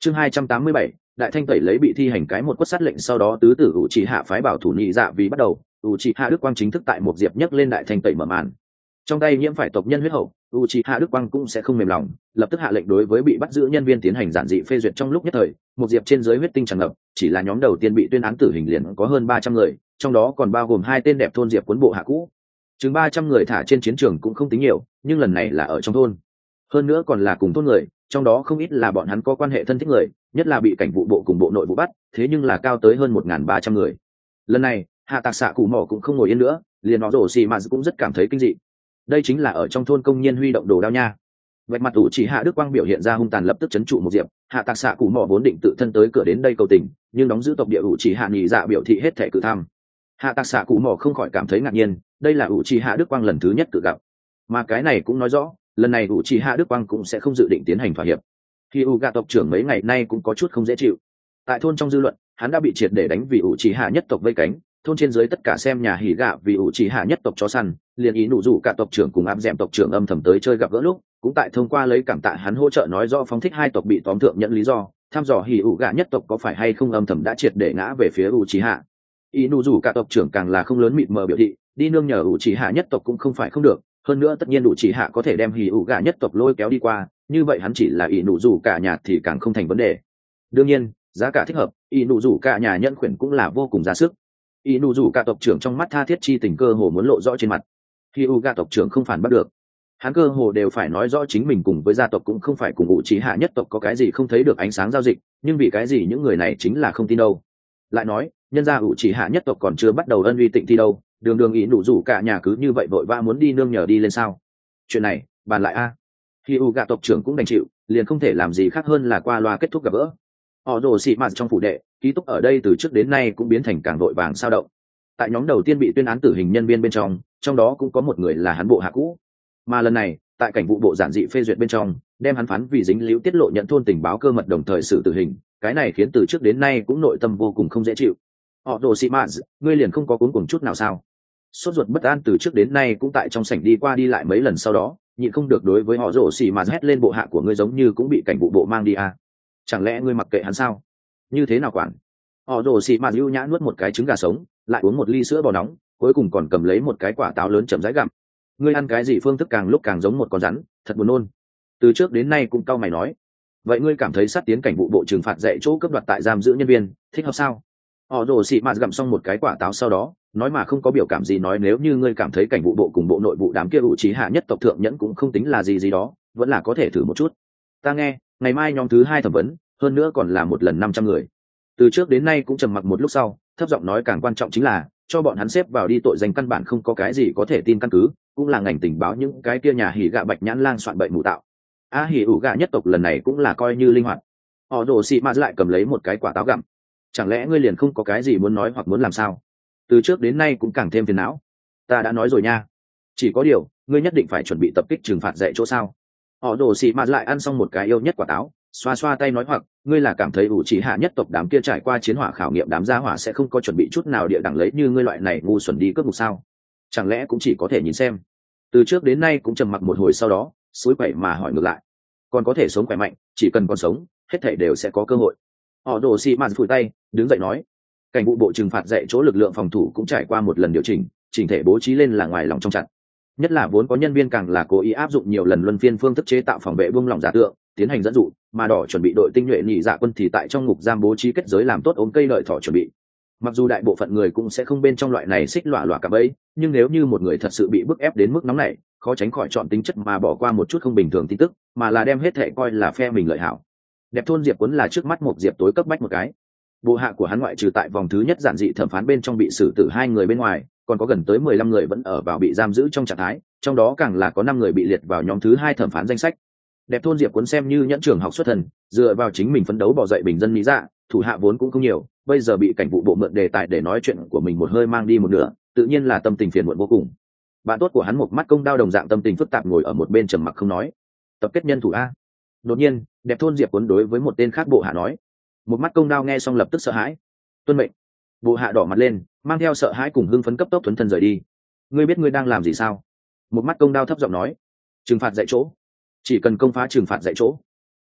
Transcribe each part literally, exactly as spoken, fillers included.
chương hai trăm tám mươi bảy, đại thanh tẩy lấy bị thi hành cái một quất sát lệnh, sau đó tứ tử ủ trì hạ phái bảo thủ nhị dạ vì bắt đầu, ủ trì hạ đức quang chính thức tại một diệp nhấc lên đại thanh tẩy mở màn. Trong tay nhiễm phải tộc nhân huyết hậu, ủ trì hạ đức quang cũng sẽ không mềm lòng, lập tức hạ lệnh đối với bị bắt giữ nhân viên tiến hành giản dị phê duyệt. Trong lúc nhất thời, một diệp trên dưới huyết tinh tràn ngập, chỉ là nhóm đầu tiên bị tuyên án tử hình liền có hơn ba trăm người, trong đó còn bao gồm hai tên đẹp thôn diệp cuốn bộ hạ cũ. Chừng ba trăm người thả trên chiến trường cũng không tính nhiều, nhưng lần này là ở trong thôn, hơn nữa còn là cùng thôn người, trong đó không ít là bọn hắn có quan hệ thân thích người, nhất là bị cảnh vụ bộ cùng bộ nội vụ bắt, thế nhưng là cao tới hơn một nghìn ba trăm người. Lần này hạ tạc xạ cụ mỏ cũng không ngồi yên nữa, liền nó rổ xì mà cũng rất cảm thấy kinh dị. Đây chính là ở trong thôn công nhân huy động đồ đao nha. Vạch mặt ủ chỉ hạ đức quang biểu hiện ra hung tàn, lập tức chấn trụ một diệp. Hạ tạc xạ cụ mỏ vốn định tự thân tới cửa đến đây cầu tình, nhưng đóng giữ tộc địa ủ chỉ hạ nhị dạ biểu thị hết thể cự tham. Hạ tạc xạ cụ mỏ không khỏi cảm thấy ngạc nhiên, đây là ủ chỉ hạ đức quang lần thứ nhất tự gặp, mà cái này cũng nói rõ lần này ủ chỉ hạ đức quang cũng sẽ không dự định tiến hành thỏa hiệp. Khi u gà tộc trưởng mấy ngày nay cũng có chút không dễ chịu. Tại thôn trong dư luận, hắn đã bị triệt để đánh vì ủ chỉ hạ nhất tộc vây cánh, thôn trên dưới tất cả xem nhà hỉ gạ vì ủ chỉ hạ nhất tộc chó săn, liền ý nụ rủ cả tộc trưởng cùng áp dẹm tộc trưởng âm thầm tới chơi gặp gỡ lúc, cũng tại thông qua lấy cảm tạ hắn hỗ trợ nói rõ phóng thích hai tộc bị tóm thượng nhận lý do, thăm dò hỉ ủ gạ nhất tộc có phải hay không âm thầm đã triệt để ngã về phía ủ chỉ hạ. Ý nụ rủ cả tộc trưởng càng là không lớn mịt mờ biểu thị, đi nương nhờ ủ chỉ hạ nhất tộc cũng không phải không được, hơn nữa tất nhiên ủ chỉ hạ có thể đem hỉ ủ gạ nhất tộc lôi kéo đi qua, như vậy hắn chỉ là ý nụ rủ cả nhà thì càng không thành vấn đề. Đương nhiên giá cả thích hợp, ý nụ rủ cả nhà nhân khuyển cũng là vô cùng ra sức. Ý nụ rủ cả tộc trưởng trong mắt tha thiết chi tình cơ hồ muốn lộ rõ trên mặt. Khi u gạ tộc trưởng không phản bắt được, hắn cơ hồ đều phải nói rõ chính mình cùng với gia tộc cũng không phải cùng ủ chỉ hạ nhất tộc có cái gì không thấy được ánh sáng giao dịch, nhưng vì cái gì những người này chính là không tin đâu. Lại nói nhân gia ủ chỉ hạ nhất tộc còn chưa bắt đầu ân uy tịnh thi đâu, đường đường ý nụ rủ cả nhà cứ như vậy vội vã muốn đi nương nhờ đi lên sao? Chuyện này bàn lại a. Khi u gạ tộc trưởng cũng đành chịu, liền không thể làm gì khác hơn là qua loa kết thúc gặp gỡ. Họ rồ xị mạt trong phủ đệ, ký túc ở đây từ trước đến nay cũng biến thành càng vội vàng sao động. Tại nhóm đầu tiên bị tuyên án tử hình nhân viên bên trong, trong đó cũng có một người là hắn bộ hạ cũ, mà lần này tại cảnh vụ bộ giản dị phê duyệt bên trong, đem hắn phán vì dính líu tiết lộ nhận thôn tình báo cơ mật đồng thời xử tử hình, cái này khiến từ trước đến nay cũng nội tâm vô cùng không dễ chịu. Họ rồ xị mạt, ngươi liền không có cuốn cuồng chút nào sao? Sốt ruột bất an từ trước đến nay cũng tại trong sảnh đi qua đi lại mấy lần, sau đó nhịn không được đối với họ rồ xị mạt hét lên, bộ hạ của ngươi giống như cũng bị cảnh vụ bộ mang đi à? Chẳng lẽ ngươi mặc kệ hắn sao? Như thế nào quản? Họ rồ xị mạt ưu nhã nuốt một cái trứng gà sống, lại uống một ly sữa bò nóng, cuối cùng còn cầm lấy một cái quả táo lớn chậm rãi gặm. Ngươi ăn cái gì phương thức càng lúc càng giống một con rắn, thật buồn nôn. Từ trước đến nay cũng cau mày nói, vậy ngươi cảm thấy sát tiến cảnh vụ bộ trừng phạt dạy chỗ cướp đoạt tại giam giữ nhân viên thích hợp sao? Họ rồ xị mạt gặm xong một cái quả táo sau đó nói mà không có biểu cảm gì, nói nếu như ngươi cảm thấy cảnh vụ bộ cùng bộ nội vụ đám kia ủ trí hạ nhất tộc thượng nhẫn cũng không tính là gì gì đó, vẫn là có thể thử một chút. Ta nghe ngày mai nhóm thứ hai thẩm vấn, hơn nữa còn là một lần năm trăm người. Từ trước đến nay cũng trầm mặc một lúc sau, thấp giọng nói, càng quan trọng chính là cho bọn hắn xếp vào đi tội danh căn bản không có cái gì có thể tin căn cứ, cũng là ngành tình báo những cái kia nhà hỉ gạ bạch nhãn lang soạn bệnh mù tạo. A hỉ ủ gạ nhất tộc lần này cũng là coi như linh hoạt. Họ rồ xị mạt lại cầm lấy một cái quả táo gặm. Chẳng lẽ ngươi liền không có cái gì muốn nói hoặc muốn làm sao? Từ trước đến nay cũng càng thêm phiền não. Ta đã nói rồi nha, chỉ có điều ngươi nhất định phải chuẩn bị tập kích trừng phạt dạy chỗ sao? Họ rồ xị mạt lại ăn xong một cái yêu nhất quả táo, xoa xoa tay nói, hoặc ngươi là cảm thấy ủ chỉ hạ nhất tộc đám kia trải qua chiến hỏa khảo nghiệm đám gia hỏa sẽ không có chuẩn bị chút nào địa đẳng lấy như ngươi loại này ngu xuẩn đi cướp ngục sao? Chẳng lẽ cũng chỉ có thể nhìn xem? Từ trước đến nay cũng trầm mặc một hồi, sau đó suối quậy mà hỏi ngược lại, còn có thể sống khỏe mạnh, chỉ cần còn sống hết thảy đều sẽ có cơ hội. Họ đổ xị mạt phủi tay đứng dậy nói, cảnh vụ bộ trừng phạt dạy chỗ lực lượng phòng thủ cũng trải qua một lần điều chỉnh, chỉnh thể bố trí lên là ngoài lòng trong chặt, nhất là vốn có nhân viên càng là cố ý áp dụng nhiều lần luân phiên phương thức chế tạo phòng vệ buông lỏng giả tượng, tiến hành dẫn dụ, mà đỏ chuẩn bị đội tinh nhuệ nhị dạ quân thì tại trong ngục giam bố trí kết giới làm tốt ống cây lợi thỏ chuẩn bị. Mặc dù đại bộ phận người cũng sẽ không bên trong loại này xích lọa lọa cả bấy, nhưng nếu như một người thật sự bị bức ép đến mức nóng này, khó tránh khỏi chọn tính chất mà bỏ qua một chút không bình thường tin tức, mà là đem hết thệ coi là phe mình lợi hảo. Đẹp thôn Diệp Quấn là trước mắt một Diệp tối cấp bách một cái. Bộ hạ của hắn ngoại trừ tại vòng thứ nhất giản dị thẩm phán bên trong bị xử tử hai người bên ngoài, còn có gần tới mười lăm người vẫn ở vào bị giam giữ trong trạng thái, trong đó càng là có năm người bị liệt vào nhóm thứ hai thẩm phán danh sách. Đẹp thôn Diệp Quấn xem như nhẫn trường học xuất thần, dựa vào chính mình phấn đấu bỏ dậy bình dân lý dạ, thủ hạ vốn cũng không nhiều, bây giờ bị cảnh vụ bộ mượn đề tài để nói chuyện của mình một hơi mang đi một nửa, tự nhiên là tâm tình phiền muộn vô cùng. Bạn tốt của hắn một mắt công đao đồng dạng tâm tình phức tạp ngồi ở một bên trầm mặc không nói. Tập kết nhân thủ a. Đột nhiên, đẹp thôn Diệp Quấn đối với một tên khác bộ hạ nói. Một mắt công đao nghe xong lập tức sợ hãi. Tuân mệnh. Bộ hạ đỏ mặt lên, mang theo sợ hãi cùng hưng phấn cấp tốc thuấn thân rời đi. Ngươi biết ngươi đang làm gì sao? Một mắt công đao thấp giọng nói. Trừng phạt dạy chỗ. Chỉ cần công phá trừng phạt dạy chỗ,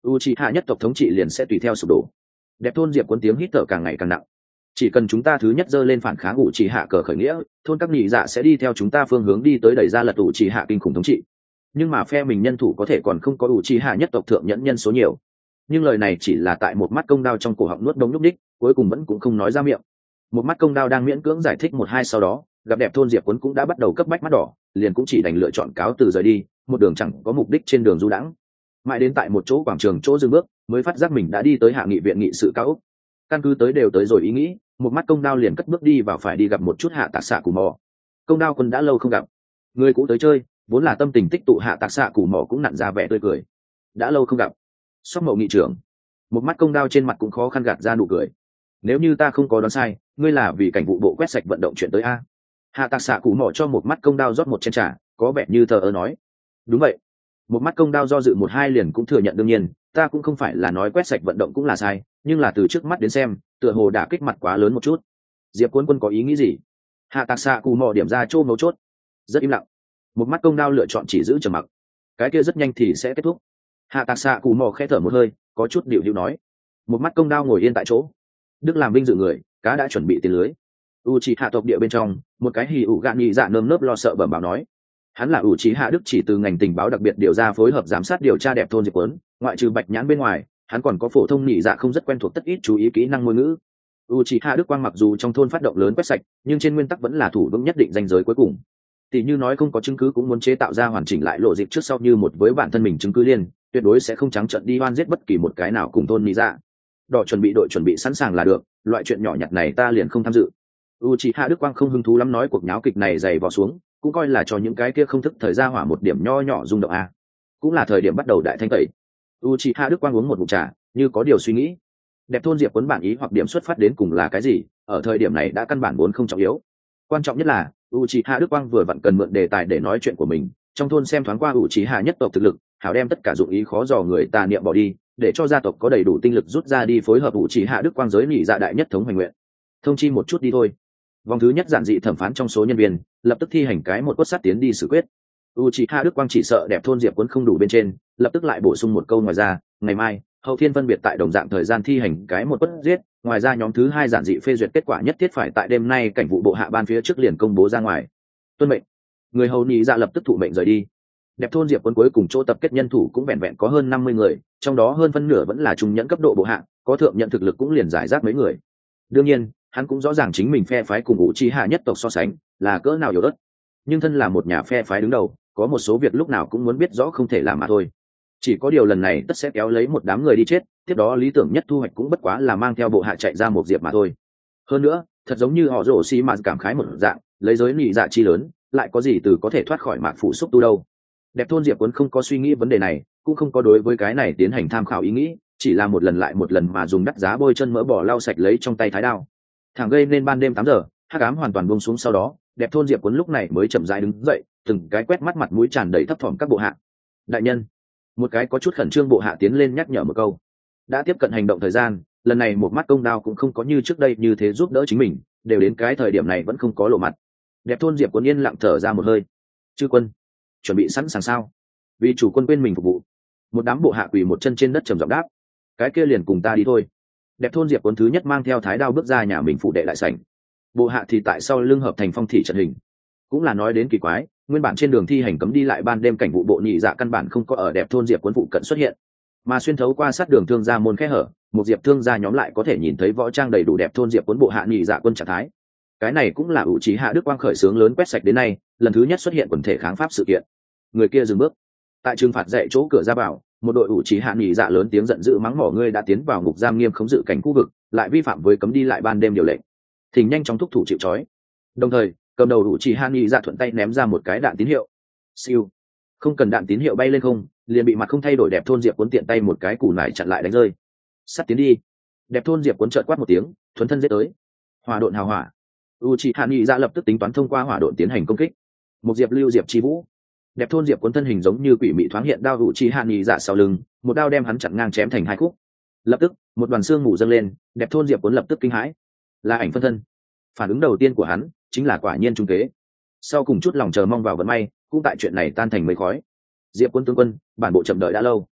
Uchiha nhất tộc thống trị liền sẽ tùy theo sụp đổ. Đẹp thôn Diệp Quân tiếng hít thở càng ngày càng nặng. Chỉ cần chúng ta thứ nhất dơ lên phản kháng Uchiha cờ khởi nghĩa, thôn các nhị dạ sẽ đi theo chúng ta phương hướng đi tới đẩy ra lật Uchiha kinh khủng thống trị. Nhưng mà phe mình nhân thủ có thể còn không có Uchiha nhất tộc thượng nhẫn nhân số nhiều. Nhưng lời này chỉ là tại một mắt công đao trong cổ họng nuốt đông nhúc đích, cuối cùng vẫn cũng không nói ra miệng. Một mắt công đao đang miễn cưỡng giải thích một hai sau đó, gặp đẹp thôn Diệp Quân cũng đã bắt đầu cấp bách mắt đỏ, liền cũng chỉ đành lựa chọn cáo từ rời đi, một đường chẳng có mục đích trên đường du đãng. Mãi đến tại một chỗ quảng trường chỗ dừng bước, mới phát giác mình đã đi tới hạ nghị viện nghị sự cao ốc. Căn cứ tới đều tới rồi ý nghĩ, một mắt công đao liền cất bước đi vào phải đi gặp một chút hạ tạc xạ cù mò. Công đao quân đã lâu không gặp, người cũ tới chơi, vốn là tâm tình tích tụ hạ tạc xạ cù mò cũng nặn ra vẻ tươi cười. Đã lâu không gặp, sóc mậu nghị trưởng. Một mắt công đao trên mặt cũng khó khăn gạt ra nụ cười. Nếu như ta không có đoán sai, ngươi là vì cảnh vụ bộ quét sạch vận động chuyện tới a? Hạ tạc xạ cù mò cho một mắt công đao rót một chén trà, có vẻ như thờ ơ nói. Đúng vậy. Một mắt công đao do dự một hai liền cũng thừa nhận, đương nhiên ta cũng không phải là nói quét sạch vận động cũng là sai, nhưng là từ trước mắt đến xem tựa hồ đã kích mặt quá lớn một chút. Diệp Quân Quân có ý nghĩ gì? Hạ tạc xạ cù mò điểm ra chỗ mấu chốt. Rất im lặng. Một mắt công đao lựa chọn chỉ giữ trầm mặc. Cái kia rất nhanh thì sẽ kết thúc. Hạ tạc xạ cù mò khẽ thở một hơi, có chút điệu điệu nói. Một mắt công đao ngồi yên tại chỗ. Đức làm vinh dự người, cá đã chuẩn bị tiền lưới. U chỉ hạ tộc địa bên trong, một cái hì ủ gạn nhị dạ nơm nớp lo sợ bẩm báo nói. Hắn là ủ trí hạ đức chỉ từ ngành tình báo đặc biệt điều ra phối hợp giám sát điều tra đẹp thôn Diệp Quân, ngoại trừ bạch nhãn bên ngoài, hắn còn có phổ thông nhị dạ không rất quen thuộc tất ít chú ý kỹ năng ngôn ngữ. U trí hạ đức quang mặc dù trong thôn phát động lớn quét sạch, nhưng trên nguyên tắc vẫn là thủ vững nhất định ranh giới cuối cùng. Tỷ như nói không có chứng cứ cũng muốn chế tạo ra hoàn chỉnh lại lộ dịp trước sau như một với bản thân mình chứng cứ liên, tuyệt đối sẽ không trắng trợn đi oan giết bất kỳ một cái nào cùng thôn nhị dạ. Đỏ chuẩn bị đội chuẩn bị sẵn sàng là được, loại chuyện nhỏ nhặt này ta liền không tham dự. U trí hạ đức quang không hứng thú lắm nói cuộc nháo kịch này dày vò xuống, cũng coi là cho những cái kia không thức thời ra hỏa một điểm nho nhỏ rung động a. Cũng là thời điểm bắt đầu đại thanh tẩy. Uchiha Đức Quang uống một ngụm trà, như có điều suy nghĩ. Đẹp thôn Diệp Quân bản ý hoặc điểm xuất phát đến cùng là cái gì, ở thời điểm này đã căn bản vốn không trọng yếu. Quan trọng nhất là Uchiha Đức Quang vừa vặn cần mượn đề tài để nói chuyện của mình, trong thôn xem thoáng qua Uchiha nhất tộc thực lực, hảo đem tất cả dụng ý khó dò người tà niệm bỏ đi, để cho gia tộc có đầy đủ tinh lực rút ra đi phối hợp Uchiha Đức Quang giới nhị dạ đại nhất thống hoành nguyện. Thông chi một chút đi thôi. Vòng thứ nhất giản dị thẩm phán trong số nhân viên, lập tức thi hành cái một cốt sát tiến đi xử quyết. Uchiha Đức Quang chỉ sợ đẹp thôn Diệp Quân không đủ bên trên, lập tức lại bổ sung một câu ngoài ra, ngày mai, hậu thiên phân biệt tại đồng dạng thời gian thi hành cái một cốt giết, ngoài ra nhóm thứ hai giản dị phê duyệt kết quả nhất thiết phải tại đêm nay cảnh vụ bộ hạ ban phía trước liền công bố ra ngoài. Tuân mệnh. Người hầu nhị dạ lập tức thụ mệnh rời đi. Đẹp thôn Diệp Quân cuối cùng chỗ tập kết nhân thủ cũng vẹn vẹn có hơn năm mươi người, trong đó hơn phân nửa vẫn là trung nhẫn cấp độ bộ hạ, có thượng nhận thực lực cũng liền giải rác mấy người. Đương nhiên, hắn cũng rõ ràng chính mình phe phái cùng Uchiha nhất tộc so sánh là cỡ nào yếu ớt, nhưng thân là một nhà phe phái đứng đầu, có một số việc lúc nào cũng muốn biết rõ không thể làm mà thôi. Chỉ có điều lần này tất sẽ kéo lấy một đám người đi chết, tiếp đó lý tưởng nhất thu hoạch cũng bất quá là mang theo bộ hạ chạy ra một diệp mà thôi. Hơn nữa, thật giống như họ rổ xi mà cảm khái một dạng, lấy giới nhị dạ chi lớn, lại có gì từ có thể thoát khỏi mạc phủ xúc tu đâu. Đẹp thôn Diệp Quân không có suy nghĩ vấn đề này, cũng không có đối với cái này tiến hành tham khảo ý nghĩ, chỉ là một lần lại một lần mà dùng đắt giá bôi chân mỡ bỏ lau sạch lấy trong tay thái đao. Thẳng gây nên ban đêm tám giờ, hắc ám hoàn toàn buông xuống sau đó, đẹp thôn Diệp Quân lúc này mới chậm rãi đứng dậy, từng cái quét mắt mặt mũi tràn đầy thấp thỏm các bộ hạ. Đại nhân, một cái có chút khẩn trương bộ hạ tiến lên nhắc nhở một câu. Đã tiếp cận hành động thời gian, lần này một mắt công đao cũng không có như trước đây như thế giúp đỡ chính mình, đều đến cái thời điểm này vẫn không có lộ mặt. Đẹp thôn Diệp Quân yên lặng thở ra một hơi. Chư quân, chuẩn bị sẵn sàng sao? Vì chủ quân quên mình phục vụ. Một đám bộ hạ quỳ một chân trên đất trầm giọng đáp. Cái kia liền cùng ta đi thôi. Đẹp thôn Diệp Quân thứ nhất mang theo thái đao bước ra nhà mình phụ đệ đại sảnh. Bộ hạ thì tại sau lưng hợp thành phong thị trận hình. Cũng là nói đến kỳ quái, nguyên bản trên đường thi hành cấm đi lại ban đêm cảnh vụ bộ nhị dạ căn bản không có ở đẹp thôn Diệp Quân phụ cận xuất hiện, mà xuyên thấu qua sát đường thương gia môn khe hở, một diệp thương gia nhóm lại có thể nhìn thấy võ trang đầy đủ đẹp thôn Diệp Quân bộ hạ nhị dạ quân trạng thái. Cái này cũng là ủ trí hạ đức quang khởi xướng lớn quét sạch đến nay lần thứ nhất xuất hiện quần thể kháng pháp sự kiện. Người kia dừng bước tại trừng phạt dạy chỗ cửa ra vào, một đội ủ trí hạ nhị dạ lớn tiếng giận dữ mắng mỏ ngươi đã tiến vào ngục giam nghiêm khống dự cảnh khu vực, lại vi phạm với cấm đi lại ban đêm điều lệnh, thỉnh nhanh chóng thúc thủ chịu trói. Đồng thời cầm đầu ủ trí hạ nhị dạ thuận tay ném ra một cái đạn tín hiệu. Siêu, không cần đạn tín hiệu bay lên không, liền bị mặt không thay đổi đẹp thôn Diệp Quân tiện tay một cái củ nải chặn lại đánh rơi. Sắt tiến đi. Đẹp thôn Diệp Quân chợt quát một tiếng, thuấn thân giết tới. Hỏa độn hào hỏa. Uchiha nhị dạ lập tức tính toán thông qua hỏa độn tiến hành công kích. Một diệp lưu diệp chi vũ. Đẹp thôn Diệp Quân thân hình giống như quỷ mị thoáng hiện đao Uchiha nhị dạ sau lưng, một đao đem hắn chặn ngang chém thành hai khúc. Lập tức, một đoàn xương mù dâng lên, đẹp thôn Diệp Quân lập tức kinh hãi. Là ảnh phân thân. Phản ứng đầu tiên của hắn chính là quả nhiên trung kế. Sau cùng chút lòng chờ mong vào vận may, cũng tại chuyện này tan thành mây khói. Diệp Quân tướng quân, bản bộ chậm đợi đã lâu.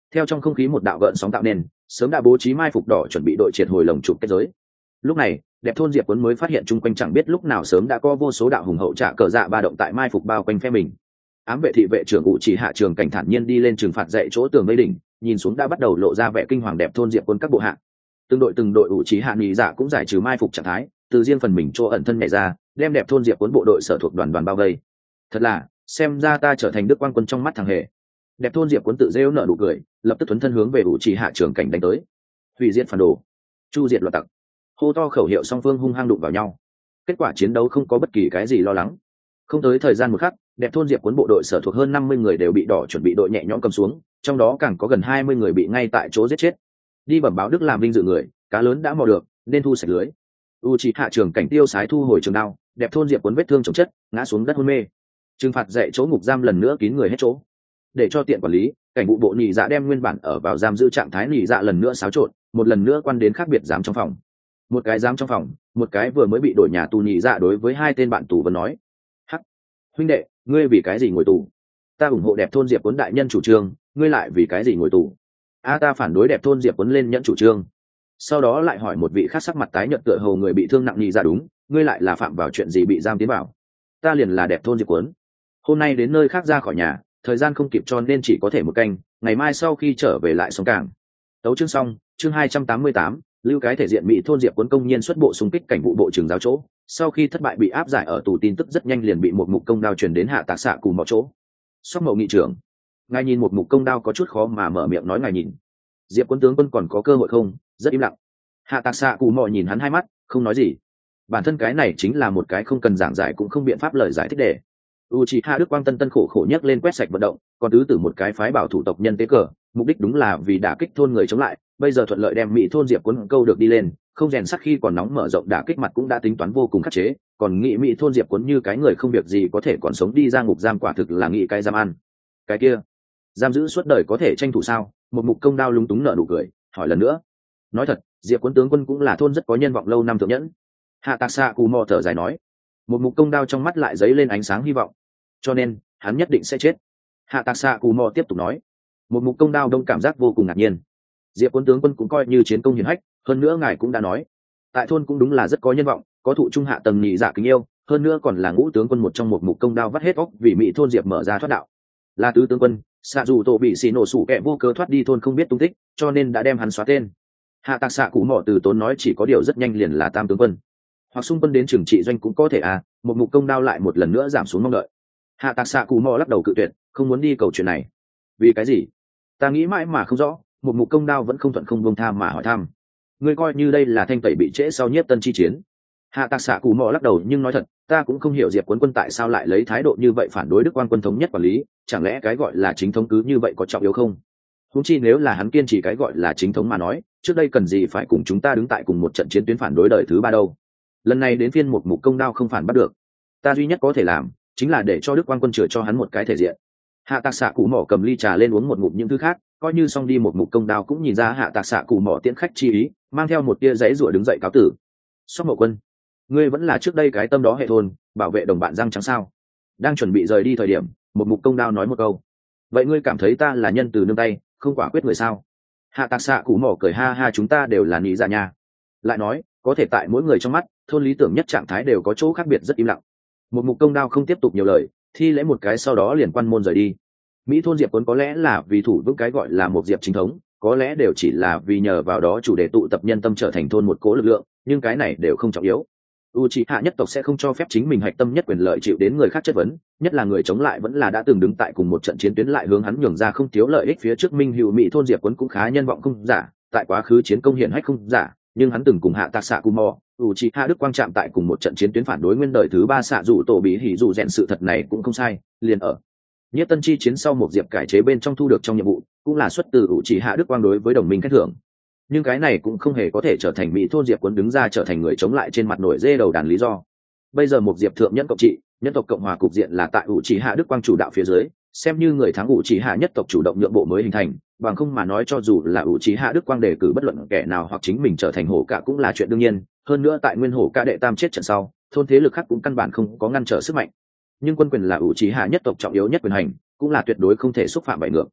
Theo trong không khí một đạo gợn sóng tạo nên, sớm đã bố trí mai phục đỏ chuẩn bị đội triệt hồi lồng chụp kết giới. Lúc này, đẹp thôn Diệp Quấn mới phát hiện chung quanh chẳng biết lúc nào sớm đã có vô số đạo hùng hậu trả cờ dạ ba động tại mai phục bao quanh phe mình. Ám vệ thị vệ trưởng ủ chỉ hạ trường cảnh thản nhiên đi lên trừng phạt dạy chỗ tường vây đỉnh, nhìn xuống đã bắt đầu lộ ra vẻ kinh hoàng đẹp thôn Diệp Quân các bộ hạ. Từng đội từng đội ủ chỉ hạ nghỉ dạ cũng giải trừ mai phục trạng thái, từ riêng phần mình chỗ ẩn thân nhảy ra, đem đẹp thôn Diệp Quân bộ đội sở thuộc đoàn đoàn bao vây. Thật là, xem ra ta trở thành đức quang quân trong mắt thằng hề. Đẹp thôn Diệp Quân tự rêu nở nụ cười, lập tức thuấn thân hướng về ủ chỉ hạ trường cảnh đánh tới. Hủy diệt phản đồ, chu diệt loạn tặc. Hô to khẩu hiệu song phương hung hăng đụng vào nhau. Kết quả chiến đấu không có bất kỳ cái gì lo lắng. Không tới thời gian một khắc, đẹp thôn Diệp Quân bộ đội sở thuộc hơn năm mươi người đều bị đỏ chuẩn bị đội nhẹ nhõm cầm xuống, trong đó càng có gần hai mươi người bị ngay tại chỗ giết chết. Đi bẩm báo đức làm vinh dự người, cá lớn đã mò được, nên thu sạch lưới. U chỉ hạ trường cảnh tiêu sái thu hồi trường đao, đẹp thôn Diệp Quân vết thương chồng chất, ngã xuống đất hôn mê. Trừng phạt dạy chỗ ngục giam lần nữa kín người hết chỗ. Để cho tiện quản lý, cảnh vụ bộ nhị dạ đem nguyên bản ở vào giam giữ trạng thái nhị dạ lần nữa xáo trộn, một lần nữa quan đến khác biệt giám trong phòng. Một cái giám trong phòng, một cái vừa mới bị đổi nhà tù nhị dạ đối với hai tên bạn tù vẫn nói: "Hắc, huynh đệ, ngươi vì cái gì ngồi tù? Ta ủng hộ đẹp thôn Diệp Quân đại nhân chủ trương, ngươi lại vì cái gì ngồi tù?" A ta phản đối đẹp thôn Diệp Quân lên nhận chủ trương. Sau đó lại hỏi một vị khác sắc mặt tái nhợt tựa hồ người bị thương nặng nhị dạ: "Đúng, ngươi lại là phạm vào chuyện gì bị giam tiến vào?" "Ta liền là đẹp thôn Diệp Quân. Hôm nay đến nơi khác ra khỏi nhà, thời gian không kịp cho nên chỉ có thể một canh, ngày mai sau khi trở về lại sống cảng." Tấu chương xong, chương hai trăm tám mươi tám, lưu cái thể diện mỹ thôn Diệp Quân công nhiên xuất bộ xung kích cảnh vụ bộ trưởng giáo chỗ, sau khi thất bại bị áp giải ở tù, tin tức rất nhanh liền bị một mục công đao truyền đến hạ tạc xạ cùng mọi chỗ. Sóc mậu nghị trưởng, ngài nhìn một mục công đao có chút khó mà mở miệng nói ngài nhìn. Diệp Quân tướng quân còn có cơ hội không? Rất im lặng. Hạ tạc xạ cụ mò nhìn hắn hai mắt, không nói gì. Bản thân cái này chính là một cái không cần giảng giải cũng không biện pháp lời giải thích để. Uchiha Đức Quang tân tân khổ khổ nhấc lên quét sạch vận động, còn tứ tử một cái phái bảo thủ tộc nhân tế cờ, mục đích đúng là vì đả kích thôn người chống lại, bây giờ thuận lợi đem mỹ thôn Diệp Quân câu được đi lên, không rèn sắt khi còn nóng mở rộng đả kích mặt cũng đã tính toán vô cùng khắc chế, còn nghĩ mỹ thôn Diệp Quân như cái người không việc gì có thể còn sống đi ra ngục giam, quả thực là nghĩ cái giam ăn. Cái kia, giam giữ suốt đời có thể tranh thủ sao? Một mục công đao lúng túng nở nụ cười, hỏi lần nữa. Nói thật, Diệp Quân tướng quân cũng là thôn rất có nhân vọng lâu năm thượng nhẫn. Hạ Tạc Xạ cù mò thở dài nói. Một mục công đao trong mắt lại dấy lên ánh sáng hy vọng. Cho nên, hắn nhất định sẽ chết. Hạ Tạc Xạ cù mò tiếp tục nói. Một mục công đao đông cảm giác vô cùng ngạc nhiên. Diệp Quân tướng quân cũng coi như chiến công hiển hách, hơn nữa ngài cũng đã nói, tại thôn cũng đúng là rất có nhân vọng, có thụ trung hạ tầng nhị dạ kính yêu, hơn nữa còn là ngũ tướng quân một trong một mục công đao vắt hết óc vì mỹ thôn Diệp mở ra thoát đạo. Là tứ tướng quân, xạ dù tổ bị xì nổ sủ kẹ vô cớ thoát đi thôn không biết tung tích, cho nên đã đem hắn xóa tên. Hạ Tạc Xạ cũ mỏ từ tốn nói chỉ có điều rất nhanh liền là tam tướng quân, hoặc xung quân đến trường trị doanh cũng có thể à. Một mục công đao lại một lần nữa giảm xuống mong đợi. Hạ Tạc Xạ cũ mỏ lắc đầu cự tuyệt, không muốn đi cầu chuyện này. Vì cái gì? Ta nghĩ mãi mà không rõ. Một mục công đao vẫn không thuận không buông tha mà hỏi thăm. Ngươi coi như đây là thanh tẩy bị trễ sau nhiếp tân chi chiến? Hạ Tạc Xạ cù mò lắc đầu, nhưng nói thật, ta cũng không hiểu Diệp Quân quân tại sao lại lấy thái độ như vậy phản đối Đức Quang quân thống nhất quản lý, chẳng lẽ cái gọi là chính thống cứ như vậy có trọng yếu không? Huống chi nếu là hắn kiên trì cái gọi là chính thống mà nói, trước đây cần gì phải cùng chúng ta đứng tại cùng một trận chiến tuyến phản đối đời thứ ba đâu? Lần này đến phiên một mục công đao không phản bắt được, ta duy nhất có thể làm chính là để cho Đức Quang quân chừa cho hắn một cái thể diện. Hạ Tạc Xạ cù mò cầm ly trà lên uống một ngụm những thứ khác, coi như xong đi. Một mục công đao cũng nhìn ra Hạ Tạc Xạ cù mò tiễn khách chi ý, mang theo một tia giấy rủa đứng dậy cáo tử. Sóc mậu quân, ngươi vẫn là trước đây cái tâm đó hệ thôn, bảo vệ đồng bạn răng trắng sao? Đang chuẩn bị rời đi thời điểm, một mục công đao nói một câu. Vậy ngươi cảm thấy ta là nhân từ nương tay, không quả quyết người sao? Hạ Tạc Xạ cù mò cười ha ha, chúng ta đều là nhị dạ nha. Lại nói, có thể tại mỗi người trong mắt, thôn lý tưởng nhất trạng thái đều có chỗ khác biệt, rất im lặng. Một mục công đao không tiếp tục nhiều lời, thi lễ một cái sau đó liền quan môn rời đi. Mỹ thôn Diệp Quân có lẽ là vì thủ vững cái gọi là một Diệp chính thống, có lẽ đều chỉ là vì nhờ vào đó chủ đề tụ tập nhân tâm trở thành thôn một cố lực lượng, nhưng cái này đều không trọng yếu. Uchiha nhất tộc sẽ không cho phép chính mình hạch tâm nhất quyền lợi chịu đến người khác chất vấn, nhất là người chống lại vẫn là đã từng đứng tại cùng một trận chiến tuyến lại hướng hắn nhường ra không thiếu lợi ích phía trước. Minh hữu Mỹ thôn Diệp Quân cũng khá nhân vọng không giả, tại quá khứ chiến công hiển hách không giả, nhưng hắn từng cùng Hạ Tạc Xạ Kumo, Uchiha Đức Quang chạm tại cùng một trận chiến tuyến phản đối nguyên đời thứ ba xạ dụ tổ bí hỉ dụ rèn, sự thật này cũng không sai, liền ở nhất tân chi chiến sau một diệp cải chế bên trong thu được trong nhiệm vụ, cũng là xuất từ Uchiha Đức Quang đối với đồng minh khen thưởng. Nhưng cái này cũng không hề có thể trở thành Mỹ thôn Diệp Quân đứng ra trở thành người chống lại trên mặt nổi dê đầu đàn lý do. Bây giờ một diệp thượng nhẫn cộng trị, nhân tộc cộng hòa cục diện là tại Uchiha Đức Quang chủ đạo phía dưới, xem như người thắng Uchiha nhất tộc chủ động nhượng bộ mới hình thành, bằng không mà nói cho dù là Uchiha Đức Quang đề cử bất luận kẻ nào hoặc chính mình trở thành hổ cả cũng là chuyện đương nhiên. Hơn nữa tại nguyên hổ cả đệ tam chết trận sau, thôn thế lực khác cũng căn bản không có ngăn trở sức mạnh. Nhưng quân quyền là Uchiha nhất tộc trọng yếu nhất quyền hành, cũng là tuyệt đối không thể xúc phạm bại ngược.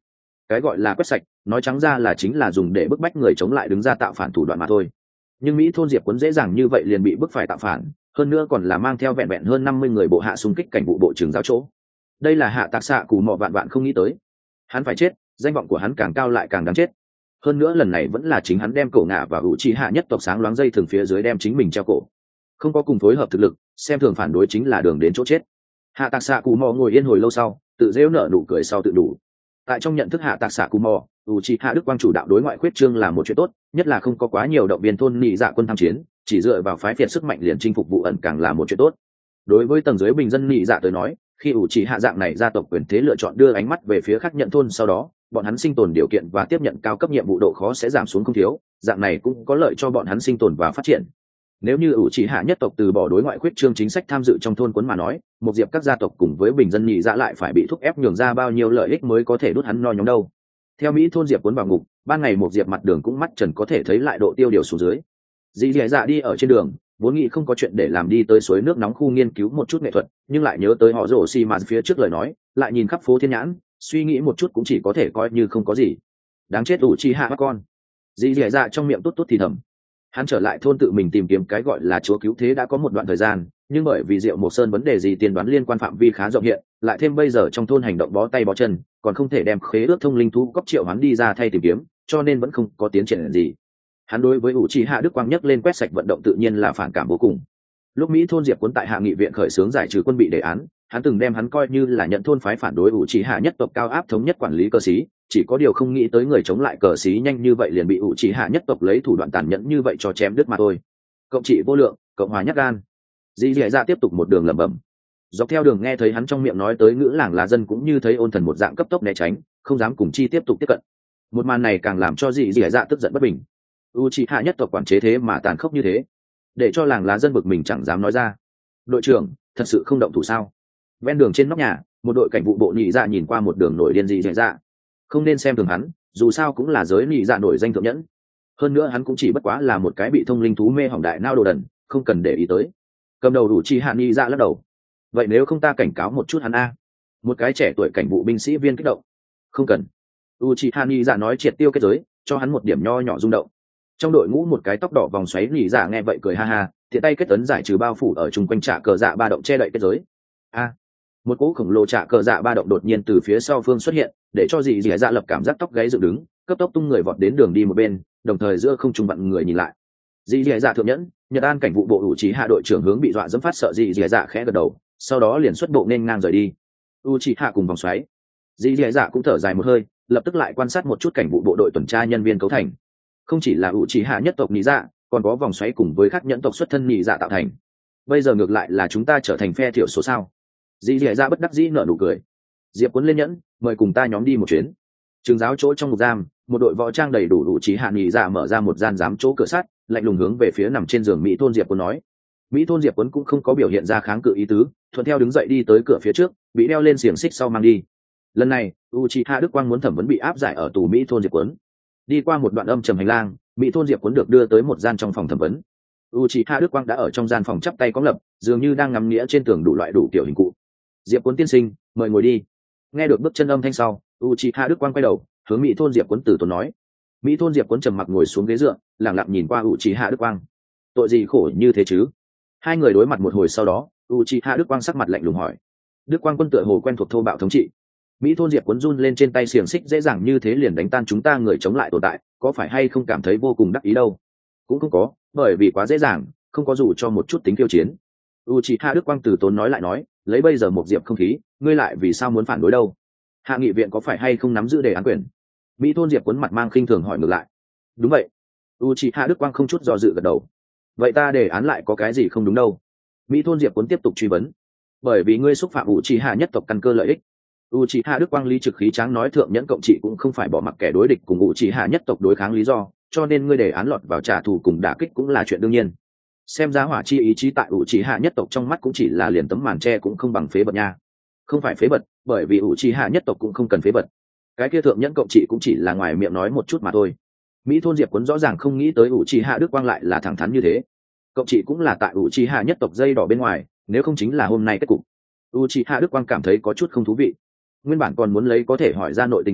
cái gọi là quét sạch nói trắng ra là chính là dùng để bức bách người chống lại đứng ra tạo phản thủ đoạn mà thôi. Nhưng Mỹ thôn Diệp Quấn dễ dàng như vậy liền bị bức phải tạo phản, hơn nữa còn là mang theo vẹn vẹn hơn năm mươi người bộ hạ xung kích cảnh vụ bộ trưởng giáo chỗ. Đây là Hạ Tạc Xạ Cù Mò vạn vạn không nghĩ tới. Hắn phải chết, danh vọng của hắn càng cao lại càng đáng chết. Hơn nữa lần này vẫn là chính hắn đem cổ ngạ và hữu trí hạ nhất tộc sáng loáng dây thường phía dưới đem chính mình treo cổ. Không có cùng phối hợp thực lực, xem thường phản đối chính là đường đến chỗ chết. Hạ Tạc Xạ Cù Mò ngồi yên hồi lâu sau, tự rêu nở nụ cười sau tự đủ. Tại trong nhận thức Hạ Tạc Xạ Cù Mò, hữu trí hạ đức quang chủ đạo đối ngoại khuyết trương là một chuyện tốt, nhất là không có quá nhiều động viên thôn nhị dạ quân tham chiến, chỉ dựa vào phái phiệt sức mạnh liền chinh phục vụ ẩn càng là một chuyện tốt. Đối với tầng dưới bình dân nhị dạ tới nói, khi ủ trì hạ dạng này gia tộc quyền thế lựa chọn đưa ánh mắt về phía khác nhận thôn sau đó, bọn hắn sinh tồn điều kiện và tiếp nhận cao cấp nhiệm vụ độ khó sẽ giảm xuống không thiếu, dạng này cũng có lợi cho bọn hắn sinh tồn và phát triển. Nếu như ủ trì hạ nhất tộc từ bỏ đối ngoại khuyết trương chính sách tham dự trong thôn quấn mà nói, một diệp các gia tộc cùng với bình dân nhị dạ lại phải bị thúc ép nhường ra bao nhiêu lợi ích mới có thể đút hắn no nhóm đâu. Theo Mỹ thôn diệp cuốn vào ngục, ban ngày một diệp mặt đường cũng mắt trần có thể thấy lại độ tiêu điều xuống dưới. Dì dì dạ đi ở trên đường, vốn nghĩ không có chuyện để làm đi tới suối nước nóng khu nghiên cứu một chút nghệ thuật, nhưng lại nhớ tới họ rổ xi mà phía trước lời nói, lại nhìn khắp phố thiên nhãn, suy nghĩ một chút cũng chỉ có thể coi như không có gì. Đáng chết ủ chi hạ con. Dì dì dạ trong miệng tốt tốt thì thầm. Hắn trở lại thôn tự mình tìm kiếm cái gọi là chúa cứu thế đã có một đoạn thời gian, nhưng bởi vì Diệu Mộc Sơn vấn đề gì tiên đoán liên quan phạm vi khá rộng hiện, lại thêm bây giờ trong thôn hành động bó tay bó chân, còn không thể đem khế ước thông linh thú cóc triệu hắn đi ra thay tìm kiếm, cho nên vẫn không có tiến triển gì. Hắn đối với ủ trì hạ đức quang nhấc lên quét sạch vận động tự nhiên là phản cảm vô cùng. Lúc Mỹ thôn Diệp Cuốn tại hạ nghị viện khởi xướng giải trừ quân bị đề án, hắn từng đem hắn coi như là nhận thôn phái phản đối ủ trì hạ nhất tộc cao áp thống nhất quản lý cờ sĩ, chỉ có điều không nghĩ tới người chống lại cờ sĩ nhanh như vậy liền bị ủ trì hạ nhất tộc lấy thủ đoạn tàn nhẫn như vậy cho chém đứt mà thôi. Cộng trị vô lượng, cộng hòa nhất gan. Dì dì dạ tiếp tục một đường lẩm bẩm. Dọc theo đường nghe thấy hắn trong miệng nói tới ngữ làng là dân cũng như thấy ôn thần một dạng cấp tốc né tránh, không dám cùng chi tiếp tục tiếp cận. Một màn này càng làm cho dì dì dạ tức giận bất bình. Uchiha nhất tộc quản chế thế mà tàn khốc như thế, để cho làng lá dân bực mình chẳng dám nói ra. Đội trưởng, thật sự không động thủ sao? Ven đường trên nóc nhà, một đội cảnh vụ bộ nhị dạ nhìn qua một đường nổi điên dị dạ dạ. Không nên xem thường hắn, dù sao cũng là giới nhị dạ nổi danh thượng nhẫn. Hơn nữa hắn cũng chỉ bất quá là một cái bị thông linh thú mê hỏng đại nao đồ đần, không cần để ý tới. Cầm đầu đủ chi hạ nhị dạ lắc đầu. Vậy nếu không ta cảnh cáo một chút hắn a? Một cái trẻ tuổi cảnh vụ binh sĩ viên kích động. Không cần. Uchiha nhị dạ nói triệt tiêu kết giới, cho hắn một điểm nho nhỏ rung động. Trong đội ngũ một cái tóc đỏ vòng xoáy nhị dạ nghe vậy cười ha ha, thiện tay kết ấn giải trừ bao phủ ở chung quanh trạ cờ dạ ba động che đậy kết giới. A, một cỗ khổng lồ trạ cờ dạ ba động đột nhiên từ phía sau phương xuất hiện, để cho dì dì dạ lập cảm giác tóc gáy dựng đứng, cấp tốc tung người vọt đến đường đi một bên, đồng thời giữa không trung vặn người nhìn lại. Dì dì dạ thượng nhẫn, Nhật An cảnh vụ bộ ủ trí hạ đội trưởng hướng bị dọa dẫm phát sợ dì dì dạ khẽ gật đầu, sau đó liền xuất bộ nên ngang rời đi. U trí hạ cùng vòng xoáy, dì dì dạ cũng thở dài một hơi, lập tức lại quan sát một chút cảnh vụ bộ đội tuần tra nhân viên cấu thành. Không chỉ là ủ trí hạ nhất tộc nhị dạ, còn có vòng xoáy cùng với các nhẫn tộc xuất thân nhị dạ tạo thành. Bây giờ ngược lại là chúng ta trở thành phe thiểu số sao? Dì dì dạ bất đắc dĩ nở nụ cười. Diệp Cuốn lên nhẫn, mời cùng ta nhóm đi một chuyến. Trường giáo chỗ trong ngục giam, một đội võ trang đầy đủ ủ trí hạ nhị dạ mở ra một gian giám chỗ cửa sắt, lạnh lùng hướng về phía nằm trên giường Mỹ thôn Diệp Cuốn nói. Mỹ thôn Diệp Cuốn cũng không có biểu hiện ra kháng cự ý tứ, thuận theo đứng dậy đi tới cửa phía trước, bị đeo lên xiềng xích sau mang đi. Lần này, Uchiha Đức Quang muốn thẩm vấn bị áp giải ở tù Mỹ thôn Diệp Cuốn. Đi qua một đoạn âm trầm hành lang, Mỹ thôn Diệp Cuốn được đưa tới một gian trong phòng thẩm vấn. Uchiha Đức Quang đã ở trong gian phòng chắp tay cóng lập, dường như đang ngắm nghĩa trên tường đủ loại đủ kiểu hình cụ. Diệp Cuốn tiên sinh, mời ngồi đi. Nghe được bước chân âm thanh sau, Uchiha Đức Quang quay đầu, hướng Mỹ thôn Diệp Cuốn từ tốn nói. Mỹ thôn Diệp Cuốn trầm mặc ngồi xuống ghế dựa, lẳng lặng nhìn qua Uchiha Đức Quang. Tội gì khổ như thế chứ? Hai người đối mặt một hồi sau đó, Uchiha Đức Quang sắc mặt lạnh lùng hỏi. Đức Quang quân tựa hồ quen thuộc thô bạo thống trị. Mỹ thôn Diệp Cuốn run lên trên tay xiềng xích dễ dàng như thế liền đánh tan chúng ta người chống lại tồn tại, có phải hay không cảm thấy vô cùng đắc ý đâu? Cũng không có, bởi vì quá dễ dàng, không có dù cho một chút tính khiêu chiến. Uchiha Đức Quang từ tốn nói lại nói, lấy bây giờ một diệp không khí, ngươi lại vì sao muốn phản đối đâu? Hạ nghị viện có phải hay không nắm giữ đề án quyền? Mỹ thôn Diệp Cuốn mặt mang khinh thường hỏi ngược lại. Đúng vậy. Uchiha Đức Quang không chút do dự gật đầu. Vậy ta đề án lại có cái gì không đúng đâu? Mỹ thôn Diệp Cuốn tiếp tục truy vấn. Bởi vì ngươi xúc phạm Uchiha nhất tộc căn cơ lợi ích. Uchiha Đức Quang lý trực khí tráng nói thượng nhẫn cộng trị cũng không phải bỏ mặc kẻ đối địch cùng Uchiha nhất tộc đối kháng lý do, cho nên ngươi đề án lọt vào trả thù cùng đả kích cũng là chuyện đương nhiên. Xem ra hỏa chi ý chí tại Uchiha nhất tộc trong mắt cũng chỉ là liền tấm màn tre cũng không bằng phế vật nha. Không phải phế vật, bởi vì Uchiha nhất tộc cũng không cần phế vật. Cái kia thượng nhẫn cộng trị cũng chỉ là ngoài miệng nói một chút mà thôi. Mỹ thôn Diệp Cuốn rõ ràng không nghĩ tới Uchiha Đức Quang lại là thẳng thắn như thế. Cộng trị cũng là tại Uchiha nhất tộc dây đỏ bên ngoài, nếu không chính là hôm nay kết cục. Uchiha Đức Quang cảm thấy có chút không thú vị. Nguyên bản còn muốn lấy có thể hỏi ra nội tình gì,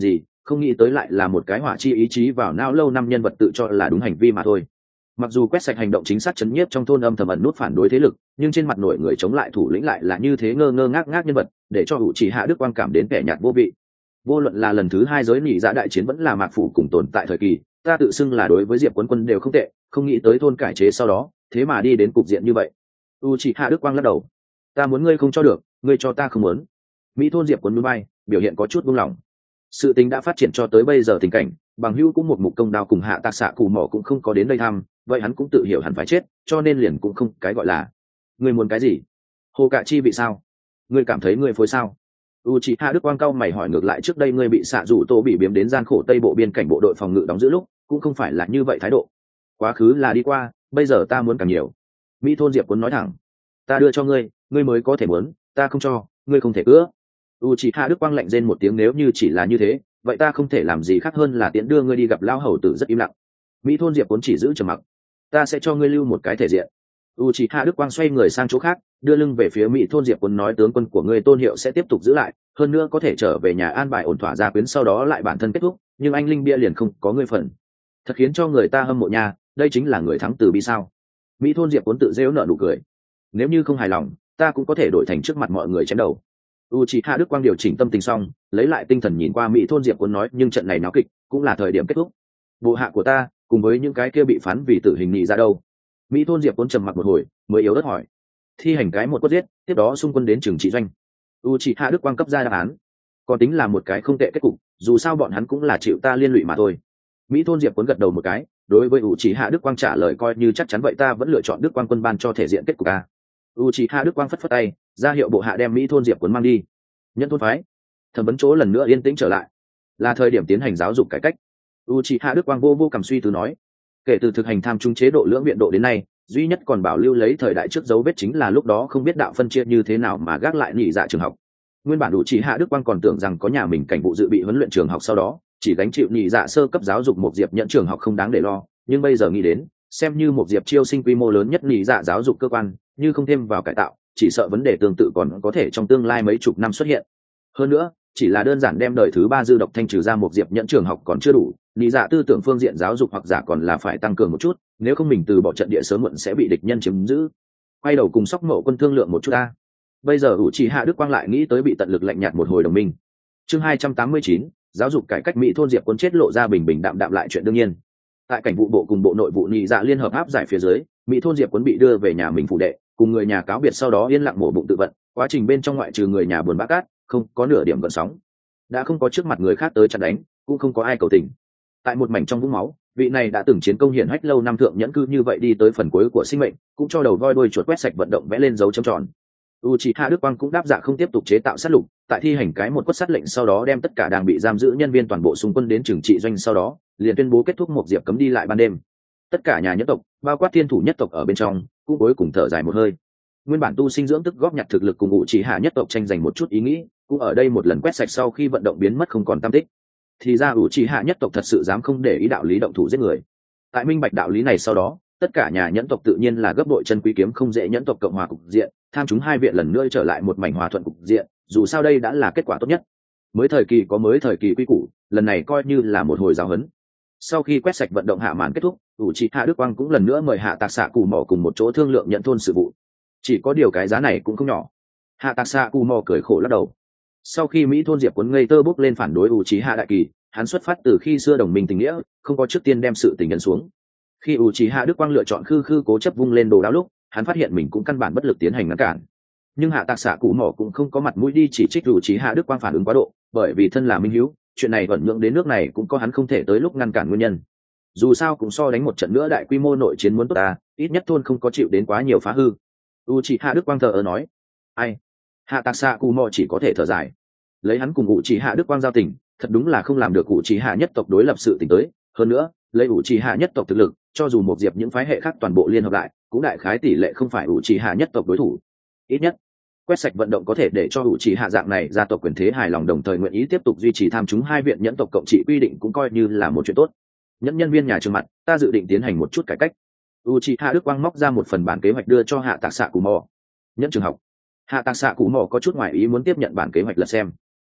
không nghĩ tới lại là một cái hỏa chi ý chí vào não lâu năm nhân vật tự cho là đúng hành vi mà thôi. Mặc dù quét sạch hành động chính xác chấn nhiếp trong thôn âm thầm ẩn nút phản đối thế lực, nhưng trên mặt nổi người chống lại thủ lĩnh lại là như thế ngơ ngơ ngác ngác nhân vật, để cho hữu chỉ hạ đức quang cảm đến vẻ nhạt vô vị. Vô luận là lần thứ hai giới nhị dạ đại chiến vẫn là mạc phủ cùng tồn tại thời kỳ, ta tự xưng là đối với diệp quân quân đều không tệ, không nghĩ tới thôn cải chế sau đó thế mà đi đến cục diện như vậy. U chỉ hạ đức quang lắc đầu, ta muốn ngươi không cho được, ngươi cho ta không muốn. Mỹ thôn diệp quân núi bay biểu hiện có chút buông lỏng. Sự tình đã phát triển cho tới bây giờ tình cảnh, bằng hữu cũng một mục công đao cùng hạ tạc xạ cù mỏ cũng không có đến đây thăm, vậy hắn cũng tự hiểu hẳn phải chết, cho nên liền cũng không cái gọi là ngươi muốn cái gì. Hồ Cạ Chi bị sao? Ngươi cảm thấy ngươi phối sao? U chỉ hạ đức quang cao mày hỏi ngược lại, trước đây ngươi bị xạ rủ tô bị biếm đến gian khổ tây bộ biên cảnh bộ đội phòng ngự đóng giữ lúc cũng không phải là như vậy thái độ. Quá khứ là đi qua, bây giờ ta muốn càng nhiều. Mỹ thôn diệp cuốn nói thẳng, ta đưa cho ngươi, ngươi mới có thể muốn, ta không cho, ngươi không thể cứa. U chỉ hạ đức quang lạnh rên một tiếng, nếu như chỉ là như thế, vậy ta không thể làm gì khác hơn là tiễn đưa ngươi đi gặp lao hầu tử. Rất im lặng. Mỹ thôn diệp cuốn chỉ giữ trầm mặc, ta sẽ cho ngươi lưu một cái thể diện. U chỉ hạ đức quang xoay người sang chỗ khác, đưa lưng về phía Mỹ thôn diệp cuốn nói, tướng quân của ngươi tôn hiệu sẽ tiếp tục giữ lại, hơn nữa có thể trở về nhà an bài ổn thỏa gia quyến, sau đó lại bản thân kết thúc, nhưng anh linh bia liền không có ngươi phần. Thật khiến cho người ta hâm mộ nha, đây chính là người thắng từ bi sao? Mỹ thôn diệp cuốn tự rêu nợ nụ cười, nếu như không hài lòng ta cũng có thể đổi thành trước mặt mọi người chém đầu. U chỉ hạ đức quang điều chỉnh tâm tình xong, lấy lại tinh thần nhìn qua Mỹ thôn diệp cuốn nói, nhưng trận này náo kịch cũng là thời điểm kết thúc. Bộ hạ của ta cùng với những cái kia bị phán vì tử hình nhị ra đâu? Mỹ thôn diệp cuốn trầm mặc một hồi mới yếu ớt hỏi. Thi hành cái một quất giết, tiếp đó xung quân đến trường trị doanh. U chỉ hạ đức quang cấp ra đáp án, còn tính là một cái không tệ kết cục, dù sao bọn hắn cũng là chịu ta liên lụy mà thôi. Mỹ thôn diệp cuốn gật đầu một cái, đối với U chỉ hạ đức quang trả lời coi như chắc chắn, vậy ta vẫn lựa chọn đức quang quân ban cho thể diện kết cục a. U chỉ hạ đức quang phất phất tay ra hiệu bộ hạ đem Mỹ thôn diệp cuốn mang đi. Nhân thôn phái thẩm vấn chỗ lần nữa yên tĩnh trở lại, là thời điểm tiến hành giáo dục cải cách. U chỉ hạ đức quang vô vô cầm suy tư nói, kể từ thực hành tham trung chế độ lưỡng viện độ đến nay, duy nhất còn bảo lưu lấy thời đại trước dấu vết chính là lúc đó không biết đạo phân chia như thế nào mà gác lại nhị dạ trường học. Nguyên bản U chỉ hạ đức quang còn tưởng rằng có nhà mình cảnh vụ dự bị huấn luyện trường học, sau đó chỉ gánh chịu nhị dạ sơ cấp giáo dục, một diệp nhận trường học không đáng để lo, nhưng bây giờ nghĩ đến, xem như một diệp chiêu sinh quy mô lớn nhất nhị dạ giáo dục cơ quan, như không thêm vào cải tạo, chỉ sợ vấn đề tương tự còn có thể trong tương lai mấy chục năm xuất hiện. Hơn nữa, chỉ là đơn giản đem đời thứ ba dư độc thanh trừ ra một diệp nhận trường học còn chưa đủ, nhị dạ tư tưởng phương diện giáo dục hoặc giả còn là phải tăng cường một chút, nếu không mình từ bỏ trận địa sớm muộn sẽ bị địch nhân chiếm giữ. Quay đầu cùng Sóc Mộ quân thương lượng một chút ta. Bây giờ U chỉ hạ đức quang lại nghĩ tới bị tận lực lạnh nhạt một hồi đồng minh. Chương hai trăm tám mươi chín, giáo dục cải cách Mỹ thôn diệp quân chết lộ ra bình bình đạm đạm lại chuyện đương nhiên. Tại cảnh vụ bộ cùng bộ nội vụ nhị dạ liên hợp áp giải phía dưới, Mỹ thôn diệp quân bị đưa về nhà mình phủ đệ, cùng người nhà cáo biệt, sau đó yên lặng mổ bụng tự vận, quá trình bên trong ngoại trừ người nhà buồn bã cát, không có nửa điểm gợn sóng. Đã không có trước mặt người khác tới chặn đánh, cũng không có ai cầu tình. Tại một mảnh trong vũng máu, vị này đã từng chiến công hiển hách lâu năm thượng nhẫn cư như vậy đi tới phần cuối của sinh mệnh, cũng cho đầu voi đuôi chuột quét sạch vận động vẽ lên dấu chấm tròn. Uchiha Đức Quang cũng đáp dạ không tiếp tục chế tạo sát lục, tại thi hành cái một quất sát lệnh sau đó đem tất cả đang bị giam giữ nhân viên toàn bộ xung quân đến trường trị doanh, sau đó liền tuyên bố kết thúc một diệp cấm đi lại ban đêm. Tất cả nhà nhất tộc, bao quát thiên thủ nhất tộc ở bên trong, cũng cuối cùng thở dài một hơi. Nguyên bản tu sinh dưỡng tức góp nhặt thực lực cùng Uchiha nhất tộc tranh giành một chút ý nghĩ, cũng ở đây một lần quét sạch sau khi vận động biến mất không còn tăm tích. Thì ra Uchiha nhất tộc thật sự dám không để ý đạo lý động thủ giết người. Tại minh bạch đạo lý này sau đó, tất cả nhà nhẫn tộc tự nhiên là gấp bội chân quý kiếm không dễ nhẫn tộc cộng hòa cục diện, tham chúng hai viện lần nữa trở lại một mảnh hòa thuận cục diện, dù sao đây đã là kết quả tốt nhất. Mới thời kỳ có mới thời kỳ quy củ, lần này coi như là một hồi giáo huấn. Sau khi quét sạch vận động hạ màn kết thúc, Uchiha Đức Quang cũng lần nữa mời Hạ Tạc Xạ Cù Mỏ cùng một chỗ thương lượng nhận thôn sự vụ. Chỉ có điều cái giá này cũng không nhỏ. Hạ Tạc Xạ Cù Mỏ cười khổ lắc đầu. Sau khi Mỹ thôn diệp cuốn ngây tơ bốc lên phản đối Uchiha đại kỳ, hắn xuất phát từ khi xưa đồng minh tình nghĩa, không có trước tiên đem sự tình nhận xuống. Khi Uchiha Đức Quang lựa chọn khư khư cố chấp vung lên đồ đáo lúc, hắn phát hiện mình cũng căn bản bất lực tiến hành ngăn cản. Nhưng Hạ Tạc Xạ Cù Mỏ cũng không có mặt mũi đi chỉ trích Uchiha Đức Quang phản ứng quá độ, bởi vì thân là minh hữu, chuyện này vẫn nhượng đến nước này cũng có hắn không thể tới lúc ngăn cản nguyên nhân. Dù sao cũng so đánh một trận nữa đại quy mô nội chiến muốn tốt ta, ít nhất thôn không có chịu đến quá nhiều phá hư. Uchiha Đức Quang thờ ơ nói. Ai? Hạ Tạc Xạ Cù Mỏ chỉ có thể thở dài. Lấy hắn cùng Uchiha Đức Quang giao tình, thật đúng là không làm được Uchiha nhất tộc đối lập sự tình tới. Hơn nữa, lấy Uchiha nhất tộc thực lực, cho dù một diệp những phái hệ khác toàn bộ liên hợp lại, cũng đại khái tỷ lệ không phải Uchiha nhất tộc đối thủ. Ít nhất, quét sạch vận động có thể để cho Uchiha dạng này gia tộc quyền thế hài lòng, đồng thời nguyện ý tiếp tục duy trì tham chúng hai viện nhẫn tộc cộng trị quy định, cũng coi như là một chuyện tốt. Nhẫn nhân viên nhà trường mặt, ta dự định tiến hành một chút cải cách. Uchiha Đức Quang móc ra một phần bản kế hoạch đưa cho Hạ Tạc Xạ Cù Mỏ. Nhẫn trường học. Hạ Tạc Xạ Cù Mỏ có chút ngoài ý muốn tiếp nhận bản kế hoạch lật xem.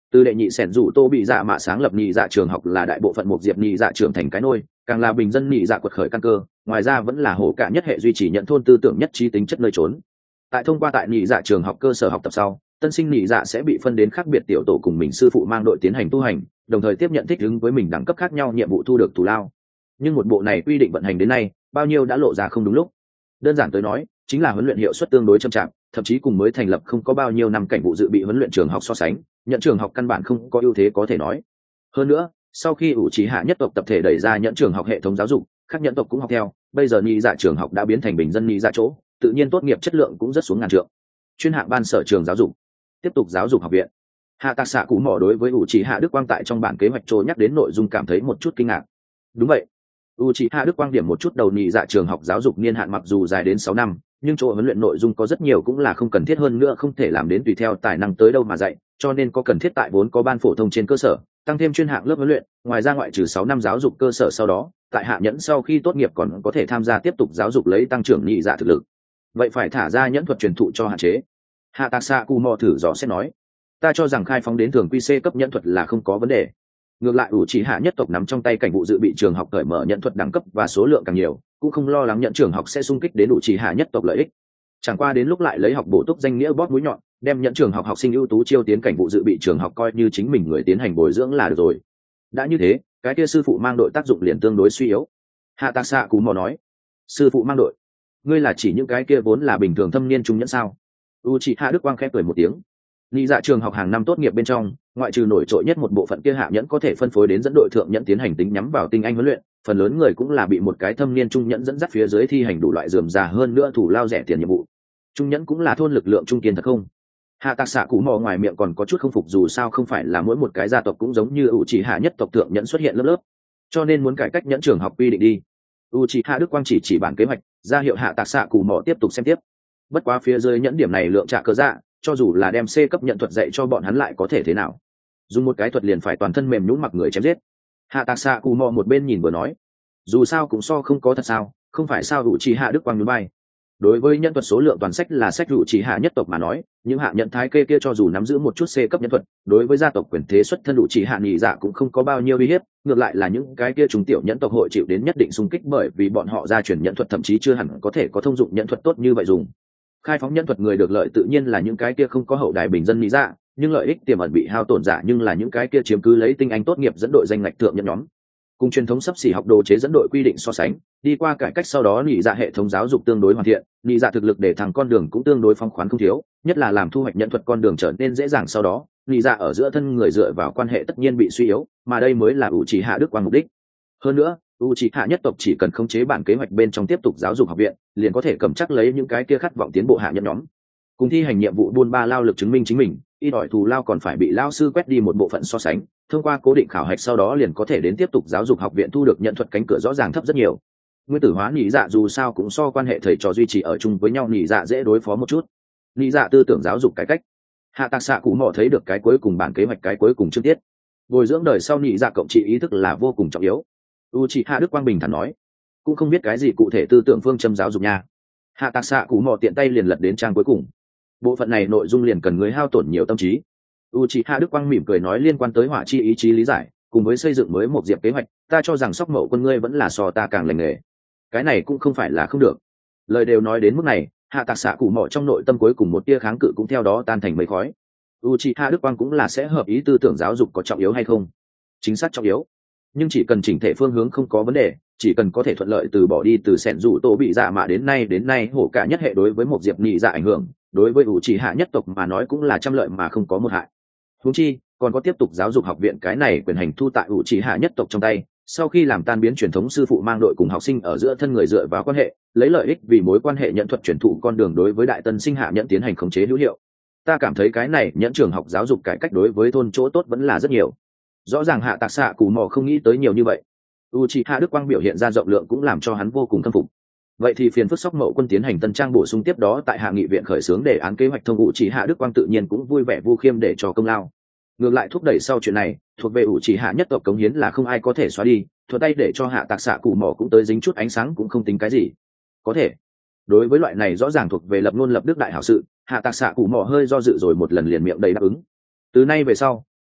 Từ đệ nhị sẻn rủ tô bị dạ mạ sáng lập nhị dạ trường học là đại bộ phận một diệp nhị dạ trưởng thành cái nôi, càng là bình dân nhị dạ quật khởi căn cơ, ngoài ra vẫn là hổ cả nhất hệ duy trì nhận thôn tư tưởng nhất trí tính chất nơi trốn. Tại thông qua tại nhị dạ trường học cơ sở học tập sau, tân sinh nhị dạ sẽ bị phân đến khác biệt tiểu tổ cùng mình sư phụ mang đội tiến hành tu hành, đồng thời tiếp nhận thích ứng với mình đẳng cấp khác nhau nhiệm vụ thu được thù lao. Nhưng một bộ này quy định vận hành đến nay, bao nhiêu đã lộ ra không đúng lúc. Đơn giản tới nói, chính là huấn luyện hiệu suất tương đối chậm chạp, thậm chí cùng mới thành lập không có bao nhiêu năm cảnh vụ dự bị huấn luyện trường học so sánh, nhận trường học căn bản không có ưu thế có thể nói. Hơn nữa, sau khi ủ trí hạ nhất tộc tập thể đẩy ra nhận trường học hệ thống giáo dục, các nhận tộc cũng học theo, bây giờ nhị dạ trường học đã biến thành bình dân nhị dạ chỗ, tự nhiên tốt nghiệp chất lượng cũng rất xuống ngàn trượng. Chuyên hạng ban sở trường giáo dục, tiếp tục giáo dục học viện. Hạ Tạc Xạ Cụ Mỏ đối với ủ trí hạ Đức Quang tại trong bản kế hoạch trôi nhắc đến nội dung cảm thấy một chút kinh ngạc. Đúng vậy, Uchiha Đức Quang điểm một chút đầu nhị dạ trường học giáo dục niên hạn mặc dù dài đến sáu năm, nhưng chỗ huấn luyện nội dung có rất nhiều cũng là không cần thiết, hơn nữa không thể làm đến tùy theo tài năng tới đâu mà dạy, cho nên có cần thiết tại vốn có ban phổ thông trên cơ sở, tăng thêm chuyên hạng lớp huấn luyện, ngoài ra ngoại trừ sáu năm giáo dục cơ sở sau đó, tại hạ nhẫn sau khi tốt nghiệp còn có thể tham gia tiếp tục giáo dục lấy tăng trưởng nhị dạ thực lực. Vậy phải thả ra nhẫn thuật truyền thụ cho hạn chế. Hạ Tạc Xạ Cụ Mò thử dò xét nói, ta cho rằng khai phóng đến thường quy C cấp nhẫn thuật là không có vấn đề. Ngược lại ủ chỉ hạ nhất tộc nắm trong tay cảnh vụ dự bị trường học cởi mở nhận thuật đẳng cấp và số lượng càng nhiều, cũng không lo lắng nhận trường học sẽ xung kích đến ủ chỉ hạ nhất tộc lợi ích. Chẳng qua đến lúc lại lấy học bổ túc danh nghĩa bóp mũi nhọn, đem nhận trường học học sinh ưu tú chiêu tiến cảnh vụ dự bị trường học coi như chính mình người tiến hành bồi dưỡng là được rồi. Đã như thế, cái kia sư phụ mang đội tác dụng liền tương đối suy yếu. Hạ Tạc Xạ Cú Mò nói, sư phụ mang đội, ngươi là chỉ những cái kia vốn là bình thường thâm niên trung nhẫn sao? Uchiha Đức Quang khẽ cười một tiếng. Nhị dạ trường học hàng năm tốt nghiệp bên trong, ngoại trừ nổi trội nhất một bộ phận kia hạ nhẫn có thể phân phối đến dẫn đội thượng nhẫn tiến hành tính nhắm vào tinh anh huấn luyện, phần lớn người cũng là bị một cái thâm niên trung nhẫn dẫn dắt phía dưới thi hành đủ loại rườm rà hơn nữa thủ lao rẻ tiền nhiệm vụ. Trung nhẫn cũng là thôn lực lượng trung kiên thật không? Hạ Tạc Xạ Cú Mò ngoài miệng còn có chút không phục, dù sao không phải là mỗi một cái gia tộc cũng giống như Uchiha nhất tộc thượng nhẫn xuất hiện lớp lớp, cho nên muốn cải cách nhẫn trường học quy định đi. Uchiha Đức Quang chỉ chỉ bản kế hoạch, ra hiệu Hạ Tạc Xạ Cú Mò tiếp tục xem tiếp. Bất quá phía dưới nhẫn điểm này lượng trả cơ dạ, cho dù là đem C cấp nhận thuật dạy cho bọn hắn lại có thể thế nào? Dùng một cái thuật liền phải toàn thân mềm nhũn mặc người chém giết. Hạ Tạc Xạ Cú Mò một bên nhìn vừa nói, dù sao cũng so không có thật sao, không phải sao? Uchiha Đức Quang núi bay. Đối với nhân thuật số lượng toàn sách là sách Uchiha nhất tộc mà nói, những hạ nhận thái kê kia cho dù nắm giữ một chút C cấp nhân thuật, đối với gia tộc quyền thế xuất thân Uchiha nhị dạ cũng không có bao nhiêu uy hiếp, ngược lại là những cái kia trung tiểu nhẫn tộc hội chịu đến nhất định xung kích, bởi vì bọn họ gia truyền nhận thuật thậm chí chưa hẳn có thể có thông dụng nhận thuật tốt như vậy dùng. Khai phóng nhân thuật người được lợi tự nhiên là những cái kia không có hậu đài bình dân nhị dạ, nhưng lợi ích tiềm ẩn bị hao tổn giả nhưng là những cái kia chiếm cứ lấy tinh anh tốt nghiệp dẫn đội danh ngạch thượng nhân nhóm. Cùng truyền thống sắp xỉ học đồ chế dẫn đội quy định so sánh, đi qua cải cách sau đó nhị dạ hệ thống giáo dục tương đối hoàn thiện, nhị dạ thực lực để thằng con đường cũng tương đối phóng khoáng không thiếu, nhất là làm thu hoạch nhận thuật con đường trở nên dễ dàng sau đó, nhị dạ ở giữa thân người dựa vào quan hệ tất nhiên bị suy yếu, mà đây mới là Uchiha Đức Quang mục đích. Hơn nữa, Uchiha nhất tộc chỉ cần khống chế bản kế hoạch bên trong tiếp tục giáo dục học viện, liền có thể cầm chắc lấy những cái kia khát vọng tiến bộ hạ nhân nhóm. Cùng thi hành nhiệm vụ buôn ba lao lực chứng minh chính mình, y đòi thù lao còn phải bị lao sư quét đi một bộ phận so sánh, thông qua cố định khảo hạch sau đó liền có thể đến tiếp tục giáo dục học viện thu được nhận thuật cánh cửa rõ ràng thấp rất nhiều. Nguyên tử hóa nhị dạ dù sao cũng so quan hệ thầy trò duy trì ở chung với nhau nhị dạ dễ đối phó một chút. Nhị dạ tư tưởng giáo dục cải cách. Hạ Tạc Xạ Cú Mò thấy được cái cuối cùng bản kế hoạch cái cuối cùng chương tiết. Bồi dưỡng đời sau nhị dạ cộng trị ý thức là vô cùng trọng yếu. Uchiha Đức Quang bình thản nói, cũng không biết cái gì cụ thể tư tưởng phương châm giáo dục nha. Hạ Tạc Xạ Cú Mò tiện tay liền lật đến trang cuối cùng. Bộ phận này nội dung liền cần người hao tổn nhiều tâm trí. Uchiha Đức Quang mỉm cười nói, liên quan tới hỏa chi ý chí lý giải cùng với xây dựng mới một diệp kế hoạch, ta cho rằng Sóc Mậu quân ngươi vẫn là so ta càng lành nghề. Cái này cũng không phải là không được. Lời đều nói đến mức này, Hạ Tạc Xạ Cú Mò trong nội tâm cuối cùng một tia kháng cự cũng theo đó tan thành mây khói. Uchiha Đức Quang cũng là sẽ hợp ý tư tưởng giáo dục có trọng yếu hay không? Chính xác trọng yếu, nhưng chỉ cần chỉnh thể phương hướng không có vấn đề, chỉ cần có thể thuận lợi từ bỏ đi từ sẻn rủ tổ bị dạ mạ đến nay đến nay hổ cả nhất hệ đối với một diệp nhị dạ ảnh hưởng, đối với Uchiha nhất tộc mà nói cũng là trăm lợi mà không có một hại. Huống chi còn có tiếp tục giáo dục học viện cái này quyền hành thu tại Uchiha nhất tộc trong tay, sau khi làm tan biến truyền thống sư phụ mang đội cùng học sinh ở giữa thân người dựa vào quan hệ, lấy lợi ích vì mối quan hệ nhận thuật truyền thụ con đường đối với đại tân sinh hạ nhận tiến hành khống chế hữu hiệu. Ta cảm thấy cái này nhẫn trường học giáo dục cải cách đối với thôn chỗ tốt vẫn là rất nhiều. Rõ ràng Hạ Tạc Xạ Cú Mò không nghĩ tới nhiều như vậy. Uchiha Đức Quang biểu hiện ra rộng lượng cũng làm cho hắn vô cùng khâm phục. Vậy thì phiền phức Sóc Mậu quân tiến hành tân trang bổ sung tiếp đó tại hạ nghị viện khởi xướng đề án kế hoạch thông Uchiha Đức Quang tự nhiên cũng vui vẻ vu khiêm để cho công lao. Ngược lại thúc đẩy sau chuyện này, thuộc về Uchiha nhất tộc cống hiến là không ai có thể xóa đi, thuận tay để cho Hạ Tạc Xạ Cú Mò cũng tới dính chút ánh sáng cũng không tính cái gì. Có thể. Đối với loại này rõ ràng thuộc về lập ngôn lập đức đại hảo sự, Hạ Tạc Xạ Cú Mò hơi do dự rồi một lần liền miệng đầy đáp ứng. Từ nay về sau,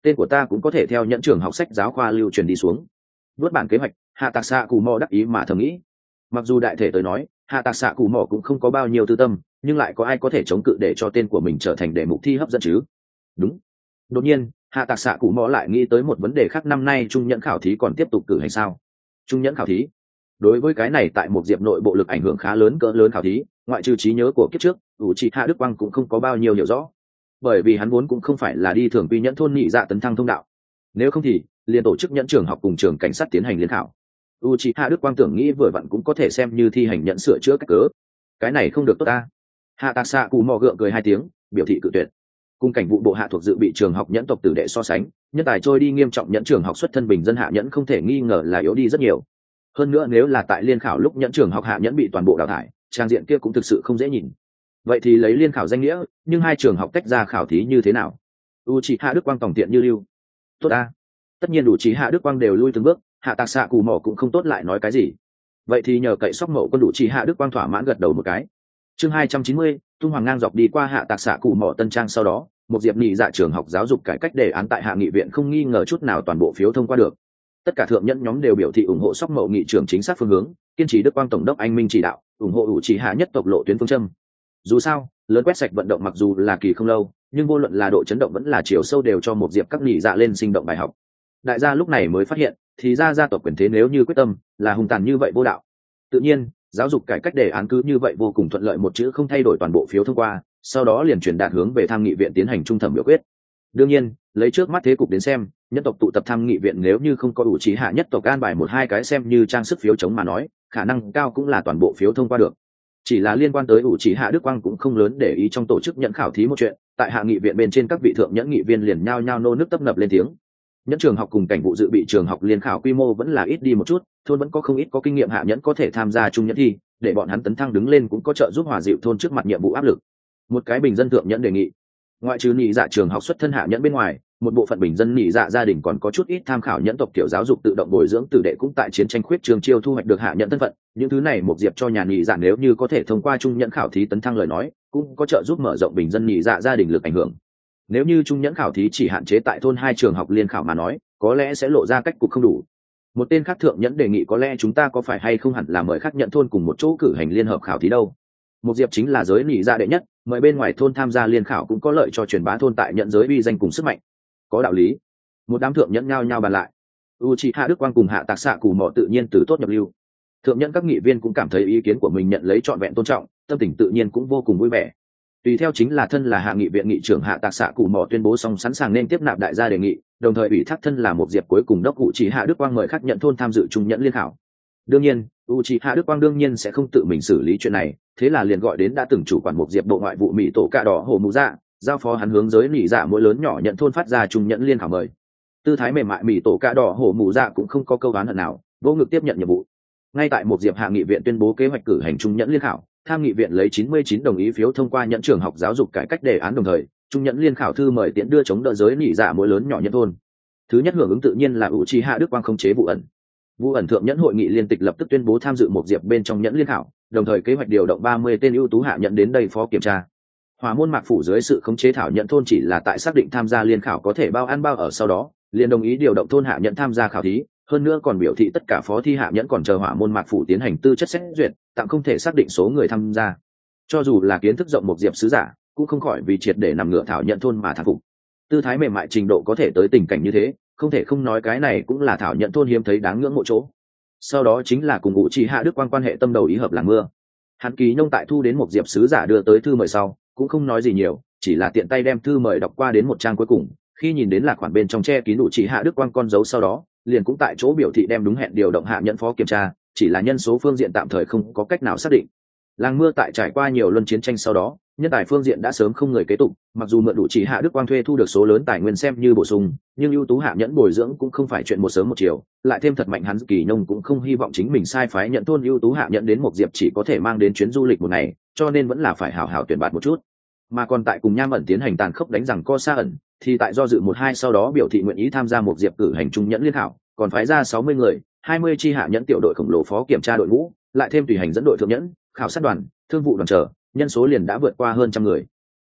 tên của ta cũng có thể theo nhẫn trường học sách giáo khoa lưu truyền đi xuống. Vớt bản kế hoạch, hạ tạc xạ cù mò đắc ý mà thầm nghĩ. Mặc dù đại thể tới nói hạ tạc xạ cù mò cũng không có bao nhiêu tư tâm, nhưng lại có ai có thể chống cự để cho tên của mình trở thành đề mục thi hấp dẫn chứ? Đúng. Đột nhiên hạ tạc xạ cù mò lại nghĩ tới một vấn đề khác, năm nay trung nhẫn khảo thí còn tiếp tục cử hành sao? Trung nhẫn khảo thí, đối với cái này tại một diệp nội bộ lực ảnh hưởng khá lớn cỡ lớn khảo thí, ngoại trừ trí nhớ của kiếp trước, ủ trị hạ đức quang cũng không có bao nhiêu hiểu rõ, bởi vì hắn vốn cũng không phải là đi thường quy nhẫn thôn nhị dạ tấn thăng thông đạo, nếu không thì liền tổ chức nhẫn trường học cùng trường cảnh sát tiến hành liên khảo. u trị hạ đức quang tưởng nghĩ vừa vặn cũng có thể xem như thi hành nhẫn sửa chữa cách cớ, cái này không được tốt ta. Hạ tạc xạ cù mò gượng cười hai tiếng biểu thị cự tuyệt. Cùng cảnh vụ bộ hạ thuộc dự bị trường học nhẫn tộc tử đệ so sánh, nhân tài trôi đi nghiêm trọng nhẫn trường học xuất thân bình dân hạ nhẫn không thể nghi ngờ là yếu đi rất nhiều. Hơn nữa nếu là tại liên khảo lúc nhẫn trường học hạ nhẫn bị toàn bộ đào thải, trang diện kia cũng thực sự không dễ nhìn. Vậy thì lấy liên khảo danh nghĩa, nhưng hai trường học tách ra khảo thí như thế nào? Uchiha Đức Quang tổng tiện như lưu. Tốt a. Tất nhiên Uchiha Đức Quang đều lui từng bước, hạ tạc xạ cù mỏ cũng không tốt lại nói cái gì. Vậy thì nhờ cậy sóc mậu quân Uchiha Đức Quang thỏa mãn gật đầu một cái. Chương hai trăm chín mươi, tung hoàng ngang dọc đi qua hạ tạc xạ cù mỏ tân trang, sau đó một diệp nhị dạ trường học giáo dục cải cách đề án tại hạ nghị viện không nghi ngờ chút nào toàn bộ phiếu thông qua được. Tất cả thượng nhẫn nhóm đều biểu thị ủng hộ sóc mậu nghị trưởng chính xác phương hướng, kiên trì Đức Quang tổng đốc anh minh chỉ đạo, ủng hộ Uchiha nhất tộc lộ tuyến phương châm. Dù sao lớn quét sạch vận động mặc dù là kỳ không lâu, nhưng vô luận là độ chấn động vẫn là chiều sâu đều cho một diệp các nhị dạ lên sinh động bài học. Đại gia lúc này mới phát hiện thì ra gia tộc quyền thế nếu như quyết tâm là hùng tàn như vậy vô đạo. Tự nhiên giáo dục cải cách đề án cứ như vậy vô cùng thuận lợi một chữ không thay đổi toàn bộ phiếu thông qua, sau đó liền chuyển đạt hướng về tham nghị viện tiến hành trung thẩm biểu quyết. Đương nhiên lấy trước mắt thế cục đến xem, nhân tộc tụ tập tham nghị viện nếu như không có đủ trí hạ nhất tộc an bài một hai cái xem như trang sức phiếu chống mà nói, khả năng cao cũng là toàn bộ phiếu thông qua được. Chỉ là liên quan tới ủ chỉ hạ Đức Quang cũng không lớn để ý trong tổ chức nhận khảo thí một chuyện, tại hạ nghị viện bên trên các vị thượng nhẫn nghị viên liền nhao nhao nô nước tấp nập lên tiếng. Nhẫn trường học cùng cảnh vụ dự bị trường học liên khảo quy mô vẫn là ít đi một chút, thôn vẫn có không ít có kinh nghiệm hạ nhẫn có thể tham gia trung nhẫn thi, để bọn hắn tấn thăng đứng lên cũng có trợ giúp hòa dịu thôn trước mặt nhiệm vụ áp lực. Một cái bình dân thượng nhẫn đề nghị, ngoại trừ nhị dạ trường học xuất thân hạ nhẫn bên ngoài, một bộ phận bình dân nhị dạ gia đình còn có chút ít tham khảo nhẫn tộc kiểu giáo dục tự động bồi dưỡng tử đệ cũng tại chiến tranh khuyết trường chiêu thu hoạch được hạ nhẫn thân phận. Những thứ này một diệp cho nhà nhị dạ nếu như có thể thông qua trung nhẫn khảo thí tấn thăng lời nói, cũng có trợ giúp mở rộng bình dân nhị dạ gia đình lực ảnh hưởng. Nếu như trung nhẫn khảo thí chỉ hạn chế tại thôn hai trường học liên khảo mà nói, có lẽ sẽ lộ ra cách cục không đủ. Một tên khác thượng nhẫn đề nghị có lẽ chúng ta có phải hay không hẳn là mời khác nhận thôn cùng một chỗ cử hành liên hợp khảo thí đâu. Một diệp chính là giới nhị dạ đệ nhất, mời bên ngoài thôn tham gia liên khảo cũng có lợi cho truyền bá thôn tại nhận giới uy danh cùng sức mạnh. Có đạo lý. Một đám thượng nhẫn nhao nhao bàn lại. Uchiha Đức Quang cùng hạ tạc xạ cù mỏ tự nhiên từ tốt nhập lưu. Thượng nhẫn các nghị viên cũng cảm thấy ý kiến của mình nhận lấy trọn vẹn tôn trọng, tâm tình tự nhiên cũng vô cùng vui vẻ. Tùy theo chính là thân là hạ nghị viện nghị trưởng hạ tạc xạ cù mỏ tuyên bố xong sẵn sàng nên tiếp nạp đại gia đề nghị, đồng thời ủy thác thân là một diệp cuối cùng đốc Uchiha Đức Quang mời khác nhận thôn tham dự trung nhẫn liên khảo. Đương nhiên Uchiha Đức Quang đương nhiên sẽ không tự mình xử lý chuyện này, thế là liền gọi đến đã từng chủ quản một diệp bộ ngoại vụ mỹ tổ cạ đỏ hồ mù dạ, giao phó hắn hướng giới nỉ dạ mỗi lớn nhỏ nhận thôn phát ra trung nhẫn liên khảo mời. Tư thái mềm mại mỹ tổ cạ đỏ hồ mù dạ cũng không có câu đoán hận nào, vô ngực tiếp nhận nhiệm vụ. Ngay tại một diệp hạ nghị viện tuyên bố kế hoạch cử hành trung nhẫn liên khảo, tham nghị viện lấy chín mươi chín đồng ý phiếu thông qua nhẫn trường học giáo dục cải cách đề án, đồng thời trung nhẫn liên khảo thư mời tiễn đưa chống đỡ giới nỉ dạ mỗi lớn nhỏ nhận thôn. Thứ nhất hưởng ứng tự nhiên là Uchiha Đức Quang khống chế vụ ẩn. Vụ ẩn thượng nhẫn hội nghị liên tịch lập tức tuyên bố tham dự một diệp bên trong nhẫn liên khảo, đồng thời kế hoạch điều động ba mươi tên ưu tú hạ nhận đến đây phó kiểm tra. Hỏa môn mạc phủ dưới sự khống chế thảo nhận thôn chỉ là tại xác định tham gia liên khảo có thể bao ăn bao ở sau đó, liền đồng ý điều động thôn hạ nhận tham gia khảo thí, hơn nữa còn biểu thị tất cả phó thi hạ nhẫn còn chờ hỏa môn mạc phủ tiến hành tư chất xét duyệt, tạm không thể xác định số người tham gia. Cho dù là kiến thức rộng một diệp sứ giả, cũng không khỏi vì triệt để nằm ngửa thảo nhận thôn mà thán phục. Tư thái mềm mại trình độ có thể tới tình cảnh như thế, không thể không nói cái này cũng là thảo nhận thôn hiếm thấy đáng ngưỡng mộ chỗ. Sau đó chính là cùng Uchiha Đức Quang quan hệ tâm đầu ý hợp làng mưa. Hàn Kỳ Nông tại thu đến một diệp sứ giả đưa tới thư mời sau, cũng không nói gì nhiều, chỉ là tiện tay đem thư mời đọc qua đến một trang cuối cùng, khi nhìn đến là khoản bên trong che kín Uchiha Đức Quang con dấu sau đó, liền cũng tại chỗ biểu thị đem đúng hẹn điều động hạ nhận phó kiểm tra, chỉ là nhân số phương diện tạm thời không có cách nào xác định. Làng mưa tại trải qua nhiều luân chiến tranh sau đó, nhân tài phương diện đã sớm không người kế tục, mặc dù mượn đủ chỉ hạ Đức Quang thuê thu được số lớn tài nguyên xem như bổ sung, nhưng ưu tú hạ nhẫn bồi dưỡng cũng không phải chuyện một sớm một chiều, lại thêm thật mạnh hắn Kỳ Nông cũng không hy vọng chính mình sai phái nhận thôn ưu tú hạ nhẫn đến một diệp chỉ có thể mang đến chuyến du lịch một ngày, cho nên vẫn là phải hảo hảo tuyển bạt một chút. Mà còn tại cùng Nham ẩn tiến hành tàn khốc đánh rằng co xa ẩn, thì tại do dự một hai sau đó biểu thị nguyện ý tham gia một diệp cử hành trung nhẫn liên khảo, còn phái ra sáu mươi người, hai mươi chi hạ nhẫn tiểu đội khổng lồ phó kiểm tra đội ngũ, lại thêm tùy hành dẫn đội thượng nhẫn, khảo sát đoàn, thương vụ đoàn trở, nhân số liền đã vượt qua hơn trăm người.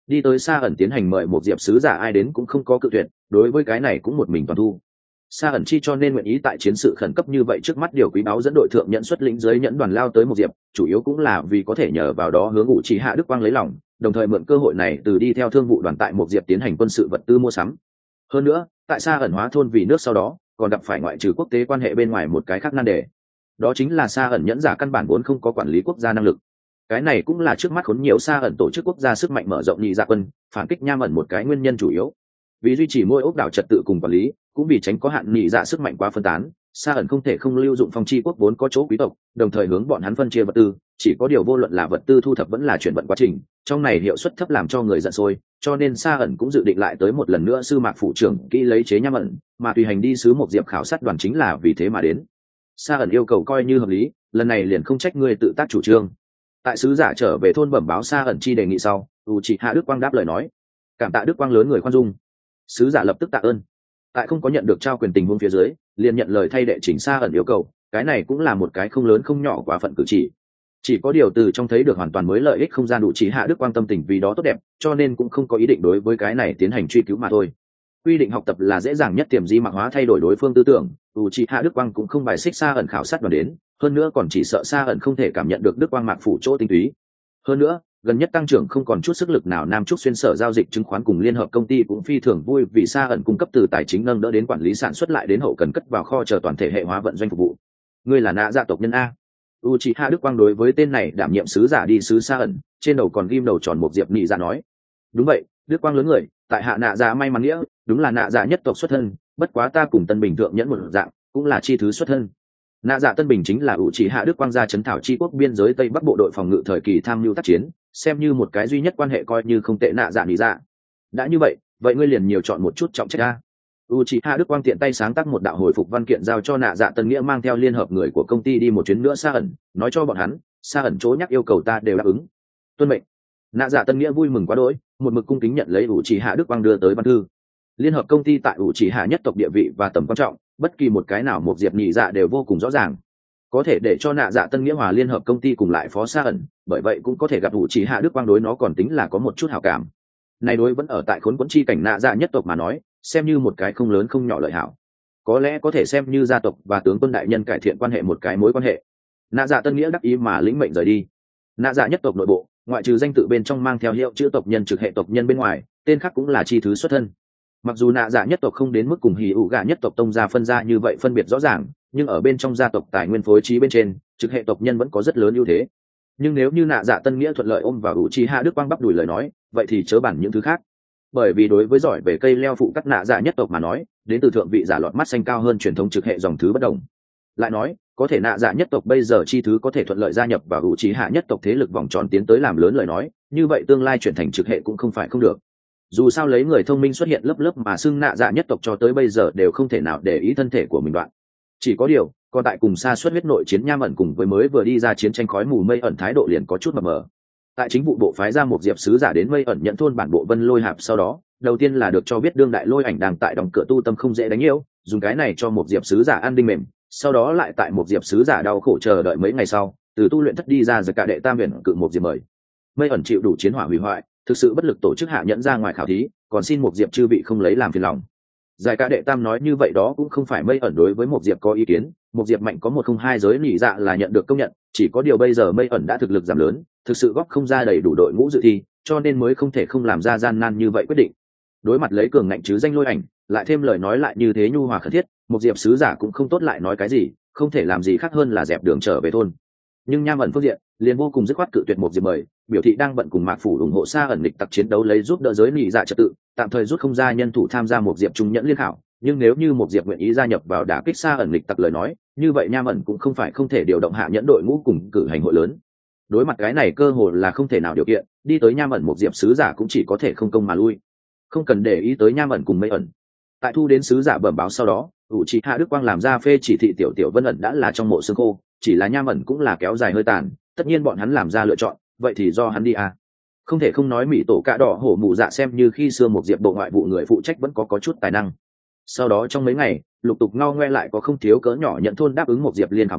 đi tới Sa ẩn tiến hành mời một diệp sứ giả ai đến cũng không có cự tuyệt, đối với cái này cũng một mình toàn thu. Sa ẩn chi cho nên nguyện ý tại chiến sự khẩn cấp như vậy trước mắt điều quý báo dẫn đội thượng nhận xuất lĩnh dưới nhẫn đoàn lao tới một diệp, chủ yếu cũng là vì có thể nhờ vào đó hướng Uchiha Đức Quang lấy lòng, đồng thời mượn cơ hội này từ đi theo thương vụ đoàn tại một diệp tiến hành quân sự vật tư mua sắm. Hơn nữa, tại Sa ẩn hóa thôn vì nước sau đó, còn gặp phải ngoại trừ quốc tế quan hệ bên ngoài một cái khác nan đề. Đó chính là Sa ẩn nhẫn giả căn bản vốn không có quản lý quốc gia năng lực. Cái này cũng là trước mắt khốn nhiều Sa ẩn tổ chức quốc gia sức mạnh mở rộng nhị dạ quân, phản kích nham ẩn một cái nguyên nhân chủ yếu. Vì duy trì môi ốc đảo trật tự cùng quản lý, cũng vì tránh có hạn nhị dạ sức mạnh quá phân tán, Sa ẩn không thể không lưu dụng phong chi quốc vốn có chỗ quý tộc, đồng thời hướng bọn hắn phân chia vật tư, chỉ có điều vô luận là vật tư thu thập vẫn là chuyển vận quá trình, trong này hiệu suất thấp làm cho người giận sôi, cho nên Sa ẩn cũng dự định lại tới một lần nữa sư mạc phụ trưởng kỹ lấy chế nham ẩn, mà tùy hành đi sứ một diệp khảo sát đoàn chính là vì thế mà đến. Sa ẩn yêu cầu coi như hợp lý, lần này liền không trách ngươi tự tác chủ trương. Tại sứ giả trở về thôn bẩm báo Sa ẩn chi đề nghị sau, Uchiha Đức Quang đáp lời nói, cảm tạ Đức Quang lớn người khoan dung. Sứ giả lập tức tạ ơn. Tại không có nhận được trao quyền tình huống phía dưới, liền nhận lời thay đệ chỉnh Sa ẩn yêu cầu, cái này cũng là một cái không lớn không nhỏ quá phận cử chỉ. Chỉ có điều từ trong thấy được hoàn toàn mới lợi ích không gian Uchiha Đức Quang tâm tình vì đó tốt đẹp, cho nên cũng không có ý định đối với cái này tiến hành truy cứu mà thôi. Quy định học tập là dễ dàng nhất tiềm di mạc hóa thay đổi đối phương tư tưởng, Uchiha Đức Quang cũng không bài xích Sa ẩn khảo sát đoàn đến, hơn nữa còn chỉ sợ Sa ẩn không thể cảm nhận được Đức Quang mạc phủ chỗ tinh túy. Hơn nữa, gần nhất tăng trưởng không còn chút sức lực nào Nam Trúc xuyên sở giao dịch chứng khoán cùng liên hợp công ty cũng phi thường vui vì Sa ẩn cung cấp từ tài chính nâng đỡ đến quản lý sản xuất lại đến hậu cần cất vào kho chờ toàn thể hệ hóa vận doanh phục vụ. Ngươi là nạ dạ tộc nhân a? Uchiha Đức Quang đối với tên này đảm nhiệm sứ giả đi sứ Sa ẩn, trên đầu còn ghim đầu tròn một diệp nhị dạ nói. Đúng vậy, Đức Quang lớn người, tại hạ nạ dạ may mắn nghĩa, đúng là nạ dạ nhất tộc xuất thân, bất quá ta cùng Tân Bình thượng nhẫn một dạng, cũng là chi thứ xuất thân. Nạ dạ Tân Bình chính là Uchiha Đức Quang gia trấn thảo chi quốc biên giới Tây Bắc bộ đội phòng ngự thời kỳ tham mưu tác chiến, xem như một cái duy nhất quan hệ coi như không tệ nạ dạ nhị dạ. Đã như vậy, vậy ngươi liền nhiều chọn một chút trọng trách a. Uchiha Đức Quang tiện tay sáng tác một đạo hồi phục văn kiện giao cho nạ dạ Tân Nghĩa mang theo liên hợp người của công ty đi một chuyến nữa Sa ẩn, nói cho bọn hắn, Sa ẩn chỗ nhắc yêu cầu ta đều đáp ứng. Tuân mệnh. Nạ dạ Tân Nghĩa vui mừng quá đỗi, một mực cung kính nhận lấy Uchiha Đức Quang đưa tới văn thư. Liên hợp công ty tại Uchiha nhất tộc địa vị và tầm quan trọng, bất kỳ một cái nào một diệp nhị dạ đều vô cùng rõ ràng. Có thể để cho nạ dạ Tân Nghĩa hòa liên hợp công ty cùng lại phó Sa ẩn, bởi vậy cũng có thể gặp Uchiha Đức Quang đối nó còn tính là có một chút hảo cảm. Này đối vẫn ở tại khốn quẫn chi cảnh nạ dạ nhất tộc mà nói, xem như một cái không lớn không nhỏ lợi hảo. Có lẽ có thể xem như gia tộc và tướng quân đại nhân cải thiện quan hệ một cái mối quan hệ. Nạ dạ Tân Nghĩa đắc ý mà lĩnh mệnh rời đi. Nạ dạ nhất tộc nội bộ, ngoại trừ danh tự bên trong mang theo hiệu chữ tộc nhân trực hệ tộc nhân bên ngoài, tên khác cũng là chi thứ xuất thân. Mặc dù nạ dạ nhất tộc không đến mức cùng hỉ ủ gà nhất tộc tông gia phân ra như vậy phân biệt rõ ràng, nhưng ở bên trong gia tộc tài nguyên phối trí bên trên, trực hệ tộc nhân vẫn có rất lớn ưu thế. Nhưng nếu như nạ dạ Tân Nghĩa thuận lợi ôm vào Uchiha Đức Quang bắp đùi lời nói, vậy thì chớ bản những thứ khác. Bởi vì đối với giỏi về cây leo phụ các nạ dạ nhất tộc mà nói, đến từ thượng vị giả lọt mắt xanh cao hơn truyền thống trực hệ dòng thứ bất đồng. Lại nói, có thể nạ dạ nhất tộc bây giờ chi thứ có thể thuận lợi gia nhập vào Uchiha nhất tộc thế lực vòng tròn tiến tới làm lớn lời nói, như vậy tương lai chuyển thành trực hệ cũng không phải không được. Dù sao lấy người thông minh xuất hiện lớp lớp mà xưng nạ dạ nhất tộc cho tới bây giờ đều không thể nào để ý thân thể của mình đoạn. Chỉ có điều, còn tại cùng xa suất huyết nội chiến nham ẩn cùng với mới vừa đi ra chiến tranh khói mù mây ẩn thái độ liền có chút mập mờ. Tại chính vụ bộ phái ra một diệp sứ giả đến mây ẩn nhận thôn bản bộ vân lôi hạp sau đó, đầu tiên là được cho biết đương đại lôi ảnh đang tại đóng cửa tu tâm không dễ đánh yêu, dùng cái này cho một diệp sứ giả an đinh mềm, sau đó lại tại một diệp sứ giả đau khổ chờ đợi mấy ngày sau, từ tu luyện thất đi ra giật cả đệ tam huyền cự một diệp mời. Mây ẩn chịu đủ chiến hỏa hủy hoại, thực sự bất lực tổ chức hạ nhẫn ra ngoài khảo thí, còn xin một diệp chư vị không lấy làm phiền lòng. Giải cả đệ tam nói như vậy đó cũng không phải mây ẩn đối với một diệp có ý kiến, một diệp mạnh có một không hai giới nỉ dạ là nhận được công nhận, chỉ có điều bây giờ mây ẩn đã thực lực giảm lớn, thực sự góp không ra đầy đủ đội ngũ dự thi, cho nên mới không thể không làm ra gian nan như vậy quyết định. Đối mặt lấy cường ngạnh chứ danh lôi ảnh, lại thêm lời nói lại như thế nhu hòa khẩn thiết, một diệp sứ giả cũng không tốt lại nói cái gì, không thể làm gì khác hơn là dẹp đường trở về thôn. Nhưng nham ẩn phương diện liền vô cùng dứt khoát cự tuyệt một diệp mời, biểu thị đang bận cùng mạc phủ ủng hộ Sa ẩn lịch tặc chiến đấu lấy giúp đỡ giới nỉ dạ trật tự, tạm thời rút không ra nhân thủ tham gia một diệp trung nhẫn liên khảo. Nhưng nếu như một diệp nguyện ý gia nhập vào đả kích Sa ẩn lịch tặc lời nói, như vậy nham ẩn cũng không phải không thể điều động hạ nhẫn đội ngũ cùng cử hành hội lớn. Đối mặt cái này cơ hội là không thể nào điều kiện, đi tới nham ẩn một diệp sứ giả cũng chỉ có thể không công mà lui, không cần để ý tới nham ẩn cùng mây ẩn. Tại thu đến sứ giả bẩm báo sau đó, Uchiha Đức Quang làm ra phê chỉ thị tiểu tiểu vân ẩn đã là trong mộ xương khô, chỉ là nham ẩn cũng là kéo dài hơi tàn, tất nhiên bọn hắn làm ra lựa chọn, vậy thì do hắn đi à. Không thể không nói mỹ tổ cạ đỏ hổ mù dạ xem như khi xưa một diệp bộ ngoại vụ người phụ trách vẫn có có chút tài năng. Sau đó trong mấy ngày, lục tục ngao ngoe lại có không thiếu cỡ nhỏ nhận thôn đáp ứng một diệp liên khảo mời,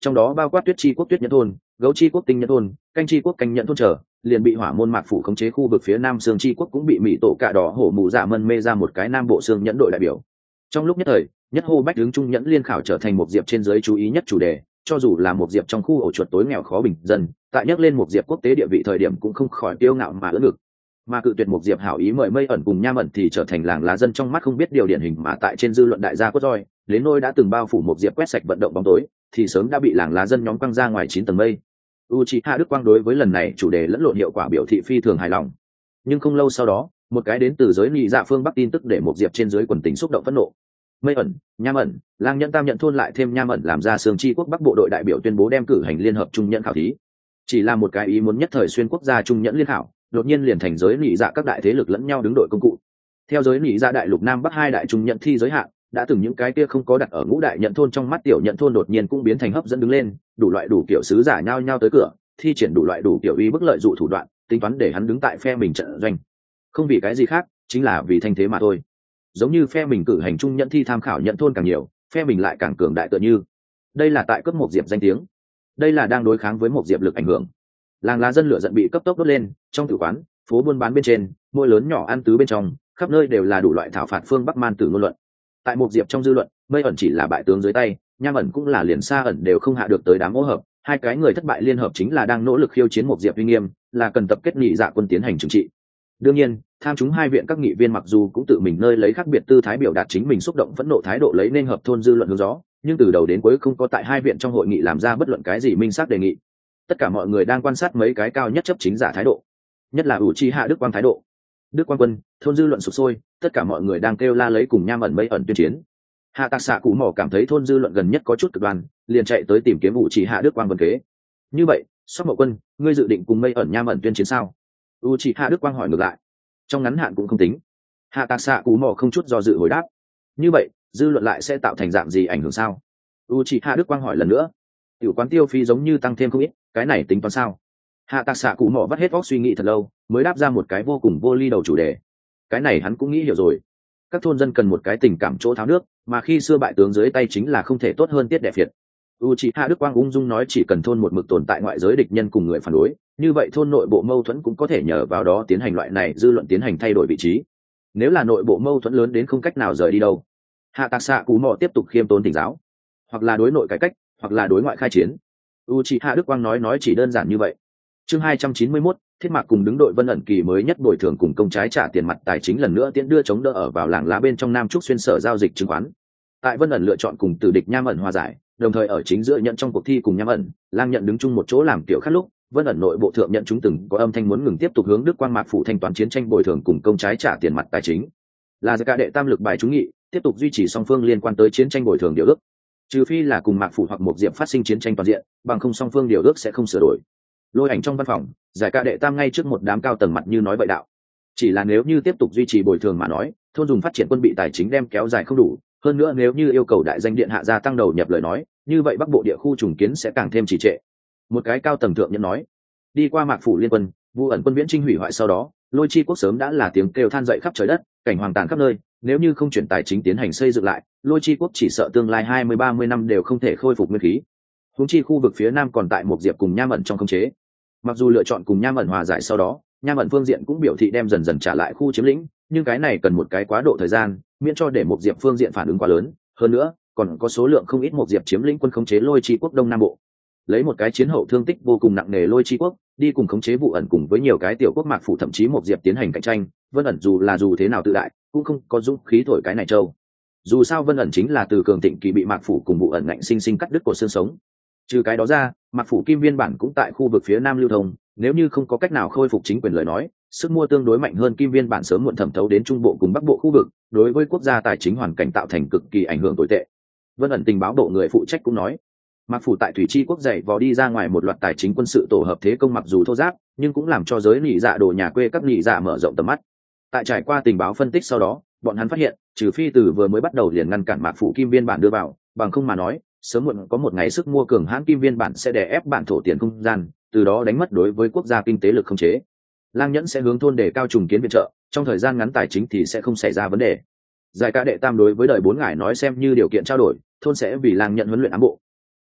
trong đó bao quát tuyết chi quốc tuyết nhẫn thôn, gấu chi quốc tinh nhẫn thôn, canh chi quốc canh nhẫn thôn trở, liền bị hỏa môn mạc phủ khống chế khu vực phía nam xương chi quốc cũng bị mỹ tổ cạ đỏ hổ mù dạ mân mê ra một cái nam bộ xương nhẫn đội đại biểu. Trong lúc nhất thời, nhất hô bách hướng trung nhẫn liên khảo trở thành một diệp trên giới chú ý nhất chủ đề, cho dù là một diệp trong khu ổ chuột tối nghèo khó bình dân, tại nhắc lên một diệp quốc tế địa vị thời điểm cũng không khỏi kiêu ngạo mà ưỡn ngực. Mà cự tuyệt một diệp hảo ý mời mây ẩn cùng nham ẩn thì trở thành làng lá dân trong mắt không biết điều điển hình mà tại trên dư luận đại gia quất roi, đến nôi đã từng bao phủ một diệp quét sạch vận động bóng tối thì sớm đã bị làng lá dân nhóm quăng ra ngoài chín tầng mây. Uchiha Đức Quang đối với lần này chủ đề lẫn lộn hiệu quả biểu thị phi thường hài lòng. Nhưng không lâu sau đó, một cái đến từ giới nhị dạ phương Bắc tin tức để một diệp trên dưới quần tình xúc động phẫn nộ. Mây ẩn, nham ẩn, lang nhẫn tam nhận thôn lại thêm nham ẩn làm ra sương chi quốc Bắc bộ đội đại biểu tuyên bố đem cử hành liên hợp trung nhẫn khảo thí. Chỉ là một cái ý muốn nhất thời xuyên quốc gia trung nhẫn liên khảo, đột nhiên liền thành giới nhị dạ các đại thế lực lẫn nhau đứng đội công cụ. Theo giới nhị dạ đại lục nam bắc hai đại trung nhẫn thi giới hạn, đã từng những cái kia không có đặt ở ngũ đại nhận thôn trong mắt tiểu nhận thôn đột nhiên cũng biến thành hấp dẫn đứng lên, đủ loại đủ kiểu sứ giả nhau nhau tới cửa, thi triển đủ loại đủ kiểu uy bức lợi dụ thủ đoạn, tính toán để hắn đứng tại phe mình trận doanh. Không vì cái gì khác, chính là vì thanh thế mà thôi. Giống như phe mình cử hành trung nhận thi tham khảo nhận thôn càng nhiều, phe mình lại càng cường đại tựa như. Đây là tại cấp một diệp danh tiếng, đây là đang đối kháng với một diệp lực ảnh hưởng. Làng lá dân lửa giận bị cấp tốc đốt lên, trong tử quán, phố buôn bán bên trên, môi lớn nhỏ ăn tứ bên trong, khắp nơi đều là đủ loại thảo phạt phương Bắc man tử ngôn luận. Tại một diệp trong dư luận, mây ẩn chỉ là bại tướng dưới tay, nham ẩn cũng là liền xa ẩn đều không hạ được tới đám ô hợp, hai cái người thất bại liên hợp chính là đang nỗ lực khiêu chiến một diệp uy nghiêm, là cần tập kết nghị dạ quân tiến hành trừng trị. Đương nhiên, tham chúng hai viện các nghị viên mặc dù cũng tự mình nơi lấy khác biệt tư thái biểu đạt chính mình xúc động phẫn nộ thái độ lấy nên hợp thôn dư luận hướng gió, nhưng từ đầu đến cuối không có tại hai viện trong hội nghị làm ra bất luận cái gì minh xác đề nghị. Tất cả mọi người đang quan sát mấy cái cao nhất chấp chính giả thái độ, nhất là Uchiha Đức Quang thái độ. Đức Quang quân, thôn dư luận sụp sôi, tất cả mọi người đang kêu la lấy cùng nham ẩn mây ẩn tuyên chiến. Hạ Tạc Xạ Cụ Mỏ cảm thấy thôn dư luận gần nhất có chút cực đoan, liền chạy tới tìm kiếm Uchiha Đức Quang vân kế. Như vậy, Sóc Mậu quân, ngươi dự định cùng mây ẩn nham ẩn tuyên chiến sao? Uchiha Đức Quang hỏi ngược lại. Trong ngắn hạn cũng không tính. Hạ Tạc Xạ Cụ Mỏ không chút do dự hồi đáp. Như vậy, dư luận lại sẽ tạo thành dạng gì ảnh hưởng sao? Uchiha Đức Quang hỏi lần nữa. Tiểu quán tiêu phí giống như tăng thêm không ít, cái này tính toán sao? Hạ Tạc Xạ Cụ Mỏ vắt hết óc suy nghĩ thật lâu, mới đáp ra một cái vô cùng vô ly đầu chủ đề. Cái này hắn cũng nghĩ hiểu rồi. Các thôn dân cần một cái tình cảm chỗ tháo nước, mà khi xưa bại tướng dưới tay chính là không thể tốt hơn tiết đẹp phiệt. Uchiha Đức Quang ung dung nói chỉ cần thôn một mực tồn tại ngoại giới địch nhân cùng người phản đối, như vậy thôn nội bộ mâu thuẫn cũng có thể nhờ vào đó tiến hành loại này dư luận tiến hành thay đổi vị trí. Nếu là nội bộ mâu thuẫn lớn đến không cách nào rời đi đâu, Hạ Tạc Xạ Cụ Mỏ tiếp tục khiêm tốn tỉnh giáo, hoặc là đối nội cải cách, hoặc là đối ngoại khai chiến. Uchiha Đức Quang nói nói chỉ đơn giản như vậy. Chương hai trăm chín mươi mốt, Thiết Mạc cùng đứng đội Vân ẩn kỳ mới nhất bồi thường cùng công trái trả tiền mặt tài chính lần nữa tiễn đưa chống đỡ ở vào làng lá bên trong Nam Trúc xuyên sở giao dịch chứng khoán. Tại Vân ẩn lựa chọn cùng tử địch nham ẩn hòa giải, đồng thời ở chính giữa nhận trong cuộc thi cùng nham ẩn, lang nhận đứng chung một chỗ làm tiểu khát lúc, Vân ẩn nội bộ thượng nhận chúng từng có âm thanh muốn ngừng tiếp tục hướng Đức Quang Mạc phủ thanh toán chiến tranh bồi thường cùng công trái trả tiền mặt tài chính. Là cả đệ tam lực bài trúng nghị, tiếp tục duy trì song phương liên quan tới chiến tranh bồi thường điều ước. Trừ phi là cùng Mạc phủ hoặc một diệp phát sinh chiến tranh toàn diện, bằng không song phương điều ước sẽ không sửa đổi. Lôi ảnh trong văn phòng, giải ca đệ tam ngay trước một đám cao tầng mặt như nói vậy đạo. Chỉ là nếu như tiếp tục duy trì bồi thường mà nói, thôn dùng phát triển quân bị tài chính đem kéo dài không đủ, hơn nữa nếu như yêu cầu đại danh điện hạ gia tăng đầu nhập lời nói, như vậy bắc bộ địa khu trùng kiến sẽ càng thêm trì trệ. Một cái cao tầng thượng nhân nói, đi qua Mạc phủ liên quân, vu ẩn quân viễn trinh hủy hoại sau đó, lôi chi quốc sớm đã là tiếng kêu than dậy khắp trời đất, cảnh hoàng tàn khắp nơi, nếu như không chuyển tài chính tiến hành xây dựng lại, lôi chi quốc chỉ sợ tương lai hai mươi ba mươi năm đều không thể khôi phục nguyên khí. Huống chi khu vực phía nam còn tại một diệp cùng nham ẩn trong khống chế. Mặc dù lựa chọn cùng nham ẩn hòa giải sau đó, nham ẩn phương diện cũng biểu thị đem dần dần trả lại khu chiếm lĩnh, nhưng cái này cần một cái quá độ thời gian, miễn cho để một diệp phương diện phản ứng quá lớn. Hơn nữa, còn có số lượng không ít một diệp chiếm lĩnh quân khống chế lôi chi quốc đông nam bộ. Lấy một cái chiến hậu thương tích vô cùng nặng nề lôi chi quốc đi cùng khống chế vụ ẩn cùng với nhiều cái tiểu quốc Mạc phủ thậm chí một diệp tiến hành cạnh tranh, Vân ẩn dù là dù thế nào tự đại, cũng không có dũng khí thổi cái này trâu. Dù sao Vân ẩn chính là từ cường thịnh kỳ bị Mạc phủ cùng vụ ẩn ngạnh sinh sinh cắt đứt cổ xương sống. Trừ cái đó ra, Mạc phủ kim viên bản cũng tại khu vực phía nam lưu thông, nếu như không có cách nào khôi phục chính quyền lời nói, sức mua tương đối mạnh hơn kim viên bản sớm muộn thẩm thấu đến trung bộ cùng bắc bộ khu vực, đối với quốc gia tài chính hoàn cảnh tạo thành cực kỳ ảnh hưởng tồi tệ. Vân ẩn tình báo bộ người phụ trách cũng nói, Mạc phủ tại thủy chi quốc dạy vò đi ra ngoài một loạt tài chính quân sự tổ hợp thế công mặc dù thô giáp, nhưng cũng làm cho giới nhị dạ đồ nhà quê các nhị dạ mở rộng tầm mắt. Tại trải qua tình báo phân tích sau đó, bọn hắn phát hiện, trừ phi từ vừa mới bắt đầu liền ngăn cản Mạc phủ kim viên bản đưa vào, bằng không mà nói, sớm muộn có một ngày sức mua cường hãn kim viên bản sẽ đè ép bản thổ tiền không gian, từ đó đánh mất đối với quốc gia kinh tế lực không chế. Lang nhẫn sẽ hướng thôn để cao trùng kiến viện trợ, trong thời gian ngắn tài chính thì sẽ không xảy ra vấn đề. Giải ca đệ tam đối với đời bốn ngài nói xem như điều kiện trao đổi, thôn sẽ vì Lang nhận huấn luyện ám bộ. Ngài,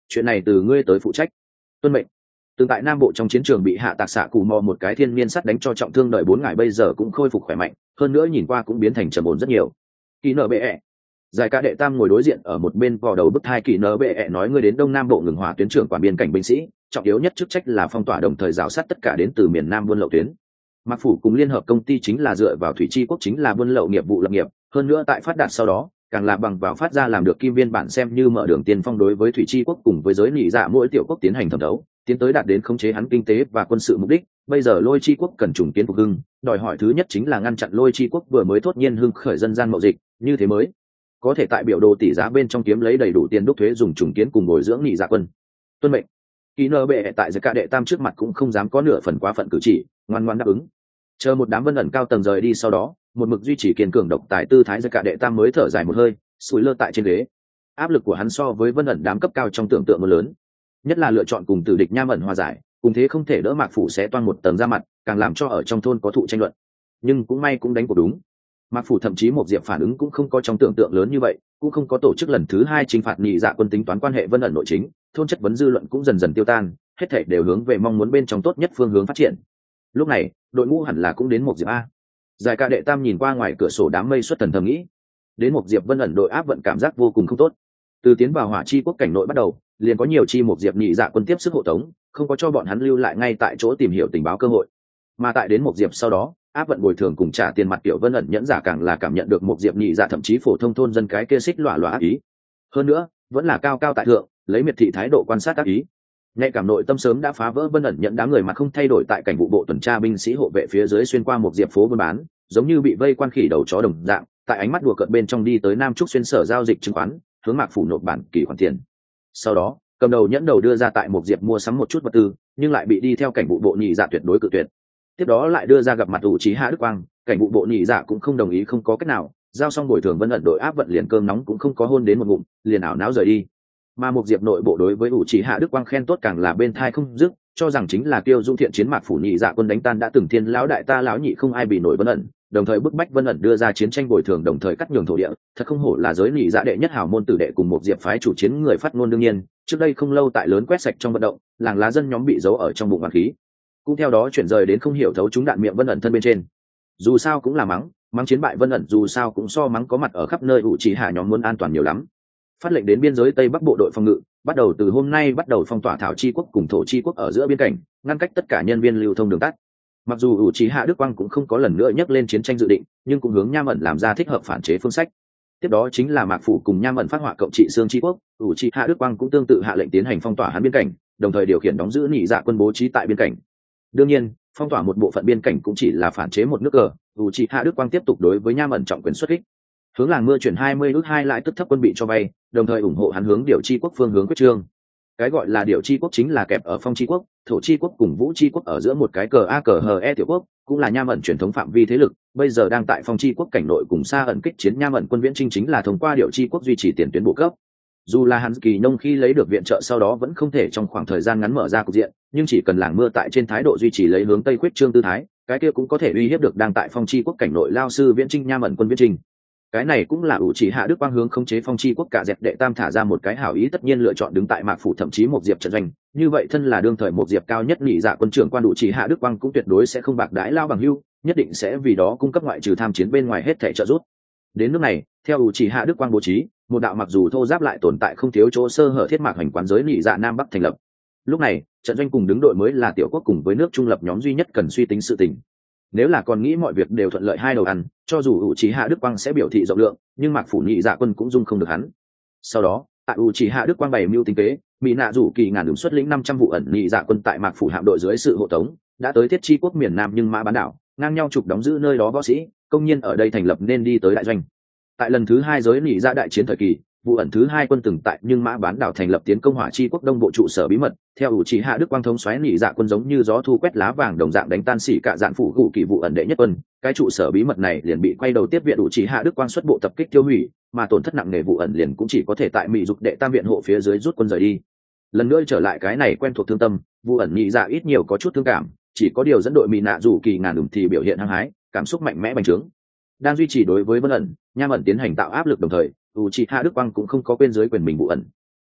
chuyện này từ ngươi tới phụ trách. Tuân mệnh. Từng tại Nam Bộ trong chiến trường bị hạ tạc xạ cù mò một cái thiên niên sắt đánh cho trọng thương đợi bốn ngày bây giờ cũng khôi phục khỏe mạnh, hơn nữa nhìn qua cũng biến thành trầm ổn rất nhiều. Kỳ nở bệ ẹ. Giải ca đệ tam ngồi đối diện ở một bên vò đầu bức hai. Kỳ nở bệ ẹ nói ngươi đến Đông Nam Bộ ngừng hỏa tuyến trưởng quản biên cảnh binh sĩ, trọng yếu nhất chức trách là phong tỏa đồng thời rào sát tất cả đến từ miền Nam buôn lậu tuyến. Mạc phủ cùng liên hợp công ty chính là dựa vào thủy chi quốc chính là buôn lậu nghiệp vụ lập nghiệp, hơn nữa tại phát đạt sau đó càng là bằng vào phát ra làm được kim viên bản xem như mở đường tiên phong đối với thủy chi quốc cùng với giới nghị dạ mỗi tiểu quốc tiến hành thẩm đấu, tiến tới đạt đến khống chế hắn kinh tế và quân sự mục đích. Bây giờ lôi chi quốc cần trùng kiến phục hưng, đòi hỏi thứ nhất chính là ngăn chặn lôi chi quốc vừa mới thốt nhiên hưng khởi dân gian mậu dịch, như thế mới có thể tại biểu đồ tỷ giá bên trong kiếm lấy đầy đủ tiền đúc thuế dùng trùng kiến cùng bồi dưỡng nghị dạ quân. Tuân mệnh. Kỳ nơ bệ tại giải ca đệ tam trước mặt cũng không dám có nửa phần quá phận cử chỉ, ngoan ngoan đáp ứng. Chờ một đám vân ẩn cao tầng rời đi sau đó, một mực duy trì kiên cường độc tài tư thái giải ca đệ tam mới thở dài một hơi, sủi lơ tại trên ghế. Áp lực của hắn so với vân ẩn đám cấp cao trong tưởng tượng một lớn, nhất là lựa chọn cùng tử địch nham ẩn hòa giải, cùng thế không thể đỡ Mạc phủ sẽ toan một tầng ra mặt, càng làm cho ở trong thôn có thụ tranh luận. Nhưng cũng may cũng đánh cuộc đúng. Mạc phủ thậm chí một diệp phản ứng cũng không có trong tưởng tượng lớn như vậy, cũng không có tổ chức lần thứ hai chinh phạt nhị dạ quân tính toán quan hệ vân ẩn nội chính, thôn chất vấn dư luận cũng dần dần tiêu tan, hết thảy đều hướng về mong muốn bên trong tốt nhất phương hướng phát triển. Lúc này đội ngũ hẳn là cũng đến một diệp a. Giải ca đệ tam nhìn qua ngoài cửa sổ đám mây xuất thần thầm nghĩ, đến một diệp vân ẩn đội áp vận cảm giác vô cùng không tốt. Từ tiến vào hỏa chi quốc cảnh nội bắt đầu, liền có nhiều chi một diệp nhị dạ quân tiếp sức hộ tống, không có cho bọn hắn lưu lại ngay tại chỗ tìm hiểu tình báo cơ hội. Mà tại đến một diệp sau đó, áp vận bồi thường cùng trả tiền mặt tiểu vân ẩn nhẫn giả càng là cảm nhận được một diệp nhị dạ thậm chí phổ thông thôn dân cái kia xích lọa lọa ác ý. Hơn nữa, vẫn là cao cao tại thượng, lấy miệt thị thái độ quan sát ác ý. Ngay cảm nội tâm sớm đã phá vỡ vân ẩn nhận đám người mà không thay đổi tại cảnh vụ bộ tuần tra binh sĩ hộ vệ phía dưới xuyên qua một diệp phố buôn bán, giống như bị vây quan khỉ đầu chó đồng dạng, tại ánh mắt đùa cợt bên trong đi tới Nam Trúc xuyên sở giao dịch chứng khoán, hướng Mạc phủ nộp bản kỳ khoản tiền. Sau đó, cầm đầu nhẫn đầu đưa ra tại một diệp mua sắm một chút vật tư, nhưng lại bị đi theo cảnh vụ bộ nhị dạ tuyệt đối cự tuyệt. Tiếp đó lại đưa ra gặp mặt ủ trí hạ đức quang, cảnh vụ bộ nhị dạ cũng không đồng ý, không có cách nào, giao xong bồi thường vân ẩn đội áp vận liền cơm nóng cũng không có hôn đến một ngụm, liền ảo não rời đi. Mà một diệp nội bộ đối với ủ trí hạ đức quang khen tốt càng là bên thai không dứt, cho rằng chính là kiêu dung thiện chiến Mạc phủ nhị dạ quân đánh tan đã từng thiên lão đại ta lão nhị không ai bị nổi vân ẩn, đồng thời bức bách vân ẩn đưa ra chiến tranh bồi thường, đồng thời cắt nhường thổ địa, thật không hổ là giới nhị dạ đệ nhất hào môn tử đệ cùng một diệp phái chủ chiến người phát ngôn. Đương nhiên, trước đây không lâu tại lớn quét sạch trong vận động, làng lá dân nhóm bị giấu ở trong bụng hoàng khí, cũng theo đó chuyển rời đến không hiểu thấu chúng đạn miệng vân ẩn thân bên trên. Dù sao cũng là mắng, mắng chiến bại vân ẩn dù sao cũng so mắng có mặt ở khắp nơi ủ trì hạ nhóm muốn an toàn nhiều lắm. Phát lệnh đến biên giới Tây Bắc bộ đội phòng ngự, bắt đầu từ hôm nay bắt đầu phong tỏa thảo chi quốc cùng thổ chi quốc ở giữa biên cảnh, ngăn cách tất cả nhân viên lưu thông đường tắt. Mặc dù ủ trì hạ đức quang cũng không có lần nữa nhắc lên chiến tranh dự định, nhưng cũng hướng nham ẩn làm ra thích hợp phản chế phương sách. Tiếp đó chính là Mạc phủ cùng nham ẩn phát họa cộng trị xương chi quốc, ủ trì hạ đức quang cũng tương tự hạ lệnh tiến hành phong tỏa hắn biên cảnh, đồng thời điều khiển đóng giữ nhị dạ quân bố trí tại biên cảnh. Đương nhiên, phong tỏa một bộ phận biên cảnh cũng chỉ là phản chế một nước cờ, ủ trì hạ đức quang tiếp tục đối với nham ẩn trọng quyền xuất kích, hướng làng mưa chuyển hai mươi ước hai lãi tức thấp quân bị cho vay, đồng thời ủng hộ hắn hướng điều chi quốc phương hướng quyết trương. Cái gọi là điều chi quốc chính là kẹp ở phong chi quốc, thổ chi quốc cùng vũ chi quốc ở giữa một cái cờ a cờ hờ e tiểu quốc, cũng là nham ẩn truyền thống phạm vi thế lực, bây giờ đang tại phong chi quốc cảnh nội cùng xa ẩn kích chiến nham ẩn quân viễn chinh chính là thông qua điều chi quốc duy trì tiền tuyến bộ cấp. Dù là hắn kỳ nông khi lấy được viện trợ sau đó vẫn không thể trong khoảng thời gian ngắn mở ra cục diện, nhưng chỉ cần làng mưa tại trên thái độ duy trì lấy hướng tây quyết trương tư thái, cái kia cũng có thể uy hiếp được đang tại phong chi quốc cảnh nội lao sư viễn chinh nham ẩn quân viễn chinh. Cái này cũng là ủ chỉ hạ đức quang hướng khống chế phong chi quốc cả dẹp đệ tam thả ra một cái hảo ý, tất nhiên lựa chọn đứng tại Mạc phủ thậm chí một diệp trận doanh, như vậy thân là đương thời một diệp cao nhất nhị dạ quân trưởng quan ủ chỉ hạ đức quang cũng tuyệt đối sẽ không bạc đãi lao bằng hưu, nhất định sẽ vì đó cung cấp ngoại trừ tham chiến bên ngoài hết thể trợ giúp. Đến nước này, theo ủ chỉ hạ đức quang bố trí, một đạo mặc dù thô giáp lại tồn tại không thiếu chỗ sơ hở thiết mạc hành quán giới nhị dạ nam bắc thành lập. Lúc này trận doanh cùng đứng đội mới là tiểu quốc cùng với nước trung lập nhóm duy nhất cần suy tính sự tình. Nếu là còn nghĩ mọi việc đều thuận lợi hai đầu ăn, cho dù ủ trì hạ đức quang sẽ biểu thị rộng lượng, nhưng Mạc phủ nhị dạ quân cũng dung không được hắn. Sau đó tại ủ trì hạ đức quang bày mưu tính kế, mỹ nạ rủ kỳ ngàn đường xuất lĩnh năm trăm vụ ẩn nhị dạ quân tại Mạc phủ hạm đội dưới sự hộ tống đã tới thiết chi quốc miền nam nhưng mã bán đảo, ngang nhau trục đóng giữ nơi đó võ sĩ công nhân ở đây thành lập nên đi tới đại doanh. Tại lần thứ hai giới nhị dạ đại chiến thời kỳ, vụ ẩn thứ hai quân từng tại nhưng mã bán đảo thành lập tiến công hỏa chi quốc đông bộ trụ sở bí mật, theo ủ trì hạ đức quang thống xoáy nhị dạ quân giống như gió thu quét lá vàng đồng dạng đánh tan xỉ cả dạn phủ gù kỳ vụ ẩn đệ nhất quân, cái trụ sở bí mật này liền bị quay đầu tiếp viện ủ trì hạ đức quang xuất bộ tập kích tiêu hủy, mà tổn thất nặng nề vụ ẩn liền cũng chỉ có thể tại mỹ dục đệ tam viện hộ phía dưới rút quân rời đi. Lần nữa trở lại cái này quen thuộc thương tâm, vụ ẩn nhị dạ ít nhiều có chút thương cảm, chỉ có điều dẫn đội mỹ nạ rủ kỳ ngàn đường thì biểu hiện hăng hái, cảm xúc mạnh mẽ bành trướng, đang duy trì đối với vân ẩn nham ẩn tiến hành tạo áp lực, đồng thời Uchiha Đức Quang cũng không có quên dưới quyền mình vụ ẩn.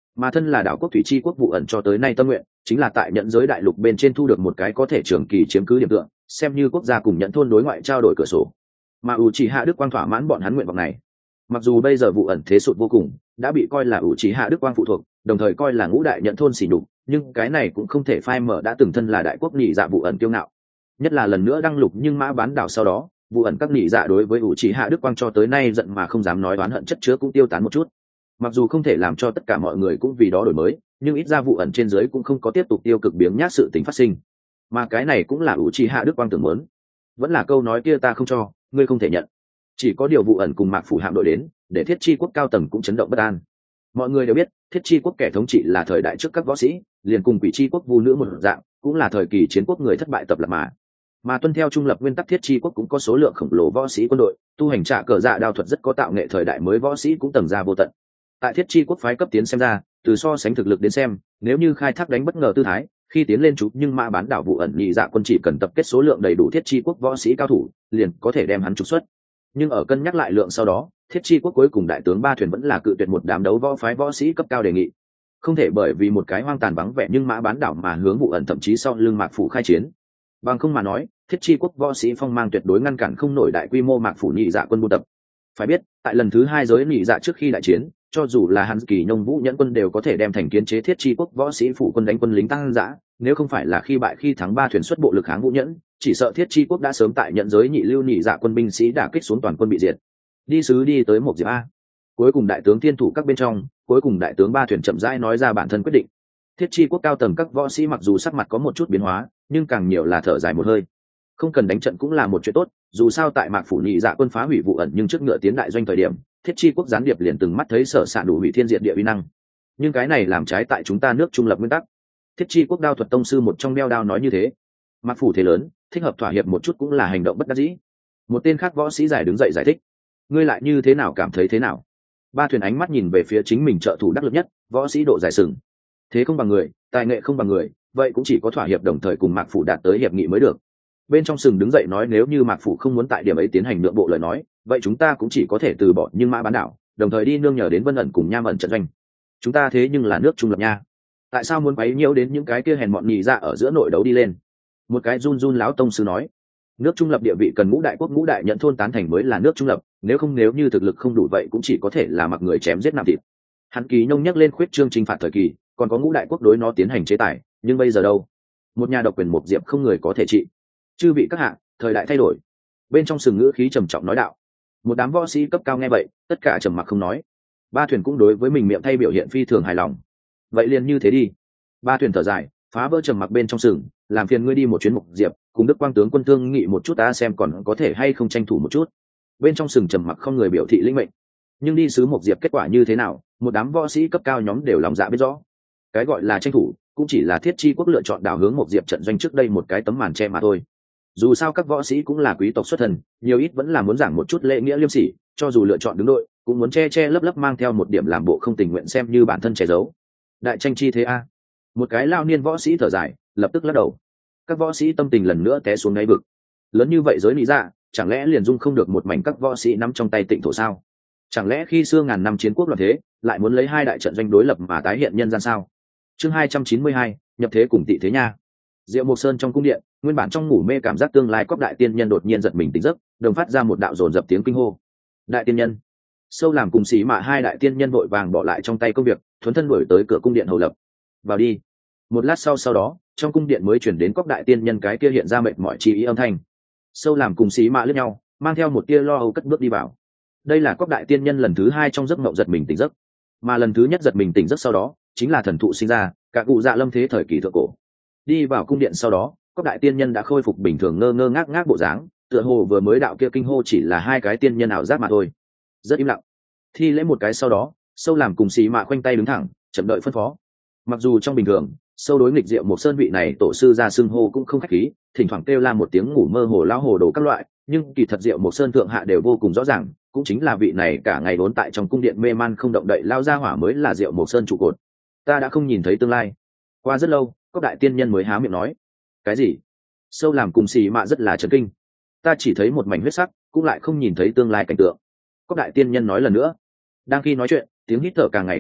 mà thân là đảo quốc thủy chi quốc vụ ẩn cho tới nay tâm nguyện chính là tại nhận giới đại lục bên trên thu được một cái có thể trường kỳ chiếm cứ điểm tựa, xem như quốc gia cùng nhận thôn đối ngoại trao đổi cửa sổ. Mà ủ trì hạ đức quang thỏa mãn bọn hắn nguyện vọng này. Mặc dù bây giờ vụ ẩn thế sụt vô cùng, đã bị coi là ủ trì hạ đức quang phụ thuộc, đồng thời coi là ngũ đại nhận thôn xỉ nhục, nhưng cái này cũng không thể phai mở đã từng thân là đại quốc nhị dạ vụ ẩn kiêu ngạo. Nhất là lần nữa đăng lục nhưng mã bán đảo sau đó, vụ ẩn các nhị dạ đối với ủ trì hạ đức quang cho tới nay giận mà không dám nói oán hận chất chứa cũng tiêu tán một chút. Mặc dù không thể làm cho tất cả mọi người cũng vì đó đổi mới, nhưng ít ra vụ ẩn trên dưới cũng không có tiếp tục tiêu cực biếng nhác sự tình phát sinh. Mà cái này cũng là ủ trì hạ đức quang tưởng muốn. Vẫn là câu nói kia ta không cho, ngươi không thể nhận. Chỉ có điều vụ ẩn cùng mạc phủ hạm đội đến, để thiết chi quốc cao tầng cũng chấn động bất an. Mọi người đều biết thiết chi quốc kẻ thống trị là thời đại trước các võ sĩ, liền cùng quỷ chi quốc vu nữ một dạng, cũng là thời kỳ chiến quốc người thất bại tập lập mà mà tuân theo trung lập nguyên tắc thiết chi quốc cũng có số lượng khổng lồ võ sĩ quân đội, tu hành trả cờ dạ đao thuật rất có tạo nghệ thời đại mới võ sĩ cũng tầng ra vô tận. Tại thiết chi quốc phái cấp tiến xem ra, từ so sánh thực lực đến xem, nếu như khai thác đánh bất ngờ tư thái khi tiến lên chút nhưng mã bán đảo vụ ẩn nhị dạ quân chỉ cần tập kết số lượng đầy đủ thiết chi quốc võ sĩ cao thủ liền có thể đem hắn trục xuất. Nhưng ở cân nhắc lại lượng sau đó, thiết chi quốc cuối cùng đại tướng ba thuyền vẫn là cự tuyệt một đám đấu võ phái võ sĩ cấp cao đề nghị. Không thể bởi vì một cái hoang tàn vắng vẻ nhưng mã bán đảo mà hướng vụ ẩn thậm chí sau lưng mạc phủ khai chiến. Bằng không mà nói, thiết chi quốc võ sĩ phong mang tuyệt đối ngăn cản không nổi đại quy mô mạc phủ nhị dạ quân buôn tập. Phải biết, tại lần thứ hai giới nhị dạ trước khi đại chiến, cho dù là Hàn Kỳ Nông Vũ Nhẫn quân đều có thể đem thành kiến chế thiết chi quốc võ sĩ phủ quân đánh quân lính tăng dã, nếu không phải là khi bại khi thắng ba thuyền xuất bộ lực kháng Vũ Nhẫn, chỉ sợ thiết chi quốc đã sớm tại nhận giới nhị lưu nhị dạ quân binh sĩ đả kích xuống toàn quân bị diệt. Đi sứ đi tới một diệp a. Cuối cùng đại tướng thiên thủ các bên trong, cuối cùng đại tướng ba thuyền chậm rãi nói ra bản thân quyết định. Thiết chi quốc cao tầng các võ sĩ mặc dù sắc mặt có một chút biến hóa, nhưng càng nhiều là thở dài một hơi. Không cần đánh trận cũng là một chuyện tốt, dù sao tại mạc phủ nhị dạ quân phá hủy vụ ẩn nhưng trước ngựa tiến đại doanh thời điểm, thiết chi quốc gián điệp liền từng mắt thấy sở sạn đủ hủy thiên diệt địa uy năng. Nhưng cái này làm trái tại chúng ta nước trung lập nguyên tắc. Thiết chi quốc đao thuật tông sư một trong đeo đao nói như thế. Mạc phủ thế lớn, thích hợp thỏa hiệp một chút cũng là hành động bất đắc dĩ. Một tên khác võ sĩ giải đứng dậy giải thích. Ngươi lại như thế nào cảm thấy thế nào? Ba thuyền ánh mắt nhìn về phía chính mình trợ thủ đắc lực nhất, võ sĩ độ giải sừng. Thế không bằng người, tài nghệ không bằng người, vậy cũng chỉ có thỏa hiệp đồng thời cùng mạc phủ đạt tới hiệp nghị mới được. Bên trong sừng đứng dậy nói nếu như mạc phủ không muốn tại điểm ấy tiến hành nhượng bộ lời nói, vậy chúng ta cũng chỉ có thể từ bỏ nhưng mã bán đảo, đồng thời đi nương nhờ đến Vân ẩn cùng Nham ẩn trận doanh. Chúng ta thế nhưng là nước trung lập nha, tại sao muốn quấy nhiễu đến những cái kia hèn mọn nhị dạ ở giữa nội đấu đi lên? Một cái run run láo tông sư nói, nước trung lập địa vị cần ngũ đại quốc ngũ đại nhận thôn tán thành mới là nước trung lập, nếu không nếu như thực lực không đủ vậy cũng chỉ có thể là mặc người chém giết nằm thịt. Hắn Kỳ Nông nhắc lên khuyết trương chinh phạt thời kỳ, còn có ngũ đại quốc đối nó tiến hành chế tài, nhưng bây giờ đâu? Một nhà độc quyền một diệp không người có thể trị. Chư vị các hạ, thời đại thay đổi. Bên trong sừng ngữ khí trầm trọng nói đạo. Một đám võ sĩ cấp cao nghe vậy, tất cả trầm mặc không nói. Ba thuyền cũng đối với mình miệng thay biểu hiện phi thường hài lòng. Vậy liền như thế đi. Ba thuyền thở dài, phá vỡ trầm mặc bên trong sừng, làm phiền ngươi đi một chuyến mục diệp, cùng Đức Quang tướng quân thương nghị một chút ta xem còn có thể hay không tranh thủ một chút. Bên trong sừng trầm mặc không người biểu thị linh mệnh. Nhưng đi sứ mục diệp kết quả như thế nào, một đám võ sĩ cấp cao nhóm đều lòng dạ biết rõ. Cái gọi là tranh thủ, cũng chỉ là thiết chi quốc lựa chọn đảo hướng mục diệp trận doanh trước đây một cái tấm màn che mà thôi. Dù sao các võ sĩ cũng là quý tộc xuất thân, nhiều ít vẫn là muốn giảng một chút lễ nghĩa liêm sỉ, cho dù lựa chọn đứng đội cũng muốn che che lấp lấp mang theo một điểm làm bộ không tình nguyện xem như bản thân che giấu. Đại tranh chi thế a. Một cái lao niên võ sĩ thở dài, lập tức lắc đầu. Các võ sĩ tâm tình lần nữa té xuống đáy vực. Lớn như vậy giới lý ra, chẳng lẽ liền dung không được một mảnh các võ sĩ nắm trong tay tịnh thổ sao? Chẳng lẽ khi xưa ngàn năm chiến quốc loạn thế, lại muốn lấy hai đại trận doanh đối lập mà tái hiện nhân gian sao? Chương hai trăm chín mươi hai, nhập thế cùng tị thế nha. Diệu Mộc Sơn trong cung điện, nguyên bản trong ngủ mê cảm giác tương lai cóc đại tiên nhân đột nhiên giật mình tỉnh giấc, đồng phát ra một đạo dồn dập tiếng kinh hô. Đại tiên nhân! Sâu làm cùng xí mà hai đại tiên nhân vội vàng bỏ lại trong tay công việc, thuấn thân đuổi tới cửa cung điện hầu lập. Vào đi. Một lát sau sau đó, trong cung điện mới chuyển đến cóc đại tiên nhân cái kia hiện ra mệt mỏi chi ý âm thanh. Sâu làm cùng xí mạ lướt nhau, mang theo một tia lo âu cất bước đi vào. Đây là cóc đại tiên nhân lần thứ hai trong giấc mộng giật mình tỉnh giấc, mà lần thứ nhất giật mình tỉnh giấc sau đó, chính là thần thụ sinh ra, cả cụ dạ lâm thế thời kỳ thượng cổ. Đi vào cung điện sau đó, cóc đại tiên nhân đã khôi phục bình thường ngơ ngơ ngác ngác bộ dáng, tựa hồ vừa mới đạo kia kinh hô chỉ là hai cái tiên nhân ảo giác mà thôi. Rất im lặng. Thi lễ một cái sau đó, sâu làm cùng xí mạ khoanh tay đứng thẳng, chậm đợi phân phó. Mặc dù trong bình thường, sâu đối nghịch Diệu Mộc Sơn vị này tổ sư ra xưng hô cũng không khách khí, thỉnh thoảng kêu la một tiếng ngủ mơ hồ lao hồ đồ các loại, nhưng kỳ thật Diệu Mộc Sơn thượng hạ đều vô cùng rõ ràng, cũng chính là vị này cả ngày vốn tại trong cung điện mê man không động đậy lao ra hỏa mới là Diệu Mộc Sơn trụ cột. Ta đã không nhìn thấy tương lai. Qua rất lâu, cóc đại tiên nhân mới há miệng nói. Cái gì? Sâu làm cùng xì mạ rất là chấn kinh. Ta chỉ thấy một mảnh huyết sắc, cũng lại không nhìn thấy tương lai cảnh tượng. Cóc đại tiên nhân nói lần nữa. Đang khi nói chuyện, tiếng hít thở càng ngày càng nặng,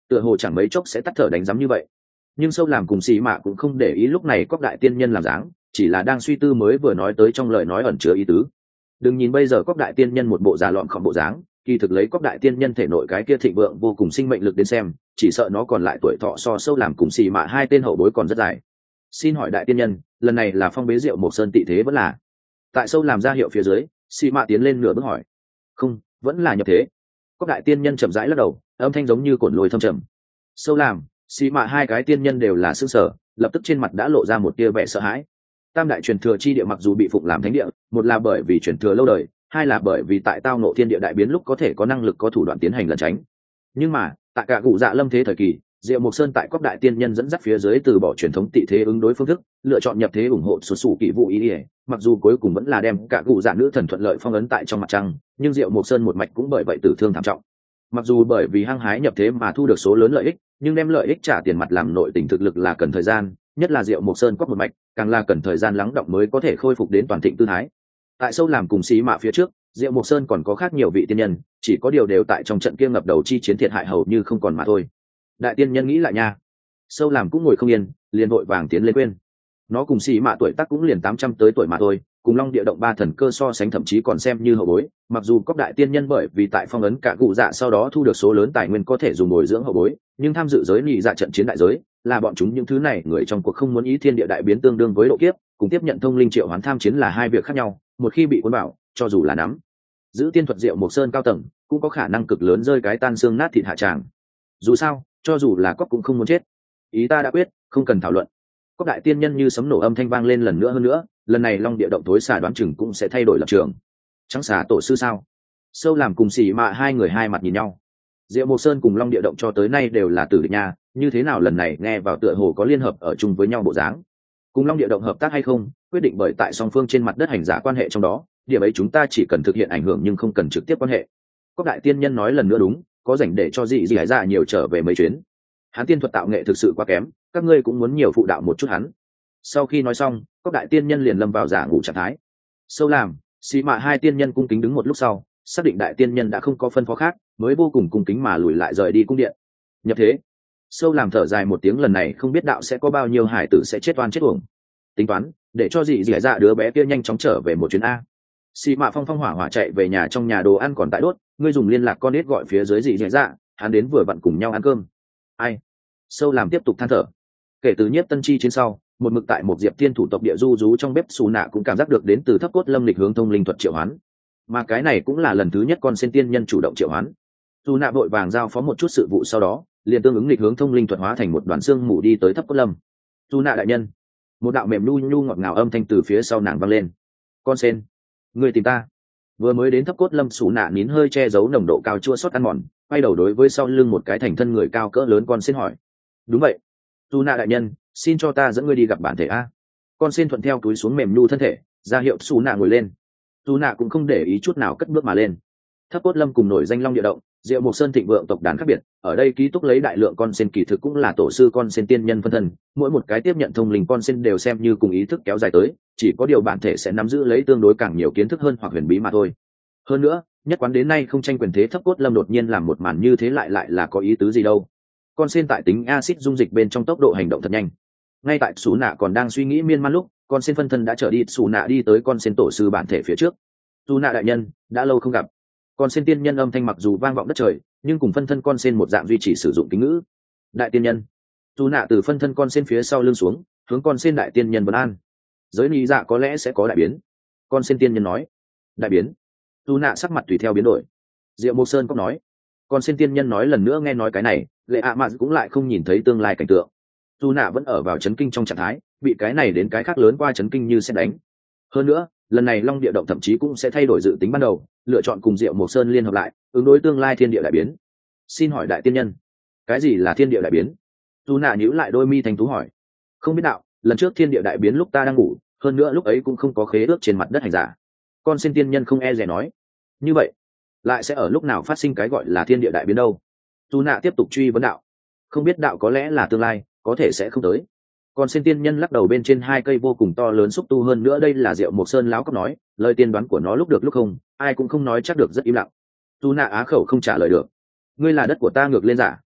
tựa hồ chẳng mấy chốc sẽ tắt thở đánh giám như vậy. Nhưng sâu làm cùng xì mạ cũng không để ý lúc này cóc đại tiên nhân làm dáng, chỉ là đang suy tư mới vừa nói tới trong lời nói ẩn chứa ý tứ. Đừng nhìn bây giờ cóc đại tiên nhân một bộ già lọn khom bộ dáng, kỳ thực lấy cóc đại tiên nhân thể nội cái kia thịnh vượng vô cùng sinh mệnh lực đến xem, chỉ sợ nó còn lại tuổi thọ so sâu làm cùng xì mạ hai tên hậu bối còn rất dài. Xin hỏi đại tiên nhân, lần này là phong bế rượu một sơn tị thế vẫn là? Tại sâu làm ra hiệu phía dưới, xì mạ tiến lên nửa bước hỏi. Không, vẫn là nhập thế. Cóc đại tiên nhân chậm rãi lắc đầu, âm thanh giống như cồn lôi thâm trầm. Sâu làm, xì mạ hai cái tiên nhân đều là sững sờ, lập tức trên mặt đã lộ ra một tia vẻ sợ hãi. Tam đại truyền thừa chi địa mặc dù bị phụng làm thánh địa, một là bởi vì truyền thừa lâu đời, hai là bởi vì tại tao ngộ thiên địa đại biến lúc có thể có năng lực có thủ đoạn tiến hành lẩn tránh. Nhưng mà tại cả cụ dạ lâm thế thời kỳ, Diệu Mộc Sơn tại Cóc đại tiên nhân dẫn dắt phía dưới từ bỏ truyền thống tị thế ứng đối phương thức, lựa chọn nhập thế ủng hộ xuất sủ kỵ vụ ý ỉa, mặc dù cuối cùng vẫn là đem cả cụ dạ nữ thần thuận lợi phong ấn tại trong mặt trăng, nhưng Diệu Mộc Sơn một mạch cũng bởi vậy tử thương thảm trọng. Mặc dù bởi vì hăng hái nhập thế mà thu được số lớn lợi ích, nhưng đem lợi ích trả tiền mặt làm nội tình thực lực là cần thời gian, nhất là Diệu Mộc Sơn Cóc một mạch, càng là cần thời gian lắng động mới có thể khôi phục đến toàn thịnh tư thái. Tại sâu làm cùng xí mạ phía trước, Diệu Mộc Sơn còn có khác nhiều vị tiên nhân, chỉ có điều đều tại trong trận kia ngập đầu chi chiến thiệt hại hầu như không còn mà thôi. Đại tiên nhân nghĩ lại nha. Sâu làm cũng ngồi không yên, liền vội vàng tiến lên quên. Nó cùng xí mạ tuổi tác cũng liền tám trăm tới tuổi mà thôi, cùng Long Địa động ba thần cơ so sánh thậm chí còn xem như hậu bối, mặc dù Cóc đại tiên nhân bởi vì tại phong ấn cả cụ dạ sau đó thu được số lớn tài nguyên có thể dùng bồi dưỡng hậu bối, nhưng tham dự giới nhị dạ trận chiến đại giới, là bọn chúng những thứ này người trong cuộc không muốn ý thiên địa đại biến tương đương với độ kiếp, cùng tiếp nhận thông linh triệu hoán tham chiến là hai việc khác nhau, một khi bị cuốn vào, cho dù là nắm giữ tiên thuật Diệu Mộc Sơn cao tầng, cũng có khả năng cực lớn rơi cái tan xương nát thịt hạ tràng. Dù sao, cho dù là Cóc cũng không muốn chết. Ý ta đã quyết, không cần thảo luận. Cóc đại tiên nhân như sấm nổ âm thanh vang lên lần nữa hơn nữa, lần này Long Địa động tối xà đoán chừng cũng sẽ thay đổi lập trường. Trắng xà tổ sư sao? Sâu làm cùng xì mạ hai người hai mặt nhìn nhau. Diệu Mộc Sơn cùng Long Địa động cho tới nay đều là tử địch nha, như thế nào lần này nghe vào tựa hồ có liên hợp ở chung với nhau bộ dáng. Cùng Long Địa động hợp tác hay không, quyết định bởi tại song phương trên mặt đất hành giả quan hệ trong đó, điểm ấy chúng ta chỉ cần thực hiện ảnh hưởng nhưng không cần trực tiếp quan hệ. Cóc đại tiên nhân nói lần nữa đúng, có rảnh để cho dị dị hải ra nhiều trở về mấy chuyến. Hắn tiên thuật tạo nghệ thực sự quá kém, các ngươi cũng muốn nhiều phụ đạo một chút hắn. Sau khi nói xong, Cóc đại tiên nhân liền lâm vào giả ngủ trạng thái. Sâu làm, xì mạ hai tiên nhân cung kính đứng một lúc sau, xác định đại tiên nhân đã không có phân phó khác, mới vô cùng cung kính mà lùi lại rời đi cung điện. Nhập thế. Sâu làm thở dài một tiếng, lần này không biết đạo sẽ có bao nhiêu hải tử sẽ chết oan chết uổng. Tính toán, để cho dị dị dạ đứa bé kia nhanh chóng trở về một chuyến a. Xì mạ phong phong hỏa hỏa chạy về nhà, trong nhà đồ ăn còn tại đốt, ngươi dùng liên lạc con nết gọi phía dưới dị dị dạ, hắn đến vừa vặn cùng nhau ăn cơm. Ai? Sâu làm tiếp tục than thở. Kể từ Nhiếp Tân Chi chiến sau, một mực tại một diệp tiên thủ tộc địa du rú trong bếp xù nạ cũng cảm giác được đến từ thấp cốt lâm lịch hướng thông linh thuật triệu hoán, mà cái này cũng là lần thứ nhất con sen tiên nhân chủ động triệu hoán. Xù nạ vội vàng giao phó một chút sự vụ, sau đó liền tương ứng lịch hướng thông linh thuật hóa thành một đoàn xương mù đi tới thấp cốt lâm. Xù nạ đại nhân. Một đạo mềm nu nhu ngọt ngào âm thanh từ phía sau nàng vang lên. Con sen, người tìm ta. Vừa mới đến thấp cốt lâm, xù nạ nín hơi che giấu nồng độ cao chua xót ăn mòn, quay đầu đối với sau lưng một cái thành thân người cao cỡ lớn con sen hỏi. Đúng vậy. Xù nạ đại nhân, xin cho ta dẫn ngươi đi gặp bản thể a. Con sen thuận theo túi xuống mềm nhu thân thể, ra hiệu xù nạ ngồi lên. Xù nạ cũng không để ý chút nào, cất bước mà lên. Thấp cốt lâm cùng nổi danh Long Địa động, Diệu Mộc Sơn thịnh vượng tộc đàn khác biệt, ở đây ký túc lấy đại lượng con sen, kỳ thực cũng là tổ sư con sen tiên nhân phân thân, mỗi một cái tiếp nhận thông linh con sen đều xem như cùng ý thức kéo dài tới, chỉ có điều bản thể sẽ nắm giữ lấy tương đối càng nhiều kiến thức hơn hoặc huyền bí mà thôi. Hơn nữa, nhất quán đến nay không tranh quyền thế, thấp cốt lâm đột nhiên làm một màn như thế lại lại là có ý tứ gì đâu. Con sen tại tính axit dung dịch bên trong tốc độ hành động thật nhanh. Ngay tại Sú Nạ còn đang suy nghĩ miên man lúc, con sen phân thân đã trở đi, Sú Nạ đi tới con sen tổ sư bản thể phía trước. Sú Nạ đại nhân, đã lâu không gặp. Con sen tiên nhân âm thanh mặc dù vang vọng đất trời, nhưng cùng phân thân con sen một dạng duy trì sử dụng kính ngữ. Đại tiên nhân. Sú Nạ từ phân thân con sen phía sau lưng xuống, hướng con sen đại tiên nhân vấn an. Giới lý dạ có lẽ sẽ có đại biến. Con sen tiên nhân nói. Đại biến. Sú Nạ sắc mặt tùy theo biến đổi. Diệu Mộc Sơn có nói. Con sen tiên nhân nói lần nữa, nghe nói cái này, lệ ạ mạn cũng lại không nhìn thấy tương lai cảnh tượng. Sú Nạ vẫn ở vào chấn kinh trong trạng thái, bị cái này đến cái khác lớn qua chấn kinh như sẽ đánh. Hơn nữa, lần này Long Địa động thậm chí cũng sẽ thay đổi dự tính ban đầu, lựa chọn cùng Diệu Mộc Sơn liên hợp lại, ứng đối tương lai thiên địa đại biến. Xin hỏi đại tiên nhân, cái gì là thiên địa đại biến? Sú Nạ nhíu lại đôi mi thành tú hỏi. Không biết đạo, lần trước thiên địa đại biến lúc ta đang ngủ, hơn nữa lúc ấy cũng không có khế ước trên mặt đất hành giả. Con sen tiên nhân không e dè nói. Như vậy, lại sẽ ở lúc nào phát sinh cái gọi là thiên địa đại biến đâu? Sú Nạ tiếp tục truy vấn đạo. Không biết đạo, có lẽ là tương lai, có thể sẽ không tới. Còn sen tiên nhân lắc đầu, bên trên hai cây vô cùng to lớn xúc tu, hơn nữa đây là Diệu Mộc Sơn láo cóc nói, lời tiên đoán của nó lúc được lúc không, ai cũng không nói chắc được, rất im lặng. Sú Nạ á khẩu không trả lời được. Ngươi là đất của ta ngược lên giả,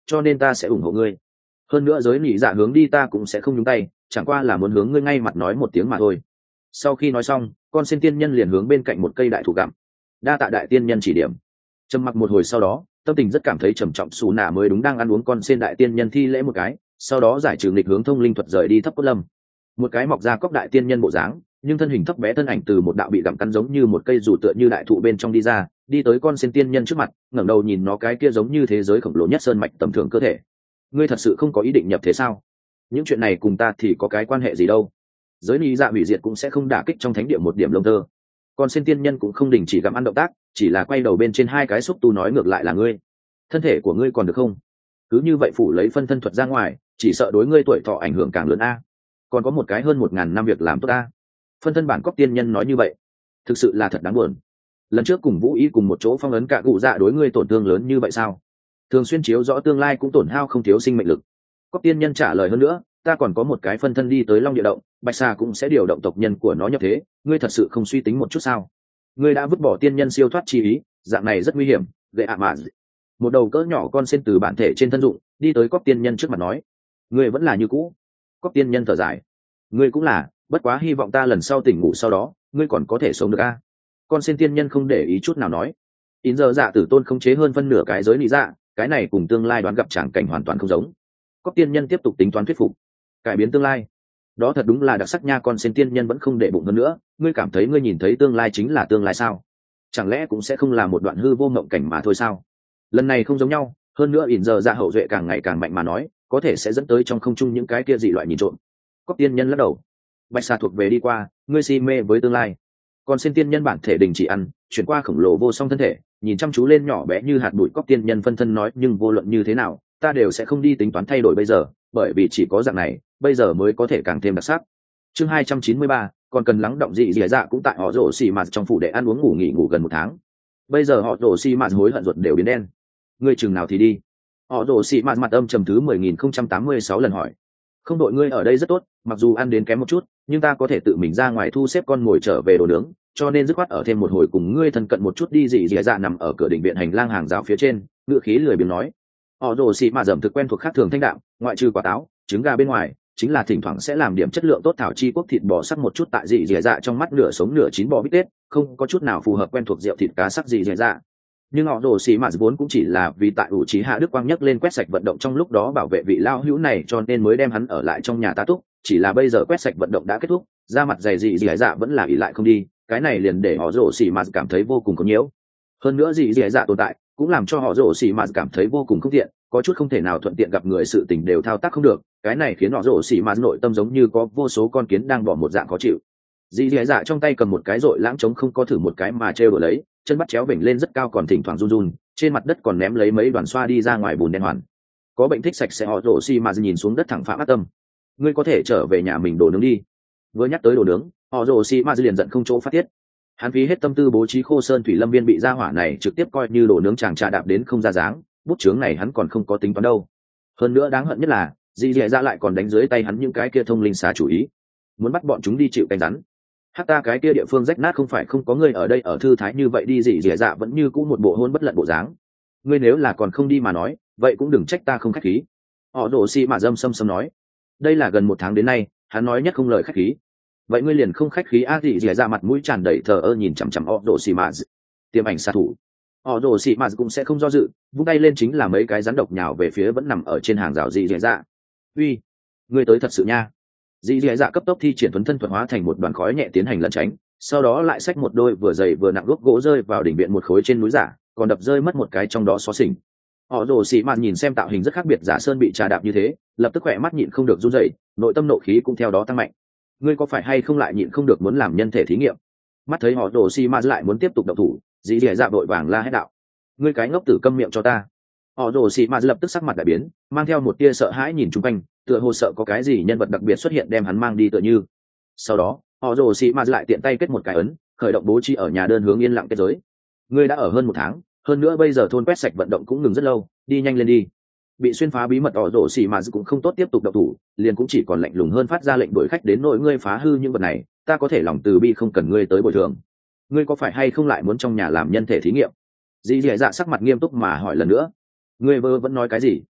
cho nên ta sẽ ủng hộ ngươi. Hơn nữa giới nỉ dạ hướng đi ta cũng sẽ không nhúng tay, chẳng qua là muốn hướng ngươi ngay mặt nói một tiếng mà thôi. Sau khi nói xong, con sen tiên nhân liền hướng bên cạnh một cây đại thụ gặm. Đa tạ đại tiên nhân chỉ điểm. Trầm mặc một hồi sau đó, tâm tình rất cảm thấy trầm trọng, xù nạ mới đúng đang ăn uống con sen đại tiên nhân thi lễ một cái, sau đó giải trừ nghịch hướng thông linh thuật rời đi thấp cốt lâm. Một cái mọc ra cóc đại tiên nhân bộ dáng, nhưng thân hình thấp bé thân ảnh từ một đạo bị gặm cắn giống như một cây dù tựa như đại thụ bên trong đi ra, đi tới con sen tiên nhân trước mặt, ngẩng đầu nhìn nó cái kia giống như thế giới khổng lồ nhất sơn mạch tầm thường cơ thể. Ngươi thật sự không có ý định nhập thế sao? Những chuyện này cùng ta thì có cái quan hệ gì đâu? Giới lý dạ hủy diệt cũng sẽ không đả kích trong thánh địa một điểm lông tơ. Con sen tiên nhân cũng không đình chỉ gặm ăn động tác, chỉ là quay đầu bên trên hai cái xúc tu nói ngược lại là ngươi. Thân thể của ngươi còn được không? Cứ như vậy phủ lấy phân thân thuật ra ngoài, chỉ sợ đối ngươi tuổi thọ ảnh hưởng càng lớn a. Còn có một cái hơn một ngàn năm việc làm tốt a. Phân thân bản cóc tiên nhân nói như vậy, thực sự là thật đáng buồn. Lần trước cùng Vũ Ý cùng một chỗ phong ấn cả cụ dạ đối ngươi tổn thương lớn như vậy sao? Thường xuyên chiếu rõ tương lai cũng tổn hao không thiếu sinh mệnh lực. Cóc tiên nhân trả lời hơn nữa, ta còn có một cái phân thân đi tới Long Địa động, Bạch Sa cũng sẽ điều động tộc nhân của nó nhập thế, ngươi thật sự không suy tính một chút sao? Ngươi đã vứt bỏ tiên nhân siêu thoát chi ý, dạng này rất nguy hiểm. Gệ ạ mà một đầu cỡ nhỏ con sen từ bản thể trên thân dụng đi tới cóc tiên nhân trước mặt nói, ngươi vẫn là như cũ. Cóc tiên nhân thở dài, ngươi cũng là, bất quá hy vọng ta lần sau tỉnh ngủ sau đó ngươi còn có thể sống được a. Con sen tiên nhân không để ý chút nào nói, in giờ dạ tử tôn khống chế hơn phân nửa cái giới lý dạ, cái này cùng tương lai đoán gặp tràng cảnh hoàn toàn không giống. Cóc tiên nhân tiếp tục tính toán thuyết phục, cải biến tương lai, đó thật đúng là đặc sắc nha. Con sen tiên nhân vẫn không để bụng hơn nữa, ngươi cảm thấy ngươi nhìn thấy tương lai chính là tương lai sao? Chẳng lẽ cũng sẽ không là một đoạn hư vô mộng cảnh mà thôi sao? Lần này không giống nhau, hơn nữa ỉn giờ dạ hậu duệ càng ngày càng mạnh mà nói, có thể sẽ dẫn tới trong không trung những cái kia dị loại nhìn trộm. Cóc tiên nhân lắc đầu, Bạch Sa thuộc về đi qua, ngươi si mê với tương lai. Còn sen tiên nhân bản thể đình chỉ ăn, chuyển qua khổng lồ vô song thân thể, nhìn chăm chú lên nhỏ bé như hạt bụi cóc tiên nhân phân thân nói, nhưng vô luận như thế nào ta đều sẽ không đi tính toán thay đổi bây giờ, bởi vì chỉ có dạng này bây giờ mới có thể càng thêm đặc sắc. Chương hai trăm chín mươi ba, còn cần lắng động dị dị dạ cũng tại họ rổ xì mạt trong phủ để ăn uống ngủ nghỉ ngủ gần một tháng. Bây giờ họ rổ xì mạt hối hận ruột đều biến đen. Ngươi chừng nào thì đi? Họ rổ xì mạt mặt âm trầm thứ mười nghìn không trăm tám mươi sáu lần hỏi. Không đội ngươi ở đây rất tốt, mặc dù ăn đến kém một chút, nhưng ta có thể tự mình ra ngoài thu xếp con mồi trở về đồ nướng, cho nên dứt khoát ở thêm một hồi cùng ngươi thân cận một chút đi. Dị dị dạ nằm ở cửa đình viện hành lang hàng rào phía trên, ngựa khí lười biếng nói. Họ rồ xị mạ dầm thực quen thuộc khác thường thanh đạm, ngoại trừ quả táo trứng gà bên ngoài, chính là thỉnh thoảng sẽ làm điểm chất lượng tốt thảo chi quốc thịt bò sắc một chút tại dị dị dạ trong mắt nửa sống nửa chín bò bít tết, không có chút nào phù hợp quen thuộc rượu thịt cá sắc dị dị dạ. Nhưng họ rồ xị mạ vốn cũng chỉ là vì tại ủ trí hạ đức quang nhấc lên quét sạch vận động trong lúc đó bảo vệ vị lao hữu này, cho nên mới đem hắn ở lại trong nhà tá túc. Chỉ là bây giờ quét sạch vận động đã kết thúc, da mặt dày dị dị dạ vẫn là ỉ lại không đi, cái này liền để họ rồ xị mạ cảm thấy vô cùng có nhiễu. Hơn nữa dị dị dạ tồn tại cũng làm cho họ rồ xị mạ cảm thấy vô cùng không tiện, có chút không thể nào thuận tiện gặp người, sự tình đều thao tác không được, cái này khiến họ rồ xị mạ nội tâm giống như có vô số con kiến đang bỏ một dạng khó chịu. Dị dị dạ trong tay cầm một cái rội lãng trống không có thử một cái mà trêu đổ lấy, chân bắt chéo vểnh lên rất cao, còn thỉnh thoảng run run, trên mặt đất còn ném lấy mấy đoàn xoa đi ra ngoài bùn đen hoàn. Có bệnh thích sạch sẽ họ rồ xị mạ nhìn xuống đất thẳng phạm ác tâm. Ngươi có thể trở về nhà mình đồ nướng đi. Vừa nhắc tới đồ nướng, họ rồ xị mạ liền giận không chỗ phát tiết. Hắn phí hết tâm tư bố trí khô sơn thủy lâm viên bị gia hỏa này trực tiếp coi như đồ nướng chàng trà đạp đến không ra dáng, bút chướng này hắn còn không có tính toán đâu. Hơn nữa đáng hận nhất là dị dị dạ lại còn đánh dưới tay hắn những cái kia thông linh xá chủ ý, muốn bắt bọn chúng đi chịu canh rắn. Hát ta cái kia địa phương rách nát không phải không có người ở đây ở thư thái như vậy đi. Dị dị dạ vẫn như cũ một bộ hôn bất lận bộ dáng. Ngươi nếu là còn không đi mà nói, vậy cũng đừng trách ta không khách khí. Họ đổ xi mà dâm xâm xâm nói. Đây là gần một tháng đến nay hắn nói nhất không lời khách khí. Vậy ngươi liền không khách khí a? Dị dị dạ mặt mũi tràn đầy thờ ơ nhìn chằm chằm họ đổ xi mà tiềm ảnh xạ thủ. Họ đổ xi mà cũng sẽ không do dự, vung tay lên chính là mấy cái rắn độc nhào về phía vẫn nằm ở trên hàng rào dị dị dạ. Uy, ngươi tới thật sự nha. Dị dị dạ cấp tốc thi triển thuấn thân thuật hóa thành một đoàn khói nhẹ tiến hành lẩn tránh, sau đó lại xách một đôi vừa dày vừa nặng đuốc gỗ rơi vào đỉnh viện một khối trên núi giả, còn đập rơi mất một cái trong đó xó xỉnh. Họ đổ xi mà nhìn xem tạo hình rất khác biệt giả sơn bị trà đạp như thế, lập tức khỏe mắt nhịn không được run rẩy, nội tâm nộ khí cũng theo đó tăng mạnh. Ngươi có phải hay không lại nhịn không được muốn làm nhân thể thí nghiệm? Mắt thấy họ đổ xi mà lại muốn tiếp tục động thủ, dị dị dạ vội vàng la hét đạo. Ngươi cái ngốc tử, câm miệng cho ta. Họ đổ xi mà lập tức sắc mặt đại biến, mang theo một tia sợ hãi nhìn chung quanh, tựa hồ sợ có cái gì nhân vật đặc biệt xuất hiện đem hắn mang đi tựa như. Sau đó họ đổ xi mà lại tiện tay kết một cái ấn, khởi động bố trí ở nhà đơn hướng yên lặng kết giới. Ngươi đã ở hơn một tháng, hơn nữa bây giờ thôn quét sạch vận động cũng ngừng rất lâu, đi nhanh lên đi. Bị xuyên phá bí mật họ rổ xì mà cũng không tốt tiếp tục động thủ, liền cũng chỉ còn lạnh lùng hơn phát ra lệnh đuổi khách đến nỗi ngươi phá hư những vật này, ta có thể lòng từ bi không cần ngươi tới bồi thường. Ngươi có phải hay không lại muốn trong nhà làm nhân thể thí nghiệm? Dì dì dạ sắc mặt nghiêm túc mà hỏi lần nữa. Ngươi vơ vẫn nói cái gì?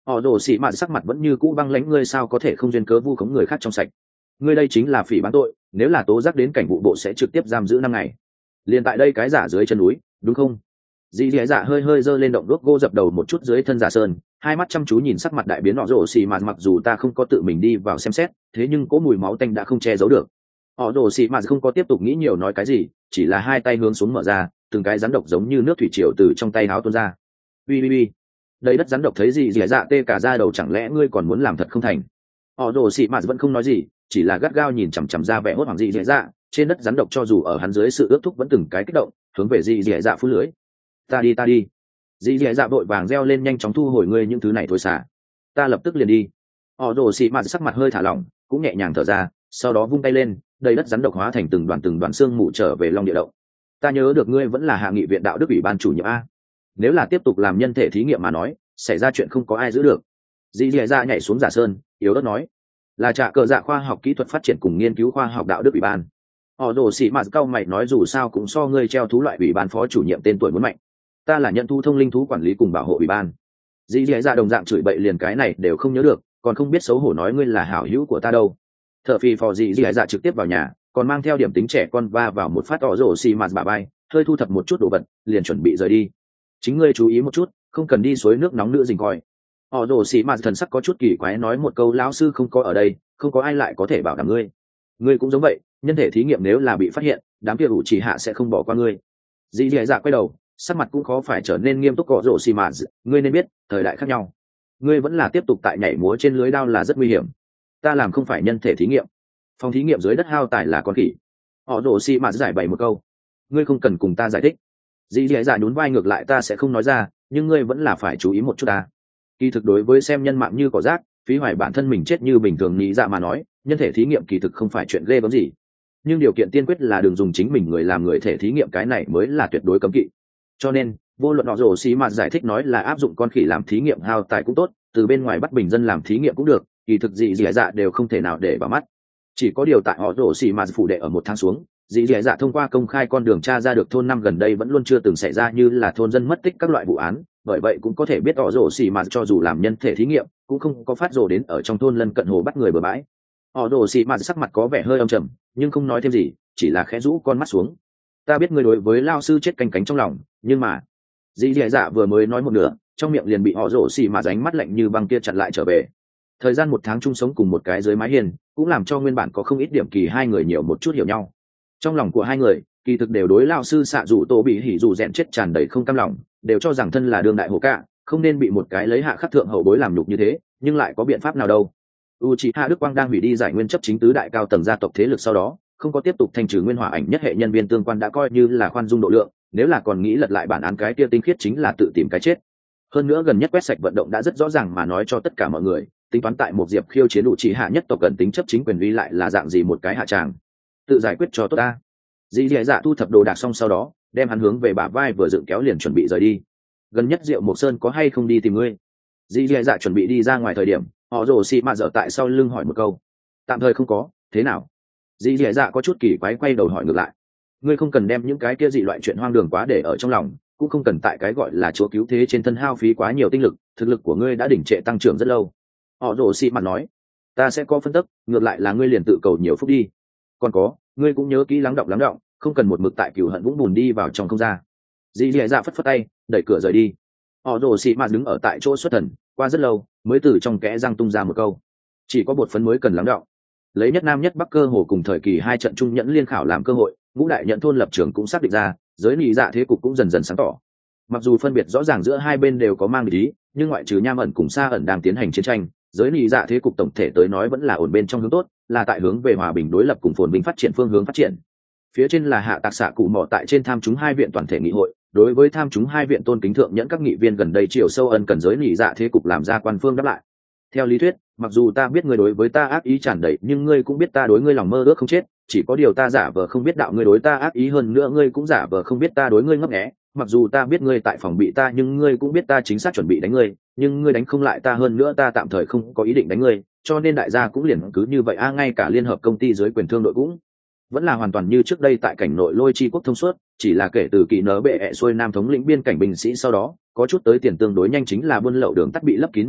họ rồ xì mạt sắc mặt vẫn như cũ băng lãnh, ngươi sao có thể không duyên cớ vu khống người khác trong sạch. Ngươi đây chính là phỉ báng tội, nếu là tố giác đến cảnh vụ bộ sẽ trực tiếp giam giữ năm ngày. Liền tại đây cái giả dưới chân núi, đúng không? Dì dì dạ hơi hơi giơ lên động đuốc gỗ dập đầu một chút dưới thân giả sơn, hai mắt chăm chú nhìn sắc mặt đại biến họ rồ xì mạt, mặc dù ta không có tự mình đi vào xem xét, thế nhưng cỗ mùi máu tanh đã không che giấu được. Họ rồ xì mạt không có tiếp tục nghĩ nhiều nói cái gì, chỉ là hai tay hướng xuống mở ra, từng cái rắn độc giống như nước thủy triều từ trong tay áo tuôn ra. Ui ui ui, đây đất rắn độc thấy gì dì dạ tê cả da đầu, chẳng lẽ ngươi còn muốn làm thật không thành? Họ rồ xì mạt vẫn không nói gì, chỉ là gắt gao nhìn chằm chằm ra vẻ hốt hoảng dì dì dạ. Trên đất rắn độc cho dù ở hắn dưới sự ước thúc vẫn từng cái kích động, hướng về dì dì dạ phú lưới. Ta đi ta đi. Dì dì dạ vội vàng reo lên, nhanh chóng thu hồi ngươi những thứ này thôi xả. Ta lập tức liền đi. Họ rồ xì mạt sắc mặt hơi thả lỏng, cũng nhẹ nhàng thở ra, sau đó vung tay lên, đầy đất rắn độc hóa thành từng đoàn từng đoàn xương mù trở về long địa động. Ta nhớ được ngươi vẫn là hạ nghị viện đạo đức ủy ban chủ nhiệm a. Nếu là tiếp tục làm nhân thể thí nghiệm mà nói, xảy ra chuyện không có ai giữ được. Dì dì dạ nhảy xuống giả sơn, yếu ớt nói, là trả cờ dạ khoa học kỹ thuật phát triển cùng nghiên cứu khoa học đạo đức ủy ban. Họ rồ xì mạt cau mày nói, dù sao cũng so ngươi treo thú loại ủy ban phó chủ nhiệm tên tuổi muốn mạnh. Ta là nhận thu thông linh thú quản lý cùng bảo hộ ủy ban. Dì dì dạ đồng dạng chửi bậy, liền cái này đều không nhớ được, còn không biết xấu hổ nói ngươi là hảo hữu của ta đâu. Thợ phì phò dì dì dạ trực tiếp vào nhà, còn mang theo điểm tính trẻ con va vào một phát. Họ rồ xì mạt bả vai, hơi thu thập một chút đồ vật, liền chuẩn bị rời đi. Chính ngươi chú ý một chút, không cần đi suối nước nóng nữa dình coi. Họ rồ xì mạt thần sắc có chút kỳ quái nói một câu, lão sư không có ở đây, không có ai lại có thể bảo đảm ngươi. Ngươi cũng giống vậy, nhân thể thí nghiệm nếu là bị phát hiện, đám kia ủ chỉ hạ sẽ không bỏ qua ngươi. Dì dì dạ quay đầu, sắc mặt cũng khó phải trở nên nghiêm túc. Họ rồ xì mạt, ngươi nên biết thời đại khác nhau, ngươi vẫn là tiếp tục tại nhảy múa trên lưới đao là rất nguy hiểm. Ta làm không phải nhân thể thí nghiệm, phòng thí nghiệm dưới đất hao tài là con khỉ. Họ rồ xì mạt giải bày một câu, ngươi không cần cùng ta giải thích. Dì dì dạ nhún vai, ngược lại ta sẽ không nói ra, nhưng ngươi vẫn là phải chú ý một chút ta. Kỳ thực đối với xem nhân mạng như cỏ rác, phí hoài bản thân mình chết như bình thường nghĩ dạ mà nói, nhân thể thí nghiệm kỳ thực không phải chuyện ghê gớm gì, nhưng điều kiện tiên quyết là đừng dùng chính mình người làm người thể thí nghiệm, cái này mới là tuyệt đối cấm kỵ. Cho nên vô luận họ rồ xì mạt giải thích nói là áp dụng con khỉ làm thí nghiệm hao tài cũng tốt, từ bên ngoài bắt bình dân làm thí nghiệm cũng được, kỳ thực dị dị dạ đều không thể nào để vào mắt. Chỉ có điều tại họ rồ xì mạt phủ đệ ở một tháng xuống, dị dị dạ thông qua công khai con đường tra ra được thôn năm gần đây vẫn luôn chưa từng xảy ra như là thôn dân mất tích các loại vụ án, bởi vậy cũng có thể biết họ rồ xì mạt cho dù làm nhân thể thí nghiệm cũng không có phát rồ đến ở trong thôn lân cận hồ bắt người bừa bãi. Họ rồ xì mạt sắc mặt có vẻ hơi âm trầm, nhưng không nói thêm gì, chỉ là khẽ rũ con mắt xuống. Ta biết ngươi đối với lao sư chết canh cánh trong lòng, nhưng mà dị dị dạ vừa mới nói một nửa, trong miệng liền bị họ rồ xì mạt ánh mắt lạnh như băng kia chặn lại trở về. Thời gian một tháng chung sống cùng một cái dưới mái hiên cũng làm cho nguyên bản có không ít điểm kỳ hai người nhiều một chút hiểu nhau. Trong lòng của hai người kỳ thực đều đối lao sư xạ dù tô bị hỉ dù rèn chết tràn đầy không cam lòng, đều cho rằng thân là đương đại hồ cạ không nên bị một cái lấy hạ khắc thượng hậu bối làm nhục như thế, nhưng lại có biện pháp nào đâu. Uchiha Đức Quang đang hủy đi giải nguyên chấp chính tứ đại cao tầng gia tộc thế lực sau đó, không có tiếp tục thanh trừ nguyên hỏa ảnh nhất hệ nhân viên tương quan đã coi như là khoan dung độ lượng, nếu là còn nghĩ lật lại bản án cái kia tinh khiết chính là tự tìm cái chết. Hơn nữa gần nhất quét sạch vận động đã rất rõ ràng mà nói cho tất cả mọi người, tính toán tại một diệp khiêu chiến Uchiha nhất tộc cần tính chấp chính quyền uy lại là dạng gì một cái hạ tràng. Tự giải quyết cho tốt ta. Dì dì dạ thu thập đồ đạc xong sau đó, đem hắn hướng về bả vai vừa dựng kéo liền chuẩn bị rời đi. Gần nhất Diệu Mộc Sơn có hay không đi tìm ngươi? Dì dì dạ chuẩn bị đi ra ngoài thời điểm, họ rồ xì mạt dở tại sau lưng hỏi một câu. Tạm thời không có, thế nào? Dì dì dạ có chút kỳ quái quay đầu hỏi ngược lại. Ngươi không cần đem những cái kia dị loại chuyện hoang đường quá để ở trong lòng, cũng không cần tại cái gọi là chúa cứu thế trên thân hao phí quá nhiều tinh lực, thực lực của ngươi đã đỉnh trệ tăng trưởng rất lâu. Họ rồ xì mạt nói. Ta sẽ có phân tích, ngược lại là ngươi liền tự cầu nhiều phúc đi. Còn có, ngươi cũng nhớ kỹ lắng đọng lắng đọng, không cần một mực tại cừu hận vũng bùn đi vào trong không ra. Dì dì dạ phất phất tay, đẩy cửa rời đi. Họ rồ xì mạt đứng ở tại chỗ xuất thần, qua rất lâu mới từ trong kẽ răng tung ra một câu. Chỉ có bột phấn mới cần lắng đọng. Lấy nhất nam nhất bắc cơ hồ cùng thời kỳ hai trận trung nhẫn liên khảo làm cơ hội, ngũ đại nhận thôn lập trường cũng xác định ra, giới nị dạ thế cục cũng dần dần sáng tỏ. Mặc dù phân biệt rõ ràng giữa hai bên đều có mang ý, nhưng ngoại trừ nham ẩn cùng sa ẩn đang tiến hành chiến tranh, giới nị dạ thế cục tổng thể tới nói vẫn là ổn bên trong hướng tốt, là tại hướng về hòa bình đối lập cùng phồn vinh phát triển phương hướng phát triển. Phía trên là hạ tạc xạ cụ mỏ tại trên tham chúng hai viện toàn thể nghị hội, đối với tham chúng hai viện tôn kính thượng nhẫn các nghị viên gần đây chiều sâu ân cần giới nị dạ thế cục làm ra quan phương đáp lại. Theo lý thuyết, mặc dù ta biết ngươi đối với ta ác ý tràn đầy, nhưng ngươi cũng biết ta đối ngươi lòng mơ ước không chết, chỉ có điều ta giả vờ không biết đạo ngươi đối ta ác ý, hơn nữa ngươi cũng giả vờ không biết ta đối ngươi ngấp nghé. Mặc dù ta biết ngươi tại phòng bị ta, nhưng ngươi cũng biết ta chính xác chuẩn bị đánh ngươi, nhưng ngươi đánh không lại ta, hơn nữa ta tạm thời không có ý định đánh ngươi, cho nên đại gia cũng liền cứ như vậy a. Ngay cả liên hợp công ty dưới quyền thương đội cũng vẫn là hoàn toàn như trước đây tại cảnh nội lôi chi quốc thông suốt, chỉ là kể từ kỳ nớ bệ ẹ xuôi nam thống lĩnh biên cảnh binh sĩ sau đó có chút tới tiền tương đối nhanh, chính là buôn lậu đường tắt bị lấp kín mà thôi.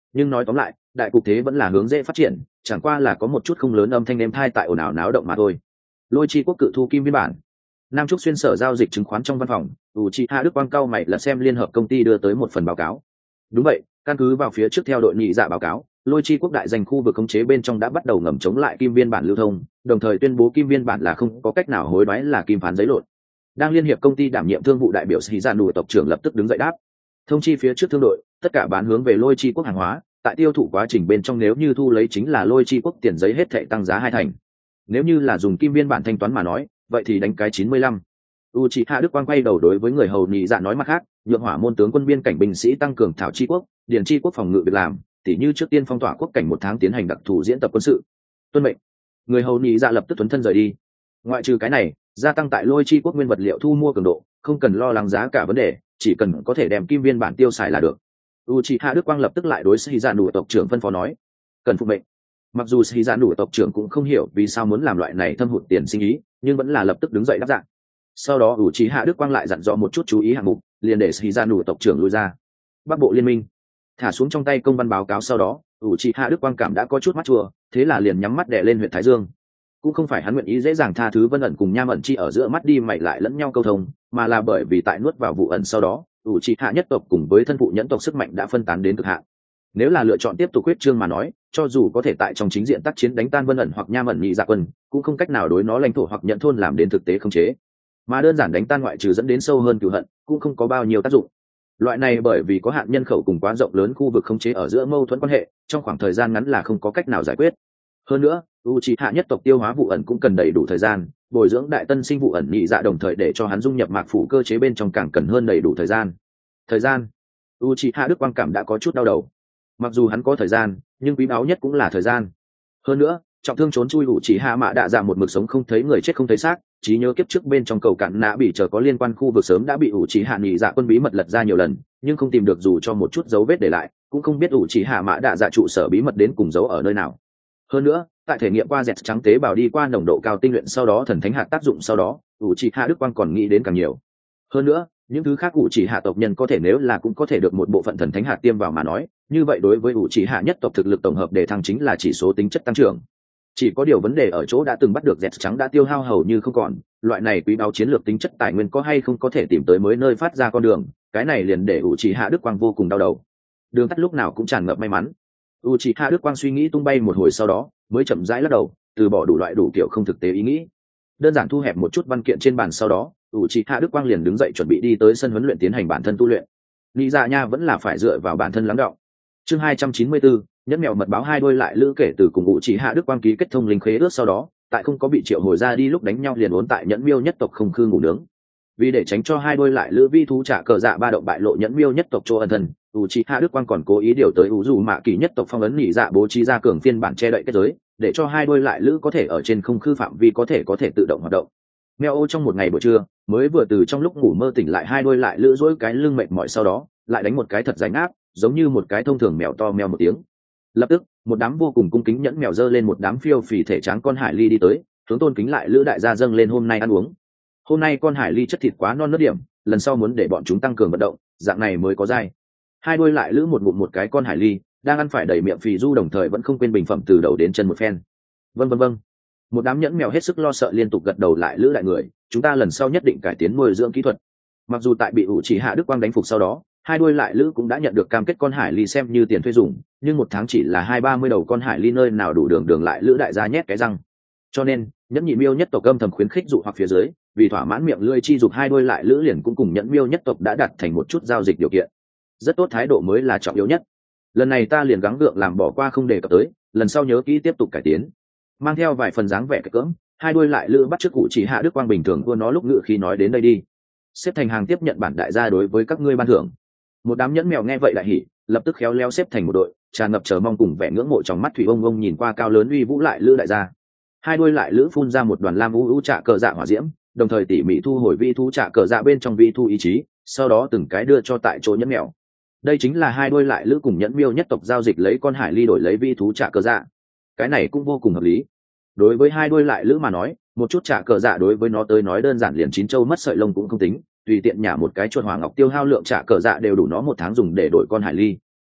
Nhưng nói tóm lại, đại cục thế vẫn là hướng dễ phát triển, chẳng qua là có một chút không lớn âm thanh êm thai tại ồn ào náo động mà thôi. Lôi chi quốc cự thu kim biên bản. Nam Trúc xuyên sở giao dịch chứng khoán trong văn phòng, Uchiha Đức Quang cao mày là xem liên hợp công ty đưa tới một phần báo cáo. Đúng vậy, căn cứ vào phía trước theo đội nhị dạ báo cáo, lôi chi quốc đại danh khu vực khống chế bên trong đã bắt đầu ngầm chống lại kim biên bản lưu thông, đồng thời tuyên bố kim biên bản là không có cách nào hối đoái là kim phán giấy lộn. Đang liên hiệp công ty đảm nhiệm thương vụ đại biểu sĩ gia nụ tộc trưởng lập tức đứng dậy đáp. Thông chi phía trước thương đội, tất cả bán hướng về lôi chi quốc hàng hóa, tại tiêu thụ quá trình bên trong nếu như thu lấy chính là lôi chi quốc tiền giấy hết thệ tăng giá hai thành. Nếu như là dùng kim biên bản thanh toán mà nói, vậy thì đánh cái chín mươi lăm. Uchiha Đức Quang quay đầu đối với người hầu nhị dạ nói mặt khác, nhượng hỏa môn tướng quân biên cảnh binh sĩ tăng cường thảo chi quốc, điền chi quốc phòng ngự việc làm, tỉ như trước tiên phong tỏa quốc cảnh một tháng tiến hành đặc thù diễn tập quân sự. Tuân mệnh. Người hầu nhị dạ lập tức tuấn thân rời đi. Ngoại trừ cái này, gia tăng tại lôi chi quốc nguyên vật liệu thu mua cường độ, không cần lo lắng giá cả vấn đề, chỉ cần có thể đem kim biên bản tiêu xài là được. Uchiha Đức Quang lập tức lại đối Shizanu tộc trưởng phân phó nói, cần phục mệnh. Mặc dù Shizanu tộc trưởng cũng không hiểu vì sao muốn làm loại này thâm hụt tiền sinh ý, nhưng vẫn là lập tức đứng dậy đáp dạng. Sau đó Uchiha Đức Quang lại dặn dò một chút chú ý hạng mục, liền để Shizanu tộc trưởng lui ra. Bắc bộ liên minh thả xuống trong tay công văn báo cáo sau đó, Uchiha Đức Quang cảm đã có chút mắt chua, thế là liền nhắm mắt đè lên huyện Thái Dương. Cũng không phải hắn nguyện ý dễ dàng tha thứ Vân ẩn cùng Nham ẩn chi ở giữa mắt đi mày lại lẫn nhau câu thông, mà là bởi vì tại nuốt vào vụ ẩn sau đó, Uchiha nhất tộc cùng với thân phụ nhẫn tộc sức mạnh đã phân tán đến cực hạn. Nếu là lựa chọn tiếp tục quyết trương mà nói, cho dù có thể tại trong chính diện tác chiến đánh tan Vân ẩn hoặc Nham ẩn nhị dạ quân, cũng không cách nào đối nó lãnh thổ hoặc nhận thôn làm đến thực tế khống chế. Mà đơn giản đánh tan ngoại trừ dẫn đến sâu hơn cừu hận, cũng không có bao nhiêu tác dụng. Loại này bởi vì có hạn nhân khẩu cùng quá rộng lớn khu vực khống chế ở giữa mâu thuẫn quan hệ, trong khoảng thời gian ngắn là không có cách nào giải quyết. Hơn nữa, Uchiha nhất tộc tiêu hóa vụ ẩn cũng cần đầy đủ thời gian, bồi dưỡng đại tân sinh vụ ẩn nhị dạ đồng thời để cho hắn dung nhập mạc phủ cơ chế bên trong càng cần hơn đầy đủ thời gian. Thời gian. Uchiha Đức Quang cảm đã có chút đau đầu. Mặc dù hắn có thời gian, nhưng quý báu nhất cũng là thời gian. Hơn nữa, trọng thương trốn chui Uchiha Mạ Đạ Dạ một mực sống không thấy người chết không thấy xác, trí nhớ kiếp trước bên trong cầu cạn nã bị chờ có liên quan khu vực sớm đã bị Uchiha nhị dạ quân bí mật lật ra nhiều lần, nhưng không tìm được dù cho một chút dấu vết để lại, cũng không biết Uchiha Mạ Đạ Dạ trụ sở bí mật đến cùng giấu ở nơi nào. Hơn nữa, tại thể nghiệm qua dẹt trắng tế bào đi qua nồng độ cao tinh luyện sau đó thần thánh hạt tác dụng sau đó, Uchiha Đức Quang còn nghĩ đến càng nhiều. Hơn nữa, những thứ khác Uchiha tộc nhân có thể nếu là cũng có thể được một bộ phận thần thánh hạt tiêm vào mà nói, như vậy đối với Uchiha nhất tộc thực lực tổng hợp để thăng chính là chỉ số tính chất tăng trưởng. Chỉ có điều vấn đề ở chỗ đã từng bắt được dẹt trắng đã tiêu hao hầu như không còn, loại này quý báu chiến lược tính chất tài nguyên có hay không có thể tìm tới mới nơi phát ra con đường, cái này liền để Uchiha Đức Quang vô cùng đau đầu. Đường tắt lúc nào cũng tràn ngập may mắn. Uchiha Đức Quang suy nghĩ tung bay một hồi sau đó, mới chậm rãi lắc đầu, từ bỏ đủ loại đủ kiểu không thực tế ý nghĩ. Đơn giản thu hẹp một chút văn kiện trên bàn sau đó, Uchiha Đức Quang liền đứng dậy chuẩn bị đi tới sân huấn luyện tiến hành bản thân tu luyện. Lý dạ nha vẫn là phải dựa vào bản thân lắng đọng. Chương hai trăm chín mươi bốn, nhẫn mèo mật báo hai đôi lại lữ kể từ cùng Uchiha Đức Quang ký kết thông linh khế ước sau đó, tại không có bị triệu hồi ra đi lúc đánh nhau liền uốn tại nhẫn miêu nhất tộc không khư ngủ nướng. Vì để tránh cho hai đôi lại lữ vi thú trả cờ dạ ba động bại lộ nhẫn miêu nhất tộc cho ân thân, Uchiha Đức Quang còn cố ý điều tới Uzu Mạ Kỳ nhất tộc phong ấn nhị dạ bố trí ra cường phiên bản che đậy kết giới, để cho hai đôi lại lữ có thể ở trên không khư phạm vi có thể có thể tự động hoạt động. Mèo ô trong một ngày buổi trưa, mới vừa từ trong lúc ngủ mơ tỉnh lại hai đôi lại lữ dỗi cái lưng mệt mỏi sau đó, lại đánh một cái thật rảnh áp, giống như một cái thông thường mèo to mèo một tiếng. Lập tức, một đám vô cùng cung kính nhẫn mèo dơ lên một đám phiêu phì thể tráng con hải ly đi tới, hướng tôn kính lại lữ đại gia dâng lên hôm nay ăn uống. Hôm nay con hải ly chất thịt quá non nớt điểm, lần sau muốn để bọn chúng tăng cường vận động, dạng này mới có dai. Hai đôi lại lữ một ngụm một cái con hải ly, đang ăn phải đầy miệng phì du đồng thời vẫn không quên bình phẩm từ đầu đến chân một phen. Vâng vâng vâng. Một đám nhẫn mèo hết sức lo sợ liên tục gật đầu lại lữ đại người, chúng ta lần sau nhất định cải tiến nuôi dưỡng kỹ thuật. Mặc dù tại bị Uchiha Đức Quang đánh phục sau đó, hai đôi lại lữ cũng đã nhận được cam kết con hải ly xem như tiền thuê dùng, nhưng một tháng chỉ là hai ba mươi đầu con hải ly nơi nào đủ đường đường lại lữ đại gia nhét cái răng. Cho nên, nhẫn nhị miêu nhất tộc âm thầm khuyến khích dụ hoặc phía dưới, vì thỏa mãn miệng lưỡi chi dục hai đôi lại lữ liền cũng cùng nhẫn miêu nhất tộc đã đặt thành một chút giao dịch điều kiện. Rất tốt, thái độ mới là trọng yếu nhất. Lần này ta liền gắng gượng làm bỏ qua không đề cập tới, lần sau nhớ kỹ tiếp tục cải tiến. Mang theo vài phần dáng vẻ cái cỡm, hai đôi lại lữ bắt chước cụ chỉ hạ Đức Quang bình thường của nó lúc ngự khi nói đến đây đi. Xếp thành hàng tiếp nhận bản đại gia đối với các ngươi ban thưởng. Một đám nhẫn mèo nghe vậy lại hỉ, lập tức khéo léo xếp thành một đội, tràn ngập chờ mong cùng vẻ ngưỡng mộ trong mắt thủy ông ông nhìn qua cao lớn uy vũ lại lữ đại gia. Hai đôi lại lữ phun ra một đoàn lam u u trạ cờ dạ hỏa diễm, đồng thời tỉ mỉ thu hồi vi thu trạ cờ dạ bên trong vi thu ý chí, sau đó từng cái đưa cho tại chỗ nhẫn mèo. Đây chính là hai đôi lại lữ cùng nhẫn miêu nhất tộc giao dịch lấy con hải ly đổi lấy vi thú trạ cờ dạ. Cái này cũng vô cùng hợp lý. Đối với hai đôi lại lữ mà nói, một chút trạ cờ dạ đối với nó tới nói đơn giản liền chín châu mất sợi lông cũng không tính, tùy tiện nhả một cái chuột hỏa ngọc tiêu hao lượng trạ cờ dạ đều đủ nó một tháng dùng để đổi con hải ly.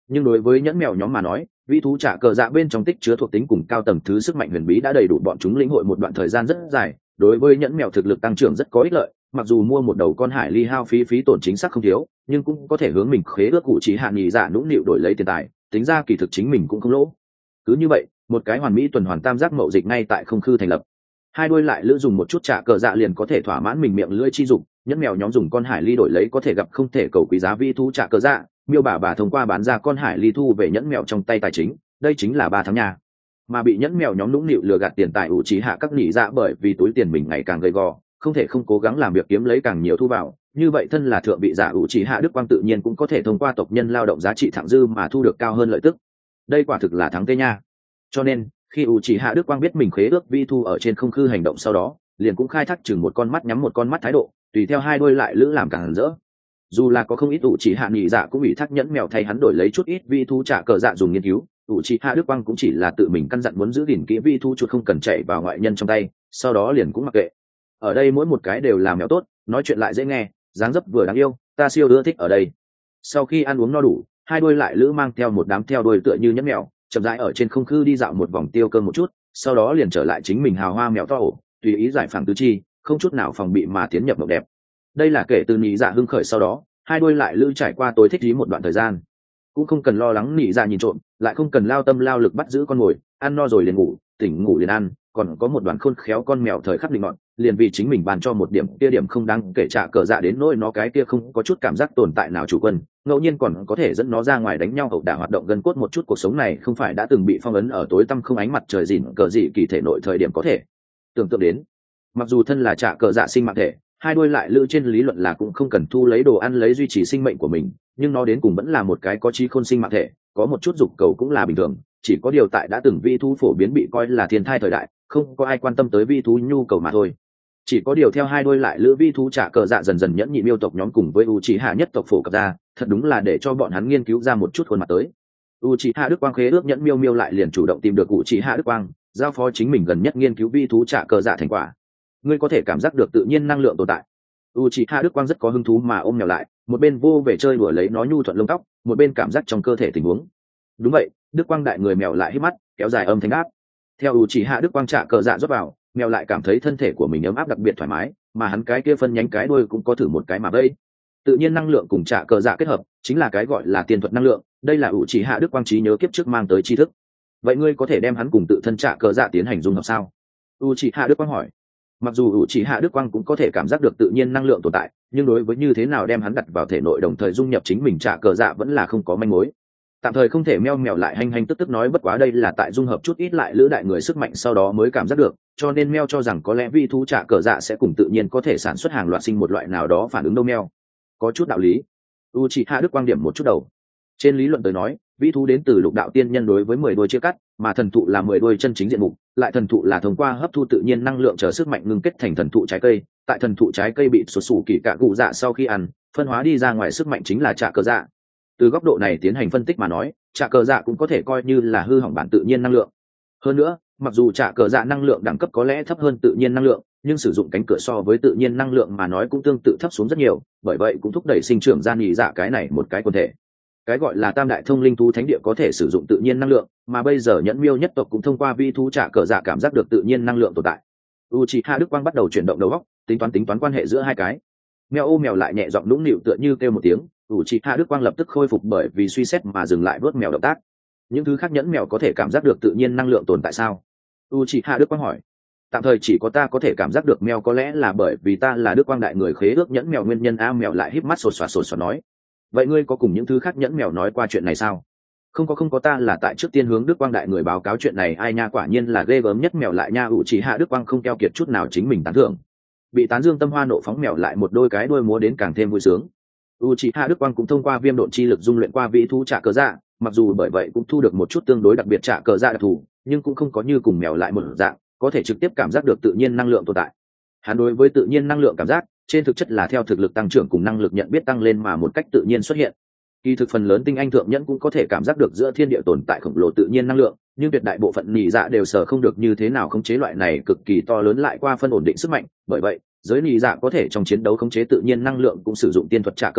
Nhưng đối với nhẫn mèo nhóm mà nói, vị thú trả cờ dạ bên trong tích chứa thuộc tính cùng cao tầng thứ sức mạnh huyền bí đã đầy đủ bọn chúng lĩnh hội một đoạn thời gian rất dài. Đối với nhẫn mèo thực lực tăng trưởng rất có ích lợi, mặc dù mua một đầu con hải ly hao phí phí tổn chính xác không thiếu, nhưng cũng có thể hướng mình khế ước cụ chỉ hạn nhị dạ nũng nịu đổi lấy tiền tài, tính ra kỳ thực chính mình cũng không lỗ. Cứ như vậy, một cái hoàn mỹ tuần hoàn tam giác mậu dịch ngay tại không khư thành lập. Hai đuôi lại lữ dùng một chút trả cờ dạ liền có thể thỏa mãn mình miệng lưỡi chi dục, nhẫn mèo nhóm dùng con hải ly đổi lấy có thể gặp không thể cầu quý giá vi thú trả cờ dạ, miêu bà bà thông qua bán ra con hải ly thu về nhẫn mèo trong tay tài chính, đây chính là ba tháng nhà. Mà bị nhẫn mèo nhóm nũng nịu lừa gạt tiền tài ủ trí hạ các nỉ dạ bởi vì túi tiền mình ngày càng gầy gò, không thể không cố gắng làm việc kiếm lấy càng nhiều thu vào, như vậy thân là thượng vị giả ủ trí hạ Đức Quang tự nhiên cũng có thể thông qua tộc nhân lao động giá trị thặng dư mà thu được cao hơn lợi tức. Đây quả thực là thắng tê nha. Cho nên khi ủ trí hạ Đức Quang biết mình khế ước vi thu ở trên không khư hành động sau đó, liền cũng khai thác chừng một con mắt nhắm một con mắt thái độ, tùy theo hai đôi lại lữ làm càng rỡ. Dù là có không ít ủ trí hạ nỉ dạ cũng bị thác nhẫn mèo thay hắn đổi lấy chút ít vi thu trả cờ dạ dùng nghiên cứu, ủ trí hạ Đức Quang cũng chỉ là tự mình căn dặn muốn giữ gìn kỹ vi thu chuột không cần chạy vào ngoại nhân trong tay, sau đó liền cũng mặc kệ. Ở đây mỗi một cái đều là mèo tốt, nói chuyện lại dễ nghe, dáng dấp vừa đáng yêu, ta siêu ưa thích ở đây. Sau khi ăn uống no đủ, hai đôi lại lữ mang theo một đám theo đuôi tựa như nhẫn mèo, chậm rãi ở trên không khư đi dạo một vòng tiêu cơm một chút, sau đó liền trở lại chính mình hào hoa mèo to ổ, tùy ý giải phẳng tứ chi, không chút nào phòng bị mà tiến nhập mộng đẹp. Đây là kể từ nhị dạ hưng khởi sau đó, hai đôi lại lữ trải qua tối thích ý một đoạn thời gian, cũng không cần lo lắng nhị dạ nhìn trộm, lại không cần lao tâm lao lực bắt giữ con mồi, ăn no rồi liền ngủ, tỉnh ngủ liền ăn, còn có một đoàn khôn khéo con mèo thời khắc định ngọn, liền vì chính mình bàn cho một điểm kia điểm không đáng kể trả cờ dạ đến nỗi nó cái kia không có chút cảm giác tồn tại nào chủ quân, ngẫu nhiên còn có thể dẫn nó ra ngoài đánh nhau ẩu đả hoạt động gân cốt một chút. Cuộc sống này không phải đã từng bị phong ấn ở tối tăm không ánh mặt trời dịn cờ dị kỳ thể nội thời điểm có thể tưởng tượng đến. Mặc dù thân là trả cờ dạ sinh mạng thể, hai đuôi lại lữ trên lý luận là cũng không cần thu lấy đồ ăn lấy duy trì sinh mệnh của mình, nhưng nó đến cùng vẫn là một cái có trí khôn sinh mạng thể, có một chút dục cầu cũng là bình thường, chỉ có điều tại đã từng vi thú phổ biến bị coi là thiên thai thời đại, không có ai quan tâm tới vi thú nhu cầu mà thôi. Chỉ có điều theo hai đôi lại lữ vi thú trả cờ dạ dần dần nhẫn nhị miêu tộc nhóm cùng với Uchiha nhất tộc phổ cập ra, thật đúng là để cho bọn hắn nghiên cứu ra một chút khuôn mặt tới. Uchiha Đức Quang khế ước nhẫn miêu miêu lại liền chủ động tìm được Uchiha Đức Quang, giao phó chính mình gần nhất nghiên cứu vi thú trả cờ dạ thành quả. Ngươi có thể cảm giác được tự nhiên năng lượng tồn tại. Uchiha Đức Quang rất có hứng thú mà ôm mèo lại, một bên vô về chơi đùa lấy nó nhu thuận lông tóc, một bên cảm giác trong cơ thể tình huống. Đúng vậy, Đức Quang đại người mèo lại hít mắt, kéo dài âm thanh áp. Theo Uchiha Đức Quang trả cờ dạ rót vào, mèo lại cảm thấy thân thể của mình ấm áp đặc biệt thoải mái, mà hắn cái kia phân nhánh cái đuôi cũng có thử một cái mà đây. Tự nhiên năng lượng cùng trả cờ dạ kết hợp, chính là cái gọi là tiên thuật năng lượng, đây là Uchiha Đức Quang trí nhớ kiếp trước mang tới tri thức. Vậy ngươi có thể đem hắn cùng tự thân trả cờ dạ tiến hành dung hợp sao? Uchiha Đức Quang hỏi. Mặc dù Uchiha Đức Quang cũng có thể cảm giác được tự nhiên năng lượng tồn tại, nhưng đối với như thế nào đem hắn đặt vào thể nội đồng thời dung nhập chính mình trả cờ dạ vẫn là không có manh mối. Tạm thời không thể meo mèo lại hành hành tức tức nói bất quá đây là tại dung hợp chút ít lại lữ đại người sức mạnh sau đó mới cảm giác được, cho nên meo cho rằng có lẽ vi thú trả cờ dạ sẽ cùng tự nhiên có thể sản xuất hàng loạt sinh một loại nào đó phản ứng đâu meo. Có chút đạo lý. Uchiha Đức Quang điểm một chút đầu. Trên lý luận tới nói, vi thú đến từ lục đạo tiên nhân đối với mười đuôi chia cắt, mà thần thụ là mười đuôi chân chính diện mục, lại thần thụ là thông qua hấp thu tự nhiên năng lượng chờ sức mạnh ngưng kết thành thần thụ trái cây, tại thần thụ trái cây bị sụt sủ kỳ cạ cụ dạ sau khi ăn, phân hóa đi ra ngoài sức mạnh chính là trả cờ dạ. Từ góc độ này tiến hành phân tích mà nói, trả cờ dạ cũng có thể coi như là hư hỏng bản tự nhiên năng lượng. Hơn nữa, mặc dù trả cờ dạ năng lượng đẳng cấp có lẽ thấp hơn tự nhiên năng lượng, nhưng sử dụng cánh cửa so với tự nhiên năng lượng mà nói cũng tương tự thấp xuống rất nhiều, bởi vậy cũng thúc đẩy sinh trưởng ra nhị dạ cái này một cái quần thể. Cái gọi là tam đại thông linh thú thánh địa có thể sử dụng tự nhiên năng lượng, mà bây giờ nhẫn miêu nhất tộc cũng thông qua vi thú trả cờ dạ cảm giác được tự nhiên năng lượng tồn tại. Uchiha Đức Quang bắt đầu chuyển động đầu óc, tính toán tính toán quan hệ giữa hai cái. Mèo ô mèo lại nhẹ giọng nũng nịu tựa như kêu một tiếng, Uchiha Đức Quang lập tức khôi phục bởi vì suy xét mà dừng lại vớt mèo động tác. Những thứ khác nhẫn mèo có thể cảm giác được tự nhiên năng lượng tồn tại sao? Uchiha Đức Quang hỏi. Tạm thời chỉ có ta có thể cảm giác được mèo, có lẽ là bởi vì ta là Đức Quang đại người khế ước nhẫn mèo nguyên nhân. A mèo lại híp mắt sột soạt sột soạt nói. Vậy ngươi có cùng những thứ khác nhẫn mèo nói qua chuyện này sao? Không có không có, ta là tại trước tiên hướng Đức Quang đại người báo cáo chuyện này. Ai nha, quả nhiên là ghê gớm nhất mèo lại nha. Uchiha Đức Quang không keo kiệt chút nào chính mình tán thưởng. Bị tán dương tâm hoa nộ phóng mèo lại một đôi cái đuôi múa đến càng thêm vui sướng. Uchiha Đức Quang cũng thông qua viêm độn chi lực dung luyện qua vị thú trả cờ dạ, mặc dù bởi vậy cũng thu được một chút tương đối đặc biệt trả cờ dạ đặc thù, nhưng cũng không có như cùng mèo lại một dạng có thể trực tiếp cảm giác được tự nhiên năng lượng tồn tại. Hắn đối với tự nhiên năng lượng cảm giác trên thực chất là theo thực lực tăng trưởng cùng năng lực nhận biết tăng lên mà một cách tự nhiên xuất hiện. Kỳ thực phần lớn tinh anh thượng nhẫn cũng có thể cảm giác được giữa thiên địa tồn tại khổng lồ tự nhiên năng lượng, nhưng tuyệt đại bộ phận nhị dạ đều sở không được như thế nào khống chế loại này cực kỳ to lớn lại qua phân ổn định sức mạnh, bởi vậy giới nhị dạ có thể trong chiến đấu khống chế tự nhiên năng lượng cũng sử dụng tiên thuật trả cờ dạ,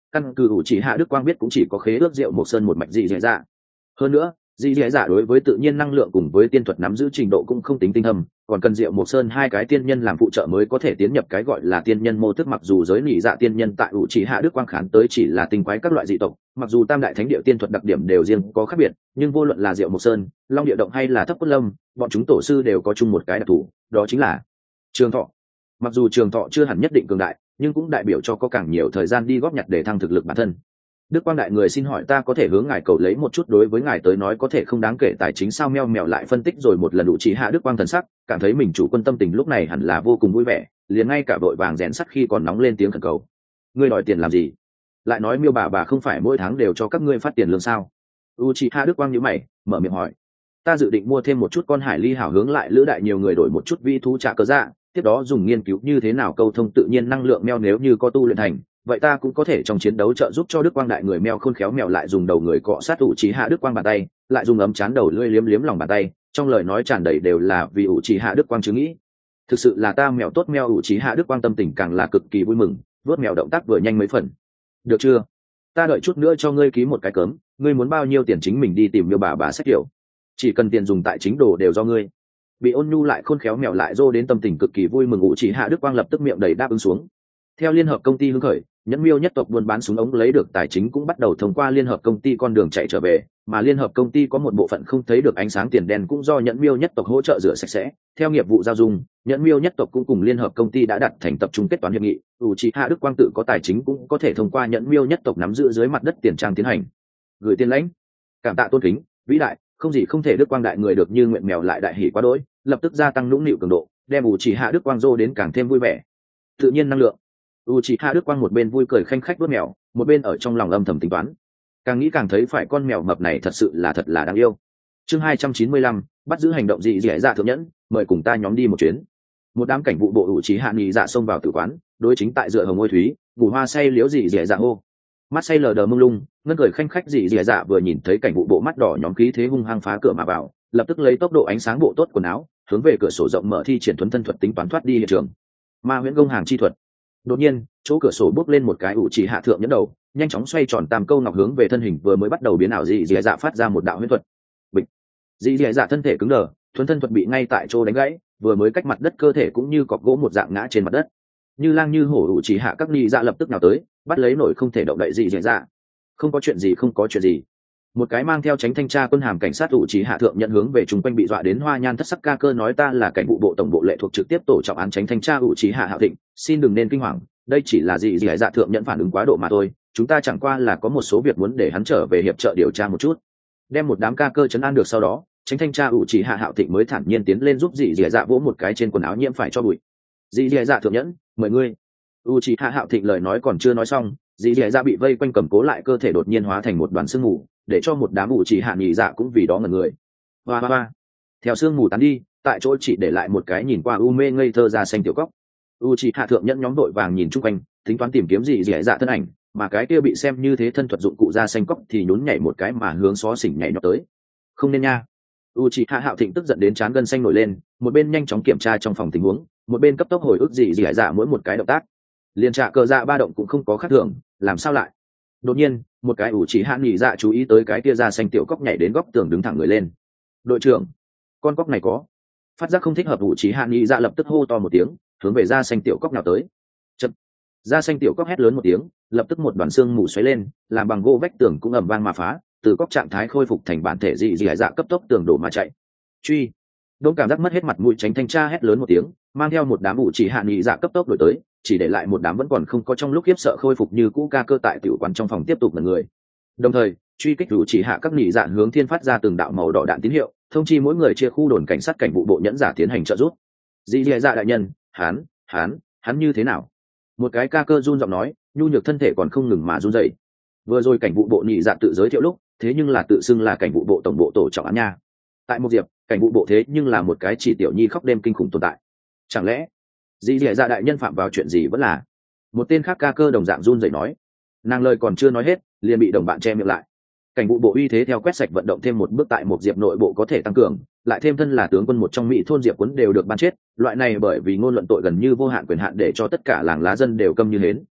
căn cứ ủ chỉ hạ đức quang biết cũng chỉ có khế ước rượu một sơn một mạch dị dẻ dạ. Hơn nữa dị dẻ dạ đối với tự nhiên năng lượng cùng với tiên thuật nắm giữ trình độ cũng không tính tinh thâm, còn cần rượu một sơn hai cái tiên nhân làm phụ trợ mới có thể tiến nhập cái gọi là tiên nhân mô thức. Mặc dù giới nỉ dạ tiên nhân tại ủ chỉ hạ đức quang khán tới chỉ là tinh quái các loại dị tộc, mặc dù tam đại thánh địa tiên thuật đặc điểm đều riêng có khác biệt, nhưng vô luận là rượu một sơn, long địa động hay là thấp cốt lâm, bọn chúng tổ sư đều có chung một cái đặc thù, đó chính là trường thọ. Mặc dù trường thọ chưa hẳn nhất định cường đại, nhưng cũng đại biểu cho có càng nhiều thời gian đi góp nhặt để thăng thực lực bản thân. Đức Quang đại người xin hỏi ta có thể hướng ngài cầu lấy một chút đối với ngài tới nói có thể không đáng kể tài chính sao? Meo mèo lại phân tích rồi một lần đủ chỉ hạ Đức Quang thần sắc, cảm thấy mình chủ quân tâm tình lúc này hẳn là vô cùng vui vẻ, liền ngay cả vội vàng rèn sắt khi còn nóng lên tiếng khẩn cầu. Ngươi đòi tiền làm gì? Lại nói Miêu bà bà không phải mỗi tháng đều cho các ngươi phát tiền lương sao? Uchiha Đức Quang nhíu mày, mở miệng hỏi. Ta dự định mua thêm một chút con hải ly hảo hướng lại lữ đại nhiều người đổi một chút vi thú trả cớ dạ, tiếp đó dùng nghiên cứu như thế nào câu thông tự nhiên năng lượng meo, nếu như có tu luyện thành, vậy ta cũng có thể trong chiến đấu trợ giúp cho Đức Quang đại người. Meo khôn khéo mèo lại dùng đầu người cọ sát Uchiha Đức Quang bàn tay, lại dùng ấm chán đầu lưỡi liếm liếm lòng bàn tay, trong lời nói tràn đầy đều là vì Uchiha Đức Quang chứ nghĩ. Thực sự là ta mèo tốt. Meo Uchiha Đức Quang tâm tình càng là cực kỳ vui mừng, vuốt mèo động tác vừa nhanh mấy phần. Được chưa? Ta đợi chút nữa cho ngươi ký một cái cớm, ngươi muốn bao nhiêu tiền chính mình đi tìm Miêu bà bà sách kiểu, chỉ cần tiền dùng tại chính đồ đều do ngươi. Bị ôn nhu lại khôn khéo mèo lại rô đến tâm tình cực kỳ vui mừng, Uchiha Đức Quang lập tức miệng đầy đáp ứng xuống. Theo liên hợp công ty hưng khởi, nhẫn miêu nhất tộc buôn bán súng ống lấy được tài chính cũng bắt đầu thông qua liên hợp công ty con đường chạy trở về, mà liên hợp công ty có một bộ phận không thấy được ánh sáng tiền đen cũng do nhẫn miêu nhất tộc hỗ trợ rửa sạch sẽ. Theo nghiệp vụ giao dung, nhẫn miêu nhất tộc cũng cùng liên hợp công ty đã đặt thành tập trung kết toán hiệp nghị, Uchiha Đức Quang tự có tài chính cũng có thể thông qua nhẫn miêu nhất tộc nắm giữ dưới mặt đất tiền trang tiến hành gửi tiền lãnh. Cảm tạ tôn kính vĩ đại, không gì không thể. Đức Quang đại người được như nguyện mèo lại đại hỉ quá đỗi, lập tức gia tăng nũng nịu cường độ, đem Uchiha Đức Quang rô đến càng thêm vui vẻ. Tự nhiên năng lượng. Uchiha Đức Quang một bên vui cười khanh khách vuốt mèo, một bên ở trong lòng âm thầm tính toán. Càng nghĩ càng thấy phải con mèo mập này thật sự là thật là đáng yêu. Chương hai trăm chín mươi lăm, bắt giữ hành động gì dễ dạ thượng nhẫn, mời cùng ta nhóm đi một chuyến. Một đám cảnh vụ bộ Uchiha nhị dạ xông vào tử quán, đối chính tại dựa hồng ngôi thúy, bù hoa say liếu gì dễ dạ hô. Mắt say lờ đờ mông lung, ngân cười khanh khách gì dễ dạ vừa nhìn thấy cảnh vụ bộ mắt đỏ nhóm khí thế hung hăng phá cửa mà vào, lập tức lấy tốc độ ánh sáng bộ tốt quần áo, hướng về cửa sổ rộng mở thi triển thuần thân thuật tính toán thoát đi hiện trường. Ma huyễn công hàng chi thuật. Đột nhiên, chỗ cửa sổ bước lên một cái Uchiha thượng nhẫn đầu, nhanh chóng xoay tròn tam câu ngọc hướng về thân hình vừa mới bắt đầu biến ảo dị dị dạ phát ra một đạo huyễn thuật. Bịch. Dị dị dạ thân thể cứng đờ, thuần thân thuật bị ngay tại chỗ đánh gãy, vừa mới cách mặt đất cơ thể cũng như cọc gỗ một dạng ngã trên mặt đất. Như lang như hổ Uchiha các nhị dạ lập tức nào tới, bắt lấy nổi không thể động đậy dị dị dạ. Không có chuyện gì, không có chuyện gì. Một cái mang theo tránh thanh tra quân hàm cảnh sát Uchiha thượng nhận hướng về chung quanh bị dọa đến hoa nhan thất sắc ca cơ nói ta là cảnh vụ bộ tổng bộ lệ thuộc trực tiếp tổ trọng án tránh thanh tra Uchiha Hạo Thịnh, xin đừng nên kinh hoàng, đây chỉ là gì gì hải dạ thượng nhận phản ứng quá độ mà thôi, chúng ta chẳng qua là có một số việc muốn để hắn trở về hiệp trợ điều tra một chút. Đem một đám ca cơ chấn an được sau đó, tránh thanh tra Uchiha Hạo Thịnh mới thản nhiên tiến lên giúp dị dị dạ vỗ một cái trên quần áo nhiễm phải cho bụi. Dị dị dạ thượng nhẫn, mời ngươi. Uchiha Hạo Thịnh lời nói còn chưa nói xong, dị dị dạ bị vây quanh cầm cố lại cơ thể đột nhiên hóa thành một đoàn sương mù, để cho một đám Uchiha nhị dạ cũng vì đó ngẩn người. Hoa hoa hoa. Theo sương mù tán đi, tại chỗ chỉ để lại một cái nhìn qua u mê ngây thơ da xanh tiểu cốc. Uchiha thượng nhẫn nhóm đội vàng nhìn chung quanh, tính toán tìm kiếm gì dễ dạ thân ảnh, mà cái kia bị xem như thế thân thuật dụng cụ da xanh cốc thì nhún nhảy một cái mà hướng xó xỉnh nhảy nhót tới. Không nên nha. Uchiha Hạo Thịnh tức giận đến trán gân xanh nổi lên, một bên nhanh chóng kiểm tra trong phòng tình huống, một bên cấp tốc hồi ức gì dễ dạ mỗi một cái động tác. Liên trạ cờ dạ ba động cũng không có khác thường, làm sao lại? Đột nhiên, một cái Uchiha nhị dạ chú ý tới cái kia da xanh tiểu cốc nhảy đến góc tường đứng thẳng người lên. Đội trưởng, con cốc này có. Phát giác không thích hợp, Uchiha nhị dạ lập tức hô to một tiếng, hướng về da xanh tiểu cốc nào tới. Chật, da xanh tiểu cốc hét lớn một tiếng, lập tức một đoàn xương mù xoáy lên, làm bằng gỗ vách tường cũng ầm vang mà phá, từ cốc trạng thái khôi phục thành bản thể dị dị dạ cấp tốc tường đổ mà chạy. Truy. Đống cảm giác mất hết mặt mũi tránh thanh tra hét lớn một tiếng, mang theo một đám ủ chỉ hạ nghị dạ cấp tốc đổi tới, chỉ để lại một đám vẫn còn không có trong lúc khiếp sợ khôi phục như cũ ca cơ tại tiểu quán trong phòng tiếp tục là người. Đồng thời, truy kích ủ chỉ hạ các nghị dạ hướng thiên phát ra từng đạo màu đỏ đạn tín hiệu, thông chi mỗi người chia khu đồn cảnh sát cảnh vụ bộ nhẫn giả tiến hành trợ giúp. Dị dị dạ đại nhân, hắn, hắn, hắn như thế nào? Một cái ca cơ run giọng nói, nhu nhược thân thể còn không ngừng mà run rẩy. Vừa rồi cảnh vụ bộ nhị dạ tự giới thiệu lúc, thế nhưng là tự xưng là cảnh vụ bộ tổng bộ tổ trọng án nha. Tại một diệp, cảnh vụ bộ thế nhưng là một cái chỉ tiểu nhi khóc đêm kinh khủng tồn tại. Chẳng lẽ dị dị dạ đại nhân phạm vào chuyện gì? Vẫn là một tên khác ca cơ đồng dạng run rẩy nói. Nàng lời còn chưa nói hết, liền bị đồng bạn che miệng lại. Cảnh vụ bộ uy thế theo quét sạch vận động thêm một bước tại một diệp nội bộ có thể tăng cường, lại thêm thân là tướng quân một trong mỹ thôn diệp quấn đều được ban chết, loại này bởi vì ngôn luận tội gần như vô hạn quyền hạn để cho tất cả làng lá dân đều câm như hến.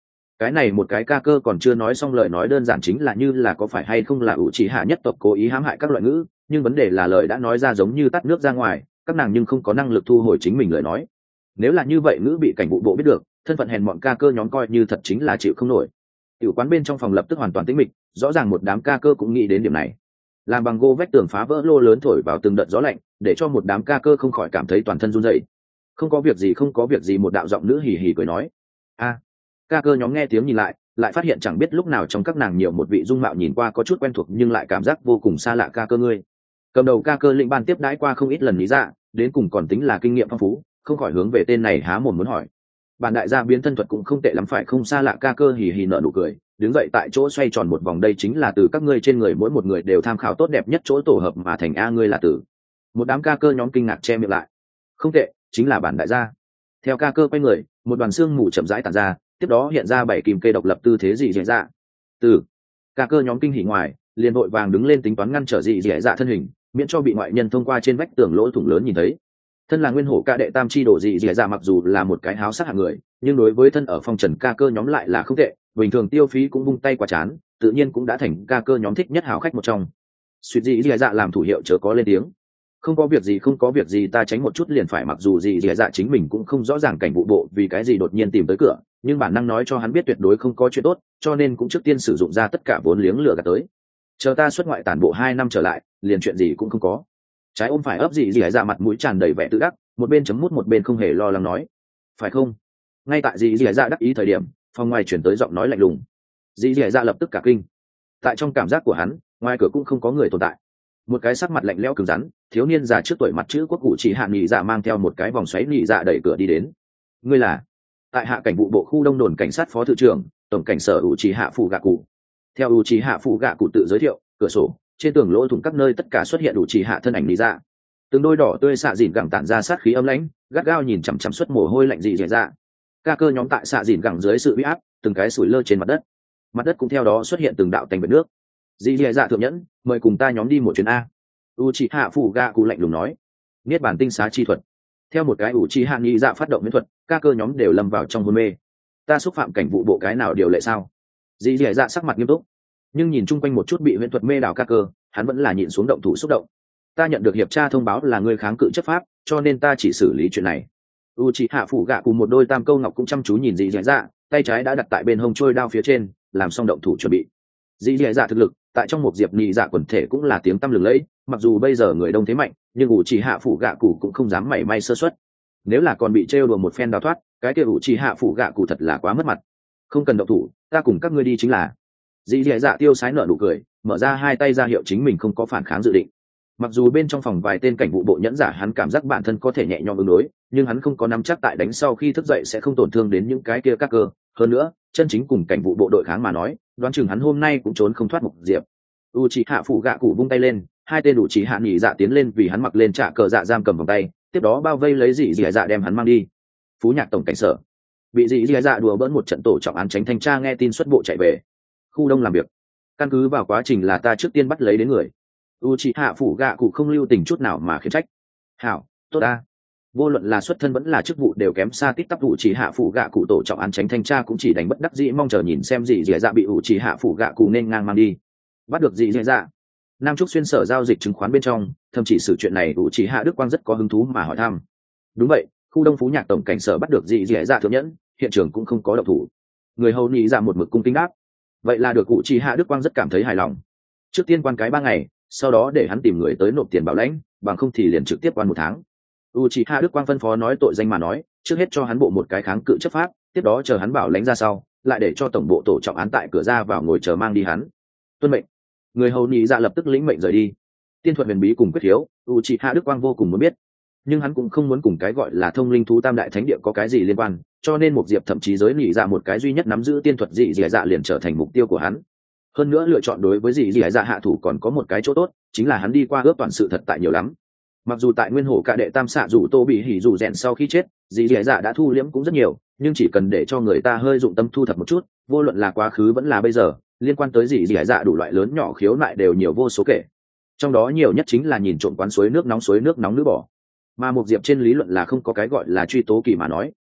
Cái này một cái ca cơ còn chưa nói xong lời nói đơn giản chính là như là có phải hay không là ủ trì hạ nhất tộc cố ý hãm hại các loại ngữ, nhưng vấn đề là lời đã nói ra giống như tắt nước ra ngoài, các nàng nhưng không có năng lực thu hồi chính mình lời nói. Nếu là như vậy ngữ bị cảnh vụ bộ biết được, thân phận hèn mọn ca cơ nhóm coi như thật chính là chịu không nổi. Tiểu quán bên trong phòng lập tức hoàn toàn tĩnh mịch, rõ ràng một đám ca cơ cũng nghĩ đến điểm này. Làm bằng gỗ vách tường phá vỡ lô lớn thổi vào từng đợt gió lạnh, để cho một đám ca cơ không khỏi cảm thấy toàn thân run rẩy. Không có việc gì, không có việc gì, một đạo giọng nữ hì hì cười nói. A. Ca cơ nhóm nghe tiếng nhìn lại, lại phát hiện chẳng biết lúc nào trong các nàng nhiều một vị dung mạo nhìn qua có chút quen thuộc nhưng lại cảm giác vô cùng xa lạ ca cơ ngươi. Cầm đầu ca cơ lĩnh ban tiếp đãi qua không ít lần lý dạ, đến cùng còn tính là kinh nghiệm phong phú, không khỏi hướng về tên này há mồm muốn hỏi. Bản đại gia biến thân thuật cũng không tệ lắm phải không? Xa lạ ca cơ hì hì nở nụ cười, đứng dậy tại chỗ xoay tròn một vòng, đây chính là từ các ngươi trên người mỗi một người đều tham khảo tốt đẹp nhất chỗ tổ hợp mà thành. A ngươi là tử. Một đám ca cơ nhóm kinh ngạc che miệng lại. Không tệ, chính là bản đại gia. Theo ca cơ quay người, một đoàn xương mù chậm rãi tản ra, tiếp đó hiện ra bảy kim kê độc lập tư thế dị dẻ dạ. Từ ca cơ nhóm kinh hỉ ngoài, liền vội vàng đứng lên tính toán ngăn trở dị dẻ dạ thân hình, miễn cho bị ngoại nhân thông qua trên vách tường lỗ thủng lớn nhìn thấy. Thân là nguyên hổ ca đệ tam chi đổ dị dẻ dạ mặc dù là một cái háo sắc hạng người, nhưng đối với thân ở phong trần ca cơ nhóm lại là không tệ, bình thường tiêu phí cũng vung tay qua chán, tự nhiên cũng đã thành ca cơ nhóm thích nhất hào khách một trong. Suýt dị dẻ dạ làm thủ hiệu chớ có lên tiếng. Không có việc gì, không có việc gì, ta tránh một chút liền phải. Mặc dù dị dẻ dạ chính mình cũng không rõ ràng cảnh vụ bộ vì cái gì đột nhiên tìm tới cửa, nhưng bản năng nói cho hắn biết tuyệt đối không có chuyện tốt, cho nên cũng trước tiên sử dụng ra tất cả vốn liếng lừa gạt tới. Chờ ta xuất ngoại tản bộ hai năm trở lại, liền chuyện gì cũng không có. Trái ôm phải ấp dị dẻ dạ mặt mũi tràn đầy vẻ tự đắc, một bên chấm mút một bên không hề lo lắng nói, phải không? Ngay tại dị dẻ dạ đắc ý thời điểm, phòng ngoài chuyển tới giọng nói lạnh lùng. Dị dẻ dạ lập tức cả kinh. Tại trong cảm giác của hắn, ngoài cửa cũng không có người tồn tại. Một cái sắc mặt lạnh lẽo cứng rắn, thiếu niên già trước tuổi mặt chữ quốc cụ chỉ hạ nhị dạ mang theo một cái vòng xoáy nhị dạ đẩy cửa đi đến. Ngươi là? Tại hạ cảnh vụ bộ khu đông đồn cảnh sát phó thự trưởng, tổng cảnh sở ủ trì hạ phủ gạ cụ. Theo ủ trì hạ phủ gạ cụ tự giới thiệu, cửa sổ trên tường lỗ thủng các nơi tất cả xuất hiện ủ trì hạ thân ảnh nhị dạ. Từng đôi đỏ tươi xạ dìn gẳng tản ra sát khí âm lãnh, gắt gao nhìn chằm chằm suất mồ hôi lạnh dị dẻ dạ. Ca cơ nhóm tại xạ dìn gẳng dưới sự uy áp, từng cái sủi lơ trên mặt đất. Mặt đất cũng theo đó xuất hiện từng đạo tành vệt nước. Dị dẻ dạ thượng nhẫn, mời cùng ta nhóm đi một chuyến a. Uchiha Fugaku lạnh lùng nói. Niết bàn tinh xá chi thuật. Theo một cái Uchiha nhị dạ phát động miễn thuật, các cơ nhóm đều lâm vào trong hôn mê. Ta xúc phạm cảnh vụ bộ cái nào điều lệ sao? Dị dẻ dạ sắc mặt nghiêm túc, nhưng nhìn chung quanh một chút bị miễn thuật mê đảo các cơ, hắn vẫn là nhịn xuống động thủ xúc động. Ta nhận được hiệp tra thông báo là ngươi kháng cự chấp pháp, cho nên ta chỉ xử lý chuyện này. Uchiha Fugaku một đôi tam câu ngọc cũng chăm chú nhìn dị dẻ dạ, tay trái đã đặt tại bên hông trôi đao phía trên, làm xong động thủ chuẩn bị. Dị dẻ dạ thực lực tại trong một diệp nhị dạ quần thể cũng là tiếng tăm lừng lẫy, mặc dù bây giờ người đông thế mạnh, nhưng ủ trì hạ phủ gạ cụ cũng không dám mảy may sơ suất. Nếu là còn bị trêu đùa một phen đào thoát, cái kia ủ trì hạ phủ gạ cụ thật là quá mất mặt. Không cần động thủ, ta cùng các ngươi đi chính là. Dị dẻ dạ tiêu sái nở nụ cười, mở ra hai tay ra hiệu chính mình không có phản kháng dự định. Mặc dù bên trong phòng vài tên cảnh vụ bộ nhẫn giả hắn cảm giác bản thân có thể nhẹ nhõm ứng đối, nhưng hắn không có nắm chắc tại đánh sau khi thức dậy sẽ không tổn thương đến những cái kia các cơ. Hơn nữa, chân chính cùng cảnh vụ bộ đội kháng mà nói, đoán chừng hắn hôm nay cũng trốn không thoát một diệp. Uchiha phủ gạ cụ vung tay lên, hai tên đủ chỉ hạ nhị dạ tiến lên vì hắn mặc lên trả cờ dạ giam cầm vòng tay, tiếp đó bao vây lấy dị dị dạ đem hắn mang đi. Phú Nhạc tổng cảnh sở bị dị dị dạ đùa bỡn một trận tổ trọng án tránh thanh tra nghe tin xuất bộ chạy về khu đông làm việc. Căn cứ vào quá trình là ta trước tiên bắt lấy đến người. Uchiha phủ gạ cụ không lưu tình chút nào mà khiển trách. Hảo, tốt ta. Vô luận là xuất thân vẫn là chức vụ đều kém xa tít tắp. Uchiha phủ gạ cụ tổ trọng án tránh thanh tra cũng chỉ đánh bất đắc dĩ mong chờ nhìn xem dị dị dạ bị Uchiha phủ gạ cụ nên ngang mang đi. Bắt được dị dị dạ. Nam Trúc xuyên sở giao dịch chứng khoán bên trong, thậm chí sự chuyện này Uchiha Đức Quang rất có hứng thú mà hỏi thăm. Đúng vậy, khu đông Phú Nhạc tổng cảnh sở bắt được dị dị dạ thượng nhẫn, hiện trường cũng không có động thủ. Người hầu nhị dạ một mực cung kính đáp. Vậy là được. Uchiha Đức Quang rất cảm thấy hài lòng. Trước tiên quan cái ba ngày, sau đó để hắn tìm người tới nộp tiền bảo lãnh, bằng không thì liền trực tiếp quan một tháng. Uchiha Đức Quang phân phó nói tội danh mà nói, trước hết cho hắn bộ một cái kháng cự chấp pháp, tiếp đó chờ hắn bảo lãnh ra sau, lại để cho tổng bộ tổ trọng án tại cửa ra vào ngồi chờ mang đi hắn. Tuân mệnh. Người hầu nhị dạ lập tức lĩnh mệnh rời đi. Tiên thuật huyền bí cùng quyết thiếu, Uchiha Đức Quang vô cùng muốn biết, nhưng hắn cũng không muốn cùng cái gọi là thông linh thú tam đại thánh địa có cái gì liên quan, cho nên một diệp thậm chí giới nhị dạ một cái duy nhất nắm giữ tiên thuật dị dị dạ liền trở thành mục tiêu của hắn. Hơn nữa lựa chọn đối với dị dị dạ hạ thủ còn có một cái chỗ tốt, chính là hắn đi qua ước toàn sự thật tại nhiều lắm. Mặc dù tại nguyên hổ cả đệ tam xạ dù tô bị hỉ dù rèn sau khi chết, dị dị dạ đã thu liễm cũng rất nhiều, nhưng chỉ cần để cho người ta hơi dụng tâm thu thập một chút, vô luận là quá khứ vẫn là bây giờ, liên quan tới dị dị dạ đủ loại lớn nhỏ khiếu nại đều nhiều vô số kể. Trong đó nhiều nhất chính là nhìn trộm quán suối nước nóng suối nước nóng nữ bỏ. Mà một diệp trên lý luận là không có cái gọi là truy tố kỳ mà nói,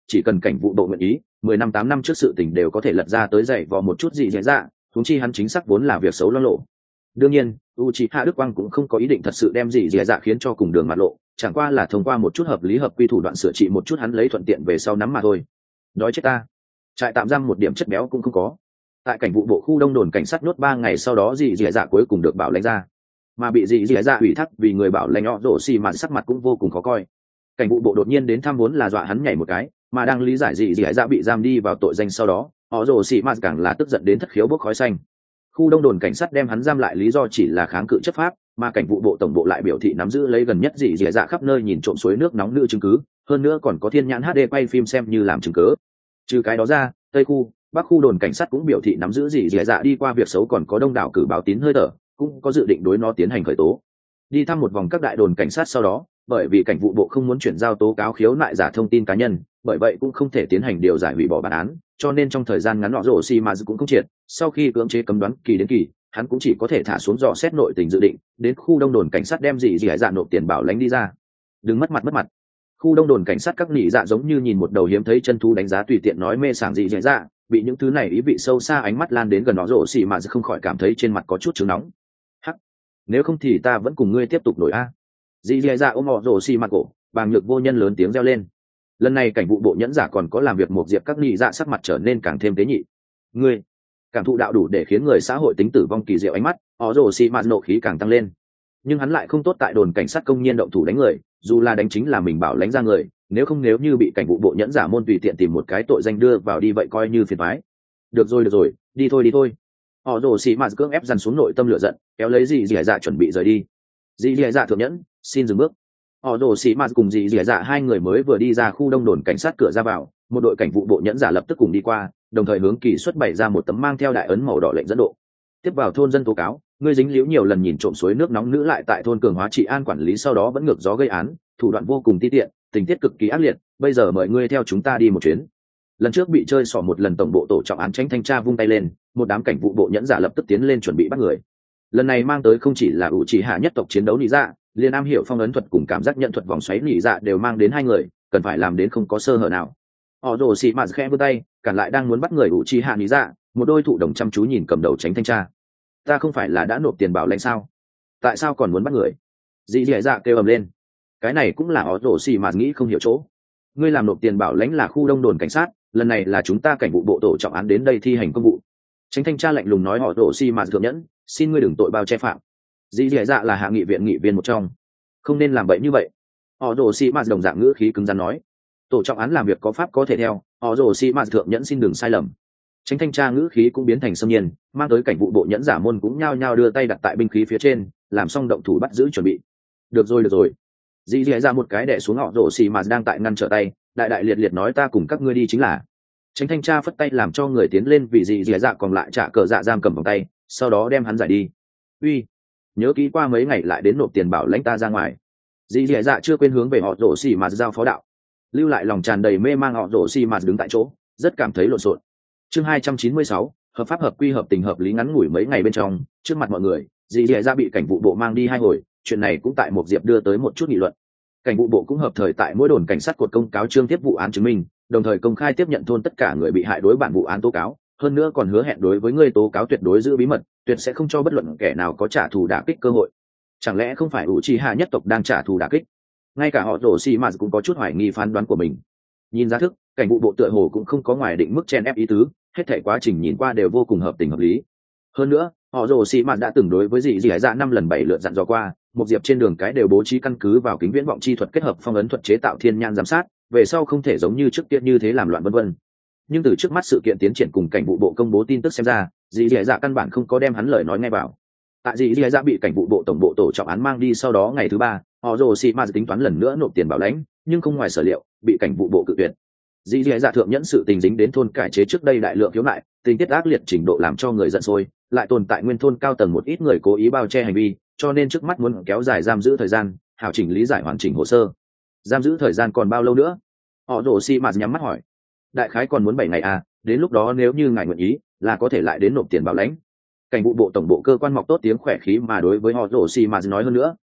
chỉ cần cảnh vụ bộ nguyện ý mười năm tám năm trước sự tình đều có thể lật ra tới dậy vò một chút gì dễ dạ thúng chi hắn chính xác vốn là việc xấu lo lộ. Đương nhiên Uchiha Đức Quang cũng không có ý định thật sự đem gì dễ dạ khiến cho cùng đường mặt lộ, chẳng qua là thông qua một chút hợp lý hợp quy thủ đoạn sửa trị một chút hắn lấy thuận tiện về sau nắm mà thôi. Đói chết ta, trại tạm giam một điểm chất béo cũng không có. Tại cảnh vụ bộ khu đông đồn cảnh sát nhốt ba ngày sau đó dì dì dạ cuối cùng được bảo lãnh ra, mà bị dì dì dạ ủy thác vì người bảo lãnh họ rổ xì mà sắc mặt cũng vô cùng khó coi. Cảnh vụ bộ đột nhiên đến thăm vốn là dọa hắn nhảy một cái, mà đang lý giải dì dì dạ bị giam đi vào tội danh sau đó họ rổ xì mà càng là tức giận đến thất khiếu bốc khói xanh. Khu đông đồn cảnh sát đem hắn giam lại lý do chỉ là kháng cự chấp pháp, mà cảnh vụ bộ tổng bộ lại biểu thị nắm giữ lấy gần nhất dì dì dạ khắp nơi nhìn trộm suối nước nóng nữ chứng cứ, hơn nữa còn có thiên nhãn hát đê quay phim xem như làm chứng cứ. Trừ cái đó ra, tây khu bắc khu đồn cảnh sát cũng biểu thị nắm giữ gì dì dạ đi qua việc xấu còn có đông đảo cử báo tín hơi thở, cũng có dự định đối nó tiến hành khởi tố. Đi thăm một vòng các đại đồn cảnh sát sau đó, bởi vì cảnh vụ bộ không muốn chuyển giao tố cáo khiếu nại giả thông tin cá nhân, bởi vậy cũng không thể tiến hành điều giải hủy bỏ bản án, cho nên trong thời gian ngắn nọ rổ xì mà cũng không triệt. Sau khi cưỡng chế cấm đoán kỳ đến kỳ, hắn cũng chỉ có thể thả xuống dò xét nội tình dự định, đến khu đông đồn cảnh sát đem gì dì dạ nộp tiền bảo lãnh đi ra. Đừng mất mặt mất mặt. Khu đông đồn cảnh sát các nỉ dạ giống như nhìn một đầu hiếm thấy chân thú đánh giá tùy tiện nói mê sảng gì dì dạ, bị những thứ này ý vị sâu xa ánh mắt lan đến gần nó rổ xì mà không khỏi cảm thấy trên mặt có chút chứng nóng. Hắc, nếu không thì ta vẫn cùng ngươi tiếp tục nổi a. Dì dì dạ ôm họ rổ xì mặt cổ, bàng nhược vô nhân lớn tiếng reo lên. Lần này cảnh vụ bộ nhẫn giả còn có làm việc một diệp các nỉ dạ sắc mặt trở nên càng thêm tế nhị. Ngươi cảm thụ đạo đủ để khiến người xã hội tính tử vong kỳ diệu ánh mắt, họ rổ xì mặt nộ khí càng tăng lên. Nhưng hắn lại không tốt tại đồn cảnh sát công nhiên động thủ đánh người, dù là đánh chính là mình bảo lãnh ra người, nếu không nếu như bị cảnh vụ bộ nhẫn giả môn tùy tiện tìm một cái tội danh đưa vào đi vậy coi như phiền toái. Được rồi được rồi, đi thôi đi thôi. Họ rồ xì mạt cưỡng ép dằn xuống nội tâm lửa giận, kéo lấy dì dì dạ chuẩn bị rời đi. Dì dì dạ thượng nhẫn, xin dừng bước. Họ rồ xì mạt cùng dì dì dạ hai người mới vừa đi ra khu đông đồn cảnh sát cửa ra vào, một đội cảnh vụ bộ nhẫn giả lập tức cùng đi qua, đồng thời hướng kỳ xuất bày ra một tấm mang theo đại ấn màu đỏ lệnh dẫn độ. Tiếp vào thôn dân tố cáo, ngươi dính líu nhiều lần nhìn trộm suối nước nóng nữ lại tại thôn cường hóa trị an quản lý sau đó vẫn ngược gió gây án, thủ đoạn vô cùng ti tiện, tình tiết cực kỳ ác liệt, bây giờ mời ngươi theo chúng ta đi một chuyến. Lần trước bị chơi xỏ một lần tổng bộ tổ trọng án tranh thanh tra vung tay lên, một đám cảnh vụ bộ nhẫn giả lập tức tiến lên chuẩn bị bắt người. Lần này mang tới không chỉ là ủ chỉ hạ nhất tộc chiến đấu nị dạ, liên am hiểu phong ấn thuật cùng cảm giác nhận thuật vòng xoáy nị dạ đều mang đến hai người, cần phải làm đến không có sơ hở nào. Họ rồ xì mạt khẽ vươn tay, cản lại đang muốn bắt người ủ chỉ hạ nị dạ, một đôi thụ đồng chăm chú nhìn cầm đầu tránh thanh tra. Ta không phải là đã nộp tiền bảo lãnh sao? Tại sao còn muốn bắt người? Dì dì dạ kêu ầm lên. Cái này cũng là họ rồ xì mạt nghĩ không hiểu chỗ. Ngươi làm nộp tiền bảo lãnh là khu đông đồn cảnh sát, lần này là chúng ta cảnh vụ bộ tổ trọng án đến đây thi hành công vụ. Tránh thanh tra lạnh lùng nói họ rồ xì mạt thượng nhẫn, xin ngươi đừng tội bao che phạm. Dì dì dạ là hạ nghị viện nghị viên một trong, không nên làm bậy như vậy. Họ rồ xì mạt đồng dạng ngữ khí cứng rắn nói, tổ trọng án làm việc có pháp có thể theo, họ rồ xì mạt thượng nhẫn xin đừng sai lầm. Tránh thanh tra ngữ khí cũng biến thành xâm nhiên, mang tới cảnh vụ bộ nhẫn giả môn cũng nhao nhao đưa tay đặt tại binh khí phía trên, làm xong động thủ bắt giữ chuẩn bị. Được rồi được rồi. Dì dì ra một cái đè xuống họ rổ xì mà đang tại ngăn trở tay, đại đại liệt liệt nói ta cùng các ngươi đi chính là. Tránh thanh tra phất tay làm cho người tiến lên vì dì dì dạ còn lại trả cờ dạ giam cầm vòng tay, sau đó đem hắn giải đi. Uy, nhớ kỹ qua mấy ngày lại đến nộp tiền bảo lãnh ta ra ngoài. Dì dì dạ chưa quên hướng về họ rổ xì mà giao phó đạo, lưu lại lòng tràn đầy mê mang họ rổ xì mà đứng tại chỗ, rất cảm thấy lộn xộn. Chương hai trăm chín mươi sáu, hợp pháp hợp quy hợp tình hợp lý ngắn ngủi mấy ngày bên trong, trước mặt mọi người, dì dì dạ bị cảnh vụ bộ mang đi hai hồi, chuyện này cũng tại một diệp đưa tới một chút nghị luận. Cảnh vụ bộ cũng hợp thời tại mỗi đồn cảnh sát cột công cáo trương tiếp vụ án chứng minh, đồng thời công khai tiếp nhận thôn tất cả người bị hại đối bản vụ án tố cáo, hơn nữa còn hứa hẹn đối với người tố cáo tuyệt đối giữ bí mật, tuyệt sẽ không cho bất luận kẻ nào có trả thù đả kích cơ hội. Chẳng lẽ không phải Uchiha nhất tộc đang trả thù đả kích? Ngay cả họ rồ xì mà cũng có chút hoài nghi phán đoán của mình. Nhìn ra thức, cảnh vụ bộ tựa hồ cũng không có ngoài định mức chen ép ý tứ, hết thảy quá trình nhìn qua đều vô cùng hợp tình hợp lý. Hơn nữa, họ rồ xì mạt đã từng đối với dì dì dạ năm lần bảy lượt dặn dò qua, một diệp trên đường cái đều bố trí căn cứ vào kính viễn vọng chi thuật kết hợp phong ấn thuật chế tạo thiên nhan giám sát, về sau không thể giống như trước kia như thế làm loạn vân vân. Nhưng từ trước mắt sự kiện tiến triển cùng cảnh vụ bộ công bố tin tức xem ra, dì dì dạ căn bản không có đem hắn lời nói ngay vào. Tại dì dì dạ bị cảnh vụ bộ tổng bộ tổ trọng án mang đi sau đó ngày thứ ba, họ rồ xì mạt tính toán lần nữa nộp tiền bảo lãnh, nhưng không ngoài sở liệu, bị cảnh vụ bộ cự tuyệt. Dì dì dạ thượng nhẫn sự tình dính đến thôn cải chế trước đây đại lượng khiếu nại, tình tiết ác liệt trình độ làm cho người giận sôi, lại tồn tại nguyên thôn cao tầng một ít người cố ý bao che hành vi, cho nên trước mắt muốn kéo dài giam giữ thời gian, hảo chỉnh lý giải hoàn chỉnh hồ sơ. Giam giữ thời gian còn bao lâu nữa? Họ rồ xì mạt nhắm mắt hỏi. Đại khái còn muốn bảy ngày à, đến lúc đó nếu như ngài nguyện ý, là có thể lại đến nộp tiền bảo lãnh. Cảnh vụ bộ tổng bộ cơ quan mọc tốt tiếng khỏe khí mà đối với họ rồ xì mạt nói hơn nữa,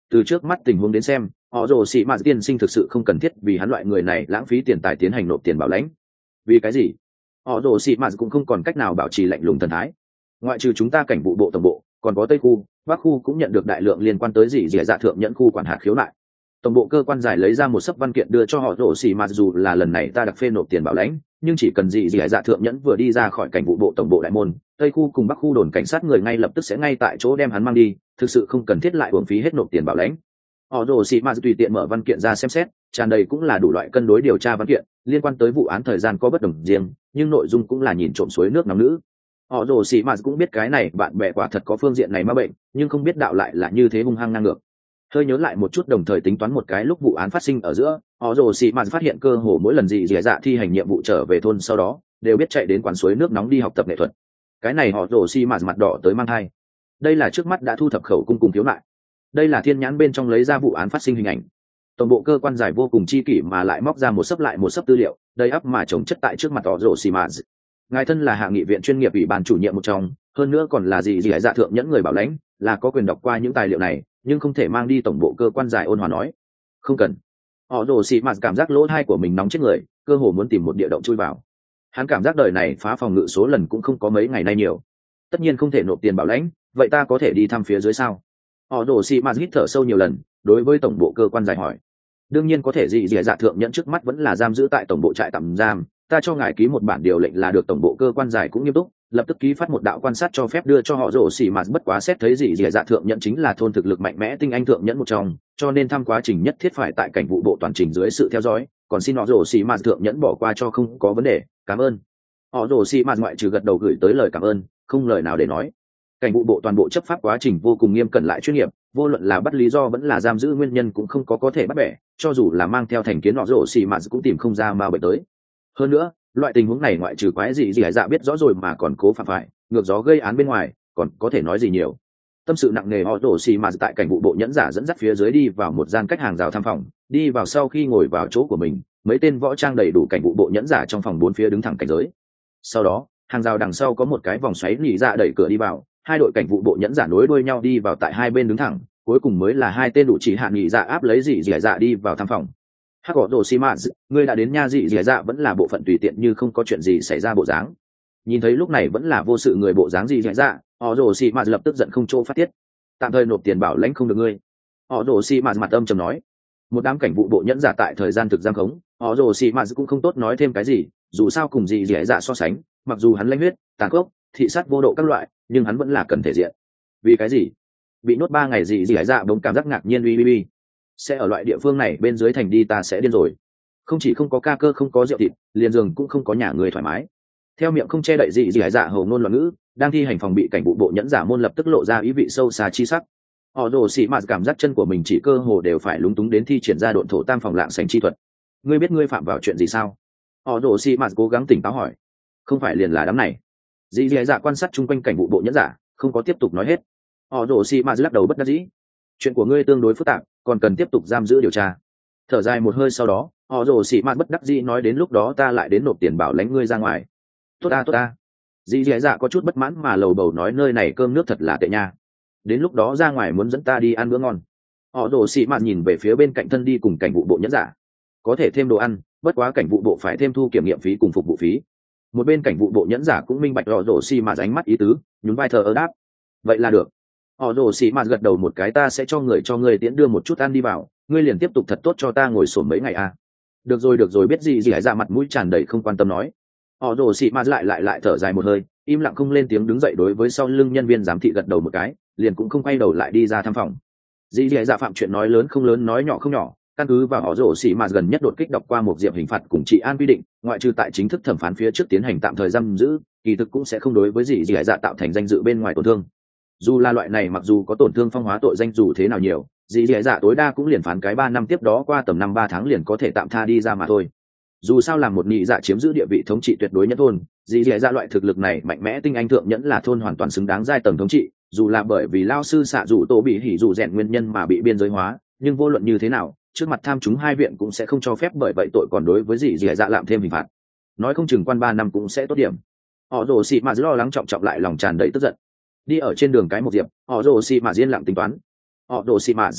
Từ trước mắt tình huống đến xem, họ rồ xì mạt tiên sinh thực sự không cần thiết vì hắn loại người này lãng phí tiền tài tiến hành nộp tiền bảo lãnh. Vì cái gì? Họ rồ xì mạt cũng không còn cách nào bảo trì lạnh lùng thần thái. Ngoại trừ chúng ta cảnh vụ bộ tổng bộ, còn có tây khu, bắc khu cũng nhận được đại lượng liên quan tới gì dẻ dạ thượng nhẫn khu quản hạt khiếu nại. Tổng bộ cơ quan giải lấy ra một sấp văn kiện đưa cho họ rồ xì mạt, dù là lần này ta đặc phê nộp tiền bảo lãnh, nhưng chỉ cần gì dẻ dạ thượng nhẫn vừa đi ra khỏi cảnh vụ bộ tổng bộ đại môn, tây khu cùng bắc khu đồn cảnh sát người ngay lập tức sẽ ngay tại chỗ đem hắn mang đi, thực sự không cần thiết lại uổng phí hết nộp tiền bảo lãnh. Họ rồ xì mạt tùy tiện mở văn kiện ra xem xét, tràn đầy cũng là đủ loại cân đối điều tra văn kiện liên quan tới vụ án, thời gian có bất đồng riêng, nhưng nội dung cũng là nhìn trộm suối nước nóng nữ. Họ rồ xì mạt cũng biết cái này bạn bè quả thật có phương diện này ma bệnh, nhưng không biết đạo lại là như thế hung hăng ngang ngược. Hơi nhớ lại một chút, đồng thời tính toán một cái lúc vụ án phát sinh ở giữa, họ rồ xì mạt phát hiện cơ hồ mỗi lần gì dẻ dạ thi hành nhiệm vụ trở về thôn sau đó đều biết chạy đến quán suối nước nóng đi học tập nghệ thuật. Cái này họ rồ xì mạt mặt đỏ tới mang thai. Đây là trước mắt đã thu thập khẩu cung cùng thiếu lại. Đây là thiên nhãn bên trong lấy ra vụ án phát sinh hình ảnh. Tổng bộ cơ quan giải vô cùng chi kỷ mà lại móc ra một sấp lại một sấp tư liệu đầy ắp mà chồng chất tại trước mặt họ rồ xì mạt. Ngài thân là hạ nghị viện chuyên nghiệp ủy ban chủ nhiệm một trong, hơn nữa còn là gì gì dạ thượng nhẫn người bảo lãnh, là có quyền đọc qua những tài liệu này, nhưng không thể mang đi tổng bộ cơ quan giải. Ôn hòa nói không cần. Họ rồ xì mạt cảm giác lỗ tai của mình nóng chết người, cơ hồ muốn tìm một địa động chui vào. Hắn cảm giác đời này phá phòng ngự số lần cũng không có mấy ngày nay nhiều. Tất nhiên không thể nộp tiền bảo lãnh, vậy ta có thể đi thăm phía dưới sao? Họ rồ xì mạt hít thở sâu nhiều lần, đối với tổng bộ cơ quan giải hỏi. Đương nhiên có thể. gì gì dạ thượng nhẫn trước mắt vẫn là giam giữ tại tổng bộ trại tạm giam, ta cho ngài ký một bản điều lệnh là được. Tổng bộ cơ quan giải cũng nghiêm túc, lập tức ký phát một đạo quan sát cho phép đưa cho họ rồ xì mạt. Bất quá xét thấy gì gì dạ thượng nhẫn chính là thôn thực lực mạnh mẽ tinh anh thượng nhẫn một trong, cho nên thăm quá trình nhất thiết phải tại cảnh vụ bộ toàn trình dưới sự theo dõi, còn xin họ rồ xì mạt thượng nhẫn bỏ qua cho không có vấn đề, cảm ơn. Họ rồ xì mạt ngoại trừ gật đầu gửi tới lời cảm ơn, không lời nào để nói. Cảnh vụ bộ toàn bộ chấp pháp quá trình vô cùng nghiêm cẩn lại chuyên nghiệp, vô luận là bắt lý do vẫn là giam giữ nguyên nhân cũng không có có thể bắt bẻ, cho dù là mang theo thành kiến họ rồ xì mạt cũng tìm không ra ma bệnh tới. Hơn nữa, loại tình huống này ngoại trừ quái gì gì hải dạ biết rõ rồi mà còn cố phạm phải ngược gió gây án bên ngoài, còn có thể nói gì nhiều. Tâm sự nặng nề, họ rồ xì mạt tại cảnh vụ bộ nhẫn giả dẫn dắt phía dưới đi vào một gian cách hàng rào thăm phòng. Đi vào sau khi ngồi vào chỗ của mình, mấy tên võ trang đầy đủ cảnh vụ bộ nhẫn giả trong phòng bốn phía đứng thẳng cảnh giới. Sau đó hàng rào đằng sau có một cái vòng xoáy nhị dạ đẩy cửa đi vào, hai đội cảnh vụ bộ nhẫn giả nối đuôi nhau đi vào, tại hai bên đứng thẳng, cuối cùng mới là hai tên đủ chỉ hạn nhị dạ áp lấy dị dị dạ đi vào thăm phòng. Hắc gõ đồ xi mã, ngươi đã đến nha. Dị dị dạ vẫn là bộ phận tùy tiện như không có chuyện gì xảy ra bộ dáng. Nhìn thấy lúc này vẫn là vô sự người bộ dáng dị dị dạ, họ rồ xi mã lập tức giận không chỗ phát tiết. Tạm thời nộp tiền bảo lãnh không được ngươi. Họ rồ xi mã mặt âm trầm nói. Một đám cảnh vụ bộ nhẫn giả tại thời gian thực giam khống, họ rồ xi mã cũng không tốt nói thêm cái gì, dù sao cùng dị dị dạ so sánh, mặc dù hắn lãnh huyết, tàn khốc, thị sát vô độ các loại, nhưng hắn vẫn là cần thể diện. Vì cái gì? Bị nhốt ba ngày dị dị dạ bỗng cảm giác ngạc nhiên. Uy uy uy, sẽ ở loại địa phương này bên dưới thành đi, ta sẽ điên rồi. Không chỉ không có ca cơ, không có rượu thịt, liền giường cũng không có, nhà người thoải mái. Theo miệng không che đậy dị dị dạ hầu ngôn loạn ngữ, đang thi hành phòng bị cảnh vụ bộ nhẫn giả môn lập tức lộ ra ý vị sâu xa chi sắc. Họ rồ xì mạt cảm giác chân của mình chỉ cơ hồ đều phải lúng túng đến thi triển ra độn thổ tam phòng lạng sành chi thuật. Ngươi biết ngươi phạm vào chuyện gì sao? Họ rồ xì mạt cố gắng tỉnh táo hỏi. Không phải liền là đám này. Dị dị dạ quan sát chung quanh cảnh vụ bộ nhẫn giả, không có tiếp tục nói hết. Họ rồ xì mạt lắc đầu bất đắc dĩ. Chuyện của ngươi tương đối phức tạp, còn cần tiếp tục giam giữ điều tra. Thở dài một hơi sau đó, họ rồ xì mạt bất đắc dĩ nói, đến lúc đó ta lại đến nộp tiền bảo lãnh ngươi ra ngoài. Tốt ta tốt ta. Dị dị dạ có chút bất mãn mà lầu bầu nói, nơi này cơm nước thật là tệ nha, đến lúc đó ra ngoài muốn dẫn ta đi ăn bữa ngon. Họ rồ xì mạt nhìn về phía bên cạnh thân đi cùng cảnh vụ bộ nhẫn giả. Có thể thêm đồ ăn, bất quá cảnh vụ bộ phải thêm thu kiểm nghiệm phí cùng phục vụ phí. Một bên cảnh vụ bộ nhẫn giả cũng minh bạch họ rồ xì mạt ánh mắt ý tứ, nhún vai thờ ơ đáp. Vậy là được. Họ rồ xì mạt gật đầu một cái, ta sẽ cho người cho người tiễn đưa một chút ăn đi vào, ngươi liền tiếp tục thật tốt cho ta ngồi sổm mấy ngày à. Được rồi được rồi, biết gì gì. Hải ra mặt mũi tràn đầy không quan tâm nói. Họ rồ xì mạt lại lại lại thở dài một hơi, im lặng không lên tiếng, đứng dậy đối với sau lưng nhân viên giám thị gật đầu một cái, liền cũng không quay đầu lại đi ra thăm phòng. Dĩ dì dạ phạm chuyện nói lớn không lớn, nói nhỏ không nhỏ, căn cứ vào họ rổ xỉ mà gần nhất đột kích đọc qua một diệp hình phạt cùng trị an quy định, ngoại trừ tại chính thức thẩm phán phía trước tiến hành tạm thời giam giữ, kỳ thực cũng sẽ không đối với dĩ dì dạ tạo thành danh dự bên ngoài tổn thương. Dù là loại này mặc dù có tổn thương phong hóa tội danh dù thế nào nhiều, dĩ dì dạ tối đa cũng liền phán cái ba năm, tiếp đó qua tầm năm ba tháng liền có thể tạm tha đi ra mà thôi. Dù sao làm một nhị dạ chiếm giữ địa vị thống trị tuyệt đối nhất thôn, dĩ dì dạ loại thực lực này mạnh mẽ tinh anh thượng nhẫn là thôn hoàn toàn xứng đáng giai tầng thống trị. Dù là bởi vì lao sư xạ dù tổ bị hỉ dù rèn nguyên nhân mà bị biên giới hóa, nhưng vô luận như thế nào, trước mặt tham chúng hai viện cũng sẽ không cho phép bởi vậy tội còn đối với dì dì dạ lạm thêm hình phạt. Nói không chừng quan ba năm cũng sẽ tốt điểm. Họ rồ xì mà lo lắng trọng trọng lại lòng tràn đầy tức giận. Đi ở trên đường cái một diệp, họ rồ xì mà yên lặng tính toán. Họ rồ xì mà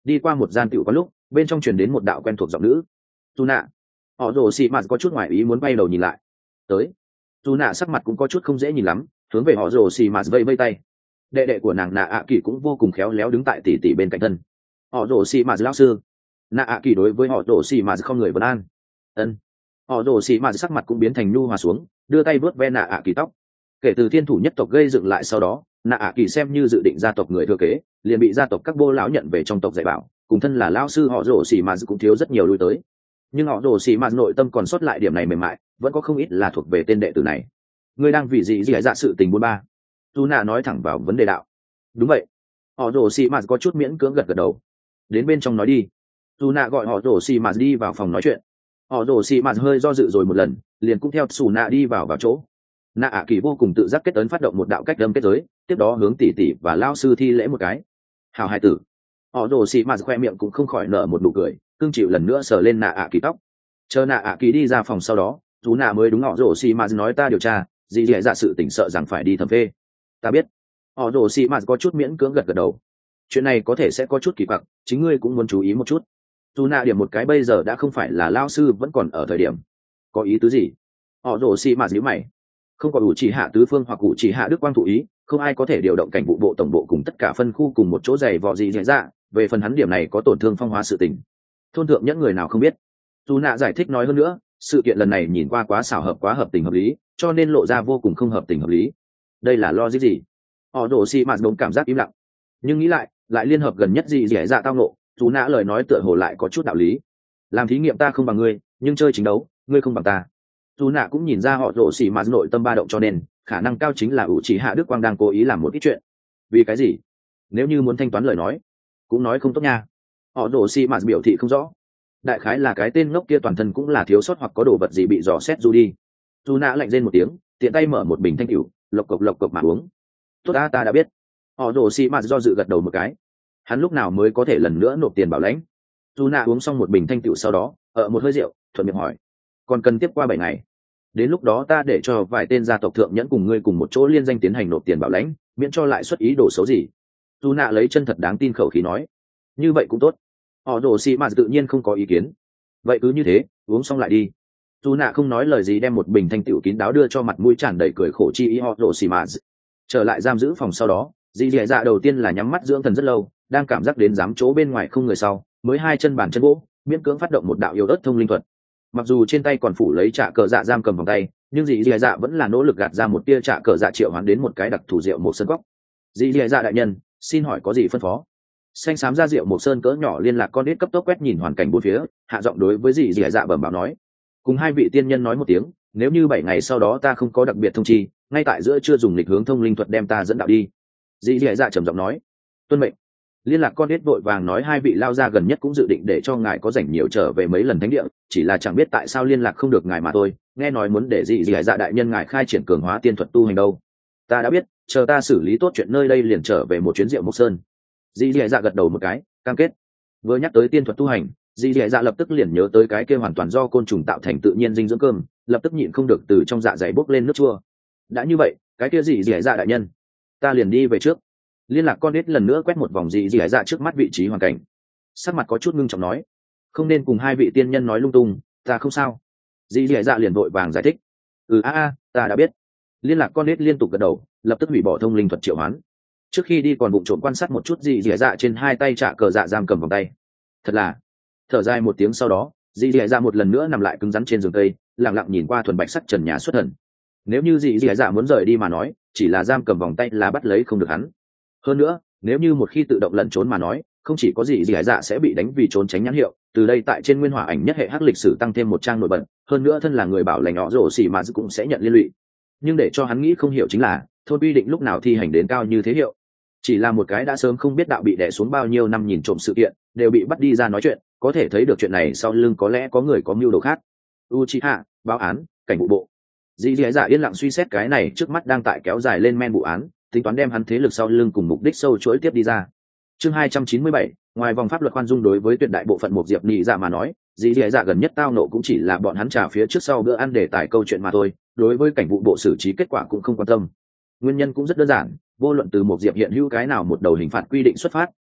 đi qua một gian tiểu có lúc bên trong truyền đến một đạo quen thuộc giọng nữ. Tu nạ. Họ rồ xì mạt có chút ngoài ý muốn bay đầu nhìn lại. Tới. Tu nạ sắc mặt cũng có chút không dễ nhìn lắm, hướng về họ rồ xì mạt vây vây tay. Đệ đệ của nàng nạ ạ kỳ cũng vô cùng khéo léo đứng tại tỷ tỷ bên cạnh thân. Họ rồ xì mạt lão sư. Nạ ạ kỳ đối với họ rồ xì mạt không người vấn an. Ân. Họ rồ xì mạt sắc mặt cũng biến thành nhu hòa xuống, đưa tay vớt ve nạ ạ kỳ tóc. Kể từ thiên thủ nhất tộc gây dựng lại sau đó, nạ ạ kỳ xem như dự định gia tộc người thừa kế, liền bị gia tộc các bô lão nhận về trong tộc dạy bảo, cùng thân là lão sư họ rồ xì mạt cũng thiếu rất nhiều lui tới. Nhưng họ rồ xì mạt nội tâm còn sót lại điểm này mềm mại, vẫn có không ít là thuộc về tên đệ tử này. Ngươi đang vì gì gì dạ sự tình buôn ba? Tu nạ nói thẳng vào vấn đề đạo. Đúng vậy. Họ rồ xì mạt có chút miễn cưỡng gật gật đầu. Đến bên trong nói đi. Tu nạ gọi họ rồ xì mạt đi vào phòng nói chuyện. Họ rồ xì mạt hơi do dự rồi một lần, liền cũng theo xù nạ đi vào vào chỗ. Nạ ạ kỳ vô cùng tự giác kết ấn phát động một đạo cách đâm kết giới, tiếp đó hướng tỷ tỷ và lao sư thi lễ một cái. Hào hai tử. Họ rồ xì mạt khoe miệng cũng không khỏi nở một nụ cười, cương chịu lần nữa sờ lên nạ ạ kỳ tóc. Chờ nạ ạ kỳ đi ra phòng sau đó, chú nạ mới đúng họ rồ xì mạt nói ta điều tra, gì dễ dạ sự tỉnh sợ rằng phải đi thẩm phê. Ta biết. Họ rồ xì mạt có chút miễn cưỡng gật gật đầu. Chuyện này có thể sẽ có chút kỳ quặc, chính ngươi cũng muốn chú ý một chút. Chú nạ điểm một cái bây giờ đã không phải là lao sư vẫn còn ở thời điểm. Có ý tứ gì? Họ rồ xì mạt nhíu mày. Không có ủ chỉ hạ tứ phương hoặc ủ chỉ hạ đức quang thụ ý, không ai có thể điều động cảnh vụ bộ tổng bộ cùng tất cả phân khu cùng một chỗ giày vò gì dễ dạ. Về phần hắn điểm này có tổn thương phong hóa sự tình, thôn thượng những người nào không biết. Dù nạ giải thích nói hơn nữa, sự kiện lần này nhìn qua quá xảo hợp quá hợp tình hợp lý, cho nên lộ ra vô cùng không hợp tình hợp lý. Đây là logic gì? Họ đổ xì mạt đống cảm giác im lặng, nhưng nghĩ lại lại liên hợp gần nhất gì dễ dạ tao nộ. Dù nạ lời nói tựa hồ lại có chút đạo lý. Làm thí nghiệm ta không bằng ngươi, nhưng chơi chính đấu ngươi không bằng ta. Dù nạ cũng nhìn ra họ đổ xì mạt nội tâm ba động, cho nên khả năng cao chính là ủ chỉ hạ đức quang đang cố ý làm một ít chuyện. Vì cái gì? Nếu như muốn thanh toán lời nói cũng nói không tốt nha. Họ đổ xì mạt biểu thị không rõ. Đại khái là cái tên ngốc kia toàn thân cũng là thiếu sót hoặc có đồ vật gì bị dò xét du đi. Dù nạ lạnh rên một tiếng, tiện tay mở một bình thanh cửu, lộc cộc lộc cộc mà uống. Tốt ta ta đã biết. Họ đổ xì mạt do dự gật đầu một cái. Hắn lúc nào mới có thể lần nữa nộp tiền bảo lãnh? Dù nạ uống xong một bình thanh cửu sau đó ở một hơi rượu thuận miệng hỏi, còn cần tiếp qua bảy ngày. Đến lúc đó ta để cho vài tên gia tộc thượng nhẫn cùng ngươi cùng một chỗ liên danh tiến hành nộp tiền bảo lãnh, miễn cho lại xuất ý đồ xấu gì. Dù nạ lấy chân thật đáng tin khẩu khí nói. Như vậy cũng tốt. Họ đổ xì mạt tự nhiên không có ý kiến. Vậy cứ như thế, uống xong lại đi. Dù nạ không nói lời gì đem một bình thanh tiểu kín đáo đưa cho mặt mũi tràn đầy cười khổ chi ý họ đổ xì mạt. Trở lại giam giữ phòng sau đó, dì dì dạ đầu tiên là nhắm mắt dưỡng thần rất lâu, đang cảm giác đến giám chỗ bên ngoài không người sau, mới hai chân bàn chân gỗ, miễn cưỡng phát động một đạo yêu ớt thông linh thuật. Mặc dù trên tay còn phủ lấy trả cờ dạ giam cầm vòng tay, nhưng dì dì dạ vẫn là nỗ lực gạt ra một tia trả cờ dạ triệu hoán đến một cái đặc thủ rượu một sân góc. Dì dì dạ đại nhân, xin hỏi có gì phân phó? Xanh xám ra rượu một sơn cỡ nhỏ liên lạc con đít cấp tốc quét nhìn hoàn cảnh bốn phía, hạ giọng đối với dì dì dạ bẩm báo nói. Cùng hai vị tiên nhân nói một tiếng, nếu như bảy ngày sau đó ta không có đặc biệt thông chi, ngay tại giữa chưa dùng lịch hướng thông linh thuật đem ta dẫn đạo đi. Dì dì dạ trầm giọng nói. Tuân mệnh. Liên lạc con đít vội vàng nói hai vị lao ra gần nhất cũng dự định để cho ngài có rảnh nhiều trở về mấy lần thánh địa, chỉ là chẳng biết tại sao liên lạc không được ngài mà thôi. Nghe nói muốn để dì dì dạ đại nhân ngài khai triển cường hóa tiên thuật tu hành đâu. Ta đã biết, chờ ta xử lý tốt chuyện nơi đây liền trở về một chuyến rượu mộc sơn. Dì dì dạ gật đầu một cái, cam kết. Vừa nhắc tới tiên thuật tu hành, dì dì dạ lập tức liền nhớ tới cái kia hoàn toàn do côn trùng tạo thành tự nhiên dinh dưỡng cơm, lập tức nhịn không được từ trong dạ dày bốc lên nước chua. Đã như vậy, cái kia dì dì dạ đại nhân, ta liền đi về trước. Liên lạc con đít lần nữa quét một vòng dì dì dạ trước mắt vị trí hoàn cảnh, sắc mặt có chút ngưng trọng nói, không nên cùng hai vị tiên nhân nói lung tung, ta không sao. Dì dì dạ liền vội vàng giải thích. Ừ a a, ta đã biết. Liên lạc con đít liên tục gật đầu, lập tức hủy bỏ thông linh thuật triệu hoán. Trước khi đi còn bụng trộm quan sát một chút dì dì dạ trên hai tay trả cờ dạ giam cầm vòng tay. Thật là, thở dài một tiếng sau đó, dì dì dạ một lần nữa nằm lại cứng rắn trên giường cây, lặng lặng nhìn qua thuần bạch sắc trần nhà xuất thần. Nếu như dì dì dạ muốn rời đi mà nói, chỉ là giam cầm vòng tay là bắt lấy không được hắn. Hơn nữa, nếu như một khi tự động lẩn trốn mà nói, không chỉ có dì dì dạ sẽ bị đánh vì trốn tránh nhãn hiệu, từ đây tại trên nguyên hỏa ảnh nhất hệ hắc lịch sử tăng thêm một trang nổi bật, hơn nữa thân là người bảo lãnh họ rổ xỉ mà cũng sẽ nhận liên lụy. Nhưng để cho hắn nghĩ không hiểu chính là, thôn quy định lúc nào thi hành đến cao như thế hiệu. Chỉ là một cái đã sớm không biết đạo bị đè xuống bao nhiêu năm nhìn trộm sự kiện, đều bị bắt đi ra nói chuyện, có thể thấy được chuyện này sau lưng có lẽ có người có mưu đồ khác. Uchiha, báo án, cảnh vụ bộ. Dì dì dạ yên lặng suy xét cái này trước mắt đang tại kéo dài lên men vụ án, tính toán đem hắn thế lực sau lưng cùng mục đích sâu chuỗi tiếp đi ra. Chương hai trăm chín mươi bảy, ngoài vòng pháp luật khoan dung đối với tuyệt đại bộ phận một diệp nhị dạ mà nói, dì dì dạ gần nhất tao nộ cũng chỉ là bọn hắn trả phía trước sau bữa ăn để tải câu chuyện mà thôi, đối với cảnh vụ bộ xử trí kết quả cũng không quan tâm. Nguyên nhân cũng rất đơn giản, vô luận từ một diệp hiện hữu cái nào một đầu hình phạt quy định xuất phát,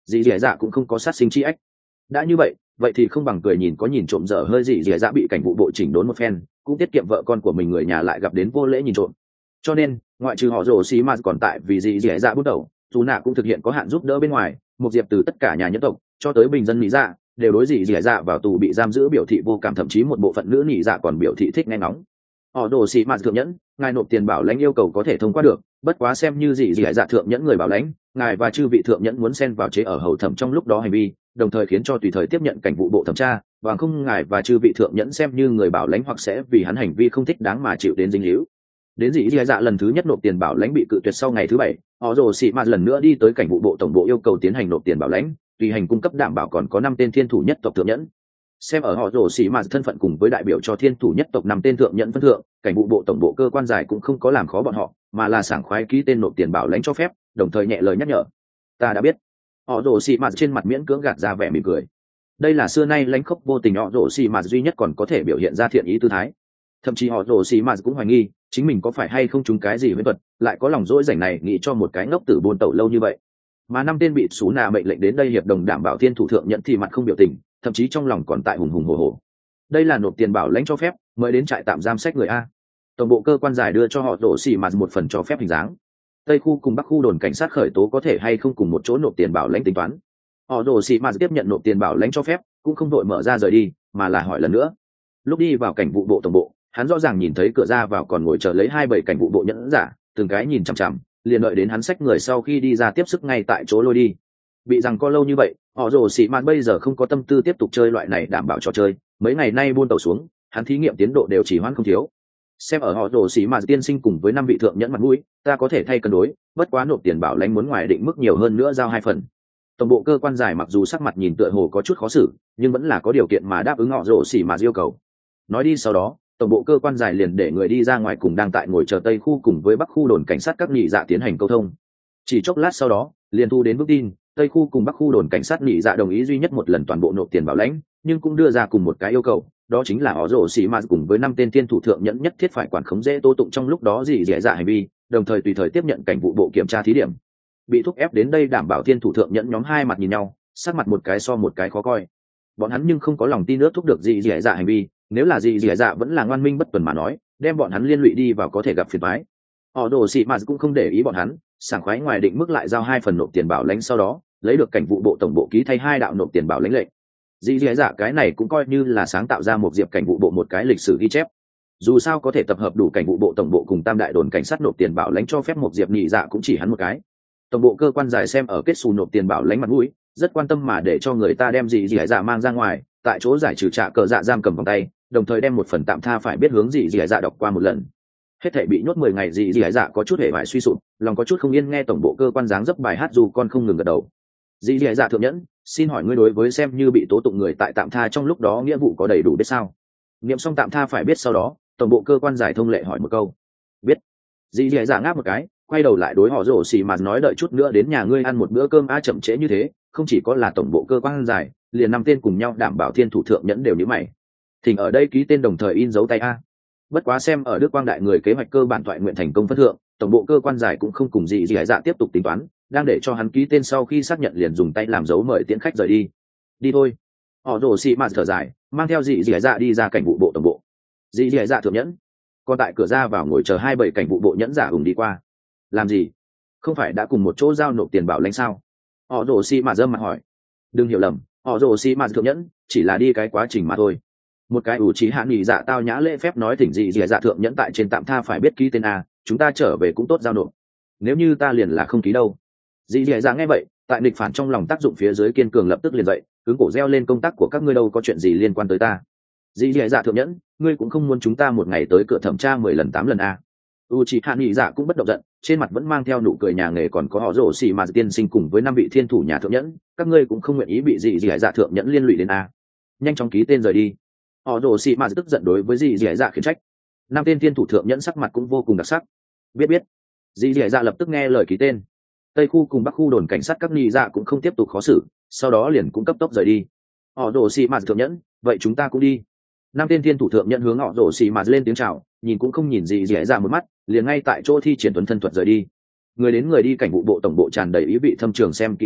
dì dì dạ cũng không có sát sinh chi ách. Đã như vậy vậy thì không bằng cười nhìn có nhìn trộm dở hơi dì dì dạ bị cảnh vụ bộ chỉnh đốn một phen, cũng tiết kiệm vợ con của mình người nhà lại gặp đến vô lễ nhìn trộm. Cho nên ngoại trừ họ rồ xì mà còn tại vì dì dì dạ bút đầu dù nạ cũng thực hiện có hạn giúp đỡ bên ngoài, một diệp từ tất cả nhà nhân tộc cho tới bình dân mỹ dạ đều đối dì dì dạ vào tù bị giam giữ biểu thị vô cảm, thậm chí một bộ phận nữ nhị dạ còn biểu thị thích nghe ngóng. Họ đồ xì mạt thượng nhẫn, ngài nộp tiền bảo lãnh yêu cầu có thể thông qua được, bất quá xem như dì dì dạ thượng nhẫn người bảo lãnh, ngài và chư vị thượng nhẫn muốn xen vào chế ở hầu thẩm trong lúc đó hành vi, đồng thời khiến cho tùy thời tiếp nhận cảnh vụ bộ thẩm tra, và không ngài và chư vị thượng nhẫn xem như người bảo lãnh hoặc sẽ vì hắn hành vi không thích đáng mà chịu đến dính líu. Đến dì dì dạ lần thứ nhất nộp tiền bảo lãnh bị cự tuyệt sau ngày thứ bảy, họ đồ xì mạt lần nữa đi tới cảnh vụ bộ tổng bộ yêu cầu tiến hành nộp tiền bảo lãnh, tùy hành cung cấp đảm bảo còn có năm tên thiên thủ nhất tộc thượng nhẫn. Xem ở họ rồ xì mạt thân phận cùng với đại biểu cho thiên thủ nhất tộc năm tên thượng nhẫn phân thượng, cảnh vụ bộ tổng bộ cơ quan giải cũng không có làm khó bọn họ, mà là sảng khoái ký tên nộp tiền bảo lãnh cho phép, đồng thời nhẹ lời nhắc nhở. Ta đã biết. Họ rồ xì mạt trên mặt miễn cưỡng gạt ra vẻ mỉm cười. Đây là xưa nay lãnh khốc vô tình họ rồ xì mạt duy nhất còn có thể biểu hiện ra thiện ý tư thái. Thậm chí họ rồ xì mạt cũng hoài nghi chính mình có phải hay không trúng cái gì với vật, lại có lòng dỗi rảnh này nghĩ cho một cái ngốc tử buôn tẩu lâu như vậy. Mà năm tên bị xú nà mệnh lệnh đến đây hiệp đồng đảm bảo thiên thủ thượng nhẫn thì mặt không biểu tình, thậm chí trong lòng còn tại hùng hùng hồ hồ. Đây là nộp tiền bảo lãnh cho phép mới đến trại tạm giam sách người a. Tổng bộ cơ quan giải đưa cho họ đổ xì mà một phần cho phép hình dáng. Tây khu cùng bắc khu đồn cảnh sát khởi tố có thể hay không cùng một chỗ nộp tiền bảo lãnh tính toán. Họ đổ xì mà tiếp nhận nộp tiền bảo lãnh cho phép, cũng không đội mở ra rời đi, mà là hỏi lần nữa. Lúc đi vào cảnh vụ bộ tổng bộ, hắn rõ ràng nhìn thấy cửa ra vào còn ngồi chờ lấy hai bảy cảnh vụ bộ nhẫn giả, từng cái nhìn chằm chằm, liền đợi đến hắn xách người sau khi đi ra tiếp sức ngay tại chỗ lôi đi. Bị rằng co lâu như vậy, họ rồ xì mạt bây giờ không có tâm tư tiếp tục chơi loại này đảm bảo trò chơi, mấy ngày nay buôn tàu xuống, hắn thí nghiệm tiến độ đều chỉ hoãn không thiếu. Xem ở họ rồ xì mạt tiên sinh cùng với năm vị thượng nhẫn mặt mũi, ta có thể thay cân đối, bất quá nộp tiền bảo lãnh muốn ngoài định mức nhiều hơn nữa giao hai phần. Tổng bộ cơ quan giải mặc dù sắc mặt nhìn tựa hồ có chút khó xử, nhưng vẫn là có điều kiện mà đáp ứng họ rồ xì mạt yêu cầu. Nói đi sau đó, tổng bộ cơ quan giải liền để người đi ra ngoài cùng đang tại ngồi chờ tây khu cùng với bắc khu đồn cảnh sát các nhị dạ tiến hành câu thông. Chỉ chốc lát sau đó, liền thu đến bức tin, tây khu cùng bắc khu đồn cảnh sát nhị dạ đồng ý duy nhất một lần toàn bộ nộp tiền bảo lãnh, nhưng cũng đưa ra cùng một cái yêu cầu, đó chính là họ rồ xì mà cùng với năm tên thiên thủ thượng nhẫn nhất thiết phải quản khống dễ tố tụng trong lúc đó gì dễ dạ hành vi, đồng thời tùy thời tiếp nhận cảnh vụ bộ kiểm tra thí điểm. Bị thúc ép đến đây đảm bảo thiên thủ thượng nhẫn nhóm hai mặt nhìn nhau, sắc mặt một cái so một cái khó coi. Bọn hắn nhưng không có lòng tin nữa thúc được gì dễ dạ hành vi, nếu là gì dễ dạ vẫn là ngoan minh bất tuần mà nói, đem bọn hắn liên lụy đi vào có thể gặp phiền toái. Họ rồ xì mà cũng không để ý bọn hắn, sảng khoái ngoài định mức lại giao hai phần nộp tiền bảo lãnh, sau đó lấy được cảnh vụ bộ tổng bộ ký thay hai đạo nộp tiền bảo lãnh lệnh. Dĩ dĩ dạ cái này cũng coi như là sáng tạo ra một diệp cảnh vụ bộ một cái lịch sử ghi chép. Dù sao có thể tập hợp đủ cảnh vụ bộ tổng bộ cùng tam đại đồn cảnh sát nộp tiền bảo lãnh cho phép một diệp nhị dạ cũng chỉ hắn một cái. Tổng bộ cơ quan giải xem ở kết xù nộp tiền bảo lãnh mặt mũi, rất quan tâm mà để cho người ta đem dĩ dĩ dạ mang ra ngoài, tại chỗ giải trừ trả cờ dạ giam cầm vòng tay, đồng thời đem một phần tạm tha phải biết hướng dĩ dĩ dạ đọc qua một lần. Hết thể bị nhốt mười ngày dĩ dĩ dạ có chút hề bại suy sụp, lòng có chút không yên nghe tổng bộ cơ quan dáng dấp bài hát dù con không ngừng gật đầu. Dĩ dĩ dạ thượng nhẫn, xin hỏi ngươi đối với xem như bị tố tụng người tại tạm tha trong lúc đó nghĩa vụ có đầy đủ biết sao? Nghiệm xong tạm tha phải biết sau đó, tổng bộ cơ quan giải thông lệ hỏi một câu. Biết. Dĩ dĩ dạ ngáp một cái, quay đầu lại đối họ rồ xì mà nói đợi chút nữa đến nhà ngươi ăn một bữa cơm a chậm trễ như thế, không chỉ có là tổng bộ cơ quan giải, liền năm tên cùng nhau đảm bảo thiên thủ thượng nhẫn đều như mày. Thỉnh ở đây ký tên đồng thời in dấu tay a. Bất quá xem ở Đức Quang đại người kế hoạch cơ bản thoại nguyện thành công phân thượng, tổng bộ cơ quan giải cũng không cùng gì gì dạ tiếp tục tính toán, đang để cho hắn ký tên sau khi xác nhận liền dùng tay làm dấu mời tiễn khách rời đi. Đi thôi. Họ rồ xì mạt thở dài, mang theo dị dị dạ đi ra cảnh vụ bộ tổng bộ. Dị dị dạ thượng nhẫn, còn tại cửa ra vào ngồi chờ hai bảy cảnh vụ bộ nhẫn giả hùng đi qua. Làm gì? Không phải đã cùng một chỗ giao nộp tiền bảo lãnh sao? Họ rồ xì mạt dâm mặt hỏi. Đừng hiểu lầm, họ rồ xì mạt thượng nhẫn chỉ là đi cái quá trình mà thôi. Một cái ủ trí hạn nghỉ dạ tao nhã lễ phép nói thỉnh dị dị dạ thượng nhẫn tại trên tạm tha phải biết ký tên a, chúng ta trở về cũng tốt giao nộp. Nếu như ta liền là không ký đâu. Dị dị dạ nghe vậy, tại nghịch phản trong lòng tác dụng phía dưới kiên cường lập tức liền dậy, cứng cổ reo lên công tác của các ngươi đâu có chuyện gì liên quan tới ta. Dị dị dạ thượng nhẫn, ngươi cũng không muốn chúng ta một ngày tới cửa thẩm tra mười lần tám lần a. U trí hạn nghỉ dạ cũng bất động giận, trên mặt vẫn mang theo nụ cười nhà nghề còn có họ rổ xì mà tiên sinh cùng với năm vị thiên thủ nhà thượng nhẫn, các ngươi cũng không nguyện ý bị dị dị dạ thượng nhẫn liên lụy đến a. Nhanh chóng ký tên rời đi. Họ rồ xì mà tức giận đối với dì dì dạ khiển trách. Năm tên thiên thủ thượng nhẫn sắc mặt cũng vô cùng đặc sắc. Biết biết. Dì dì dạ lập tức nghe lời ký tên. Tây khu cùng bắc khu đồn cảnh sát các nhị dạ cũng không tiếp tục khó xử, sau đó liền cũng cấp tốc rời đi. Họ rồ xì mà thượng nhẫn, vậy chúng ta cũng đi. Năm tên thiên thủ thượng nhẫn hướng họ rồ xì mà lên tiếng chào, nhìn cũng không nhìn dì dì dạ một mắt, liền ngay tại chỗ thi triển tuấn thân thuật rời đi. Người đến người đi cảnh vụ bộ tổng bộ tràn đầy ý vị thâm trường xem kỹ ánh mắt,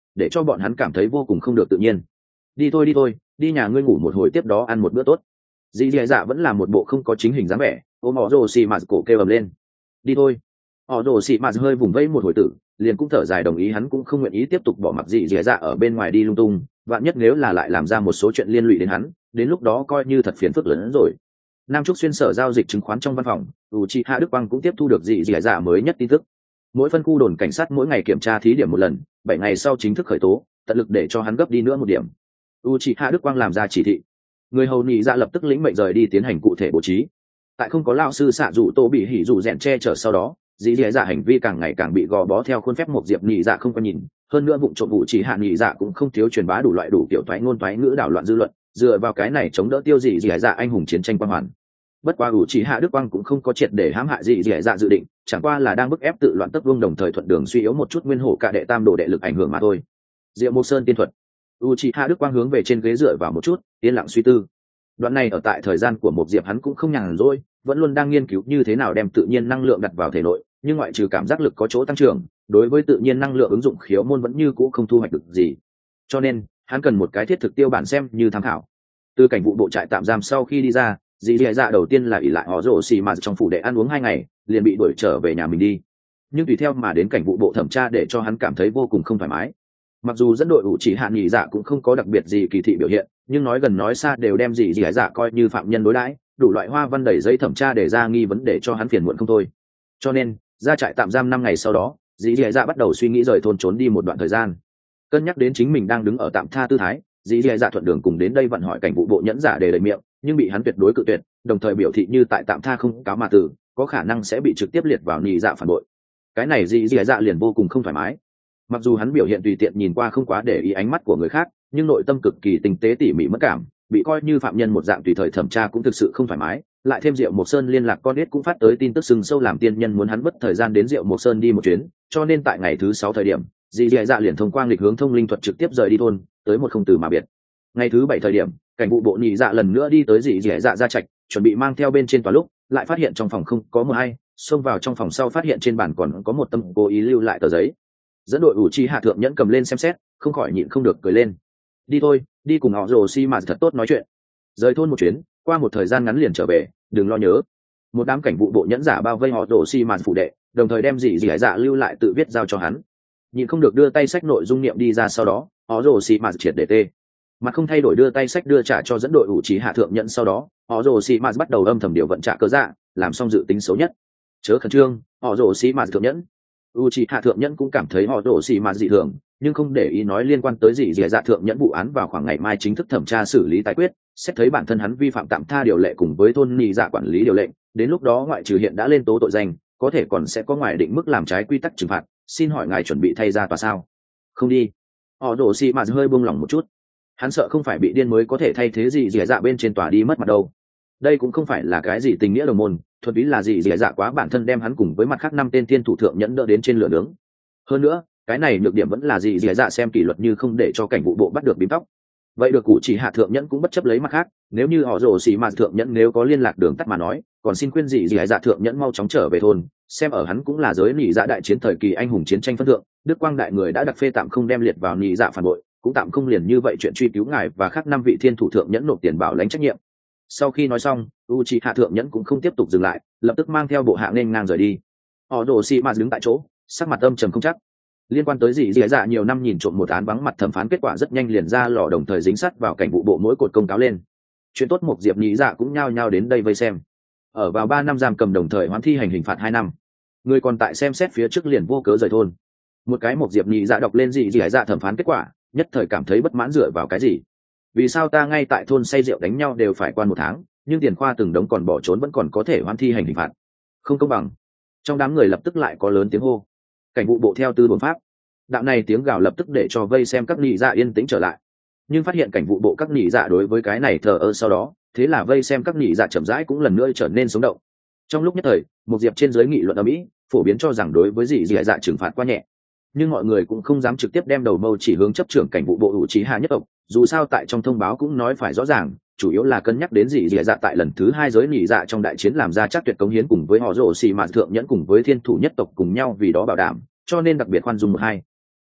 để cho bọn hắn cảm thấy vô cùng không được tự nhiên. Đi thôi đi thôi, đi nhà ngươi ngủ một hồi, tiếp đó ăn một bữa tốt. Dì dì dạ vẫn là một bộ không có chính hình dáng vẻ, ôm họ rồ xì mạt cổ kêu ầm lên. Đi thôi. Họ rồ xì mạt hơi vùng vẫy một hồi tử, liền cũng thở dài đồng ý, hắn cũng không nguyện ý tiếp tục bỏ mặc dì dì dạ ở bên ngoài đi lung tung, vạn nhất nếu là lại làm ra một số chuyện liên lụy đến hắn, đến lúc đó coi như thật phiền phức lớn hơn rồi. Nam Trúc xuyên sở giao dịch chứng khoán trong văn phòng, Uchiha Đức Quang cũng tiếp thu được dì dì dạ mới nhất tin tức. Mỗi phân khu đồn cảnh sát mỗi ngày kiểm tra thí điểm một lần, bảy ngày sau chính thức khởi tố, tận lực để cho hắn gấp đi nữa một điểm. Uchiha Đức Quang làm ra chỉ thị, người hầu nhị dạ lập tức lĩnh mệnh rời đi tiến hành cụ thể bố trí. Tại không có lão sư xạ dụ tô bị hỉ dụ rèn che chở sau đó, dì dì dạ hành vi càng ngày càng bị gò bó theo khuôn phép một diệp nhị dạ không có nhìn, hơn nữa vụ trộm vụ chỉ hạ nhị dạ cũng không thiếu truyền bá đủ loại đủ kiểu toái ngôn toái ngữ đảo loạn dư luận, dựa vào cái này chống đỡ tiêu dì dì dạ anh hùng chiến tranh quang hoàn. Bất quá ủ chỉ hạ Đức Quang cũng không có triệt để hãm hại dì dì dạ dự định, chẳng qua là đang bức ép tự loạn tất vương, đồng thời thuận đường suy yếu một chút nguyên hổ cả đệ tam đồ đệ lực ảnh hưởng mà thôi. Diệu Mộc Sơn tiên thuật. Uchiha Đức Quang hướng về trên ghế dựa vào một chút, yên lặng suy tư. Đoạn này ở tại thời gian của một diệp hắn cũng không nhàn rỗi, vẫn luôn đang nghiên cứu như thế nào đem tự nhiên năng lượng đặt vào thể nội, nhưng ngoại trừ cảm giác lực có chỗ tăng trưởng, đối với tự nhiên năng lượng ứng dụng khiếu môn vẫn như cũ không thu hoạch được gì. Cho nên, hắn cần một cái thiết thực tiêu bản xem như tham khảo. Từ cảnh vụ bộ trại tạm giam sau khi đi ra, dì dì dạ đầu tiên là ỷ lại họ rồ xì mà trong phủ đệ ăn uống hai ngày, liền bị đuổi trở về nhà mình đi. Nhưng tùy theo mà đến cảnh vụ bộ thẩm tra để cho hắn cảm thấy vô cùng không thoải mái. Mặc dù dẫn đội ủ chỉ hạn nhị dạ cũng không có đặc biệt gì kỳ thị biểu hiện, nhưng nói gần nói xa đều đem dì dì dạ coi như phạm nhân đối đãi, đủ loại hoa văn đẩy giấy thẩm tra để ra nghi vấn để cho hắn phiền muộn không thôi. Cho nên ra trại tạm giam năm ngày sau đó, dì dì dạ bắt đầu suy nghĩ rời thôn trốn đi một đoạn thời gian. Cân nhắc đến chính mình đang đứng ở tạm tha tư thái, dì dì dạ thuận đường cùng đến đây vận hỏi cảnh vụ bộ nhẫn giả để lời miệng, nhưng bị hắn tuyệt đối cự tuyệt, đồng thời biểu thị như tại tạm tha không cáo mà từ, có khả năng sẽ bị trực tiếp liệt vào nhị dạ phản bội. Cái này dì dì dạ liền vô cùng không thoải mái. Mặc dù hắn biểu hiện tùy tiện nhìn qua không quá để ý ánh mắt của người khác, nhưng nội tâm cực kỳ tinh tế tỉ mỉ mất cảm, bị coi như phạm nhân một dạng tùy thời thẩm tra cũng thực sự không thoải mái. Lại thêm Diệu Mộc Sơn liên lạc con ít cũng phát tới tin tức sừng sâu làm tiên nhân muốn hắn bất thời gian đến Diệu Mộc Sơn đi một chuyến, cho nên tại ngày thứ sáu thời điểm, dì dì dạ liền thông qua nghịch hướng thông linh thuật trực tiếp rời đi thôn, tới một không từ mà biệt. Ngày thứ bảy thời điểm, cảnh vụ bộ nhị dạ lần nữa đi tới dì dì dạ ra trạch, chuẩn bị mang theo bên trên tòa lúc, lại phát hiện trong phòng không có mờ hay, xông vào trong phòng sau phát hiện trên bàn còn có một tấm cố ý lưu lại tờ giấy. Dẫn đội ủ chi hạ thượng nhẫn cầm lên xem xét, không khỏi nhịn không được cười lên. Đi thôi, đi cùng họ rồ xi mà thật tốt nói chuyện. Rời thôn một chuyến, qua một thời gian ngắn liền trở về, đừng lo nhớ. Một đám cảnh vụ bộ nhẫn giả bao vây họ rồ xi mà phủ đệ, đồng thời đem dì dì dạ lưu lại tự viết giao cho hắn. Nhịn không được đưa tay sách nội dung niệm đi ra, sau đó họ rồ xi mà triệt để tê mặt không thay đổi đưa tay sách đưa trả cho dẫn đội ủ trí hạ thượng nhẫn. Sau đó họ rồ xi mà bắt đầu âm thầm điều vận trả cơ dạ, làm xong dự tính xấu nhất. Chớ khẩn trương, họ rồ xi mà thượng nhẫn. U trí hạ thượng nhẫn cũng cảm thấy họ rồ xi mà dị thường, nhưng không để ý nói liên quan tới gì dì dạ thượng nhẫn vụ án vào khoảng ngày mai chính thức thẩm tra xử lý tái quyết, xét thấy bản thân hắn vi phạm tạm tha điều lệ cùng với thôn nhị dạ quản lý điều lệnh, đến lúc đó ngoại trừ hiện đã lên tố tội danh, có thể còn sẽ có ngoài định mức làm trái quy tắc trừng phạt. Xin hỏi ngài chuẩn bị thay ra tòa sao? Không đi. Họ rồ xi mà hơi buông lỏng một chút, hắn sợ không phải bị điên mới có thể thay thế gì dì dạ bên trên tòa đi mất mặt đâu. Đây cũng không phải là cái gì tình nghĩa đồng môn, thuần túy là gì dì dạ quá bản thân đem hắn cùng với mặt khác năm tên thiên thủ thượng nhẫn đỡ đến trên lửa nướng. Hơn nữa cái này nhược điểm vẫn là gì dì dạ xem kỷ luật như không để cho cảnh vụ bộ bắt được bím tóc. Vậy được cụ chỉ hạ thượng nhẫn cũng bất chấp lấy mặt khác, nếu như họ rồ xì mà thượng nhẫn nếu có liên lạc đường tắt mà nói, còn xin khuyên gì dì dạ thượng nhẫn mau chóng trở về thôn, xem ở hắn cũng là giới nhị dạ đại chiến thời kỳ anh hùng chiến tranh phân thượng, Đức Quang đại người đã đặc phê tạm không đem liệt vào nhị dạ phản bội, cũng tạm không liền như vậy chuyện truy cứu ngài và khác năm vị thiên thủ thượng nhẫn nộp tiền bảo lãnh trách nhiệm. Sau khi nói xong, Uchiha thượng nhẫn cũng không tiếp tục dừng lại, lập tức mang theo bộ hạ nên ngang rời đi. Họ rồ xì mà đứng tại chỗ, sắc mặt âm trầm không chắc. Liên quan tới gì dì dạ nhiều năm nhìn trộm một án vắng mặt thẩm phán kết quả rất nhanh liền ra lò, đồng thời dính sắt vào cảnh vụ bộ mỗi cột công cáo lên. Chuyện tốt một diệp nhị dạ cũng nhao nhao đến đây vây xem. Ở vào ba năm giam cầm đồng thời hoãn thi hành hình phạt hai năm. Người còn tại xem xét phía trước liền vô cớ rời thôn. Một cái một diệp nhị dạ đọc lên gì dì dạ thẩm phán kết quả, nhất thời cảm thấy bất mãn dựa vào cái gì? Vì sao ta ngay tại thôn say rượu đánh nhau đều phải quan một tháng, nhưng tiền khoa từng đống còn bỏ trốn vẫn còn có thể hoãn thi hành hình phạt? Không công bằng. Trong đám người lập tức lại có lớn tiếng hô. Cảnh vụ bộ theo tư bổn pháp. Đạo này tiếng gào lập tức để cho vây xem các nhị dạ yên tĩnh trở lại, nhưng phát hiện cảnh vụ bộ các nhị dạ đối với cái này thờ ơ sau đó, thế là vây xem các nhị dạ chậm rãi cũng lần nữa trở nên sống động. Trong lúc nhất thời, một diệp trên dưới nghị luận ở Mỹ phổ biến cho rằng đối với dị dị dạ trừng phạt quá nhẹ, nhưng mọi người cũng không dám trực tiếp đem đầu mâu chỉ hướng chấp trưởng cảnh vụ bộ Uchiha nhất tộc, dù sao tại trong thông báo cũng nói phải rõ ràng, chủ yếu là cân nhắc đến dị dị dạ tại lần thứ hai giới nhị dạ trong đại chiến làm ra chắc tuyệt cống hiến cùng với họ rồ xì mạt thượng nhẫn cùng với thiên thủ nhất tộc cùng nhau vì đó bảo đảm, cho nên đặc biệt khoan dung một hai.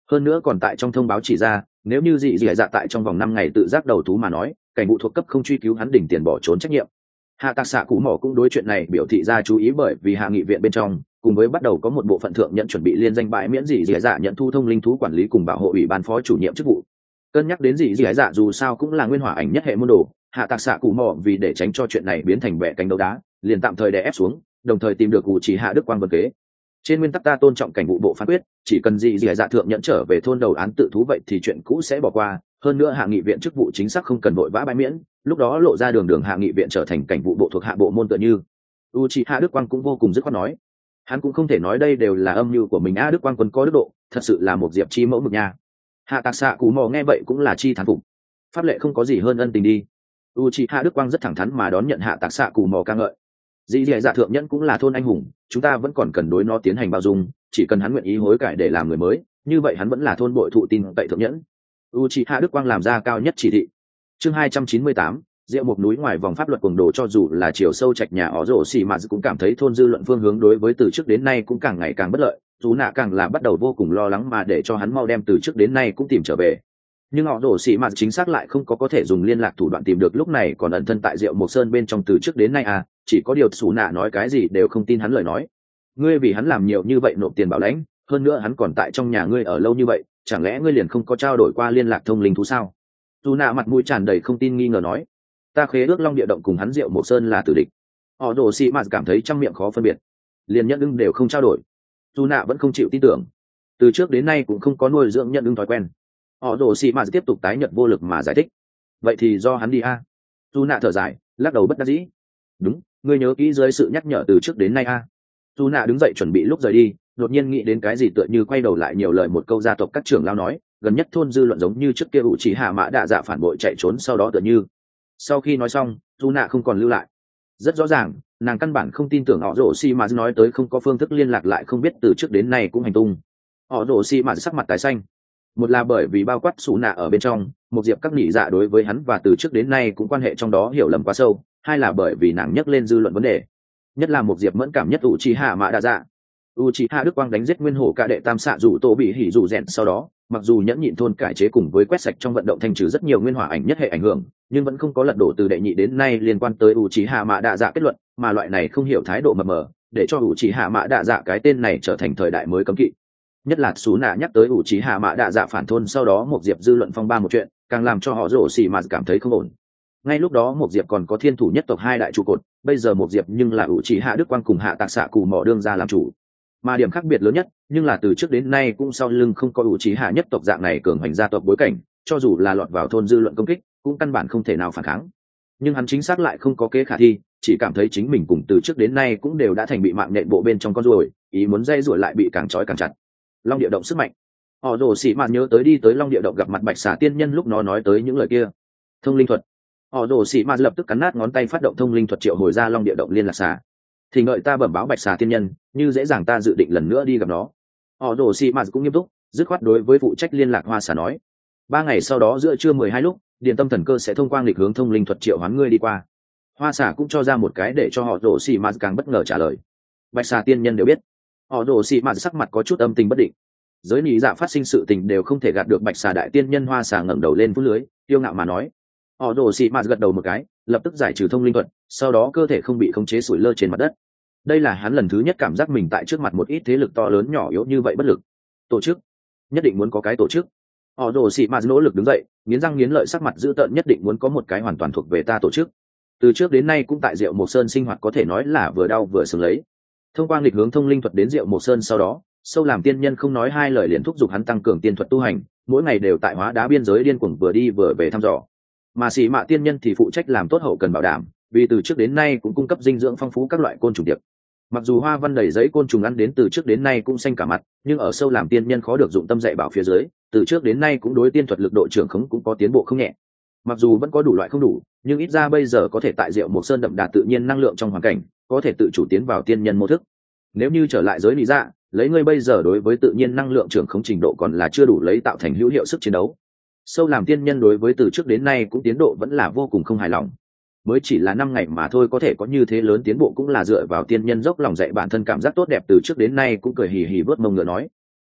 hơn nữa còn tại trong thông báo chỉ ra nếu như dị dị dạ tại trong vòng năm ngày tự giác đầu thú mà nói cảnh vụ thuộc cấp không truy cứu hắn đỉnh tiền bỏ trốn trách nhiệm. Hạ tạc xạ cụ mỏ cũng đối chuyện này biểu thị ra chú ý, bởi vì hạ nghị viện bên trong cùng với bắt đầu có một bộ phận thượng nhận chuẩn bị liên danh bãi miễn dị dị dạ nhận thu thông linh thú quản lý cùng bảo hộ ủy ban phó chủ nhiệm chức vụ. Cân nhắc đến dị dị dạ dù sao cũng là nguyên hỏa ảnh nhất hệ môn đồ, hạ tạc xạ cụ mỏ vì để tránh cho chuyện này biến thành bẻ cánh đấu đá liền tạm thời đè ép xuống, đồng thời tìm được cụ chỉ hạ đức quang vân kế. Trên nguyên tắc ta tôn trọng cảnh vụ bộ phán quyết, chỉ cần dị dị dạ thượng nhận trở về thôn đầu án tự thú vậy thì chuyện cũ sẽ bỏ qua, hơn nữa hạ nghị viện chức vụ chính xác không cần vội vã bãi miễn, lúc đó lộ ra đường đường hạ nghị viện trở thành cảnh vụ bộ thuộc hạ bộ môn tựa như. Uchiha Đức Quang cũng vô cùng dứt khoát nói, hắn cũng không thể nói đây đều là âm mưu của mình. A Đức Quang quân có đức độ, thật sự là một diệp chi mẫu mực nha. Hạ tạc xạ cú mò nghe vậy cũng là chi thán phục, pháp lệ không có gì hơn ân tình đi. Uchiha Đức Quang rất thẳng thắn mà đón nhận hạ tạc xạ cú mò ca ngợi. Dĩ dạ thượng nhẫn cũng là thôn anh hùng, chúng ta vẫn còn cần đối nó tiến hành bao dung, chỉ cần hắn nguyện ý hối cải để làm người mới, như vậy hắn vẫn là thôn bội thụ tin cậy thượng nhẫn. Uchiha Đức Quang làm ra cao nhất chỉ thị. Chương hai trăm chín mươi tám, Diệu một núi ngoài vòng pháp luật cuồng đồ. Cho dù là chiều sâu trạch nhà ó rổ xì mà cũng cảm thấy thôn dư luận phương hướng đối với từ trước đến nay cũng càng ngày càng bất lợi, dù nạ càng là bắt đầu vô cùng lo lắng mà để cho hắn mau đem từ trước đến nay cũng tìm trở về. Nhưng họ rổ xì mà chính xác lại không có có thể dùng liên lạc thủ đoạn tìm được, lúc này còn ẩn thân tại Diệu Mộc Sơn bên trong từ trước đến nay à, chỉ có điều xù nạ nói cái gì đều không tin hắn lời nói. Ngươi vì hắn làm nhiều như vậy nộp tiền bảo lãnh, hơn nữa hắn còn tại trong nhà ngươi ở lâu như vậy, chẳng lẽ ngươi liền không có trao đổi qua liên lạc thông linh thú sao? Dù nạ mặt mũi tràn đầy không tin nghi ngờ nói, ta khế ước Long Địa Động cùng hắn Diệu Mộc Sơn là tử địch. Họ đổ xì mạt cảm thấy trăm miệng khó phân biệt, liền nhận ưng đều không trao đổi. Dù nạ vẫn không chịu tin tưởng, từ trước đến nay cũng không có nuôi dưỡng nhận ưng thói quen. Họ đổ xì mạt tiếp tục tái nhận vô lực mà giải thích, vậy thì do hắn đi a. Dù nạ thở dài, lắc đầu bất đắc dĩ. Đúng, ngươi nhớ kỹ dưới sự nhắc nhở từ trước đến nay a. Dù nạ đứng dậy chuẩn bị lúc rời đi, đột nhiên nghĩ đến cái gì tựa như quay đầu lại nhiều lời một câu gia tộc các trưởng lao nói, gần nhất thôn dư luận giống như trước kia ủ chỉ hạ mã đạ dạ phản bội chạy trốn, sau đó tựa như. Sau khi nói xong, dù nạ không còn lưu lại. Rất rõ ràng, nàng căn bản không tin tưởng họ rổ xi mà nói tới không có phương thức liên lạc, lại không biết từ trước đến nay cũng hành tung. Họ rổ xi mà sắc mặt tái xanh, một là bởi vì bao quát xù nạ ở bên trong, một diệp các nhị dạ đối với hắn và từ trước đến nay cũng quan hệ trong đó hiểu lầm quá sâu, hai là bởi vì nàng nhắc lên dư luận vấn đề, nhất là một diệp mẫn cảm nhất ủ trì hạ mã đa dạ. u trì hạ đức quang đánh giết nguyên hổ cả đệ tam xạ rủ tổ bị hỉ rủ rèn sau đó, mặc dù nhẫn nhịn thôn cải chế cùng với quét sạch trong vận động thanh trừ rất nhiều nguyên hỏa ảnh nhất hệ ảnh hưởng, nhưng vẫn không có lật đổ từ đệ nhị đến nay liên quan tới u trì hạ mã đa dạ kết luận, mà loại này không hiểu thái độ mập mờ để cho u trì hạ mã đa dạ cái tên này trở thành thời đại mới cấm kỵ. Nhất là xú nạ nhắc tới ủ trí hạ mã đạ dạ phản thôn sau đó một diệp dư luận phong ba một chuyện, càng làm cho họ rổ xì mà cảm thấy không ổn. Ngay lúc đó một diệp còn có thiên thủ nhất tộc hai đại trụ cột, bây giờ một diệp nhưng là ủ trí hạ đức quang cùng hạ tạc xạ cù mỏ đương ra làm chủ. Mà điểm khác biệt lớn nhất, nhưng là từ trước đến nay cũng sau lưng không có ủ trí hạ nhất tộc dạng này cường hành gia tộc bối cảnh, cho dù là lọt vào thôn dư luận công kích, cũng căn bản không thể nào phản kháng. Nhưng hắn chính xác lại không có kế khả thi, chỉ cảm thấy chính mình cùng từ trước đến nay cũng đều đã thành bị mạng nện bộ bên trong con ruồi, ý muốn dây ruổi lại bị càng trói càng chặt. Long Địa Động sức mạnh. Họ rồ xì mạt nhớ tới đi tới Long Địa Động gặp mặt Bạch Xà tiên nhân lúc nó nói tới những lời kia. Thông linh thuật. Họ rồ xì mạt lập tức cắn nát ngón tay phát động thông linh thuật triệu hồi ra Long Địa Động liên lạc xà. Thì ngợi ta bẩm báo Bạch Xà tiên nhân, như dễ dàng ta dự định lần nữa đi gặp nó. Họ rồ xì mạt cũng nghiêm túc, dứt khoát đối với phụ trách liên lạc Hoa Xà nói. Ba ngày sau đó giữa trưa mười hai lúc, Điện Tâm Thần Cơ sẽ thông qua nghịch hướng thông linh thuật triệu hoán ngươi đi qua. Hoa Xà cũng cho ra một cái để cho họ rồ xì mạt càng bất ngờ trả lời. Bạch Xà tiên nhân đều biết. Họ rồ xì mạt sắc mặt có chút âm tình bất định. Giới lý dạ phát sinh sự tình đều không thể gạt được Bạch Xà đại tiên nhân. Hoa Xà ngẩng đầu lên phút lưới, tiêu ngạo mà nói. Họ rồ xì mạt gật đầu một cái, lập tức giải trừ thông linh thuật, sau đó cơ thể không bị khống chế sủi lơ trên mặt đất. Đây là hắn lần thứ nhất cảm giác mình tại trước mặt một ít thế lực to lớn nhỏ yếu như vậy bất lực. Tổ chức, nhất định muốn có cái tổ chức. Họ rồ xì mạt nỗ lực đứng dậy, nghiến răng nghiến lợi, sắc mặt dữ tợn, nhất định muốn có một cái hoàn toàn thuộc về ta tổ chức. Từ trước đến nay cũng tại Diệu Mộc Sơn sinh hoạt có thể nói là vừa đau vừa sướng lấy. Thông qua nghịch hướng thông linh thuật đến Diệu Mộc Sơn sau đó, sâu làm tiên nhân không nói hai lời liền thúc giục hắn tăng cường tiên thuật tu hành, mỗi ngày đều tại hóa đá biên giới điên cuồng vừa đi vừa về thăm dò. Mà Sĩ Mạ tiên nhân thì phụ trách làm tốt hậu cần bảo đảm, vì từ trước đến nay cũng cung cấp dinh dưỡng phong phú các loại côn trùng tiệc. Mặc dù hoa văn đầy giấy côn trùng ăn đến từ trước đến nay cũng xanh cả mặt, nhưng ở sâu làm tiên nhân khó được dụng tâm dạy bảo phía dưới, từ trước đến nay cũng đối tiên thuật lực độ trưởng khống cũng có tiến bộ không nhẹ. Mặc dù vẫn có đủ loại không đủ, nhưng ít ra bây giờ có thể tại Diệu Mộc Sơn đậm đà tự nhiên năng lượng trong hoàn cảnh, có thể tự chủ tiến vào tiên nhân mô thức. Nếu như trở lại giới lý dạ, lấy ngươi bây giờ đối với tự nhiên năng lượng trưởng khống trình độ còn là chưa đủ lấy tạo thành hữu hiệu sức chiến đấu. Sâu làm tiên nhân đối với từ trước đến nay cũng tiến độ vẫn là vô cùng không hài lòng. Mới chỉ là năm ngày mà thôi có thể có như thế lớn tiến bộ cũng là dựa vào tiên nhân dốc lòng dạy bản thân cảm giác tốt đẹp, từ trước đến nay cũng cười hì hì vớt mông ngựa nói.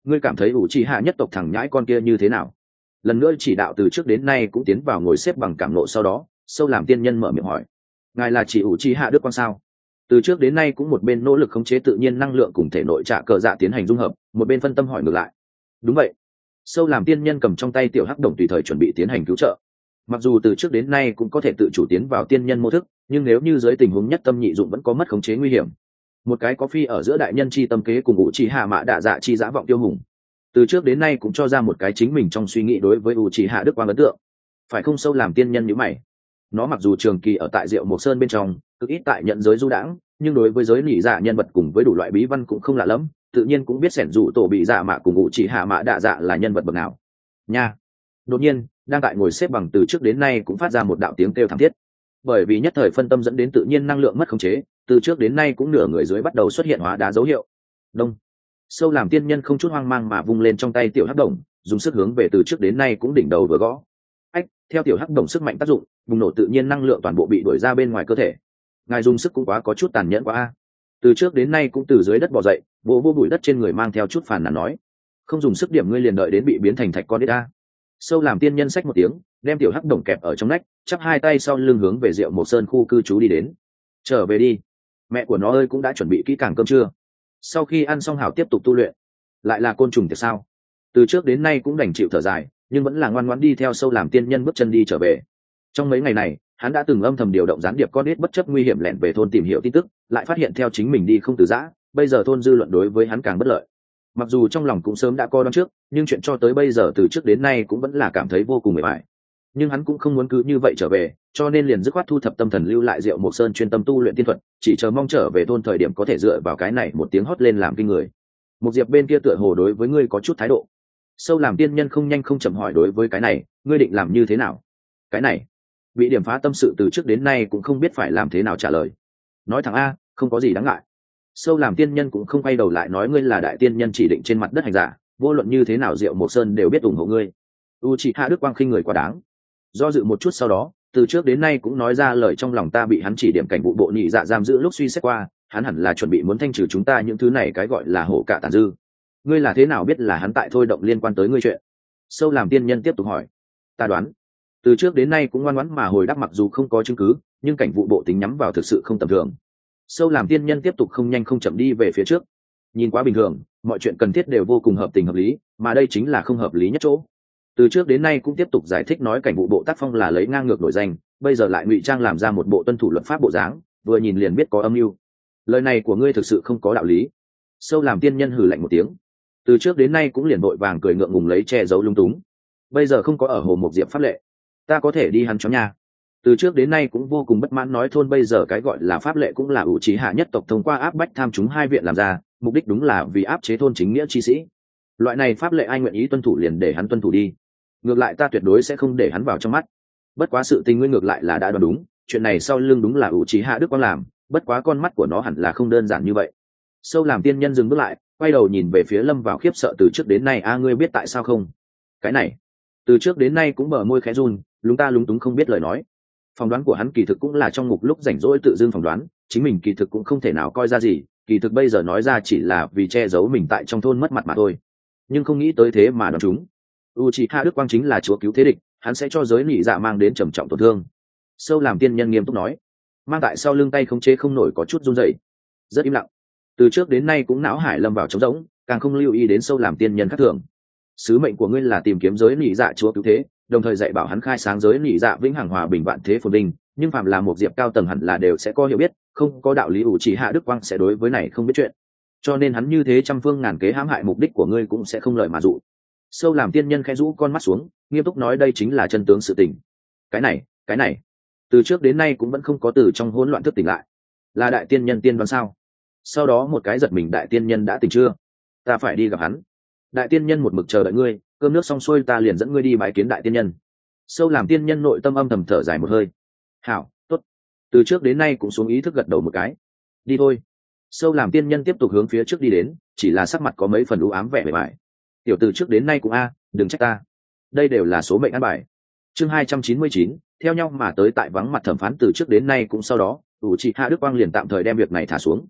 ngươi cảm thấy ủ trì hạ nhất tộc thằng nhãi con kia như thế nào? Lần nữa chỉ đạo từ trước đến nay cũng tiến vào ngồi xếp bằng cảm nộ, sau đó sâu làm tiên nhân mở miệng hỏi, ngài là chỉ ủ trì hạ đức quang sao? Từ trước đến nay cũng một bên nỗ lực khống chế tự nhiên năng lượng cùng thể nội trả cờ dạ tiến hành dung hợp, một bên phân tâm hỏi ngược lại. Đúng vậy. Sâu làm tiên nhân cầm trong tay tiểu hắc đồng tùy thời chuẩn bị tiến hành cứu trợ. Mặc dù từ trước đến nay cũng có thể tự chủ tiến vào tiên nhân mô thức, nhưng nếu như dưới tình huống nhất tâm nhị dụng vẫn có mất khống chế nguy hiểm. Một cái có phi ở giữa đại nhân chi tâm kế cùng ủ trì hạ mạ đạ dạ chi dã vọng tiêu hùng. Từ trước đến nay cũng cho ra một cái chính mình trong suy nghĩ đối với ủ trì hạ đức quang ấn tượng. Phải không? Sâu làm tiên nhân như mày. Nó mặc dù trường kỳ ở tại Diệu Mộc Sơn bên trong, cực ít tại nhận giới du đãng, nhưng đối với giới nỉ dạ nhân vật cùng với đủ loại bí văn cũng không lạ lắm, tự nhiên cũng biết sẻn dụ tổ bị dạ mạ cùng ngụ chỉ hạ mạ đạ dạ là nhân vật bậc nào nha. Đột nhiên đang tại ngồi xếp bằng từ trước đến nay cũng phát ra một đạo tiếng kêu thảm thiết, bởi vì nhất thời phân tâm dẫn đến tự nhiên năng lượng mất khống chế, từ trước đến nay cũng nửa người dưới bắt đầu xuất hiện hóa đá dấu hiệu. Đông. Sâu làm tiên nhân không chút hoang mang mà vung lên trong tay tiểu hắc đồng, dùng sức hướng về từ trước đến nay cũng đỉnh đầu vừa gõ. Ách, theo tiểu hắc đồng sức mạnh tác dụng, bùng nổ tự nhiên năng lượng toàn bộ bị đuổi ra bên ngoài cơ thể. Ngài dùng sức cũng quá có chút tàn nhẫn quá a. Từ trước đến nay cũng từ dưới đất bò dậy, vỗ vô bụi đất trên người mang theo chút phàn nàn nói, không dùng sức điểm ngươi liền đợi đến bị biến thành thạch con đít a. Sâu làm tiên nhân xách một tiếng, đem tiểu hắc đồng kẹp ở trong nách, chắp hai tay sau lưng hướng về Diệu Mộc Sơn khu cư trú đi đến. Trở về đi, mẹ của nó ơi cũng đã chuẩn bị kỹ càng cơm trưa. Sau khi ăn xong hảo tiếp tục tu luyện. Lại là côn trùng thì sao? Từ trước đến nay cũng đành chịu thở dài, nhưng vẫn là ngoan ngoãn đi theo sâu làm tiên nhân bước chân đi trở về. Trong mấy ngày này hắn đã từng âm thầm điều động gián điệp con ít bất chấp nguy hiểm lẻn về thôn tìm hiểu tin tức, lại phát hiện theo chính mình đi không từ giã, bây giờ thôn dư luận đối với hắn càng bất lợi. Mặc dù trong lòng cũng sớm đã coi đoán trước, nhưng chuyện cho tới bây giờ từ trước đến nay cũng vẫn là cảm thấy vô cùng mệt mỏi. Nhưng hắn cũng không muốn cứ như vậy trở về, cho nên liền dứt khoát thu thập tâm thần lưu lại Diệu Mộc Sơn chuyên tâm tu luyện tiên thuật, chỉ chờ mong trở về thôn thời điểm có thể dựa vào cái này một tiếng hót lên làm kinh người. Một Diệp bên kia tựa hồ đối với ngươi có chút thái độ. Sâu làm tiên nhân không nhanh không chậm hỏi, đối với cái này ngươi định làm như thế nào? Cái này bị điểm phá tâm sự từ trước đến nay cũng không biết phải làm thế nào trả lời. Nói thẳng a, không có gì đáng ngại. Sâu làm tiên nhân cũng không quay đầu lại nói, ngươi là đại tiên nhân chỉ định trên mặt đất hành giả, vô luận như thế nào Diệu Mộc Sơn đều biết ủng hộ ngươi. Uchiha Đức Quang khinh người quá đáng. Do dự một chút sau đó, từ trước đến nay cũng nói ra lời trong lòng, ta bị hắn chỉ điểm cảnh vụ bộ nhị dạ giam giữ lúc suy xét qua, hắn hẳn là chuẩn bị muốn thanh trừ chúng ta những thứ này cái gọi là hổ cả tàn dư. Ngươi là thế nào biết là hắn tại thôi động liên quan tới ngươi chuyện? Sâu làm tiên nhân tiếp tục hỏi. Ta đoán. Từ trước đến nay cũng ngoan ngoãn mà hồi đáp, mặc dù không có chứng cứ, nhưng cảnh vụ bộ tính nhắm vào thực sự không tầm thường. Sâu làm tiên nhân tiếp tục không nhanh không chậm đi về phía trước. Nhìn quá bình thường, mọi chuyện cần thiết đều vô cùng hợp tình hợp lý, mà đây chính là không hợp lý nhất chỗ. Từ trước đến nay cũng tiếp tục giải thích nói cảnh vụ bộ tác phong là lấy ngang ngược nổi danh, bây giờ lại ngụy trang làm ra một bộ tuân thủ luật pháp bộ dáng, vừa nhìn liền biết có âm mưu. Lời này của ngươi thực sự không có đạo lý. Sâu làm tiên nhân hừ lạnh một tiếng. Từ trước đến nay cũng liền vội vàng cười ngượng ngùng lấy che giấu lung túng. Bây giờ không có ở Hồ Mộc Diệp pháp lệ, ta có thể đi hắn chó nhà. Từ trước đến nay cũng vô cùng bất mãn nói, thôn bây giờ cái gọi là pháp lệ cũng là ủ trí hạ nhất tộc thông qua áp bách tham chúng hai viện làm ra, mục đích đúng là vì áp chế thôn chính nghĩa chi sĩ. Loại này pháp lệ ai nguyện ý tuân thủ liền để hắn tuân thủ đi, ngược lại ta tuyệt đối sẽ không để hắn vào trong mắt. Bất quá sự tình ngươi ngược lại là đã đoán đúng, chuyện này sau lưng đúng là ủ trí hạ Đức Quang làm, bất quá con mắt của nó hẳn là không đơn giản như vậy. Sâu làm tiên nhân dừng bước lại, quay đầu nhìn về phía Lâm vào khiếp sợ. Từ trước đến nay a, ngươi biết tại sao không? Cái này từ trước đến nay cũng bờ môi khẽ run, lúng ta lúng túng không biết lời nói. Phỏng đoán của hắn kỳ thực cũng là trong ngục lúc rảnh rỗi tự dưng phỏng đoán, chính mình kỳ thực cũng không thể nào coi ra gì, kỳ thực bây giờ nói ra chỉ là vì che giấu mình tại trong thôn mất mặt mà thôi. Nhưng không nghĩ tới thế mà đoán chúng. Uchiha Đức Quang chính là chúa cứu thế địch, hắn sẽ cho giới nỉ dạ mang đến trầm trọng tổn thương. Sâu làm tiên nhân nghiêm túc nói, mang tại sau lưng tay không chế không nổi có chút run rẩy, rất im lặng. Từ trước đến nay cũng não hải lâm vào trống rỗng, càng không lưu ý đến sâu làm tiên nhân khác thường. Sứ mệnh của ngươi là tìm kiếm giới nỉ dạ chúa cứu thế, đồng thời dạy bảo hắn khai sáng giới nỉ dạ vĩnh hằng hòa bình vạn thế phồn vinh, nhưng phạm là một diệp cao tầng hẳn là đều sẽ có hiểu biết, không có đạo lý Uchiha Đức Quang sẽ đối với này không biết chuyện. Cho nên hắn như thế trăm phương ngàn kế hãm hại mục đích của ngươi cũng sẽ không lợi mà dụ. Sâu làm tiên nhân khẽ rũ con mắt xuống, nghiêm túc nói, đây chính là chân tướng sự tình. Cái này, cái này, từ trước đến nay cũng vẫn không có từ trong hỗn loạn thức tỉnh lại. Là đại tiên nhân tiên đoán sao? Sau đó một cái giật mình, đại tiên nhân đã tỉnh chưa? Ta phải đi gặp hắn. Đại tiên nhân một mực chờ đợi ngươi, cơm nước xong xuôi ta liền dẫn ngươi đi bái kiến đại tiên nhân. Sâu làm tiên nhân nội tâm âm thầm thở dài một hơi. Hảo, tốt. Từ trước đến nay cũng xuống ý thức gật đầu một cái. Đi thôi. Sâu làm tiên nhân tiếp tục hướng phía trước đi đến, chỉ là sắc mặt có mấy phần u ám vẻ bề bài. Tiểu từ trước đến nay cũng a, đừng trách ta. Đây đều là số mệnh ăn bài. Chương hai trăm chín mươi chín, theo nhau mà tới. Tại vắng mặt thẩm phán từ trước đến nay cũng sau đó, Uchiha Đức Quang liền tạm thời đem việc này thả xuống.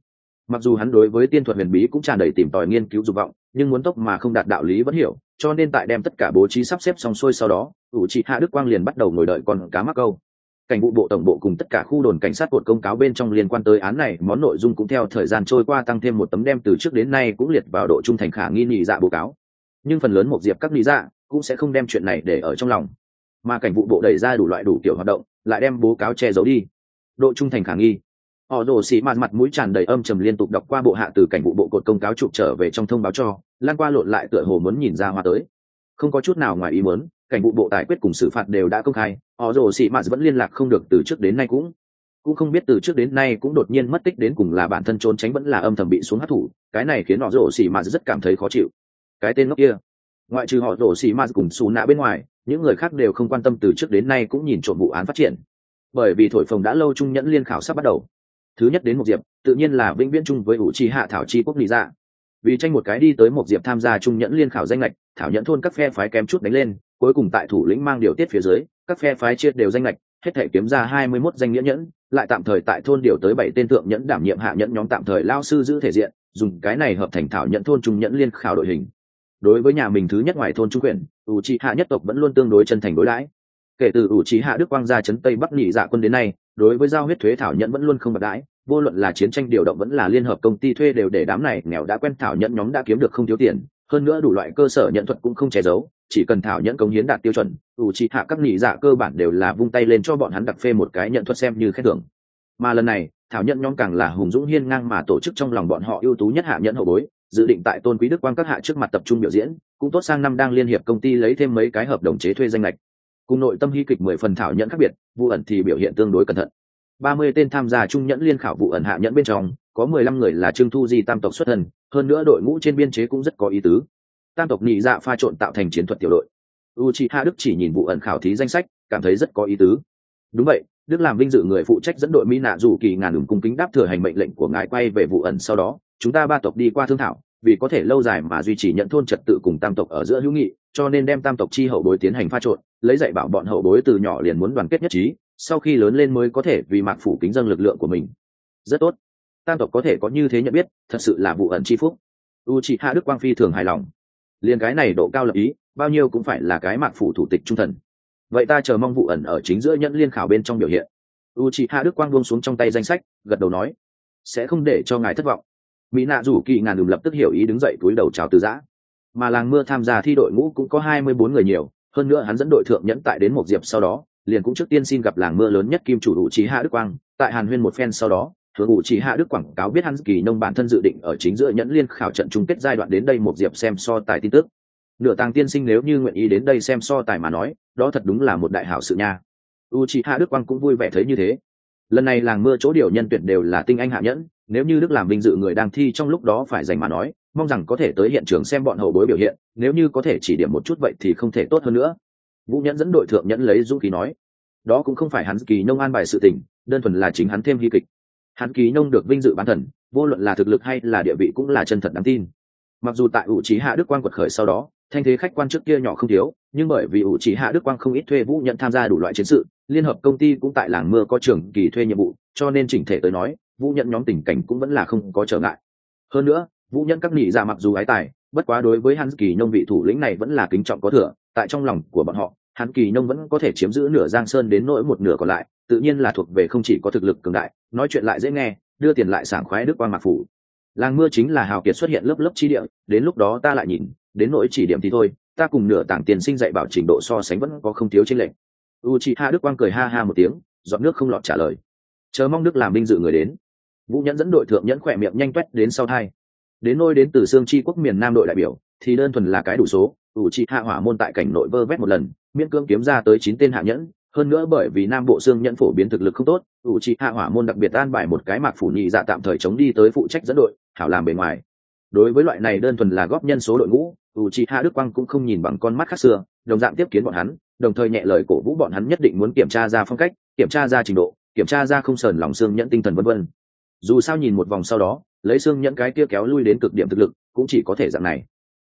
Mặc dù hắn đối với tiên thuật huyền bí cũng tràn đầy tìm tòi nghiên cứu dục vọng, nhưng muốn tốc mà không đạt đạo lý vẫn hiểu, cho nên tại đem tất cả bố trí sắp xếp xong xuôi sau đó, ủ trị hạ đức quang liền bắt đầu ngồi đợi con cá mắc câu. Cảnh vụ bộ tổng bộ cùng tất cả khu đồn cảnh sát cột công cáo bên trong liên quan tới án này, món nội dung cũng theo thời gian trôi qua tăng thêm một tấm đem từ trước đến nay cũng liệt vào độ trung thành khả nghi nhị dạ báo cáo. Nhưng phần lớn một diệp các nhị dạ cũng sẽ không đem chuyện này để ở trong lòng, mà cảnh vụ bộ đẩy ra đủ loại đủ kiểu hoạt động, lại đem báo cáo che giấu đi. Độ trung thành khả nghi. Họ rồ xì mặt mặt mũi tràn đầy âm trầm liên tục đọc qua bộ hạ từ cảnh vụ bộ cột công cáo chụp trở về trong thông báo cho, lan qua lộn lại tựa hồ muốn nhìn ra hoa tới. Không có chút nào ngoài ý muốn, cảnh vụ bộ tài quyết cùng xử phạt đều đã công khai, họ rồ xì mặt vẫn liên lạc không được từ trước đến nay cũng cũng không biết từ trước đến nay cũng đột nhiên mất tích đến cùng là bản thân trốn tránh vẫn là âm thầm bị xuống hất thủ, cái này khiến họ rồ xì mặt rất cảm thấy khó chịu. Cái tên ngốc kia, ngoại trừ họ rồ xì mặt cùng xù nạ bên ngoài, những người khác đều không quan tâm từ trước đến nay cũng nhìn trộm vụ án phát triển, bởi vì thổi phồng đã lâu trung nhẫn liên khảo sắp bắt đầu. Thứ nhất đến một diệp tự nhiên là vĩnh viễn chung với ủ trì hạ thảo chi quốc lý dạ, vì tranh một cái đi tới một diệp tham gia trung nhẫn liên khảo danh lệch, thảo nhẫn thôn các phe phái kém chút đánh lên, cuối cùng tại thủ lĩnh mang điều tiết phía dưới, các phe phái chia đều danh lệch, hết thể kiếm ra hai mươi mốt danh nghĩa nhẫn, lại tạm thời tại thôn điều tới bảy tên thượng nhẫn đảm nhiệm hạ nhẫn nhóm tạm thời lao sư giữ thể diện, dùng cái này hợp thành thảo nhẫn thôn trung nhẫn liên khảo đội hình. Đối với nhà mình thứ nhất ngoài thôn trung quyền, ủ trì hạ nhất tộc vẫn luôn tương đối chân thành đối đãi. Kể từ ủ trì hạ đức quang ra chấn tây bắc nhị dạ quân đến nay, đối với giao huyết thuế thảo nhẫn vẫn luôn không bạc đãi, vô luận là chiến tranh điều động vẫn là liên hợp công ty thuê đều để đám này nghèo đã quen thảo nhẫn nhóm đã kiếm được không thiếu tiền, hơn nữa đủ loại cơ sở nhận thuật cũng không che giấu, chỉ cần thảo nhẫn cống hiến đạt tiêu chuẩn, ủ trì hạ các nhị dạ cơ bản đều là vung tay lên cho bọn hắn đặc phê một cái nhận thuật xem như khen thưởng. Mà lần này thảo nhẫn nhóm càng là hùng dũng hiên ngang mà tổ chức trong lòng bọn họ ưu tú nhất hạ nhẫn hậu bối, dự định tại tôn quý đức quang các hạ trước mặt tập trung biểu diễn, cũng tốt sang năm đang liên hiệp công ty lấy thêm mấy cái hợp đồng chế thuê danh lệch. Cùng nội tâm hy kịch mười phần thảo nhẫn khác biệt, vụ ẩn thì biểu hiện tương đối cẩn thận. Ba mươi tên tham gia trung nhẫn liên khảo vụ ẩn hạ nhẫn bên trong, có mười lăm người là trương thu di tam tộc xuất thân, hơn nữa đội ngũ trên biên chế cũng rất có ý tứ. Tam tộc nhị dạ pha trộn tạo thành chiến thuật tiểu đội. Uchiha Đức chỉ nhìn vụ ẩn khảo thí danh sách, cảm thấy rất có ý tứ. Đúng vậy, Đức làm vinh dự người phụ trách dẫn đội Mỹ nạ dù kỳ ngàn ủng cung kính đáp thừa hành mệnh lệnh của ngài quay về vụ ẩn, sau đó chúng ta ba tộc đi qua thương thảo, vì có thể lâu dài mà duy trì nhận thôn trật tự cùng tam tộc ở giữa hữu nghị, cho nên đem tam tộc chi hậu bối tiến hành pha trộn, lấy dạy bảo bọn hậu bối từ nhỏ liền muốn đoàn kết nhất trí, sau khi lớn lên mới có thể vì mạc phủ kính dâng lực lượng của mình. Rất tốt, tam tộc có thể có như thế nhận biết, thật sự là vụ ẩn chi phúc. Uchiha Đức Quang phi thường hài lòng, liền cái này độ cao lập ý, bao nhiêu cũng phải là cái mạc phủ thủ tịch trung thần. Vậy ta chờ mong vụ ẩn ở chính giữa nhẫn liên khảo bên trong biểu hiện. Uchiha Đức Quang buông xuống trong tay danh sách, gật đầu nói, sẽ không để cho ngài thất vọng. Mỹ nạ rủ kỳ ngàn đùm lập tức hiểu ý đứng dậy cúi đầu chào từ giã. Mà làng mưa tham gia thi đội ngũ cũng có hai mươi bốn người nhiều, hơn nữa hắn dẫn đội thượng nhẫn tại đến một diệp sau đó, liền cũng trước tiên xin gặp làng mưa lớn nhất kim chủ Uchiha Đức Quang, tại Hàn Huyên một phen sau đó, hướng Uchiha Đức quảng cáo biết hắn kỳ nông bản thân dự định ở chính giữa nhẫn liên khảo trận chung kết giai đoạn đến đây một diệp xem so tài tin tức. Nửa tàng tiên sinh nếu như nguyện ý đến đây xem so tài mà nói, đó thật đúng là một đại hảo sự nha. Uchiha Đức Quang cũng vui vẻ thấy như thế. Lần này làng mưa chỗ điều nhân tuyển đều là tinh anh hạ nhẫn, nếu như Đức làm vinh dự người đang thi trong lúc đó phải dành mà nói, mong rằng có thể tới hiện trường xem bọn hậu bối biểu hiện, nếu như có thể chỉ điểm một chút vậy thì không thể tốt hơn nữa. Vũ Nhẫn dẫn đội thượng nhẫn lấy dũng khí nói, đó cũng không phải hắn kỳ nông an bài sự tình, đơn thuần là chính hắn thêm hy kịch. Hắn kỳ nông được vinh dự bán thần, vô luận là thực lực hay là địa vị cũng là chân thật đáng tin. Mặc dù tại Uchiha Đức Quang quật khởi sau đó, thanh thế khách quan trước kia nhỏ không thiếu, nhưng bởi vì Uchiha Đức Quang không ít thuê Vũ Nhẫn tham gia đủ loại chiến sự, liên hợp công ty cũng tại làng mưa có trường kỳ thuê nhiệm vụ, cho nên chỉnh thể tới nói, Vũ Nhẫn nhóm tình cảnh cũng vẫn là không có trở ngại. Hơn nữa, Vũ Nhẫn các nhị dạ mặc dù ái tài, bất quá đối với hắn kỳ nông vị thủ lĩnh này vẫn là kính trọng có thừa, tại trong lòng của bọn họ, hắn kỳ nông vẫn có thể chiếm giữ nửa giang sơn đến nỗi một nửa còn lại, tự nhiên là thuộc về không chỉ có thực lực cường đại, nói chuyện lại dễ nghe, đưa tiền lại sảng khoái Đức Quang Mạc phủ. Làng mưa chính là hào kiệt xuất hiện lớp lớp chi địa, đến lúc đó ta lại nhìn, đến nỗi chỉ điểm thì thôi, ta cùng nửa tảng tiền sinh dạy bảo trình độ so sánh vẫn có không thiếu trên lệnh. Uchiha Đức Quang cười ha ha một tiếng, giọt nước không lọt trả lời, chờ mong Đức làm vinh dự người đến. Vũ Nhẫn dẫn đội thượng nhẫn khỏe miệng nhanh toét đến sau thai. Đến nôi đến từ Sương Chi quốc miền Nam đội đại biểu, thì đơn thuần là cái đủ số, Uchiha hỏa môn tại cảnh nội vơ vét một lần, miễn cưỡng kiếm ra tới chín tên hạ nhẫn, hơn nữa bởi vì Nam bộ Sương nhẫn phổ biến thực lực không tốt, Uchiha hỏa môn đặc biệt an bài một cái mạc phủ nhị dạ tạm thời chống đi tới phụ trách dẫn đội, hảo làm bề ngoài. Đối với loại này đơn thuần là góp nhân số đội ngũ, Uchiha Đức Quang cũng không nhìn bằng con mắt khác xưa, đồng dạng tiếp kiến bọn hắn, đồng thời nhẹ lời cổ vũ bọn hắn nhất định muốn kiểm tra ra phong cách, kiểm tra ra trình độ, kiểm tra ra không sờn lòng xương nhẫn tinh thần vân vân. Dù sao nhìn một vòng sau đó, lấy xương nhẫn cái kia kéo lui đến cực điểm thực lực, cũng chỉ có thể dạng này.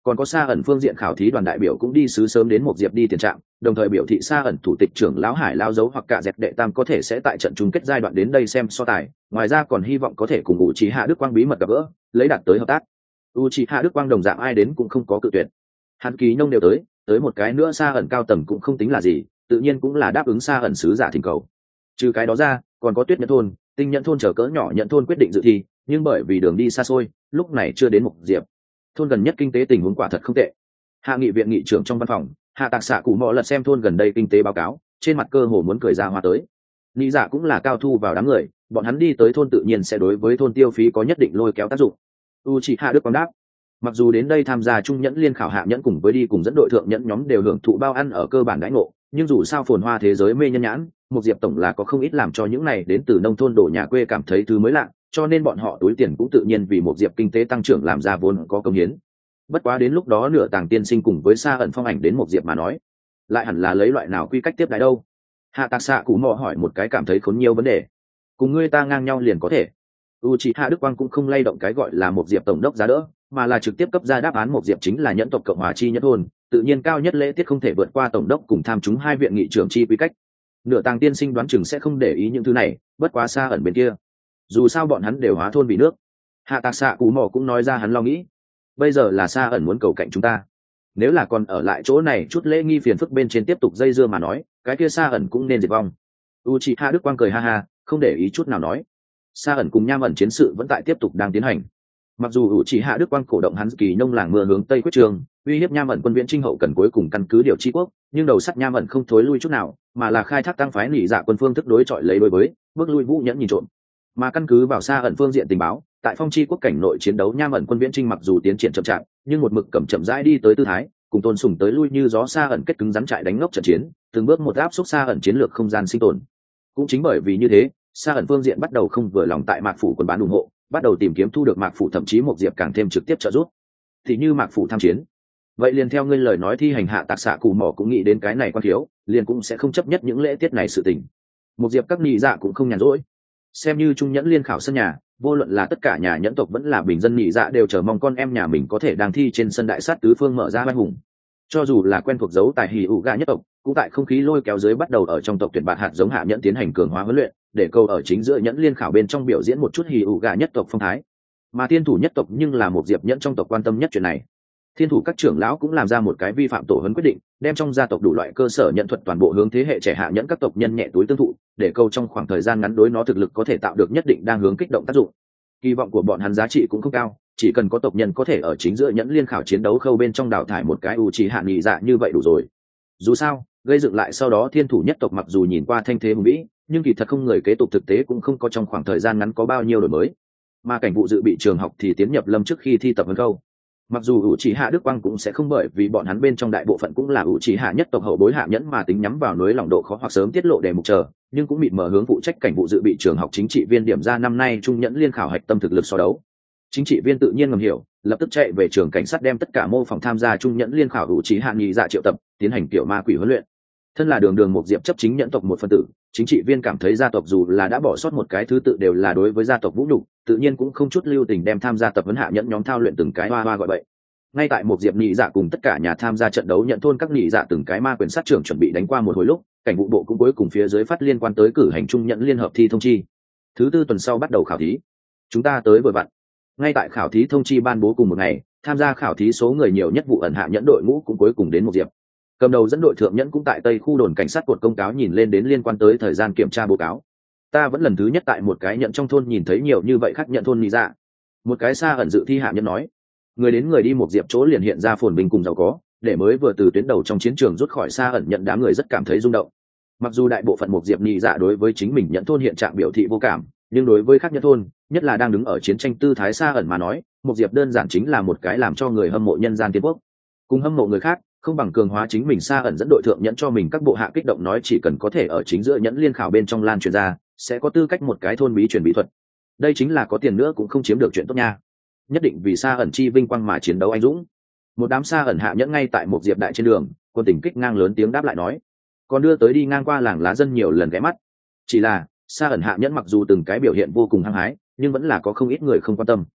Còn có Sa ẩn phương diện khảo thí đoàn đại biểu cũng đi sứ sớm đến một diệp đi tiền trạm, đồng thời biểu thị Sa ẩn thủ tịch trưởng lão Hải Lao dấu hoặc cả dẹp đệ tam có thể sẽ tại trận chung kết giai đoạn đến đây xem so tài, ngoài ra còn hy vọng có thể cùng Uchiha Đức Quang bí mật gặp gỡ, lấy đạt tới hợp tác. Uchiha Đức Quang đồng dạng ai đến cũng không có cự tuyệt. Hắn Ký Nông đều tới, tới một cái nữa Sa ẩn cao tầng cũng không tính là gì, tự nhiên cũng là đáp ứng Sa ẩn sứ giả thỉnh cầu. Trừ cái đó ra, còn có Tuyết Nhẫn thôn, Tinh Nhẫn thôn chờ cỡ nhỏ nhận thôn quyết định dự thi, nhưng bởi vì đường đi xa xôi, lúc này chưa đến một diệp. Thôn gần nhất kinh tế tình huống quả thật không tệ. Hạ nghị viện nghị trưởng trong văn phòng, Hạ Tạc Xạ Cụ Mọ lật xem thôn gần đây kinh tế báo cáo, trên mặt cơ hồ muốn cười ra hoa tới. Lý Dạ cũng là cao thu vào đám người, bọn hắn đi tới thôn tự nhiên sẽ đối với thôn tiêu phí có nhất định lôi kéo tác dụng. Uchiha Đức Quang đáp, mặc dù đến đây tham gia trung nhẫn liên khảo hạ nhẫn cùng với đi cùng dẫn đội thượng nhẫn nhóm đều hưởng thụ bao ăn ở cơ bản đãi ngộ, nhưng dù sao phồn hoa thế giới mê nhân nhãn, một diệp tổng là có không ít làm cho những này đến từ nông thôn đổ nhà quê cảm thấy thứ mới lạ, cho nên bọn họ túi tiền cũng tự nhiên vì một diệp kinh tế tăng trưởng làm ra vốn có công hiến. Bất quá đến lúc đó nửa tàng tiên sinh cùng với Sa ẩn phong ảnh đến một diệp mà nói, lại hẳn là lấy loại nào quy cách tiếp đái đâu. Hạ Tạc Xạ Cụ Mọ hỏi một cái cảm thấy khốn nhiều vấn đề. Cùng ngươi ta ngang nhau liền có thể. Uchiha Đức Quang cũng không lay động cái gọi là một diệp tổng đốc giá đỡ, mà là trực tiếp cấp ra đáp án một diệp chính là nhẫn tộc cộng hòa chi nhẫn thôn, tự nhiên cao nhất lễ tiết không thể vượt qua tổng đốc cùng tham chúng hai viện nghị trưởng chi quy cách. Nửa tàng tiên sinh đoán chừng sẽ không để ý những thứ này, bất quá Sa ẩn bên kia, dù sao bọn hắn đều hóa thôn vì nước. Hạ Tạc Xạ Cụ Mọ cũng nói ra hắn lo nghĩ. Bây giờ là Sa ẩn muốn cầu cạnh chúng ta, nếu là còn ở lại chỗ này chút lễ nghi phiền phức bên trên tiếp tục dây dưa mà nói, cái kia Sa ẩn cũng nên diệt vong. Uchiha Đức Quang cười ha ha, không để ý chút nào nói. Sa ẩn cùng Nham ẩn chiến sự vẫn tại tiếp tục đang tiến hành. Mặc dù Uchiha Đức Quang cổ động hắn Kỳ Nông làng mưa hướng tây quyết trường, uy hiếp Nham ẩn quân viễn trinh hậu cần cuối cùng căn cứ điều chi quốc, nhưng đầu sắt Nham ẩn không thối lui chút nào, mà là khai thác tăng phái nỉ dạ quân phương thức đối chọi lấy đối với, bước lui Vũ Nhẫn nhìn trộm. Mà căn cứ vào Sa ẩn phương diện tình báo, tại phong chi quốc cảnh nội chiến đấu Nham ẩn quân viễn trinh mặc dù tiến triển chậm chạp, nhưng một mực cầm chậm rãi đi tới tư thái, cùng Tôn Sùng tới lui như gió Sa ẩn kết cứng rắn trại đánh ngốc trận chiến, từng bước một áp xúc Sa ẩn chiến lược không gian sinh tồn. Cũng chính bởi vì như thế, Sa ẩn phương diện bắt đầu không vừa lòng tại Mạc phủ quân bán ủng hộ, bắt đầu tìm kiếm thu được Mạc phủ thậm chí một diệp càng thêm trực tiếp trợ giúp. Thì như Mạc phủ tham chiến, vậy liền theo ngươi lời nói thi hành Hạ Tạc Xạ Cụ Mọ cũng nghĩ đến cái này quan thiếu, liền cũng sẽ không chấp nhất những lễ tiết này sự tình. Một diệp các nhị dạ cũng không nhàn rỗi, xem như trung nhẫn liên khảo sân nhà, vô luận là tất cả nhà nhẫn tộc vẫn là bình dân nhị dạ đều chờ mong con em nhà mình có thể đang thi trên sân đại sát tứ phương mở ra vai hùng. Cho dù là quen thuộc dấu tài hỉ ủ gà nhất tộc, cũng tại không khí lôi kéo dưới bắt đầu ở trong tộc tuyển bạt hạt giống hạ nhẫn tiến hành cường hóa huấn luyện, để câu ở chính giữa nhẫn liên khảo bên trong biểu diễn một chút hỉ ủ gà nhất tộc phong thái. Mà thiên thủ nhất tộc nhưng là một diệp nhẫn trong tộc quan tâm nhất chuyện này. Thiên thủ các trưởng lão cũng làm ra một cái vi phạm tổ huấn quyết định, đem trong gia tộc đủ loại cơ sở nhận thuật toàn bộ hướng thế hệ trẻ hạ nhẫn các tộc nhân nhẹ túi tương thụ, để câu trong khoảng thời gian ngắn đối nó thực lực có thể tạo được nhất định đang hướng kích động tác dụng. Kỳ vọng của bọn hắn giá trị cũng không cao, chỉ cần có tộc nhân có thể ở chính giữa nhẫn liên khảo chiến đấu khâu bên trong đào thải một cái u chỉ hạ nghị dạ như vậy đủ rồi. Dù sao, gây dựng lại sau đó thiên thủ nhất tộc mặc dù nhìn qua thanh thế hùng vĩ, nhưng kỳ thật không người kế tục thực tế cũng không có trong khoảng thời gian ngắn có bao nhiêu đổi mới. Mà cảnh vụ dự bị trường học thì tiến nhập lâm trước khi thi tập huấn khâu. Mặc dù ủ chỉ hạ Đức Quang cũng sẽ không bởi vì bọn hắn bên trong đại bộ phận cũng là ủ chỉ hạ nhất tộc hậu bối hạ nhẫn mà tính nhắm vào núi lòng độ khó hoặc sớm tiết lộ đề mục chờ, nhưng cũng mịt mở hướng phụ trách cảnh vụ dự bị trường học chính trị viên điểm ra năm nay trung nhẫn liên khảo hạch tâm thực lực so đấu. Chính trị viên tự nhiên ngầm hiểu, lập tức chạy về trường cảnh sát đem tất cả mô phỏng tham gia trung nhẫn liên khảo ủ chỉ hạ nghị dạ triệu tập, tiến hành kiểu ma quỷ huấn luyện. Thân là đường đường một diệp chấp chính nhẫn tộc một phân tử, chính trị viên cảm thấy gia tộc dù là đã bỏ sót một cái thứ tự đều là đối với gia tộc vũ nhục, tự nhiên cũng không chút lưu tình đem tham gia tập huấn hạ nhẫn nhóm thao luyện từng cái hoa hoa gọi bậy. Ngay tại một diệp nhị dạ cùng tất cả nhà tham gia trận đấu nhận thôn các nhị dạ từng cái ma quyền sát trưởng chuẩn bị đánh qua một hồi lúc, cảnh vụ bộ cũng cuối cùng phía dưới phát liên quan tới cử hành trung nhận liên hợp thi thông chi. Thứ tư tuần sau bắt đầu khảo thí. Chúng ta tới vừa vặn. Ngay tại khảo thí thông chi ban bố cùng một ngày, tham gia khảo thí số người nhiều nhất vụ ẩn hạ nhẫn đội ngũ cũng cuối cùng đến một diệp. Cầm đầu dẫn đội thượng nhẫn cũng tại tây khu đồn cảnh sát cột công cáo nhìn lên đến liên quan tới thời gian kiểm tra báo cáo. Ta vẫn lần thứ nhất tại một cái nhận trong thôn nhìn thấy nhiều như vậy khác nhận thôn nhị dạ. Một cái xa ẩn dự thi hạ nhẫn nói. Người đến người đi một diệp chỗ liền hiện ra phồn bình cùng giàu có, để mới vừa từ tuyến đầu trong chiến trường rút khỏi xa ẩn nhận đám người rất cảm thấy rung động. Mặc dù đại bộ phận một diệp nhị dạ đối với chính mình nhận thôn hiện trạng biểu thị vô cảm, nhưng đối với khác nhận thôn, nhất là đang đứng ở chiến tranh tư thái xa ẩn mà nói, một diệp đơn giản chính là một cái làm cho người hâm mộ nhân gian tiến quốc. Cùng hâm mộ người khác, không bằng cường hóa chính mình xa ẩn dẫn đội thượng nhẫn cho mình các bộ hạ kích động nói chỉ cần có thể ở chính giữa nhẫn liên khảo bên trong lan truyền ra, sẽ có tư cách một cái thôn bí truyền bí thuật. Đây chính là có tiền nữa cũng không chiếm được chuyện tốt nha. Nhất định vì xa ẩn chi vinh quang mà chiến đấu anh dũng. Một đám xa ẩn hạ nhẫn ngay tại một diệp đại trên đường, quân tình kích ngang lớn tiếng đáp lại nói, còn đưa tới đi ngang qua làng lá dân nhiều lần ghé mắt. Chỉ là xa ẩn hạ nhẫn mặc dù từng cái biểu hiện vô cùng hăng hái, nhưng vẫn là có không ít người không quan tâm.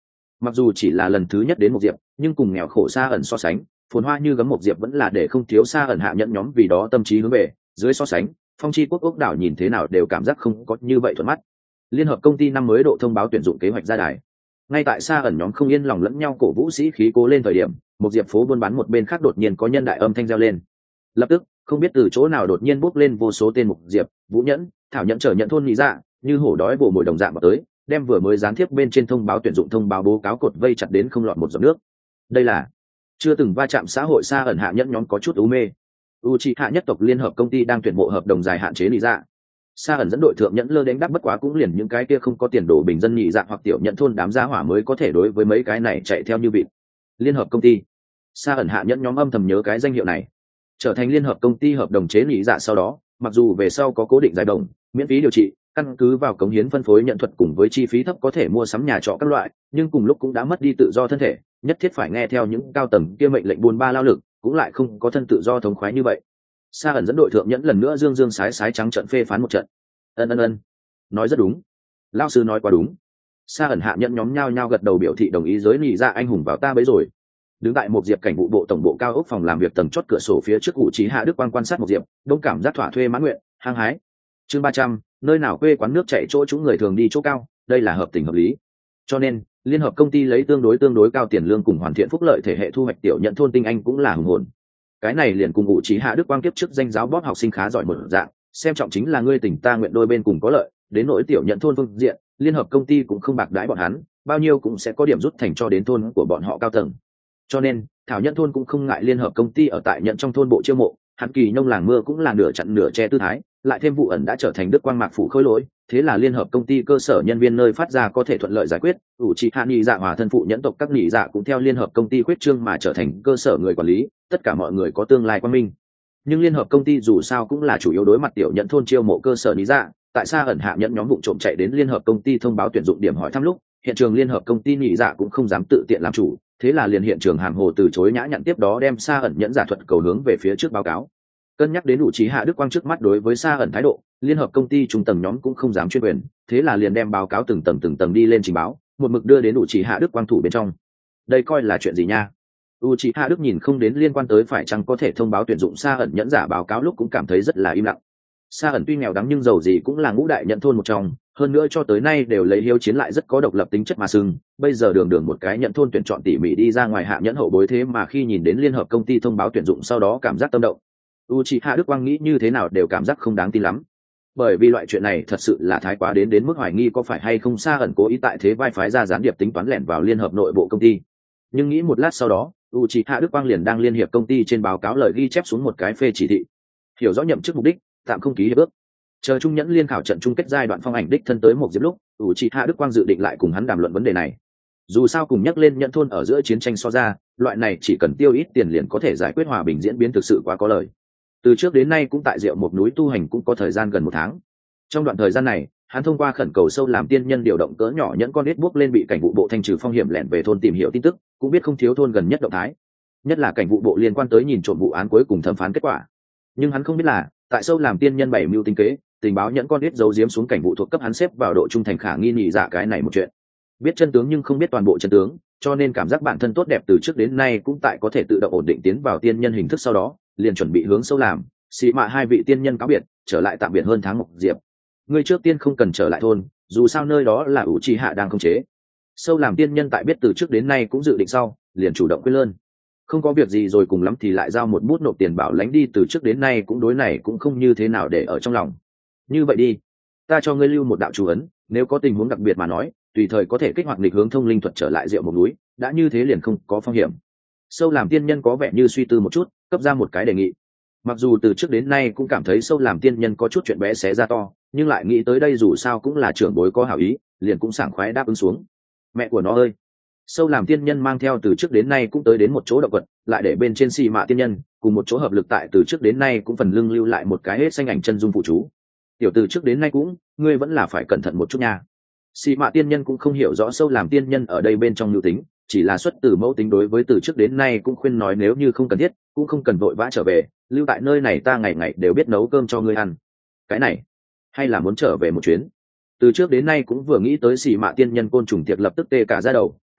Mặc dù chỉ là lần thứ nhất đến một diệp, nhưng cùng nghèo khổ Sa ẩn so sánh, phồn hoa như gấm một diệp vẫn là để không thiếu Sa ẩn hạ nhẫn nhóm vì đó tâm trí hướng về. Dưới so sánh, phong chi quốc ốc đảo nhìn thế nào đều cảm giác không có như vậy thuận mắt. Liên hợp công ty năm mới độ thông báo tuyển dụng kế hoạch ra đài. Ngay tại Sa ẩn nhóm không yên lòng lẫn nhau cổ vũ sĩ khí cố lên thời điểm, một diệp phố buôn bán một bên khác đột nhiên có nhân đại âm thanh reo lên. Lập tức, không biết từ chỗ nào đột nhiên bốc lên vô số tên mục diệp, vũ nhẫn, thảo nhẫn trở nhận thôn nghĩ dạ, như hổ đói vồ mồi đồng dạng vào tới, đem vừa mới gián tiếp bên trên thông báo tuyển dụng thông báo bố cáo cột vây chặt đến không lọt một giọt nước. Đây là chưa từng va chạm xã hội Sa ẩn hạ nhẫn nhóm có chút u mê. Uchiha nhất tộc liên hợp công ty đang tuyển mộ hợp đồng dài hạn chế lý dạ. Sa ẩn dẫn đội thượng nhẫn lơ đánh đáp bất quá cũng liền những cái kia không có tiền đồ bình dân nhị dạ hoặc tiểu nhận thôn đám gia hỏa mới có thể đối với mấy cái này chạy theo như vịt. Liên hợp công ty. Sa ẩn hạ nhẫn nhóm âm thầm nhớ cái danh hiệu này. Trở thành liên hợp công ty hợp đồng chế nhị dạ sau đó, mặc dù về sau có cố định giải đồng, miễn phí điều trị, căn cứ vào cống hiến phân phối nhận thuật cùng với chi phí thấp có thể mua sắm nhà trọ các loại, nhưng cùng lúc cũng đã mất đi tự do thân thể, nhất thiết phải nghe theo những cao tầng kia mệnh lệnh buôn ba lao lực, cũng lại không có thân tự do thống khoái như vậy. Sa ẩn dẫn đội thượng nhẫn lần nữa dương dương sái sái trắng trận phê phán một trận. Ân ân ân, nói rất đúng, lão sư nói quá đúng. Sa ẩn hạ nhẫn nhóm nhao nhao gật đầu biểu thị đồng ý, giới nhị dạ anh hùng vào ta bấy rồi. Đứng tại một diệp cảnh vụ bộ tổng bộ cao ốc phòng làm việc tầng chót cửa sổ phía trước cụ trí hạ đức quan quan sát một diệp, đông cảm giác thỏa thuê mãn nguyện, hăng hái. Chương ba trăm, nơi nào quê quán nước chảy chỗ chúng người thường đi chỗ cao, đây là hợp tình hợp lý. Cho nên, liên hợp công ty lấy tương đối tương đối cao tiền lương cùng hoàn thiện phúc lợi thể hệ thu hoạch tiểu nhận thôn tinh anh cũng là hùng hồn. Cái này liền cùng cụ trí hạ đức quang kiếp trước danh giáo bóp học sinh khá giỏi một dạng, xem trọng chính là ngươi tình ta nguyện đôi bên cùng có lợi, đến nỗi tiểu nhận thôn phương diện, liên hợp công ty cũng không bạc đãi bọn hắn, bao nhiêu cũng sẽ có điểm rút thành cho đến thôn của bọn họ cao tầng. Cho nên, thảo nhận thôn cũng không ngại liên hợp công ty ở tại nhận trong thôn bộ chiêu mộ, hắn kỳ nông làng mưa cũng là nửa chặn nửa che tư thái, lại thêm vụ ẩn đã trở thành đức quang mạc phủ khối lỗi, thế là liên hợp công ty cơ sở nhân viên nơi phát ra có thể thuận lợi giải quyết, ủ trị hạ nghị dạ hòa thân phụ nhẫn tộc các nghị dạ cũng theo liên hợp công ty quyết trương mà trở thành cơ sở người quản lý, tất cả mọi người có tương lai quan minh. Nhưng liên hợp công ty dù sao cũng là chủ yếu đối mặt tiểu nhẫn thôn chiêu mộ cơ sở lý dạ, tại Sa ẩn hạ nhẫn nhóm vụ trộm chạy đến liên hợp công ty thông báo tuyển dụng điểm hỏi thăm lúc, hiện trường liên hợp công ty nhị dạ cũng không dám tự tiện làm chủ, thế là liền hiện trường hàm hồ từ chối nhã nhặn, tiếp đó đem Sa ẩn nhẫn giả thuật cầu hướng về phía trước báo cáo. Cân nhắc đến đủ trí hạ đức quang trước mắt đối với Sa ẩn thái độ, liên hợp công ty trung tầng nhóm cũng không dám chuyên quyền, thế là liền đem báo cáo từng tầng từng tầng đi lên trình báo, một mực đưa đến đủ trí hạ đức quang thủ bên trong. Đây coi là chuyện gì nha? Uchiha Đức nhìn không đến liên quan tới phải chăng có thể thông báo tuyển dụng Sa ẩn nhẫn giả báo cáo lúc cũng cảm thấy rất là im lặng. Sa ẩn tuy nghèo đắng nhưng giàu gì cũng là ngũ đại nhận thôn một trong, hơn nữa cho tới nay đều lấy hiếu chiến lại rất có độc lập tính chất mà sưng, bây giờ đường đường một cái nhận thôn tuyển chọn tỉ mỉ đi ra ngoài hạ nhẫn hậu bối, thế mà khi nhìn đến liên hợp công ty thông báo tuyển dụng sau đó cảm giác tâm động. Uchiha Đức Quang nghĩ như thế nào đều cảm giác không đáng tin lắm. Bởi vì loại chuyện này thật sự là thái quá đến đến mức hoài nghi có phải hay không Sa ẩn cố ý tại thế vai phái ra gián điệp tính toán lẻn vào liên hợp nội bộ công ty. Nhưng nghĩ một lát sau đó, Uchiha Đức Quang liền đang liên hiệp công ty trên báo cáo lời ghi chép xuống một cái phê chỉ thị. Hiểu rõ nhậm chức mục đích, tạm không ký hiệp ước. Chờ trung nhẫn liên khảo trận chung kết giai đoạn phong ảnh đích thân tới một diệp lúc, Uchiha Đức Quang dự định lại cùng hắn đàm luận vấn đề này. Dù sao cùng nhắc lên nhận thôn ở giữa chiến tranh so ra, loại này chỉ cần tiêu ít tiền liền có thể giải quyết hòa bình diễn biến thực sự quá có lời. Từ trước đến nay cũng tại Diệu một núi tu hành cũng có thời gian gần một tháng. Trong đoạn thời gian này, hắn thông qua khẩn cầu sâu làm tiên nhân điều động cỡ nhỏ nhẫn con ít bước lên bị cảnh vụ bộ thanh trừ phong hiểm lẻn về thôn tìm hiểu tin tức, cũng biết không thiếu thôn gần nhất động thái. Nhất là cảnh vụ bộ liên quan tới nhìn trộm vụ án cuối cùng thẩm phán kết quả. Nhưng hắn không biết là, tại sâu làm tiên nhân bảy mưu tinh kế, tình báo nhẫn con ít giấu giếm xuống cảnh vụ thuộc cấp hắn xếp vào độ trung thành khả nghi nhị dạ cái này một chuyện. Biết chân tướng nhưng không biết toàn bộ chân tướng, cho nên cảm giác bản thân tốt đẹp từ trước đến nay cũng tại có thể tự động ổn định tiến vào tiên nhân hình thức, sau đó liền chuẩn bị hướng sâu làm xì mạ hai vị tiên nhân cáo biệt, trở lại tạm biệt hơn tháng một diệp. Ngươi trước tiên không cần trở lại thôn, dù sao nơi đó là Uchiha đang khống chế. Sâu làm tiên nhân tại biết từ trước đến nay cũng dự định sau, liền chủ động quyết lơn. Không có việc gì rồi cùng lắm thì lại giao một bút nộp tiền bảo lãnh đi, từ trước đến nay cũng đối này cũng không như thế nào để ở trong lòng. Như vậy đi, ta cho ngươi lưu một đạo chú ấn, nếu có tình huống đặc biệt mà nói, tùy thời có thể kích hoạt nghịch hướng thông linh thuật trở lại Diệu một núi, đã như thế liền không có phong hiểm. Sâu làm tiên nhân có vẻ như suy tư một chút, cấp ra một cái đề nghị. Mặc dù từ trước đến nay cũng cảm thấy sâu làm tiên nhân có chút chuyện bé xé ra to, nhưng lại nghĩ tới đây dù sao cũng là trưởng bối có hảo ý, liền cũng sảng khoái đáp ứng xuống. Mẹ của nó ơi! Sâu làm tiên nhân mang theo từ trước đến nay cũng tới đến một chỗ động vật, lại để bên trên xì mạ tiên nhân cùng một chỗ hợp lực tại từ trước đến nay cũng phần lưng lưu lại một cái hết xanh ảnh chân dung phụ chú. Tiểu từ trước đến nay cũng, ngươi vẫn là phải cẩn thận một chút nha. Xì mạ tiên nhân cũng không hiểu rõ sâu làm tiên nhân ở đây bên trong lưu tính, chỉ là xuất từ mẫu tính đối với từ trước đến nay cũng khuyên nói nếu như không cần thiết, cũng không cần vội vã trở về, lưu tại nơi này ta ngày ngày đều biết nấu cơm cho ngươi ăn. Cái này, hay là muốn trở về một chuyến. Từ trước đến nay cũng vừa nghĩ tới xì mạ tiên nhân côn trùng tiệc lập tức tê cả ra đầu,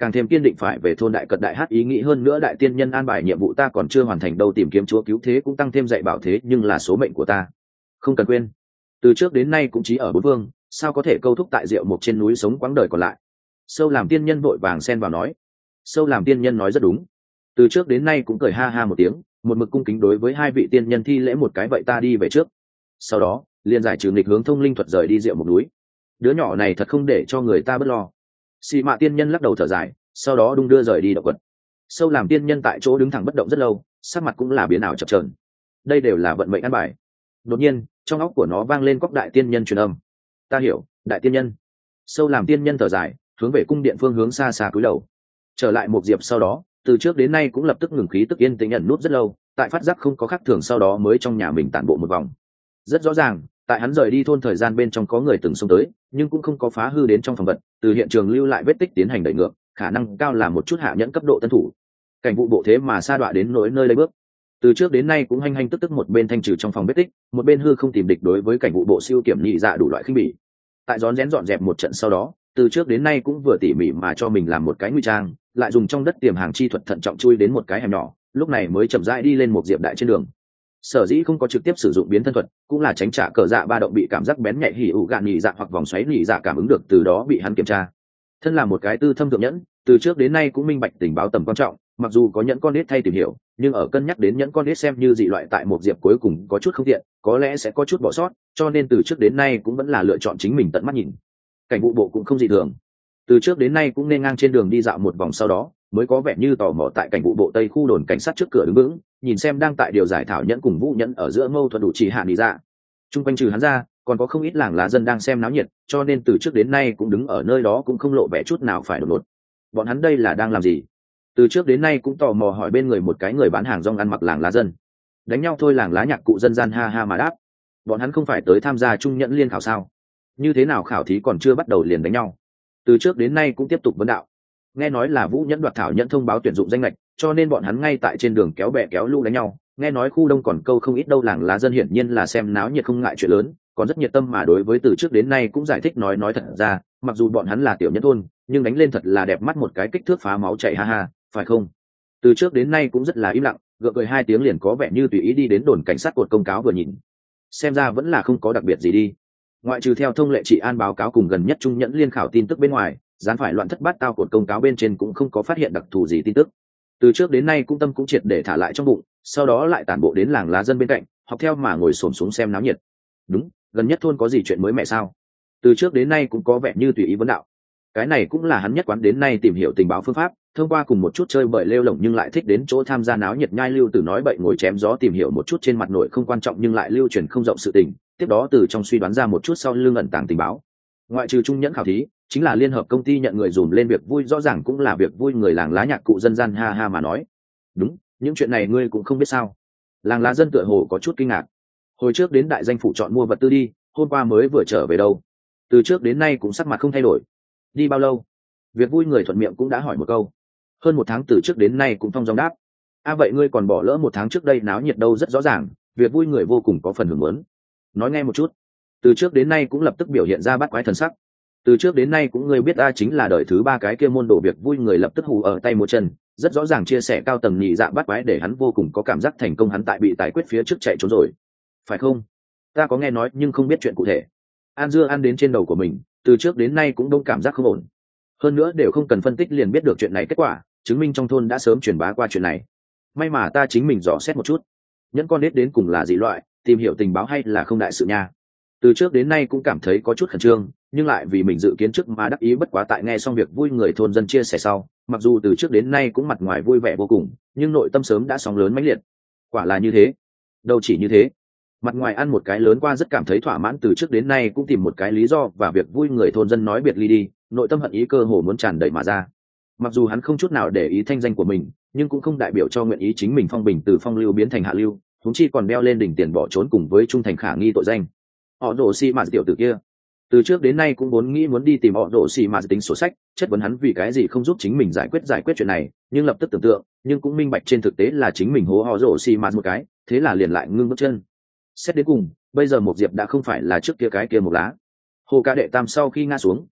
càng thêm kiên định phải về thôn đại cật đại hát ý nghĩ hơn nữa. Đại tiên nhân an bài nhiệm vụ ta còn chưa hoàn thành đâu, tìm kiếm chúa cứu thế cũng tăng thêm dạy bảo thế nhưng là số mệnh của ta, không cần quên từ trước đến nay cũng chỉ ở bốn vương, sao có thể câu thúc tại rượu mục trên núi sống quãng đời còn lại. Sâu làm tiên nhân vội vàng xen vào nói. Sâu làm tiên nhân nói rất đúng, từ trước đến nay cũng cười ha ha một tiếng, một mực cung kính đối với hai vị tiên nhân thi lễ một cái, vậy ta đi về trước. Sau đó liền giải trừ nghịch hướng thông linh thuật rời đi rượu mục núi. Đứa nhỏ này thật không để cho người ta bớt lo. Xì mạ tiên nhân lắc đầu thở dài, sau đó đung đưa rời đi động quật. Sâu làm tiên nhân tại chỗ đứng thẳng bất động rất lâu, sắc mặt cũng là biến ảo chập chờn. Đây đều là vận mệnh ăn bài. Đột nhiên trong óc của nó vang lên cóc đại tiên nhân truyền âm. Ta hiểu, đại tiên nhân. Sâu làm tiên nhân thở dài, hướng về cung điện phương hướng xa xa cúi đầu. Trở lại một diệp sau đó, từ trước đến nay cũng lập tức ngừng khí tức yên tĩnh ẩn nút rất lâu, tại phát giác không có khác thường sau đó mới trong nhà mình tản bộ một vòng. Rất rõ ràng tại hắn rời đi thôn thời gian bên trong có người từng xông tới, nhưng cũng không có phá hư đến trong phòng vật, từ hiện trường lưu lại vết tích tiến hành đẩy ngược, khả năng cao là một chút hạ nhẫn cấp độ tân thủ. Cảnh vụ bộ thế mà sa đọa đến nỗi nơi lấy bước, từ trước đến nay cũng hanh hanh tức tức một bên thanh trừ trong phòng vết tích, một bên hư không tìm địch đối với cảnh vụ bộ siêu kiểm nhị dạ đủ loại khinh bỉ. Tại rón rén dọn dẹp một trận sau đó, từ trước đến nay cũng vừa tỉ mỉ mà cho mình làm một cái nguy trang, lại dùng trong đất tiềm hàng chi thuật thận trọng chui đến một cái hẻm nhỏ, lúc này mới chậm rãi đi lên một diệp đại trên đường. Sở dĩ không có trực tiếp sử dụng biến thân thuật, cũng là tránh trả cờ dạ ba động bị cảm giác bén nhạy hỉ ủ gạn nhị dạ hoặc vòng xoáy nhị dạ cảm ứng được, từ đó bị hắn kiểm tra. Thân là một cái tư thâm thượng nhẫn, từ trước đến nay cũng minh bạch tình báo tầm quan trọng, mặc dù có nhẫn con nít thay tìm hiểu, nhưng ở cân nhắc đến nhẫn con nít xem như dị loại tại một diệp cuối cùng có chút không tiện, có lẽ sẽ có chút bỏ sót, cho nên từ trước đến nay cũng vẫn là lựa chọn chính mình tận mắt nhìn. Cảnh vụ bộ cũng không dị thường, từ trước đến nay cũng nên ngang trên đường đi dạo một vòng sau đó mới có vẻ như tò mò tại cảnh vụ bộ tây khu đồn cảnh sát trước cửa đứng vững, nhìn xem đang tại điều giải thảo nhẫn cùng vũ nhẫn ở giữa mâu thuẫn đủ chỉ hạ lý ra. Trung quanh trừ hắn ra còn có không ít làng lá dân đang xem náo nhiệt, cho nên từ trước đến nay cũng đứng ở nơi đó cũng không lộ vẻ chút nào phải đột ngột. Bọn hắn đây là đang làm gì? Từ trước đến nay cũng tò mò hỏi bên người một cái người bán hàng rong ăn mặc làng lá dân. Đánh nhau thôi, làng lá nhạc cụ dân gian ha ha mà đáp. Bọn hắn không phải tới tham gia trung nhẫn liên khảo sao? Như thế nào khảo thí còn chưa bắt đầu liền đánh nhau? Từ trước đến nay cũng tiếp tục vấn đạo. Nghe nói là vũ nhẫn đoạt thảo nhẫn thông báo tuyển dụng danh lệch, cho nên bọn hắn ngay tại trên đường kéo bè kéo lũ đánh nhau. Nghe nói khu đông còn câu không ít đâu, làng lá dân hiển nhiên là xem náo nhiệt không ngại chuyện lớn, còn rất nhiệt tâm mà đối với từ trước đến nay cũng giải thích nói nói thật ra, mặc dù bọn hắn là tiểu nhân thôn, nhưng đánh lên thật là đẹp mắt, một cái kích thước phá máu chạy ha ha, phải không? Từ trước đến nay cũng rất là im lặng, gượng cười hai tiếng liền có vẻ như tùy ý đi đến đồn cảnh sát cột công cáo vừa nhìn. Xem ra vẫn là không có đặc biệt gì đi. Ngoại trừ theo thông lệ trị an báo cáo cùng gần nhất trung nhẫn liên khảo tin tức bên ngoài, dán phải loạn thất bát tao cột công cáo bên trên cũng không có phát hiện đặc thù gì tin tức. Từ trước đến nay cũng tâm cũng triệt để thả lại trong bụng, sau đó lại tản bộ đến làng lá dân bên cạnh, học theo mà ngồi xổm xuống xem náo nhiệt. Đúng, gần nhất thôn có gì chuyện mới mẹ sao? Từ trước đến nay cũng có vẻ như tùy ý vấn đạo. Cái này cũng là hắn nhất quán đến nay tìm hiểu tình báo phương pháp, thông qua cùng một chút chơi bời lêu lổng nhưng lại thích đến chỗ tham gia náo nhiệt nhai lưu từ nói bậy ngồi chém gió tìm hiểu một chút trên mặt nội không quan trọng nhưng lại lưu truyền không rộng sự tình, tiếp đó từ trong suy đoán ra một chút sau lưng ẩn tàng tình báo. Ngoại trừ trung nhẫn khảo thí, chính là liên hợp công ty nhận người dùm lên việc vui, rõ ràng cũng là việc vui người làng lá nhạc cụ dân gian ha ha mà nói. Đúng, những chuyện này ngươi cũng không biết sao? Làng lá dân tựa hồ có chút kinh ngạc. Hồi trước đến đại danh phủ chọn mua vật tư đi, hôm qua mới vừa trở về đâu. Từ trước đến nay cũng sắc mặt không thay đổi. Đi bao lâu? Việc vui người thuận miệng cũng đã hỏi một câu. Hơn một tháng, từ trước đến nay cũng thong dong đáp. A à, vậy ngươi còn bỏ lỡ một tháng trước đây náo nhiệt đâu? Rất rõ ràng việc vui người vô cùng có phần hưởng lớn. Nói nghe một chút. Từ trước đến nay cũng lập tức biểu hiện ra bắt quái thần sắc. Từ trước đến nay cũng ngươi biết a, chính là đời thứ ba cái kia môn đồ việc vui người lập tức hù ở tay một chân, rất rõ ràng chia sẻ cao tầng nhị dạ bắt quái để hắn vô cùng có cảm giác thành công, hắn tại bị tài quyết phía trước chạy trốn rồi, phải không? Ta có nghe nói nhưng không biết chuyện cụ thể. An dưa ăn đến trên đầu của mình, từ trước đến nay cũng đông cảm giác không ổn. Hơn nữa đều không cần phân tích liền biết được chuyện này kết quả, chứng minh trong thôn đã sớm truyền bá qua chuyện này. May mà ta chính mình dò xét một chút, nhẫn con nết đến cùng là dị loại, tìm hiểu tình báo hay là không đại sự nha. Từ trước đến nay cũng cảm thấy có chút khẩn trương, nhưng lại vì mình dự kiến trước mà đắc ý, bất quá tại nghe xong việc vui người thôn dân chia sẻ sau, mặc dù từ trước đến nay cũng mặt ngoài vui vẻ vô cùng, nhưng nội tâm sớm đã sóng lớn mãnh liệt. Quả là như thế, đâu chỉ như thế, mặt ngoài ăn một cái lớn qua rất cảm thấy thỏa mãn, từ trước đến nay cũng tìm một cái lý do và việc vui người thôn dân nói biệt ly đi, nội tâm hận ý cơ hồ muốn tràn đầy mà ra. Mặc dù hắn không chút nào để ý thanh danh của mình, nhưng cũng không đại biểu cho nguyện ý chính mình phong bình từ phong lưu biến thành hạ lưu, huống chi còn đeo lên đỉnh tiền bỏ trốn cùng với trung thành khả nghi tội danh. Họ đổ xì mà tiểu tử kia từ trước đến nay cũng vốn nghĩ muốn đi tìm họ đổ xì mà tính sổ sách, chất vấn hắn vì cái gì không giúp chính mình giải quyết giải quyết chuyện này, nhưng lập tức tưởng tượng, nhưng cũng minh bạch trên thực tế là chính mình hố họ đổ xì mà một cái, thế là liền lại ngưng bước chân. Xét đến cùng, bây giờ một diệp đã không phải là trước kia cái kia một lá. Hồ ca đệ tam sau khi ngã xuống,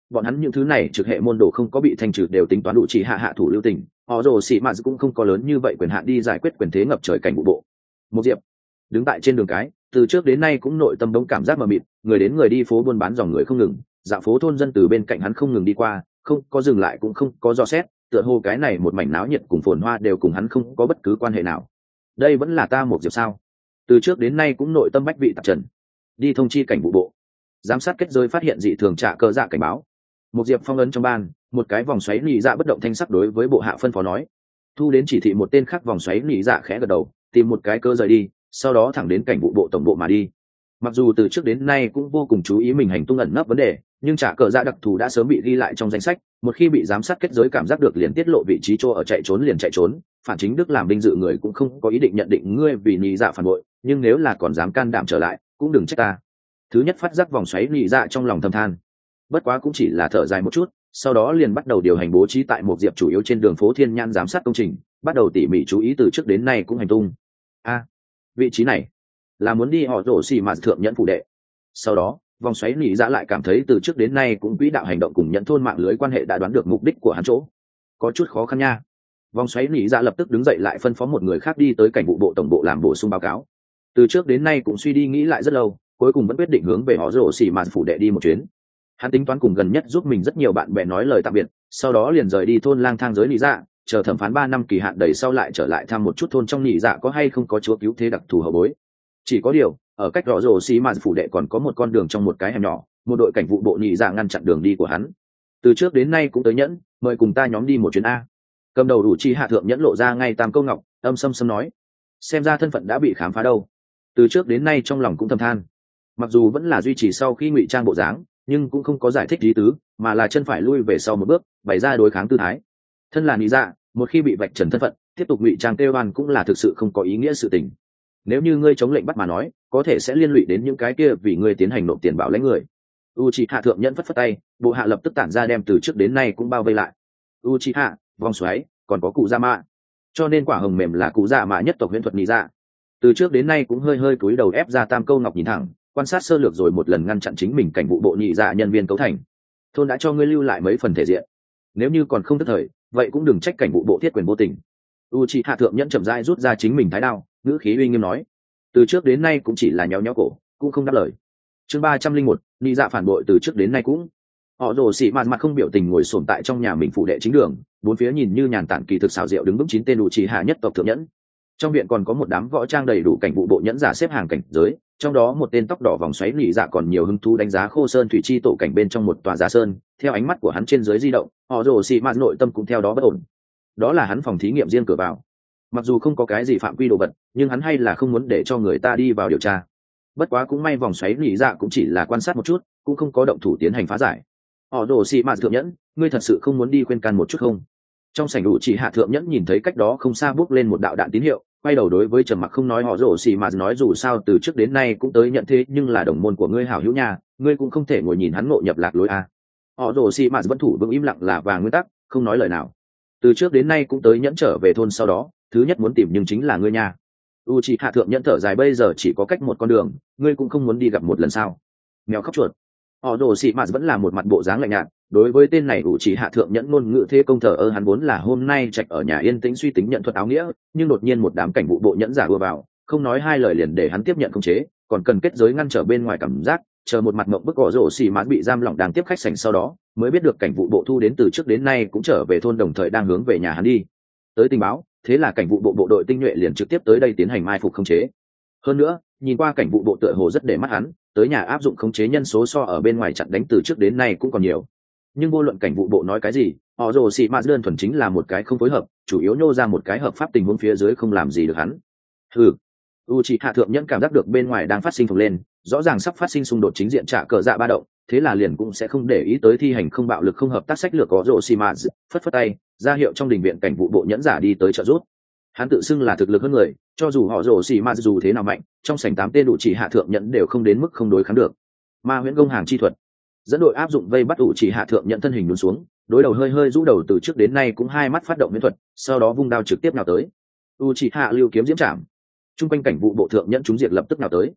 bọn hắn những thứ này trực hệ môn đồ không có bị thanh trừ đều tính toán đủ chỉ hạ hạ thủ lưu tình, họ rồ xì mạt cũng không có lớn như vậy quyền hạn đi giải quyết quyền thế ngập trời cảnh vụ bộ. Một diệp đứng tại trên đường cái, từ trước đến nay cũng nội tâm đống cảm giác mờ mịt, người đến người đi phố buôn bán dòng người không ngừng, dạo phố thôn dân từ bên cạnh hắn không ngừng đi qua, không có dừng lại cũng không có dò xét, tựa hồ cái này một mảnh náo nhiệt cùng phồn hoa đều cùng hắn không có bất cứ quan hệ nào. Đây vẫn là ta một diệp sao? Từ trước đến nay cũng nội tâm bách vị tạp trần, đi thông chi cảnh vụ bộ, giám sát kết giới phát hiện dị thường trả cơ dạ cảnh báo. Một diệp phong ấn trong ban, một cái vòng xoáy nhị dạ bất động thanh sắc đối với bộ hạ phân phó nói. Thu đến chỉ thị một tên khác vòng xoáy nhị dạ khẽ gật đầu, tìm một cái cơ rời đi, sau đó thẳng đến cảnh vụ bộ tổng bộ mà đi. Mặc dù từ trước đến nay cũng vô cùng chú ý mình hành tung ẩn nấp vấn đề, nhưng trả cờ dạ đặc thù đã sớm bị ghi lại trong danh sách, một khi bị giám sát kết giới cảm giác được liền tiết lộ vị trí chỗ ở, chạy trốn liền chạy trốn. Phản chính đức làm binh dự người cũng không có ý định nhận định ngươi vì nhị dạ phản bội, nhưng nếu là còn dám can đảm trở lại cũng đừng trách ta. Thứ nhất phát giác vòng xoáy nhị dạ trong lòng thầm than, bất quá cũng chỉ là thở dài một chút, sau đó liền bắt đầu điều hành bố trí tại một diệp chủ yếu trên đường phố Thiên Nhan giám sát công trình, bắt đầu tỉ mỉ chú ý từ trước đến nay cũng hành tung. A, vị trí này là muốn đi họ rổ xì mà thượng nhẫn phủ đệ. Sau đó vòng xoáy nỉ dạ lại cảm thấy từ trước đến nay cũng quỹ đạo hành động cùng nhẫn thôn mạng lưới quan hệ đã đoán được mục đích của hắn chỗ, có chút khó khăn nha. Vòng xoáy nỉ dạ lập tức đứng dậy lại phân phó một người khác đi tới cảnh vụ bộ tổng bộ làm bổ sung báo cáo. Từ trước đến nay cũng suy đi nghĩ lại rất lâu, cuối cùng vẫn quyết định hướng về họ rổ xì mà phủ đệ đi một chuyến. Hắn tính toán cùng gần nhất giúp mình rất nhiều bạn bè nói lời tạm biệt, sau đó liền rời đi thôn lang thang giới nỉ dạ, chờ thẩm phán ba năm kỳ hạn đầy sau lại trở lại thăm một chút thôn trong nỉ dạ có hay không có chúa cứu thế đặc thù hậu bối. Chỉ có điều ở cách rõ rồ xì mà phủ đệ còn có một con đường trong một cái hẻm nhỏ, một đội cảnh vụ bộ nỉ dạ ngăn chặn đường đi của hắn. Từ trước đến nay cũng tới nhẫn, mời cùng ta nhóm đi một chuyến a. Cầm đầu đủ chi hạ thượng nhẫn lộ ra ngay tam câu ngọc, âm sâm sâm nói, xem ra thân phận đã bị khám phá đâu. Từ trước đến nay trong lòng cũng thầm than, mặc dù vẫn là duy trì sau khi ngụy trang bộ dáng, nhưng cũng không có giải thích lý tứ, mà là chân phải lui về sau một bước, bày ra đối kháng tư thái. Thân là nỉ dạ, một khi bị vạch trần thân phận, tiếp tục ngụy trang kêu oan cũng là thực sự không có ý nghĩa sự tình. Nếu như ngươi chống lệnh bắt mà nói, có thể sẽ liên lụy đến những cái kia vì ngươi tiến hành nộp tiền bảo lãnh người. Uchiha thượng nhẫn phất phất tay, bộ hạ lập tức tản ra đem từ trước đến nay cũng bao vây lại. Uchiha, vòng xoáy, còn có cụ dạ mạ. Cho nên quả hồng mềm là cụ dạ mạ nhất tộc huyễn thuật nỉ dạ. Từ trước đến nay cũng hơi hơi cúi đầu ép ra tam câu ngọc nhìn thẳng, quan sát sơ lược rồi một lần ngăn chặn chính mình cảnh vụ bộ nỉ dạ nhân viên cấu thành. Thôn đã cho ngươi lưu lại mấy phần thể diện, nếu như còn không tức thời, vậy cũng đừng trách cảnh vụ bộ thiết quyền vô tình. Uchiha thượng nhẫn chậm rãi rút ra chính mình thái đao, ngữ khí uy nghiêm nói, từ trước đến nay cũng chỉ là nhéo nhéo cổ, cũng không đáp lời. Chương ba trăm linh một, nỉ dạ phản bội từ trước đến nay cũng. Họ rồ xì mặt mặt không biểu tình ngồi xổm tại trong nhà mình phủ đệ chính đường, bốn phía nhìn như nhàn tản kỳ thực xảo diệu đứng vững chín tên Uchiha nhất tộc thượng nhẫn. Trong viện còn có một đám võ trang đầy đủ cảnh vụ bộ nhẫn giả xếp hàng cảnh giới, trong đó một tên tóc đỏ vòng xoáy nỉ dạ còn nhiều hứng thú đánh giá khô sơn thủy chi tổ cảnh bên trong một tòa giá sơn, theo ánh mắt của hắn trên dưới di động, họ rồ xì mặt nội tâm cũng theo đó bất ổn. Đó là hắn phòng thí nghiệm riêng cửa vào, mặc dù không có cái gì phạm quy đồ vật, nhưng hắn hay là không muốn để cho người ta đi vào điều tra. Bất quá cũng may vòng xoáy nỉ dạ cũng chỉ là quan sát một chút, cũng không có động thủ tiến hành phá giải. Họ rồ xì mặt thượng nhẫn, ngươi thật sự không muốn đi khuyên can một chút không? Trong sảnh đủ chỉ hạ thượng nhẫn nhìn thấy cách đó không xa bước lên một đạo đạn tín hiệu, quay đầu đối với trầm mặc không nói họ rồ xì mà nói, dù sao từ trước đến nay cũng tới nhận thế, nhưng là đồng môn của ngươi hảo hữu nhà, ngươi cũng không thể ngồi nhìn hắn ngộ nhập lạc lối a. Họ rồ xì mà vẫn thủ vững im lặng là vàng nguyên tắc, không nói lời nào. Từ trước đến nay cũng tới nhẫn trở về thôn sau đó, thứ nhất muốn tìm nhưng chính là ngươi nhà. Uchiha thượng nhẫn thở dài, bây giờ chỉ có cách một con đường, ngươi cũng không muốn đi gặp một lần sao? Mèo khóc chuột. Họ rồ xì mà vẫn là một mặt bộ dáng lạnh nhạt, đối với tên này Uchiha thượng nhẫn ngôn ngữ thế công thờ ơ, hắn vốn là hôm nay trạch ở nhà yên tĩnh suy tính nhận thuật áo nghĩa, nhưng đột nhiên một đám cảnh vụ bộ nhẫn giả vừa vào, không nói hai lời liền để hắn tiếp nhận khống chế, còn cần kết giới ngăn trở bên ngoài cảm giác, chờ một mặt mộng bức gõ rổ xì mát bị giam lỏng đang tiếp khách sảnh, sau đó mới biết được cảnh vụ bộ thu đến từ trước đến nay cũng trở về thôn, đồng thời đang hướng về nhà hắn đi tới tình báo. Thế là cảnh vụ bộ bộ đội tinh nhuệ liền trực tiếp tới đây tiến hành mai phục khống chế. Hơn nữa nhìn qua cảnh vụ bộ tựa hồ rất để mắt hắn, tới nhà áp dụng khống chế nhân số so ở bên ngoài chặn đánh từ trước đến nay cũng còn nhiều. Nhưng vô luận cảnh vụ bộ nói cái gì, họ rồ xì mạt đơn thuần chính là một cái không phối hợp, chủ yếu nhô ra một cái hợp pháp tình huống phía dưới không làm gì được hắn. Ừ, Uchiha thượng nhẫn cảm giác được bên ngoài đang phát sinh phồng lên, rõ ràng sắp phát sinh xung đột chính diện, trả cờ dạ ba động, thế là liền cũng sẽ không để ý tới thi hành không bạo lực không hợp tác sách lược có rồ xì mạt, phất phất tay ra hiệu trong đình viện cảnh vụ bộ nhẫn giả đi tới trợ giúp. Hắn tự xưng là thực lực hơn người, cho dù họ rồ xì mạt dù thế nào mạnh, trong sảnh tám tên Uchiha thượng nhẫn đều không đến mức không đối kháng được. Ma huyễn công hàng chi thuật dẫn đội áp dụng vây bắt Uchiha thượng nhẫn thân hình lún xuống, đối đầu hơi hơi rũ đầu, từ trước đến nay cũng hai mắt phát động miễn thuật, sau đó vung đao trực tiếp nào tới. Uchiha lưu kiếm diễm trảm, trung quanh cảnh vụ bộ thượng nhẫn chúng diệt lập tức nào tới.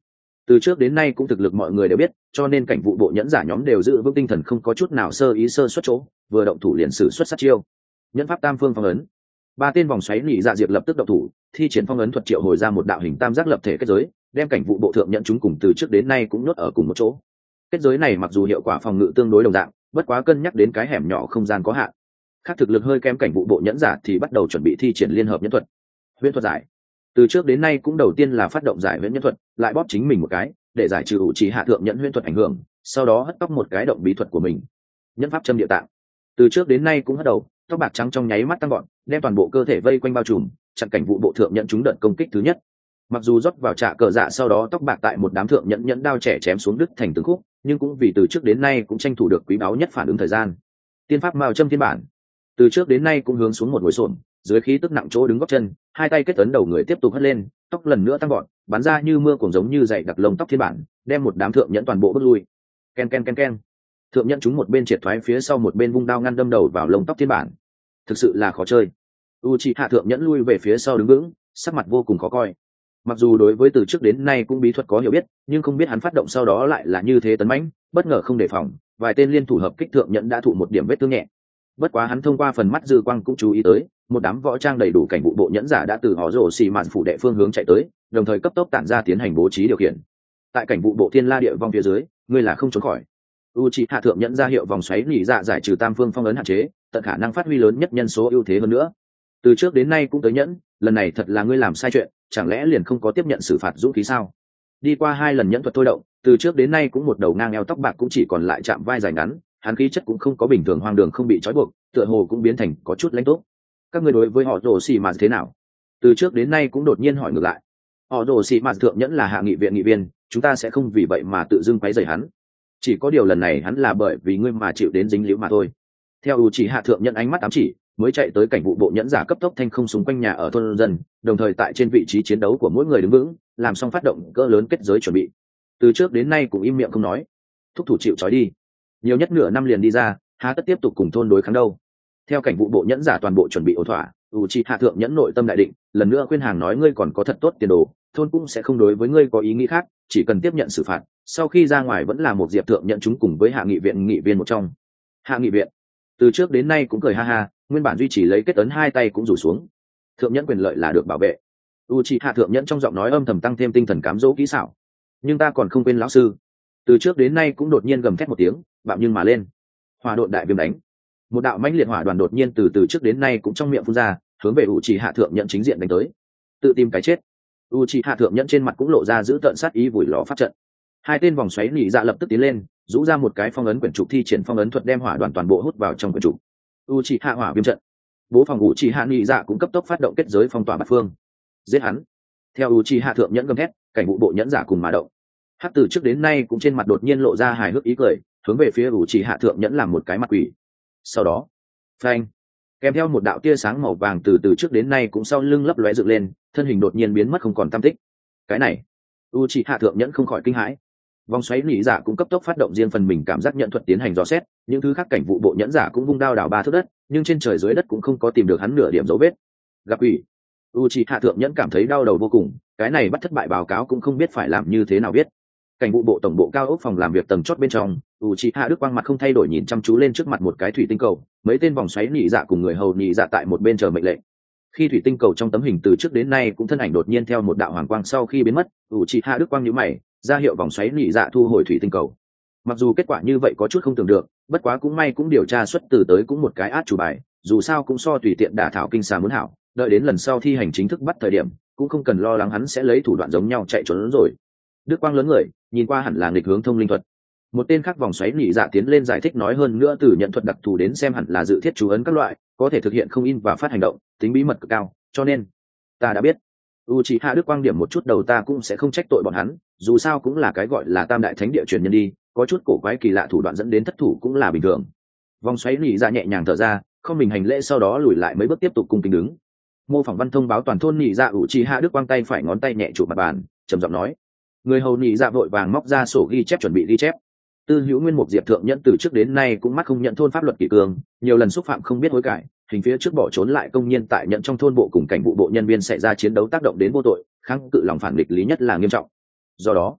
Từ trước đến nay cũng thực lực mọi người đều biết, cho nên cảnh vụ bộ nhẫn giả nhóm đều giữ vững tinh thần, không có chút nào sơ ý sơ xuất chỗ, vừa động thủ liền sử xuất sát chiêu. Nhẫn pháp tam phương phong ấn, ba tên vòng xoáy nhị dạ diệt lập tức động thủ, thi triển phong ấn thuật triệu hồi ra một đạo hình tam giác lập thể kết giới, đem cảnh vụ bộ thượng nhận chúng cùng từ trước đến nay cũng nhốt ở cùng một chỗ. Kết giới này mặc dù hiệu quả phòng ngự tương đối đồng dạng, bất quá cân nhắc đến cái hẻm nhỏ không gian có hạn, khác thực lực hơi kém cảnh vụ bộ nhẫn giả thì bắt đầu chuẩn bị thi triển liên hợp nhẫn thuật. Huyễn thuật giải, từ trước đến nay cũng đầu tiên là phát động giải huyễn nhẫn thuật, lại bóp chính mình một cái để giải trừ ủ trì hạ thượng nhẫn huyễn thuật ảnh hưởng, sau đó hất tóc một cái động bí thuật của mình. Nhẫn pháp châm địa tạng, từ trước đến nay cũng hất đầu, tóc bạc trắng trong nháy mắt tăng gọn, đem toàn bộ cơ thể vây quanh bao trùm, chặn cảnh vụ bộ thượng nhẫn chúng đợt công kích thứ nhất. Mặc dù rót vào trạ cờ dạ sau đó tóc bạc tại một đám thượng nhẫn nhẫn đao trẻ chém xuống đứt thành từng khúc, nhưng cũng vì từ trước đến nay cũng tranh thủ được quý báu nhất phản ứng thời gian. Tiên pháp mao châm thiên bản, từ trước đến nay cũng hướng xuống một ngồi xổm, dưới khí tức nặng chỗ đứng gót chân, hai tay kết ấn đầu người tiếp tục hất lên, tóc lần nữa tăng gọn, bắn ra như mưa cuồng giống như dày đặc lông tóc thiên bản, đem một đám thượng nhẫn toàn bộ bước lui. Ken ken ken ken, thượng nhẫn chúng một bên triệt thoái phía sau, một bên vung đao ngăn đâm đầu vào lông tóc thiên bản. Thực sự là khó chơi. Uchiha thượng nhẫn lui về phía sau đứng vững, sắc mặt vô cùng khó coi. Mặc dù đối với từ trước đến nay cũng bí thuật có hiểu biết, nhưng không biết hắn phát động sau đó lại là như thế tấn mãnh, bất ngờ không đề phòng, vài tên liên thủ hợp kích thượng nhẫn đã thụ một điểm vết thương nhẹ. Bất quá hắn thông qua phần mắt dư quang cũng chú ý tới, một đám võ trang đầy đủ cảnh vụ bộ nhẫn giả đã từ họ rồ xì mạn phủ đệ phương hướng chạy tới, đồng thời cấp tốc tản ra tiến hành bố trí điều khiển. Tại cảnh vụ bộ thiên la địa vong phía dưới, ngươi là không trốn khỏi. Uchiha thượng nhẫn ra hiệu vòng xoáy nhị dạ giải trừ tam phương phong ấn hạn chế, tận khả năng phát huy lớn nhất nhân số ưu thế hơn nữa. Từ trước đến nay cũng tới nhẫn, lần này thật là ngươi làm sai chuyện, chẳng lẽ liền không có tiếp nhận xử phạt dũng khí sao? Đi qua hai lần nhẫn thuật thôi động, từ trước đến nay cũng một đầu ngang eo tóc bạc cũng chỉ còn lại chạm vai dài ngắn, hắn khí chất cũng không có bình thường hoang đường không bị trói buộc, tựa hồ cũng biến thành có chút lãnh túc. Các ngươi đối với họ rồ xì mạt thế nào? Từ trước đến nay cũng đột nhiên hỏi ngược lại. Họ rồ xì mạt thượng nhẫn là hạ nghị viện nghị viên, chúng ta sẽ không vì vậy mà tự dưng quấy rầy hắn. Chỉ có điều lần này hắn là bởi vì ngươi mà chịu đến dính líu mà thôi. Theo Uchiha thượng nhẫn ánh mắt ám chỉ, mới chạy tới cảnh vụ bộ nhẫn giả cấp tốc thanh không xung quanh nhà ở thôn dân, đồng thời tại trên vị trí chiến đấu của mỗi người đứng vững, làm xong phát động cỡ lớn kết giới chuẩn bị. Từ trước đến nay cũng im miệng không nói, thúc thủ chịu trói đi, nhiều nhất nửa năm liền đi ra, há tất tiếp tục cùng thôn đối kháng đâu. Theo cảnh vụ bộ nhẫn giả toàn bộ chuẩn bị ổn thỏa, Uchiha thượng nhẫn nội tâm đại định, lần nữa khuyên hàng nói ngươi còn có thật tốt tiền đồ, thôn cũng sẽ không đối với ngươi có ý nghĩ khác, chỉ cần tiếp nhận xử phạt, sau khi ra ngoài vẫn là một diệp thượng nhận chúng cùng với hạ nghị viện nghị viên một trong. Hạ nghị viện từ trước đến nay cũng cười ha ha, nguyên bản duy trì lấy kết ấn hai tay cũng rủ xuống. Thượng nhẫn quyền lợi là được bảo vệ. Uchiha thượng nhẫn trong giọng nói âm thầm tăng thêm tinh thần cám dỗ kỹ xảo. Nhưng ta còn không quên lão sư. Từ trước đến nay cũng đột nhiên gầm thét một tiếng, bạo nhưng mà lên. Hỏa độn đại viêm đánh. Một đạo mãnh liệt hỏa đoàn đột nhiên từ từ trước đến nay cũng trong miệng phun ra, hướng về Uchiha thượng nhẫn chính diện đánh tới. Tự tìm cái chết. Uchiha thượng nhẫn trên mặt cũng lộ ra giữ tợn sát ý vùi lò phát trận. Hai tên vòng xoáy nhị dạ lập tức tiến lên, rũ ra một cái phong ấn quyển trục thi triển phong ấn thuật đem hỏa đoàn toàn bộ hút vào trong quyển trục. Uchiha hỏa viêm trận. Bố phòng Uchiha nhị dạ cũng cấp tốc phát động kết giới phong tỏa bát phương. Giết hắn. Theo Uchiha thượng nhẫn gầm thét, cảnh vụ bộ nhẫn giả cùng mà động. Hắc từ trước đến nay cũng trên mặt đột nhiên lộ ra hài hước ý cười, hướng về phía Uchiha thượng nhẫn làm một cái mặt quỷ. Sau đó, phanh, kèm theo một đạo tia sáng màu vàng từ từ trước đến nay cũng sau lưng lấp lóe dựng lên, thân hình đột nhiên biến mất không còn tăm tích. Cái này, Uchiha thượng nhẫn không khỏi kinh hãi. Vòng xoáy nhị giả cũng cấp tốc phát động riêng phần mình cảm giác nhận thuật tiến hành dò xét, những thứ khác cảnh vụ bộ nhẫn giả cũng vung đao đào ba thước đất, nhưng trên trời dưới đất cũng không có tìm được hắn nửa điểm dấu vết. Gặp ủy, Uchiha thượng nhẫn cảm thấy đau đầu vô cùng, cái này bắt thất bại báo cáo cũng không biết phải làm như thế nào biết. Cảnh vụ bộ tổng bộ cao ốc phòng làm việc tầng chót bên trong, Uchiha Đức quang mặt không thay đổi nhìn chăm chú lên trước mặt một cái thủy tinh cầu, mấy tên vòng xoáy nhị dạ cùng người hầu nhị dạ tại một bên chờ mệnh lệnh. Khi thủy tinh cầu trong tấm hình từ trước đến nay cũng thân ảnh đột nhiên theo một đạo hoàng quang sau khi biến mất, Uchiha Đức quang nhíu mày, ra hiệu vòng xoáy nhị dạ thu hồi thủy tinh cầu. Mặc dù kết quả như vậy có chút không tưởng được, bất quá cũng may cũng điều tra xuất từ tới cũng một cái át chủ bài, dù sao cũng so tùy tiện đả thảo kinh xà muốn hảo, đợi đến lần sau thi hành chính thức bắt thời điểm, cũng không cần lo lắng hắn sẽ lấy thủ đoạn giống nhau chạy trốn rồi. Đức quang lớn người, nhìn qua hẳn là nghịch hướng thông linh thuật. Một tên khác vòng xoáy nhị dạ tiến lên giải thích nói hơn nữa từ nhận thuật đặc thù đến xem hẳn là dự thiết chú ấn các loại, có thể thực hiện không in và phát hành động, tính bí mật cực cao, cho nên ta đã biết. Uchiha Đức quang điểm một chút đầu, ta cũng sẽ không trách tội bọn hắn, dù sao cũng là cái gọi là tam đại thánh địa truyền nhân đi, có chút cổ quái kỳ lạ thủ đoạn dẫn đến thất thủ cũng là bình thường. Vòng xoáy nhị dạ nhẹ nhàng thở ra, không mình hành lễ sau đó lùi lại mấy bước tiếp tục cung kính đứng. Mô phỏng văn thông báo toàn thôn nhị dạ. Uchiha Đức quang tay phải ngón tay nhẹ chụp mặt bàn, trầm giọng nói. Người hầu nhị dạ vội vàng móc ra sổ ghi chép chuẩn bị ghi chép. Tư hữu nguyên một diệp thượng nhẫn từ trước đến nay cũng mắt không nhận thôn pháp luật kỷ cương, nhiều lần xúc phạm không biết hối cải, hình phía trước bỏ trốn lại công nhiên tại nhận trong thôn bộ cùng cảnh vụ bộ nhân viên xảy ra chiến đấu tác động đến vô tội, kháng cự lòng phản nghịch lý nhất là nghiêm trọng. Do đó,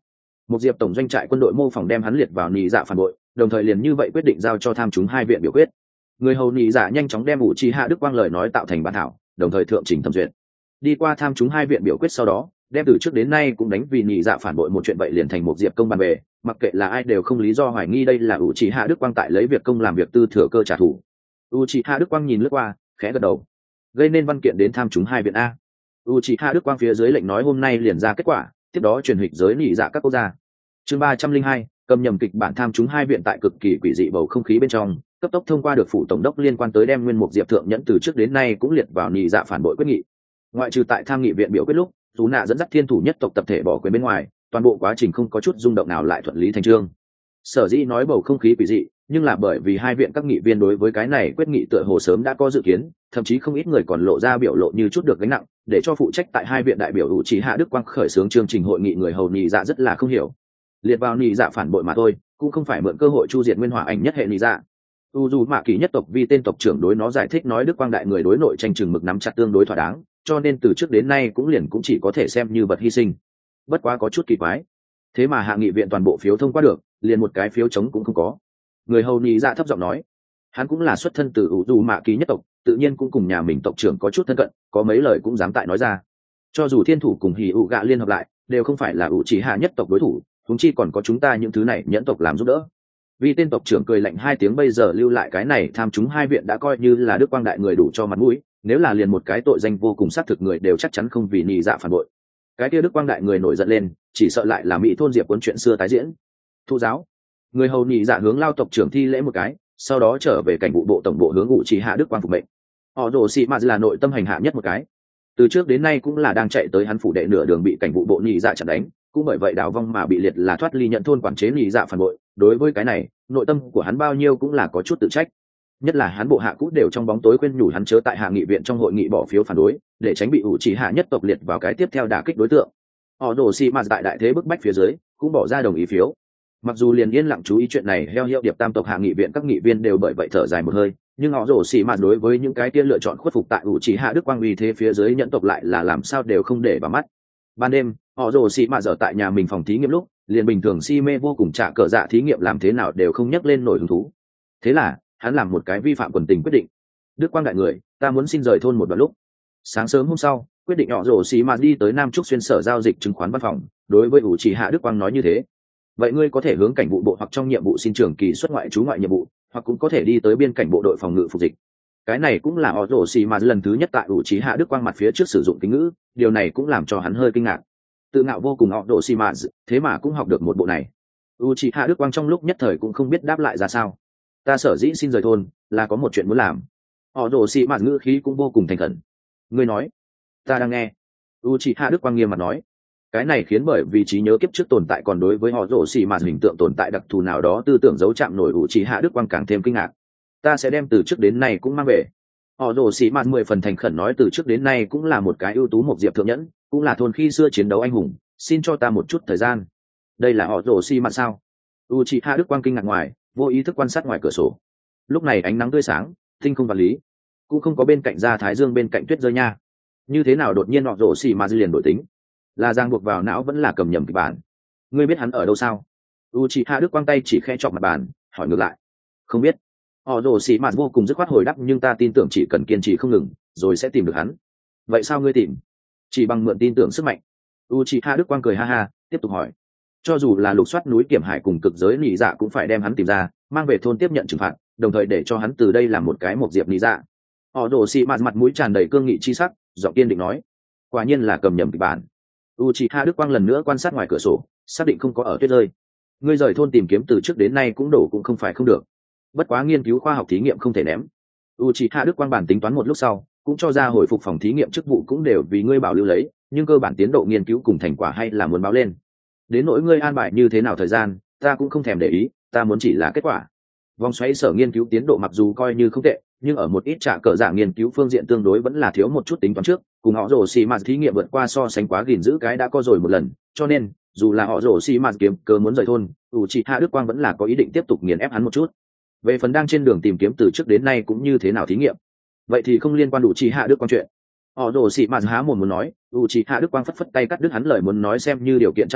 một diệp tổng doanh trại quân đội mô phỏng đem hắn liệt vào nhị dạ phản bội, đồng thời liền như vậy quyết định giao cho tham chúng hai viện biểu quyết. Người hầu nhị dạ nhanh chóng đem ủ trì hạ đức quang lời nói tạo thành bản thảo, đồng thời thượng trình thẩm duyệt. Đi qua tham chúng hai viện biểu quyết sau đó, đem từ trước đến nay cũng đánh vì nhị dạ phản bội một chuyện vậy liền thành một diệp công bàn về, mặc kệ là ai đều không lý do hoài nghi đây là ủ trì hạ đức quang tại lấy việc công làm việc tư thừa cơ trả thù. ủ trì hạ đức quang nhìn lướt qua, khẽ gật đầu, gây nên văn kiện đến tham chúng hai viện a. ủ trì hạ đức quang phía dưới lệnh nói hôm nay liền ra kết quả, tiếp đó truyền hịch giới nhị dạ các quốc gia. Chương ba trăm linh hai, cầm nhầm kịch bản tham chúng hai viện tại cực kỳ quỷ dị bầu không khí bên trong, cấp tốc thông qua được phủ tổng đốc liên quan tới đem nguyên mục diệp thượng nhẫn từ trước đến nay cũng liệt vào nhị dạ phản bội quyết nghị. Ngoại trừ tại tham nghị viện biểu quyết lúc, dù nạ dẫn dắt thiên thủ nhất tộc tập thể bỏ quyền bên ngoài, toàn bộ quá trình không có chút rung động nào lại thuận lý thành chương. Sở dĩ nói bầu không khí quỷ dị, nhưng là bởi vì hai viện các nghị viên đối với cái này quyết nghị tựa hồ sớm đã có dự kiến, thậm chí không ít người còn lộ ra biểu lộ như chút được gánh nặng, để cho phụ trách tại hai viện đại biểu ủ trì hạ đức quang khởi xướng chương trình hội nghị người hầu nhị dạ rất là không hiểu. Liệt vào nhị dạ phản bội mà thôi, cũng không phải mượn cơ hội chu diệt nguyên hỏa ảnh nhất hệ nhị dạ. u dù mạ kỳ nhất tộc vì tên tộc trưởng đối nó giải thích nói đức quang đại người đối nội tranh chừng mực nắm chặt tương đối thỏa đáng, cho nên từ trước đến nay cũng liền cũng chỉ có thể xem như vật hy sinh. Bất quá có chút kỳ quái, thế mà hạ nghị viện toàn bộ phiếu thông qua được, liền một cái phiếu chống cũng không có. Người hầu nhị dạ thấp giọng nói, hắn cũng là xuất thân từ u dù mạ kỳ nhất tộc, tự nhiên cũng cùng nhà mình tộc trưởng có chút thân cận, có mấy lời cũng dám tại nói ra. Cho dù thiên thủ cùng hỉ ụ gạ liên hợp lại, đều không phải là ủ chỉ hạ nhất tộc đối thủ, huống chi còn có chúng ta những thứ này nhẫn tộc làm giúp đỡ. Vì tên tộc trưởng cười lạnh hai tiếng, bây giờ lưu lại cái này tham chúng hai viện đã coi như là đức quang đại người đủ cho mặt mũi, nếu là liền một cái tội danh vô cùng xác thực người đều chắc chắn không vì nhị dạ phản bội. Cái kia đức quang đại người nổi giận lên, chỉ sợ lại là mỹ thôn diệp cuốn chuyện xưa tái diễn. Thu giáo, người hầu nhị dạ hướng lao tộc trưởng thi lễ một cái, sau đó trở về cảnh vụ bộ tổng bộ hướng ủ chỉ hạ đức quang phục mệnh. Họ rồ xị mạt là nội tâm hành hạ nhất một cái, từ trước đến nay cũng là đang chạy tới hắn phủ đệ nửa đường bị cảnh vụ bộ nhị dạ chặn đánh, cũng bởi vậy đào vong mà bị liệt là thoát ly nhận thôn quản chế nhị dạ phản bội. Đối với cái này, nội tâm của hắn bao nhiêu cũng là có chút tự trách, nhất là hắn bộ hạ cũ đều trong bóng tối khuyên nhủ hắn chớ tại hạ nghị viện trong hội nghị bỏ phiếu phản đối, để tránh bị ủ chỉ hạ nhất tộc liệt vào cái tiếp theo đả kích đối tượng. Họ đổ xì mà tại đại thế bức bách phía dưới cũng bỏ ra đồng ý phiếu. Mặc dù liền yên lặng chú ý chuyện này heo hiệu điệp tam tộc hạ nghị viện các nghị viên đều bởi vậy thở dài một hơi, nhưng họ đổ xì mà đối với những cái kia lựa chọn khuất phục tại ủ chỉ hạ đức quang uy thế phía dưới nhẫn tộc lại là làm sao đều không để vào mắt. Ban đêm, họ rồ xì mạ dở tại nhà mình phòng thí nghiệm lúc liền bình thường si mê vô cùng trả cờ dạ thí nghiệm làm thế nào đều không nhắc lên nổi hứng thú. Thế là hắn làm một cái vi phạm quần tình quyết định. Đức quang đại người, ta muốn xin rời thôn một đoạn lúc. Sáng sớm hôm sau, quyết định họ rồ xì mạ đi tới Nam Trúc xuyên sở giao dịch chứng khoán văn phòng, đối với ủ chỉ hạ đức quang nói như thế. Vậy ngươi có thể hướng cảnh vụ bộ hoặc trong nhiệm vụ xin trường kỳ xuất ngoại trú ngoại nhiệm vụ, hoặc cũng có thể đi tới biên cảnh bộ đội phòng ngự phục dịch. Cái này cũng là họ rồ xì mạ lần thứ nhất tại ủ chỉ hạ đức quang mặt phía trước sử dụng kính ngữ, điều này cũng làm cho hắn hơi kinh ngạc. Tự ngạo vô cùng họ rồ xì mạ, thế mà cũng học được một bộ này. u chỉ hạ đức quang trong lúc nhất thời cũng không biết đáp lại ra sao. Ta sở dĩ xin rời thôn là có một chuyện muốn làm. Họ rồ xì mạ ngữ khí cũng vô cùng thành khẩn. Ngươi nói, ta đang nghe. u chỉ hạ đức quang nghiêm mặt nói. Cái này khiến bởi vì trí nhớ kiếp trước tồn tại còn đối với họ rồ xì mạ hình tượng tồn tại đặc thù nào đó tư tưởng giấu chạm nổi u chỉ hạ đức quang càng thêm kinh ngạc. Ta sẽ đem từ trước đến nay cũng mang về. Họ rồ xì mạt mười phần thành khẩn nói từ trước đến nay cũng là một cái ưu tú một diệp thượng nhẫn, cũng là thôn khi xưa chiến đấu anh hùng, xin cho ta một chút thời gian. Đây là họ rồ xì mạt sao? Uchiha Đức Quang kinh ngạc ngoài, vô ý thức quan sát ngoài cửa sổ. Lúc này ánh nắng tươi sáng, tinh không vật lý, cũng không có bên cạnh ra thái dương bên cạnh tuyết rơi nha. Như thế nào đột nhiên họ rồ xì mạt liền đổi tính? Là giang buộc vào não vẫn là cầm nhầm kịch bản? Ngươi biết hắn ở đâu sao? Uchiha Đức Quang tay chỉ khẽ chọc mặt bàn, hỏi ngược lại. Không biết. Họ rồ xì mạt vô cùng dứt khoát hồi đáp, nhưng ta tin tưởng chỉ cần kiên trì không ngừng rồi sẽ tìm được hắn. Vậy sao ngươi tìm? Chỉ bằng mượn tin tưởng sức mạnh. Uchiha Đức Quang cười ha ha, tiếp tục hỏi. Cho dù là lục soát núi kiểm hải cùng cực giới nị dạ cũng phải đem hắn tìm ra, mang về thôn tiếp nhận trừng phạt, đồng thời để cho hắn từ đây làm một cái một diệp nị dạ. Họ rồ xì mạt mặt mũi tràn đầy cương nghị chi sắc, giọng kiên định nói. Quả nhiên là cầm nhầm kịch bản. Uchiha Đức Quang lần nữa quan sát ngoài cửa sổ, xác định không có ở tuyết rơi. Ngươi rời thôn tìm kiếm từ trước đến nay cũng đổ cũng không phải không được. Bất quá nghiên cứu khoa học thí nghiệm không thể ném. Uchiha Đức Quang bản tính toán một lúc sau, cũng cho ra hồi phục phòng thí nghiệm chức vụ cũng đều vì ngươi bảo lưu lấy, nhưng cơ bản tiến độ nghiên cứu cùng thành quả hay là muốn báo lên. Đến nỗi ngươi an bài như thế nào thời gian, ta cũng không thèm để ý, ta muốn chỉ là kết quả. Vòng xoáy sở nghiên cứu tiến độ mặc dù coi như không tệ, nhưng ở một ít trả cờ giả nghiên cứu phương diện tương đối vẫn là thiếu một chút tính toán trước, cùng họ rồ xì mạt thí nghiệm vượt qua so sánh quá gìn giữ cái đã có rồi một lần, cho nên dù là họ rồ xì mạt kiếm cơ muốn rời thôn, Uchiha Đức Quang vẫn là có ý định tiếp tục nghiền ép hắn một chút. Về phần đang trên đường tìm kiếm từ trước đến nay cũng như thế nào thí nghiệm, vậy thì không liên quan Uchiha Đức Quang chuyện. Họ rồ xì mạt há mồm muốn nói, Uchiha Đức Quang phất phất tay cắt đứt hắn lời muốn nói xem như điều kiện trao đổi,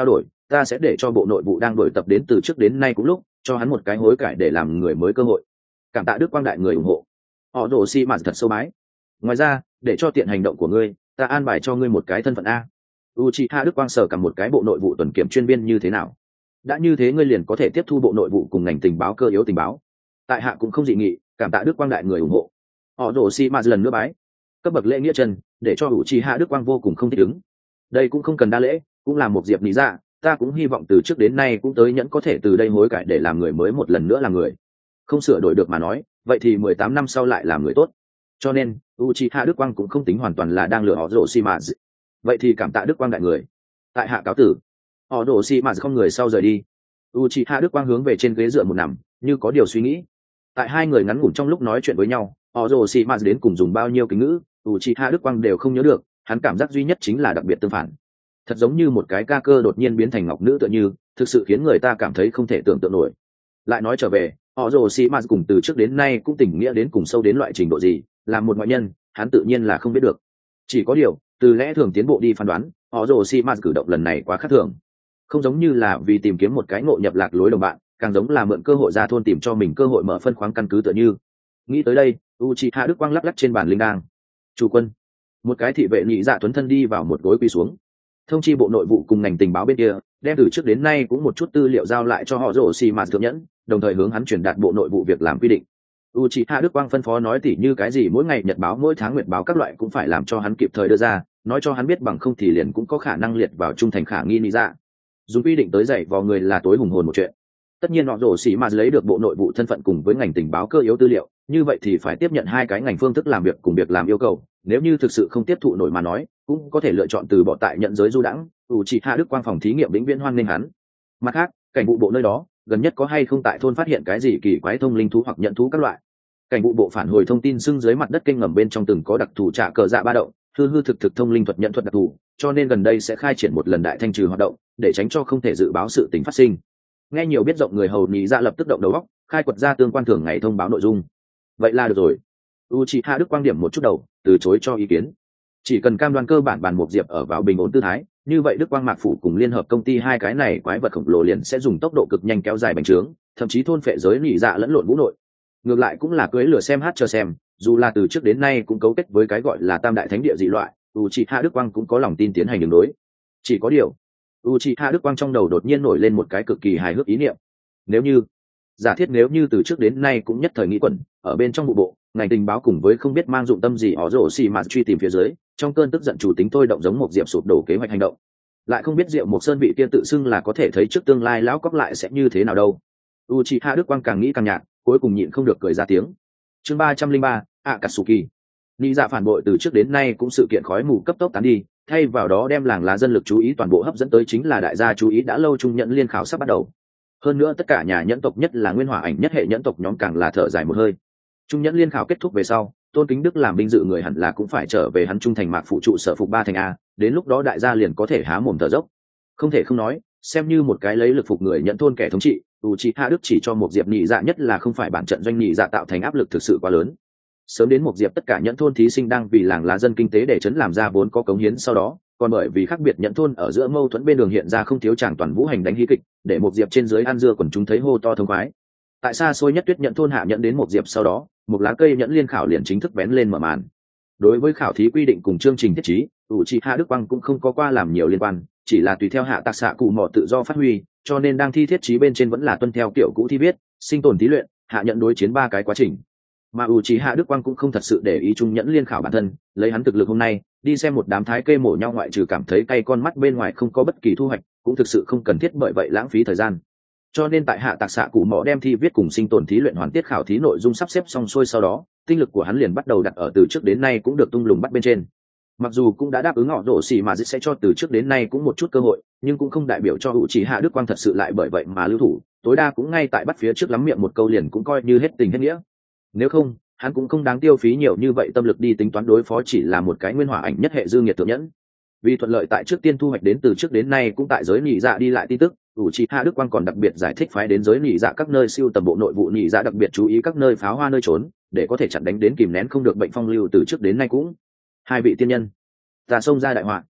ta sẽ để cho bộ nội vụ đang đổi tập đến từ trước đến nay cũng lúc cho hắn một cái hối cải để làm người mới cơ hội. Cảm tạ Đức Quang đại người ủng hộ. Họ rồ xi mạt thật sâu bái. Ngoài ra, để cho tiện hành động của ngươi, ta an bài cho ngươi một cái thân phận a. Uchiha Đức Quang sở cầm một cái bộ nội vụ tuần kiểm chuyên viên như thế nào? Đã như thế ngươi liền có thể tiếp thu bộ nội vụ cùng ngành tình báo cơ yếu tình báo. Tại hạ cũng không dị nghị, cảm tạ Đức Quang đại người ủng hộ. Họ rồ xi mạt lần nữa bái. Cấp bậc lễ nghĩa chân, để cho Uchiha Đức Quang vô cùng không thích ứng. Đây cũng không cần đa lễ, cũng là một diệp lý dạ, ta cũng hy vọng từ trước đến nay cũng tới nhẫn có thể từ đây hối cải để làm người mới một lần nữa làm người. Không sửa đổi được mà nói, vậy thì mười tám năm sau lại làm người tốt. Cho nên, Uchiha Đức Quang cũng không tính hoàn toàn là đang lừa họ rồ xi mạt. Vậy thì cảm tạ Đức Quang đại người. Tại hạ cáo tử. Họ rồ xi mạt không người sau rời đi. Uchiha Đức Quang hướng về trên ghế dựa một nằm, như có điều suy nghĩ. Tại hai người ngắn ngủn trong lúc nói chuyện với nhau, họ rồ xi mạt đến cùng dùng bao nhiêu kính ngữ, Uchiha Đức Quang đều không nhớ được, hắn cảm giác duy nhất chính là đặc biệt tương phản. Thật giống như một cái ca cơ đột nhiên biến thành ngọc nữ tựa như, thực sự khiến người ta cảm thấy không thể tưởng tượng nổi. Lại nói trở về, họ rồ xi mạt cùng từ trước đến nay cũng tình nghĩa đến cùng sâu đến loại trình độ gì, làm một ngoại nhân, hắn tự nhiên là không biết được. Chỉ có điều, từ lẽ thường tiến bộ đi phán đoán, họ rồ xi mạt cử động lần này quá khác thường. Không giống như là vì tìm kiếm một cái ngộ nhập lạc lối đồng bạn, càng giống là mượn cơ hội ra thôn tìm cho mình cơ hội mở phân khoáng căn cứ tựa như. Nghĩ tới đây, Uchiha Đức Quang lắc lắc trên bàn linh đang. Chủ quân. Một cái thị vệ nhị dạ tuấn thân đi vào một gối quỳ xuống. Thông chi bộ nội vụ cùng ngành tình báo bên kia, đem từ trước đến nay cũng một chút tư liệu giao lại cho họ rồ xi mạt thượng nhẫn, đồng thời hướng hắn truyền đạt bộ nội vụ việc làm quy định. Uchiha Đức Quang phân phó nói tỉ như cái gì mỗi ngày nhật báo mỗi tháng nguyệt báo các loại cũng phải làm cho hắn kịp thời đưa ra, nói cho hắn biết bằng không thì liền cũng có khả năng liệt vào trung thành khả nghi lý dạ. Dùng quy định tới dạy vào người là tối hùng hồn một chuyện. Tất nhiên họ rồ xi mạt lấy được bộ nội vụ thân phận cùng với ngành tình báo cơ yếu tư liệu, như vậy thì phải tiếp nhận hai cái ngành phương thức làm việc cùng việc làm yêu cầu, nếu như thực sự không tiếp thụ nổi mà nói, cũng có thể lựa chọn từ bỏ tại nhận giới du đãng. Uchiha Đức Quang phòng thí nghiệm vĩnh viễn hoan nghênh hắn. Mặt khác, cảnh vụ bộ nơi đó, gần nhất có hay không tại thôn phát hiện cái gì kỳ quái thông linh thú hoặc nhận thú các loại. Cảnh vụ bộ phản hồi thông tin xưng dưới mặt đất kênh ngầm bên trong từng có đặc thù trả cờ dạ ba động, hư hư thực thực thông linh thuật nhận thuật đặc thù, cho nên gần đây sẽ khai triển một lần đại thanh trừ hoạt động, để tránh cho không thể dự báo sự tình phát sinh. Nghe nhiều biết rộng người hầu nhị dạ lập tức động đầu óc, khai quật ra tương quan thường ngày thông báo nội dung. Vậy là được rồi. Uchiha Đức Quang điểm một chút đầu, từ chối cho ý kiến. Chỉ cần cam đoan cơ bản bàn một diệp ở vào bình ổn tư thái, như vậy Đức Quang Mạc phủ cùng liên hợp công ty hai cái này quái vật khổng lồ liền sẽ dùng tốc độ cực nhanh kéo dài bành trướng, thậm chí thôn phệ giới nhị dạ lẫn lộn vũ nội. Ngược lại cũng là cưới lửa xem hát chờ xem, dù là từ trước đến nay cũng cấu kết với cái gọi là tam đại thánh địa dị loại, Uchiha Đức Quang cũng có lòng tin tiến hành đường đối. Chỉ có điều, Uchiha Đức Quang trong đầu đột nhiên nổi lên một cái cực kỳ hài hước ý niệm. Nếu như, giả thiết nếu như từ trước đến nay cũng nhất thời nghĩ quẩn, ở bên trong bộ bộ, ngành tình báo cùng với không biết mang dụng tâm gì ó rổ xì mà truy tìm phía dưới, trong cơn tức giận chủ tính thôi động giống một diệp sụp đổ kế hoạch hành động. Lại không biết Diệu Mộc Sơn vị kia tự xưng là có thể thấy trước tương lai lão cóc lại sẽ như thế nào đâu. Uchiha Đức Quang càng nghĩ càng nhạt, cuối cùng nhịn không được cười ra tiếng. Chương ba trăm linh ba, Akatsuki. Nị dạ phản bội từ trước đến nay cũng sự kiện khói mù cấp tốc tán đi, thay vào đó đem làng lá dân lực chú ý toàn bộ hấp dẫn tới chính là đại gia chú ý đã lâu trung nhận liên khảo sắp bắt đầu. Hơn nữa tất cả nhà nhẫn tộc nhất là nguyên hỏa ảnh nhất hệ nhẫn tộc nhóm càng là thở dài một hơi. Trung nhẫn liên khảo kết thúc về sau, Tôn Kính Đức làm binh dự người hẳn là cũng phải trở về hắn trung thành mạc phụ trụ sở phục ba thành a, đến lúc đó đại gia liền có thể há mồm thở dốc. Không thể không nói, xem như một cái lấy lực phục người nhận thôn kẻ thống trị, Uchiha Đức chỉ cho một diệp nhị dạ nhất là không phải bản trận doanh nhị dạ tạo thành áp lực thực sự quá lớn. Sớm đến một diệp tất cả nhẫn thôn thí sinh đang vì làng lá dân kinh tế để chấn làm ra vốn có cống hiến sau đó, còn bởi vì khác biệt nhẫn thôn ở giữa mâu thuẫn bên đường hiện ra không thiếu chàng toàn vũ hành đánh hí kịch, để một diệp trên dưới ăn dưa quần chúng thấy hô to thông khoái. Tại xa xôi nhất tuyết nhẫn thôn hạ nhẫn đến một diệp sau đó, một lá cây nhẫn liên khảo liền chính thức bén lên mở màn. Đối với khảo thí quy định cùng chương trình thiết trí, Uchiha Đức Quang cũng không có qua làm nhiều liên quan, chỉ là tùy theo hạ tạc xạ cụ mò tự do phát huy, cho nên đang thi thiết trí bên trên vẫn là tuân theo kiểu cũ thi viết, sinh tồn thí luyện, hạ nhận đối chiến ba cái quá trình. Mà Uchiha Đức Quang cũng không thật sự để ý trung nhẫn liên khảo bản thân, lấy hắn thực lực hôm nay, đi xem một đám thái kê mổ nhau ngoại trừ cảm thấy cay con mắt bên ngoài không có bất kỳ thu hoạch, cũng thực sự không cần thiết bởi vậy lãng phí thời gian. Cho nên tại hạ tạc xạ cụ mỏ đem thi viết cùng sinh tồn thí luyện hoàn tiết khảo thí nội dung sắp xếp xong xuôi sau đó, tinh lực của hắn liền bắt đầu đặt ở từ trước đến nay cũng được tung lùng bắt bên trên. Mặc dù cũng đã đáp ứng họ rổ xì mà sẽ cho từ trước đến nay cũng một chút cơ hội, nhưng cũng không đại biểu cho Uchiha Đức Quang thật sự lại bởi vậy mà lưu thủ, tối đa cũng ngay tại bắt phía trước lắm miệng một câu liền cũng coi như hết tình hết nghĩa. Nếu không, hắn cũng không đáng tiêu phí nhiều như vậy tâm lực đi tính toán đối phó chỉ là một cái nguyên hỏa ảnh nhất hệ dư nghiệt thượng nhẫn. Vì thuận lợi tại trước tiên thu hoạch đến từ trước đến nay cũng tại giới nhị dạ đi lại tin tức, Uchiha Đức Quang còn đặc biệt giải thích phái đến giới nhị dạ các nơi siêu tầm bộ nội vụ nhị dạ đặc biệt chú ý các nơi pháo hoa nơi trốn, để có thể chặn đánh đến kìm nén không được bệnh phong lưu từ trước đến nay cũng. Hai vị tiên nhân, ta xông ra đại họa.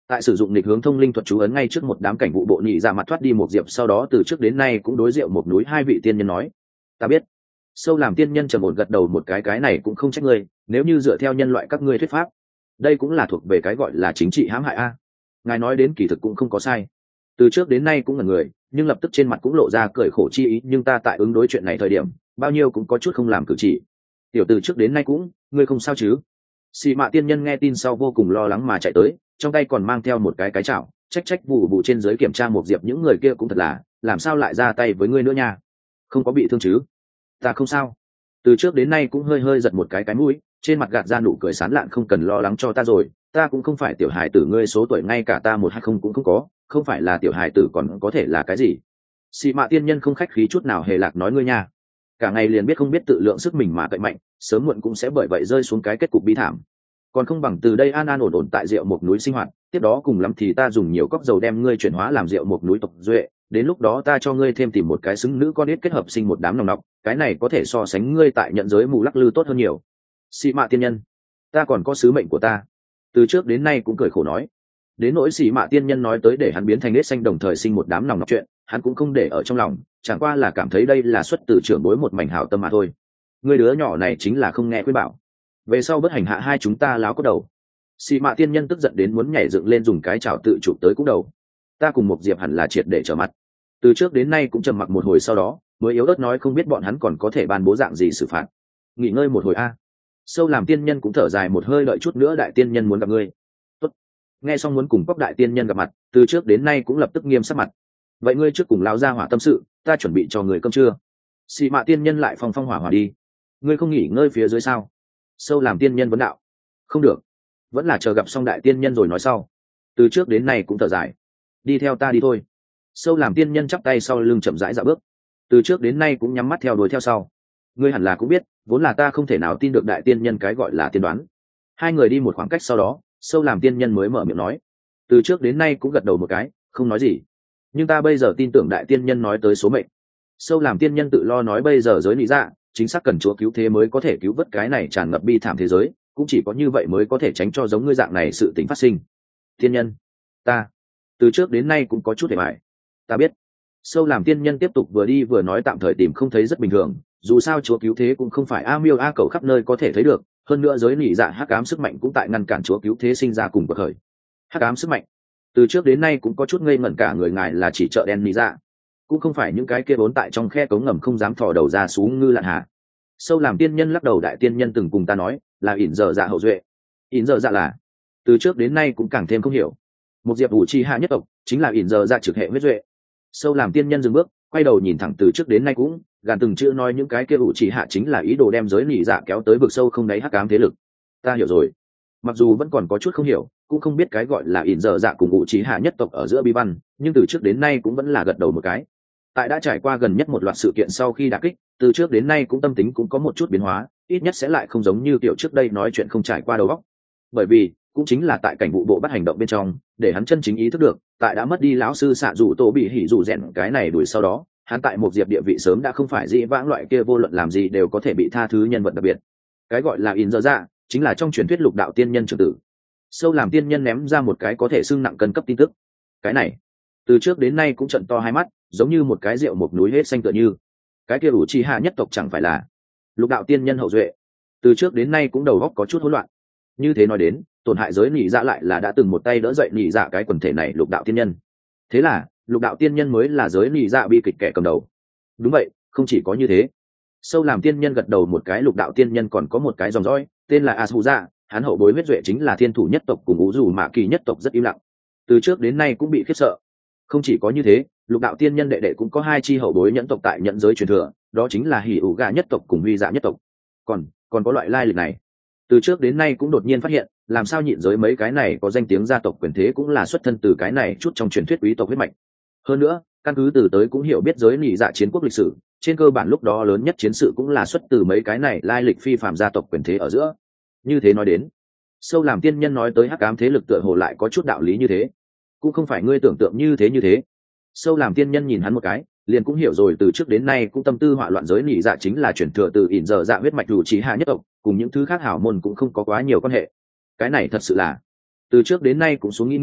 Tại sử dụng nghịch hướng thông linh thuật chú ấn ngay trước một đám cảnh vụ bộ nhị dạ mặt thoát đi một diệp, sau đó từ trước đến nay cũng đối rượu một núi hai vị tiên nhân nói: ta biết. Sâu làm tiên nhân trầm ổn gật đầu một cái, cái này cũng không trách ngươi, nếu như dựa theo nhân loại các ngươi thuyết pháp, đây cũng là thuộc về cái gọi là chính trị hãm hại a. Ngài nói đến kỳ thực cũng không có sai, từ trước đến nay cũng là người, nhưng lập tức trên mặt cũng lộ ra cười khổ chi ý, nhưng ta tại ứng đối chuyện này thời điểm bao nhiêu cũng có chút không làm cử chỉ. Tiểu từ trước đến nay cũng, ngươi không sao chứ? Xì mạ tiên nhân nghe tin sau vô cùng lo lắng mà chạy tới, trong tay còn mang theo một cái cái chảo, trách trách vụ vụ trên dưới kiểm tra một diệp, những người kia cũng thật là, làm sao lại ra tay với ngươi nữa nha? Không có bị thương chứ? Ta không sao. Từ trước đến nay cũng hơi hơi giật một cái cái mũi, trên mặt gạt ra nụ cười sán lạn, không cần lo lắng cho ta rồi, ta cũng không phải tiểu hài tử ngươi số tuổi ngay cả ta một hay không cũng không có, không phải là tiểu hài tử còn có thể là cái gì? Xì mạ tiên nhân không khách khí chút nào hề lạc nói ngươi nha, cả ngày liền biết không biết tự lượng sức mình mà cậy mạnh, sớm muộn cũng sẽ bởi vậy rơi xuống cái kết cục bi thảm. Còn không bằng từ đây an an ổn ổn tại rượu một núi sinh hoạt, tiếp đó cùng lắm thì ta dùng nhiều cốc dầu đem ngươi chuyển hóa làm rượu một núi tộc duệ, đến lúc đó ta cho ngươi thêm tìm một cái xứng nữ con ít kết hợp sinh một đám nòng nọc, cái này có thể so sánh ngươi tại nhận giới mù lắc lư tốt hơn nhiều. Xì mạ tiên nhân, ta còn có sứ mệnh của ta. Từ trước đến nay cũng cười khổ nói. Đến nỗi xì mạ tiên nhân nói tới để hắn biến thành nết xanh đồng thời sinh một đám nòng nọc chuyện, hắn cũng không để ở trong lòng, chẳng qua là cảm thấy đây là xuất từ trưởng bối một mảnh hảo tâm mà thôi. Người đứa nhỏ này chính là không nghe khuyên bảo, về sau bất hành hạ hai chúng ta láo có đầu. Xì mạ tiên nhân tức giận đến muốn nhảy dựng lên dùng cái chảo tự chụp tới cũng đầu. Ta cùng một diệp hẳn là triệt để trở mặt. Từ trước đến nay cũng trầm mặc một hồi, sau đó mới yếu ớt nói không biết bọn hắn còn có thể ban bố dạng gì xử phạt. Nghỉ ngơi một hồi a. Sâu làm tiên nhân cũng thở dài một hơi, đợi chút nữa đại tiên nhân muốn gặp ngươi. Tốt. Nghe xong muốn cùng cóc đại tiên nhân gặp mặt, từ trước đến nay cũng lập tức nghiêm sắc mặt. Vậy ngươi trước cùng lão gia hỏa tâm sự, ta chuẩn bị cho người cơm trưa. Xì mạ tiên nhân lại phong phong hỏa hỏa đi. Ngươi không nghỉ ngơi phía dưới sao? Sâu làm tiên nhân vấn đạo. Không được, vẫn là chờ gặp xong đại tiên nhân rồi nói sau. Từ trước đến nay cũng thở dài. Đi theo ta đi thôi. Sâu làm tiên nhân chắp tay sau lưng chậm rãi dạo bước, từ trước đến nay cũng nhắm mắt theo đuổi theo sau. Ngươi hẳn là cũng biết, vốn là ta không thể nào tin được đại tiên nhân cái gọi là tiên đoán. Hai người đi một khoảng cách sau đó, sâu làm tiên nhân mới mở miệng nói. Từ trước đến nay cũng gật đầu một cái, không nói gì. Nhưng ta bây giờ tin tưởng đại tiên nhân nói tới số mệnh. Sâu làm tiên nhân tự lo nói bây giờ giới lý dạ chính xác cần chúa cứu thế mới có thể cứu vớt cái này tràn ngập bi thảm thế giới, cũng chỉ có như vậy mới có thể tránh cho giống ngươi dạng này sự tình phát sinh. Tiên nhân, ta từ trước đến nay cũng có chút để bại. Ta biết. Sâu làm tiên nhân tiếp tục vừa đi vừa nói, tạm thời tìm không thấy rất bình thường, dù sao chúa cứu thế cũng không phải a miêu a cầu khắp nơi có thể thấy được, hơn nữa giới nỉ dạ hắc ám sức mạnh cũng tại ngăn cản chúa cứu thế sinh ra cùng bậc khởi. Hắc ám sức mạnh, từ trước đến nay cũng có chút ngây ngẩn cả người, ngài là chỉ chợ đen nỉ dạ, cũng không phải những cái kia vốn tại trong khe cống ngầm không dám thò đầu ra xuống ngư lặn hạ. Sâu làm tiên nhân lắc đầu, đại tiên nhân từng cùng ta nói là ỉn dở dạ hậu duệ. Ỉn dở dạ là, từ trước đến nay cũng càng thêm không hiểu. Một diệp ủ chi hạ nhất tộc chính là ỉn dở dạ trực hệ huyết duệ. Sâu làm tiên nhân dừng bước, quay đầu nhìn thẳng, từ trước đến nay cũng gàn từng chữ nói những cái kia ủ chỉ hạ chính là ý đồ đem giới nỉ dạ kéo tới vực sâu không đáy hắc ám thế lực. Ta hiểu rồi. Mặc dù vẫn còn có chút không hiểu, cũng không biết cái gọi là ỉn dở dạ cùng ủ chỉ hạ nhất tộc ở giữa bi văn, nhưng từ trước đến nay cũng vẫn là gật đầu một cái. Tại đã trải qua gần nhất một loạt sự kiện sau khi đả kích, từ trước đến nay cũng tâm tính cũng có một chút biến hóa, ít nhất sẽ lại không giống như kiểu trước đây nói chuyện không trải qua đầu óc. Bởi vì cũng chính là tại cảnh vụ bộ bắt hành động bên trong, để hắn chân chính ý thức được, tại đã mất đi lão sư xạ dụ tổ bị hỉ dụ rèn cái này đuổi sau đó, hắn tại một diệp địa vị sớm đã không phải dĩ vãng loại kia vô luận làm gì đều có thể bị tha thứ nhân vật đặc biệt. Cái gọi là in dở dạ chính là trong truyền thuyết lục đạo tiên nhân trưởng tử. Sâu làm tiên nhân ném ra một cái có thể xưng nặng cân cấp tin tức. Cái này từ trước đến nay cũng trận to hai mắt, giống như một cái rượu một núi hết xanh tựa như. Cái kia ủ trì hạ nhất tộc chẳng phải là lục đạo tiên nhân hậu duệ? Từ trước đến nay cũng đầu óc có chút hỗn loạn. Như thế nói đến, tổn hại giới nỉ dạ lại là đã từng một tay đỡ dậy nỉ dạ cái quần thể này lục đạo tiên nhân. Thế là lục đạo tiên nhân mới là giới nỉ dạ bi kịch kẻ cầm đầu. Đúng vậy, không chỉ có như thế. Sâu làm tiên nhân gật đầu một cái, lục đạo tiên nhân còn có một cái dòng dõi, tên là Asuza, hắn hậu bối huyết duệ chính là thiên thủ nhất tộc cùng ú dù mạ kỳ nhất tộc, rất im lặng. Từ trước đến nay cũng bị khiếp sợ. Không chỉ có như thế, lục đạo tiên nhân đệ đệ cũng có hai chi hậu bối nhẫn tộc tại nhận giới truyền thừa, đó chính là hỉ ủ gà nhất tộc cùng huy dạ nhất tộc. Còn còn có loại lai lịch này, từ trước đến nay cũng đột nhiên phát hiện, làm sao nhịn giới mấy cái này có danh tiếng gia tộc quyền thế cũng là xuất thân từ cái này chút trong truyền thuyết quý tộc huyết mạch. Hơn nữa, căn cứ từ tới cũng hiểu biết giới nỉ dạ chiến quốc lịch sử, trên cơ bản lúc đó lớn nhất chiến sự cũng là xuất từ mấy cái này lai lịch phi phàm gia tộc quyền thế ở giữa. Như thế nói đến, sâu làm tiên nhân nói tới hắc ám thế lực tựa hồ lại có chút đạo lý như thế. Cũng không phải ngươi tưởng tượng như thế như thế. Sâu làm tiên nhân nhìn hắn một cái, liền cũng hiểu rồi, từ trước đến nay cũng tâm tư họa loạn giới nỉ dạ chính là chuyển thừa từ ỉn dở dạ huyết mạch đủ trí hạ nhất tộc, cùng những thứ khác hảo môn cũng không có quá nhiều quan hệ. Cái này thật sự là từ trước đến nay cũng xuống nghĩ nghĩ,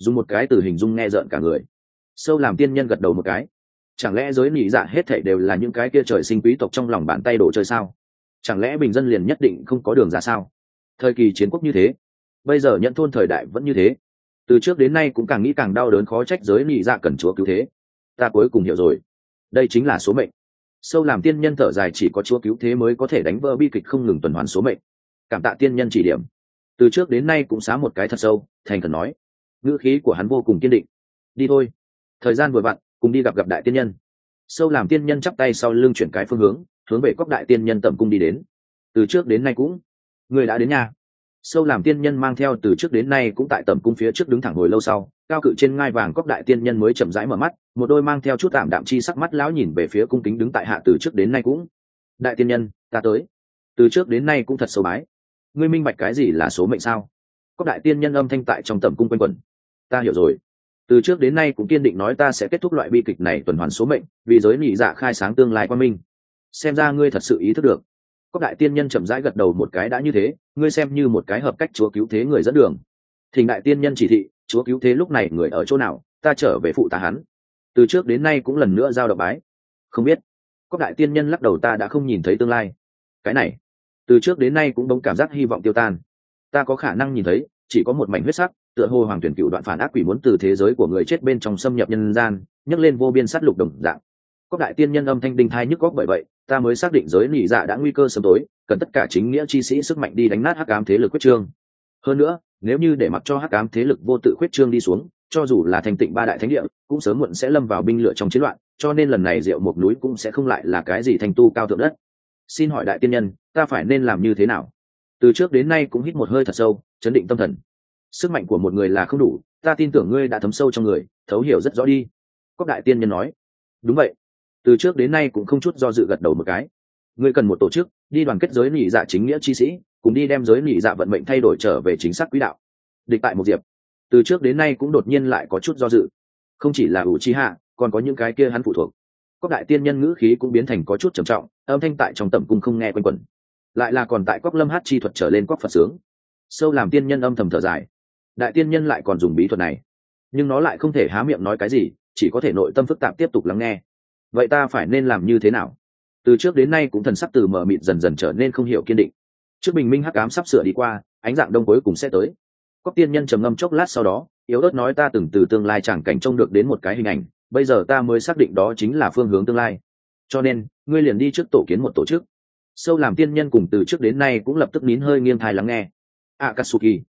dùng một cái từ hình dung nghe rợn cả người. Sâu làm tiên nhân gật đầu một cái. Chẳng lẽ giới nị dạ hết thảy đều là những cái kia trời sinh quý tộc trong lòng bàn tay đồ chơi sao? Chẳng lẽ bình dân liền nhất định không có đường ra sao? Thời kỳ chiến quốc như thế, bây giờ nhận thôn thời đại vẫn như thế. Từ trước đến nay cũng càng nghĩ càng đau đớn, khó trách giới nị dạ cần chúa cứu thế. Ta cuối cùng hiểu rồi, đây chính là số mệnh. Sâu làm tiên nhân thở dài, chỉ có chúa cứu thế mới có thể đánh vỡ bi kịch không ngừng tuần hoàn số mệnh. Cảm tạ tiên nhân chỉ điểm. Từ trước đến nay cũng xá một cái thật sâu, thành khẩn nói. Ngữ khí của hắn vô cùng kiên định. Đi thôi, thời gian vừa vặn, cùng đi gặp gặp đại tiên nhân. Sâu làm tiên nhân chắp tay sau lưng chuyển cái phương hướng, hướng về cốc đại tiên nhân tẩm cung đi đến. Từ trước đến nay cũng, người đã đến nhà. Sâu làm tiên nhân mang theo từ trước đến nay cũng tại tẩm cung phía trước đứng thẳng hồi lâu sau, cao cự trên ngai vàng cốc đại tiên nhân mới chậm rãi mở mắt, một đôi mang theo chút tạm đạm chi sắc mắt lão nhìn về phía cung kính đứng tại hạ từ trước đến nay cũng. Đại tiên nhân, ta tới. Từ trước đến nay cũng thật sâu bái. Ngươi minh bạch cái gì là số mệnh sao? Cốc đại tiên nhân âm thanh tại trong tẩm cung quanh quẩn. Ta hiểu rồi. Từ trước đến nay cũng kiên định nói ta sẽ kết thúc loại bi kịch này tuần hoàn số mệnh, vì giới nhị dạ khai sáng tương lai quan minh. Xem ra ngươi thật sự ý thức được. Cốc đại tiên nhân chậm rãi gật đầu một cái, đã như thế, ngươi xem như một cái hợp cách chúa cứu thế người dẫn đường. Thỉnh đại tiên nhân chỉ thị, chúa cứu thế lúc này người ở chỗ nào, ta trở về phụ tá hắn. Từ trước đến nay cũng lần nữa giao động bái. Không biết. Cốc đại tiên nhân lắc đầu, ta đã không nhìn thấy tương lai. Cái này, từ trước đến nay cũng bỗng cảm giác hy vọng tiêu tan. Ta có khả năng nhìn thấy, chỉ có một mảnh huyết sắc, tựa hồ hoàng tuyển cựu đoạn phản ác quỷ muốn từ thế giới của người chết bên trong xâm nhập nhân gian, nhấc lên vô biên sát lục đồng dạng. Cốc đại tiên nhân âm thanh đinh thai nhức góc, bởi vậy ta mới xác định giới nị dạ đã nguy cơ sớm tối, cần tất cả chính nghĩa chi sĩ sức mạnh đi đánh nát hắc ám thế lực quyết trương. Hơn nữa, nếu như để mặc cho hắc ám thế lực vô tự quyết trương đi xuống, cho dù là thành tịnh ba đại thánh địa, cũng sớm muộn sẽ lâm vào binh lửa trong chiến loạn, cho nên lần này Diệu Mộc núi cũng sẽ không lại là cái gì thành tu cao thượng đất. Xin hỏi đại tiên nhân, ta phải nên làm như thế nào? Từ trước đến nay cũng hít một hơi thật sâu, chấn định tâm thần. Sức mạnh của một người là không đủ, ta tin tưởng ngươi đã thấm sâu trong người, thấu hiểu rất rõ đi. Cốc đại tiên nhân nói. Đúng vậy. Từ trước đến nay cũng không chút do dự gật đầu một cái. Ngươi cần một tổ chức, đi đoàn kết giới nị dạ chính nghĩa chi sĩ, cùng đi đem giới nị dạ vận mệnh thay đổi trở về chính xác quỹ đạo. Địch tại một diệp. Từ trước đến nay cũng đột nhiên lại có chút do dự. Không chỉ là Uchiha, còn có những cái kia hắn phụ thuộc. Cốc đại tiên nhân ngữ khí cũng biến thành có chút trầm trọng, âm thanh tại trong tẩm cung không nghe quanh quẩn. Lại là còn tại Cốc Lâm hát chi thuật trở lên Cốc Phật sướng. Sâu làm tiên nhân âm thầm thở dài. Đại tiên nhân lại còn dùng bí thuật này, nhưng nó lại không thể há miệng nói cái gì, chỉ có thể nội tâm phức tạp tiếp tục lắng nghe. Vậy ta phải nên làm như thế nào? Từ trước đến nay cũng thần sắc từ mờ mịt dần dần trở nên không hiểu kiên định. Trước bình minh hắc ám sắp sửa đi qua, ánh dạng đông cuối cùng sẽ tới. Cốc tiên nhân trầm ngâm chốc lát sau đó, yếu ớt nói, ta từng từ tương lai chẳng cảnh trông được đến một cái hình ảnh, bây giờ ta mới xác định đó chính là phương hướng tương lai. Cho nên, ngươi liền đi trước tổ kiến một tổ chức. Sâu làm tiên nhân cùng từ trước đến nay cũng lập tức nín hơi nghiêng thai lắng nghe. Akatsuki.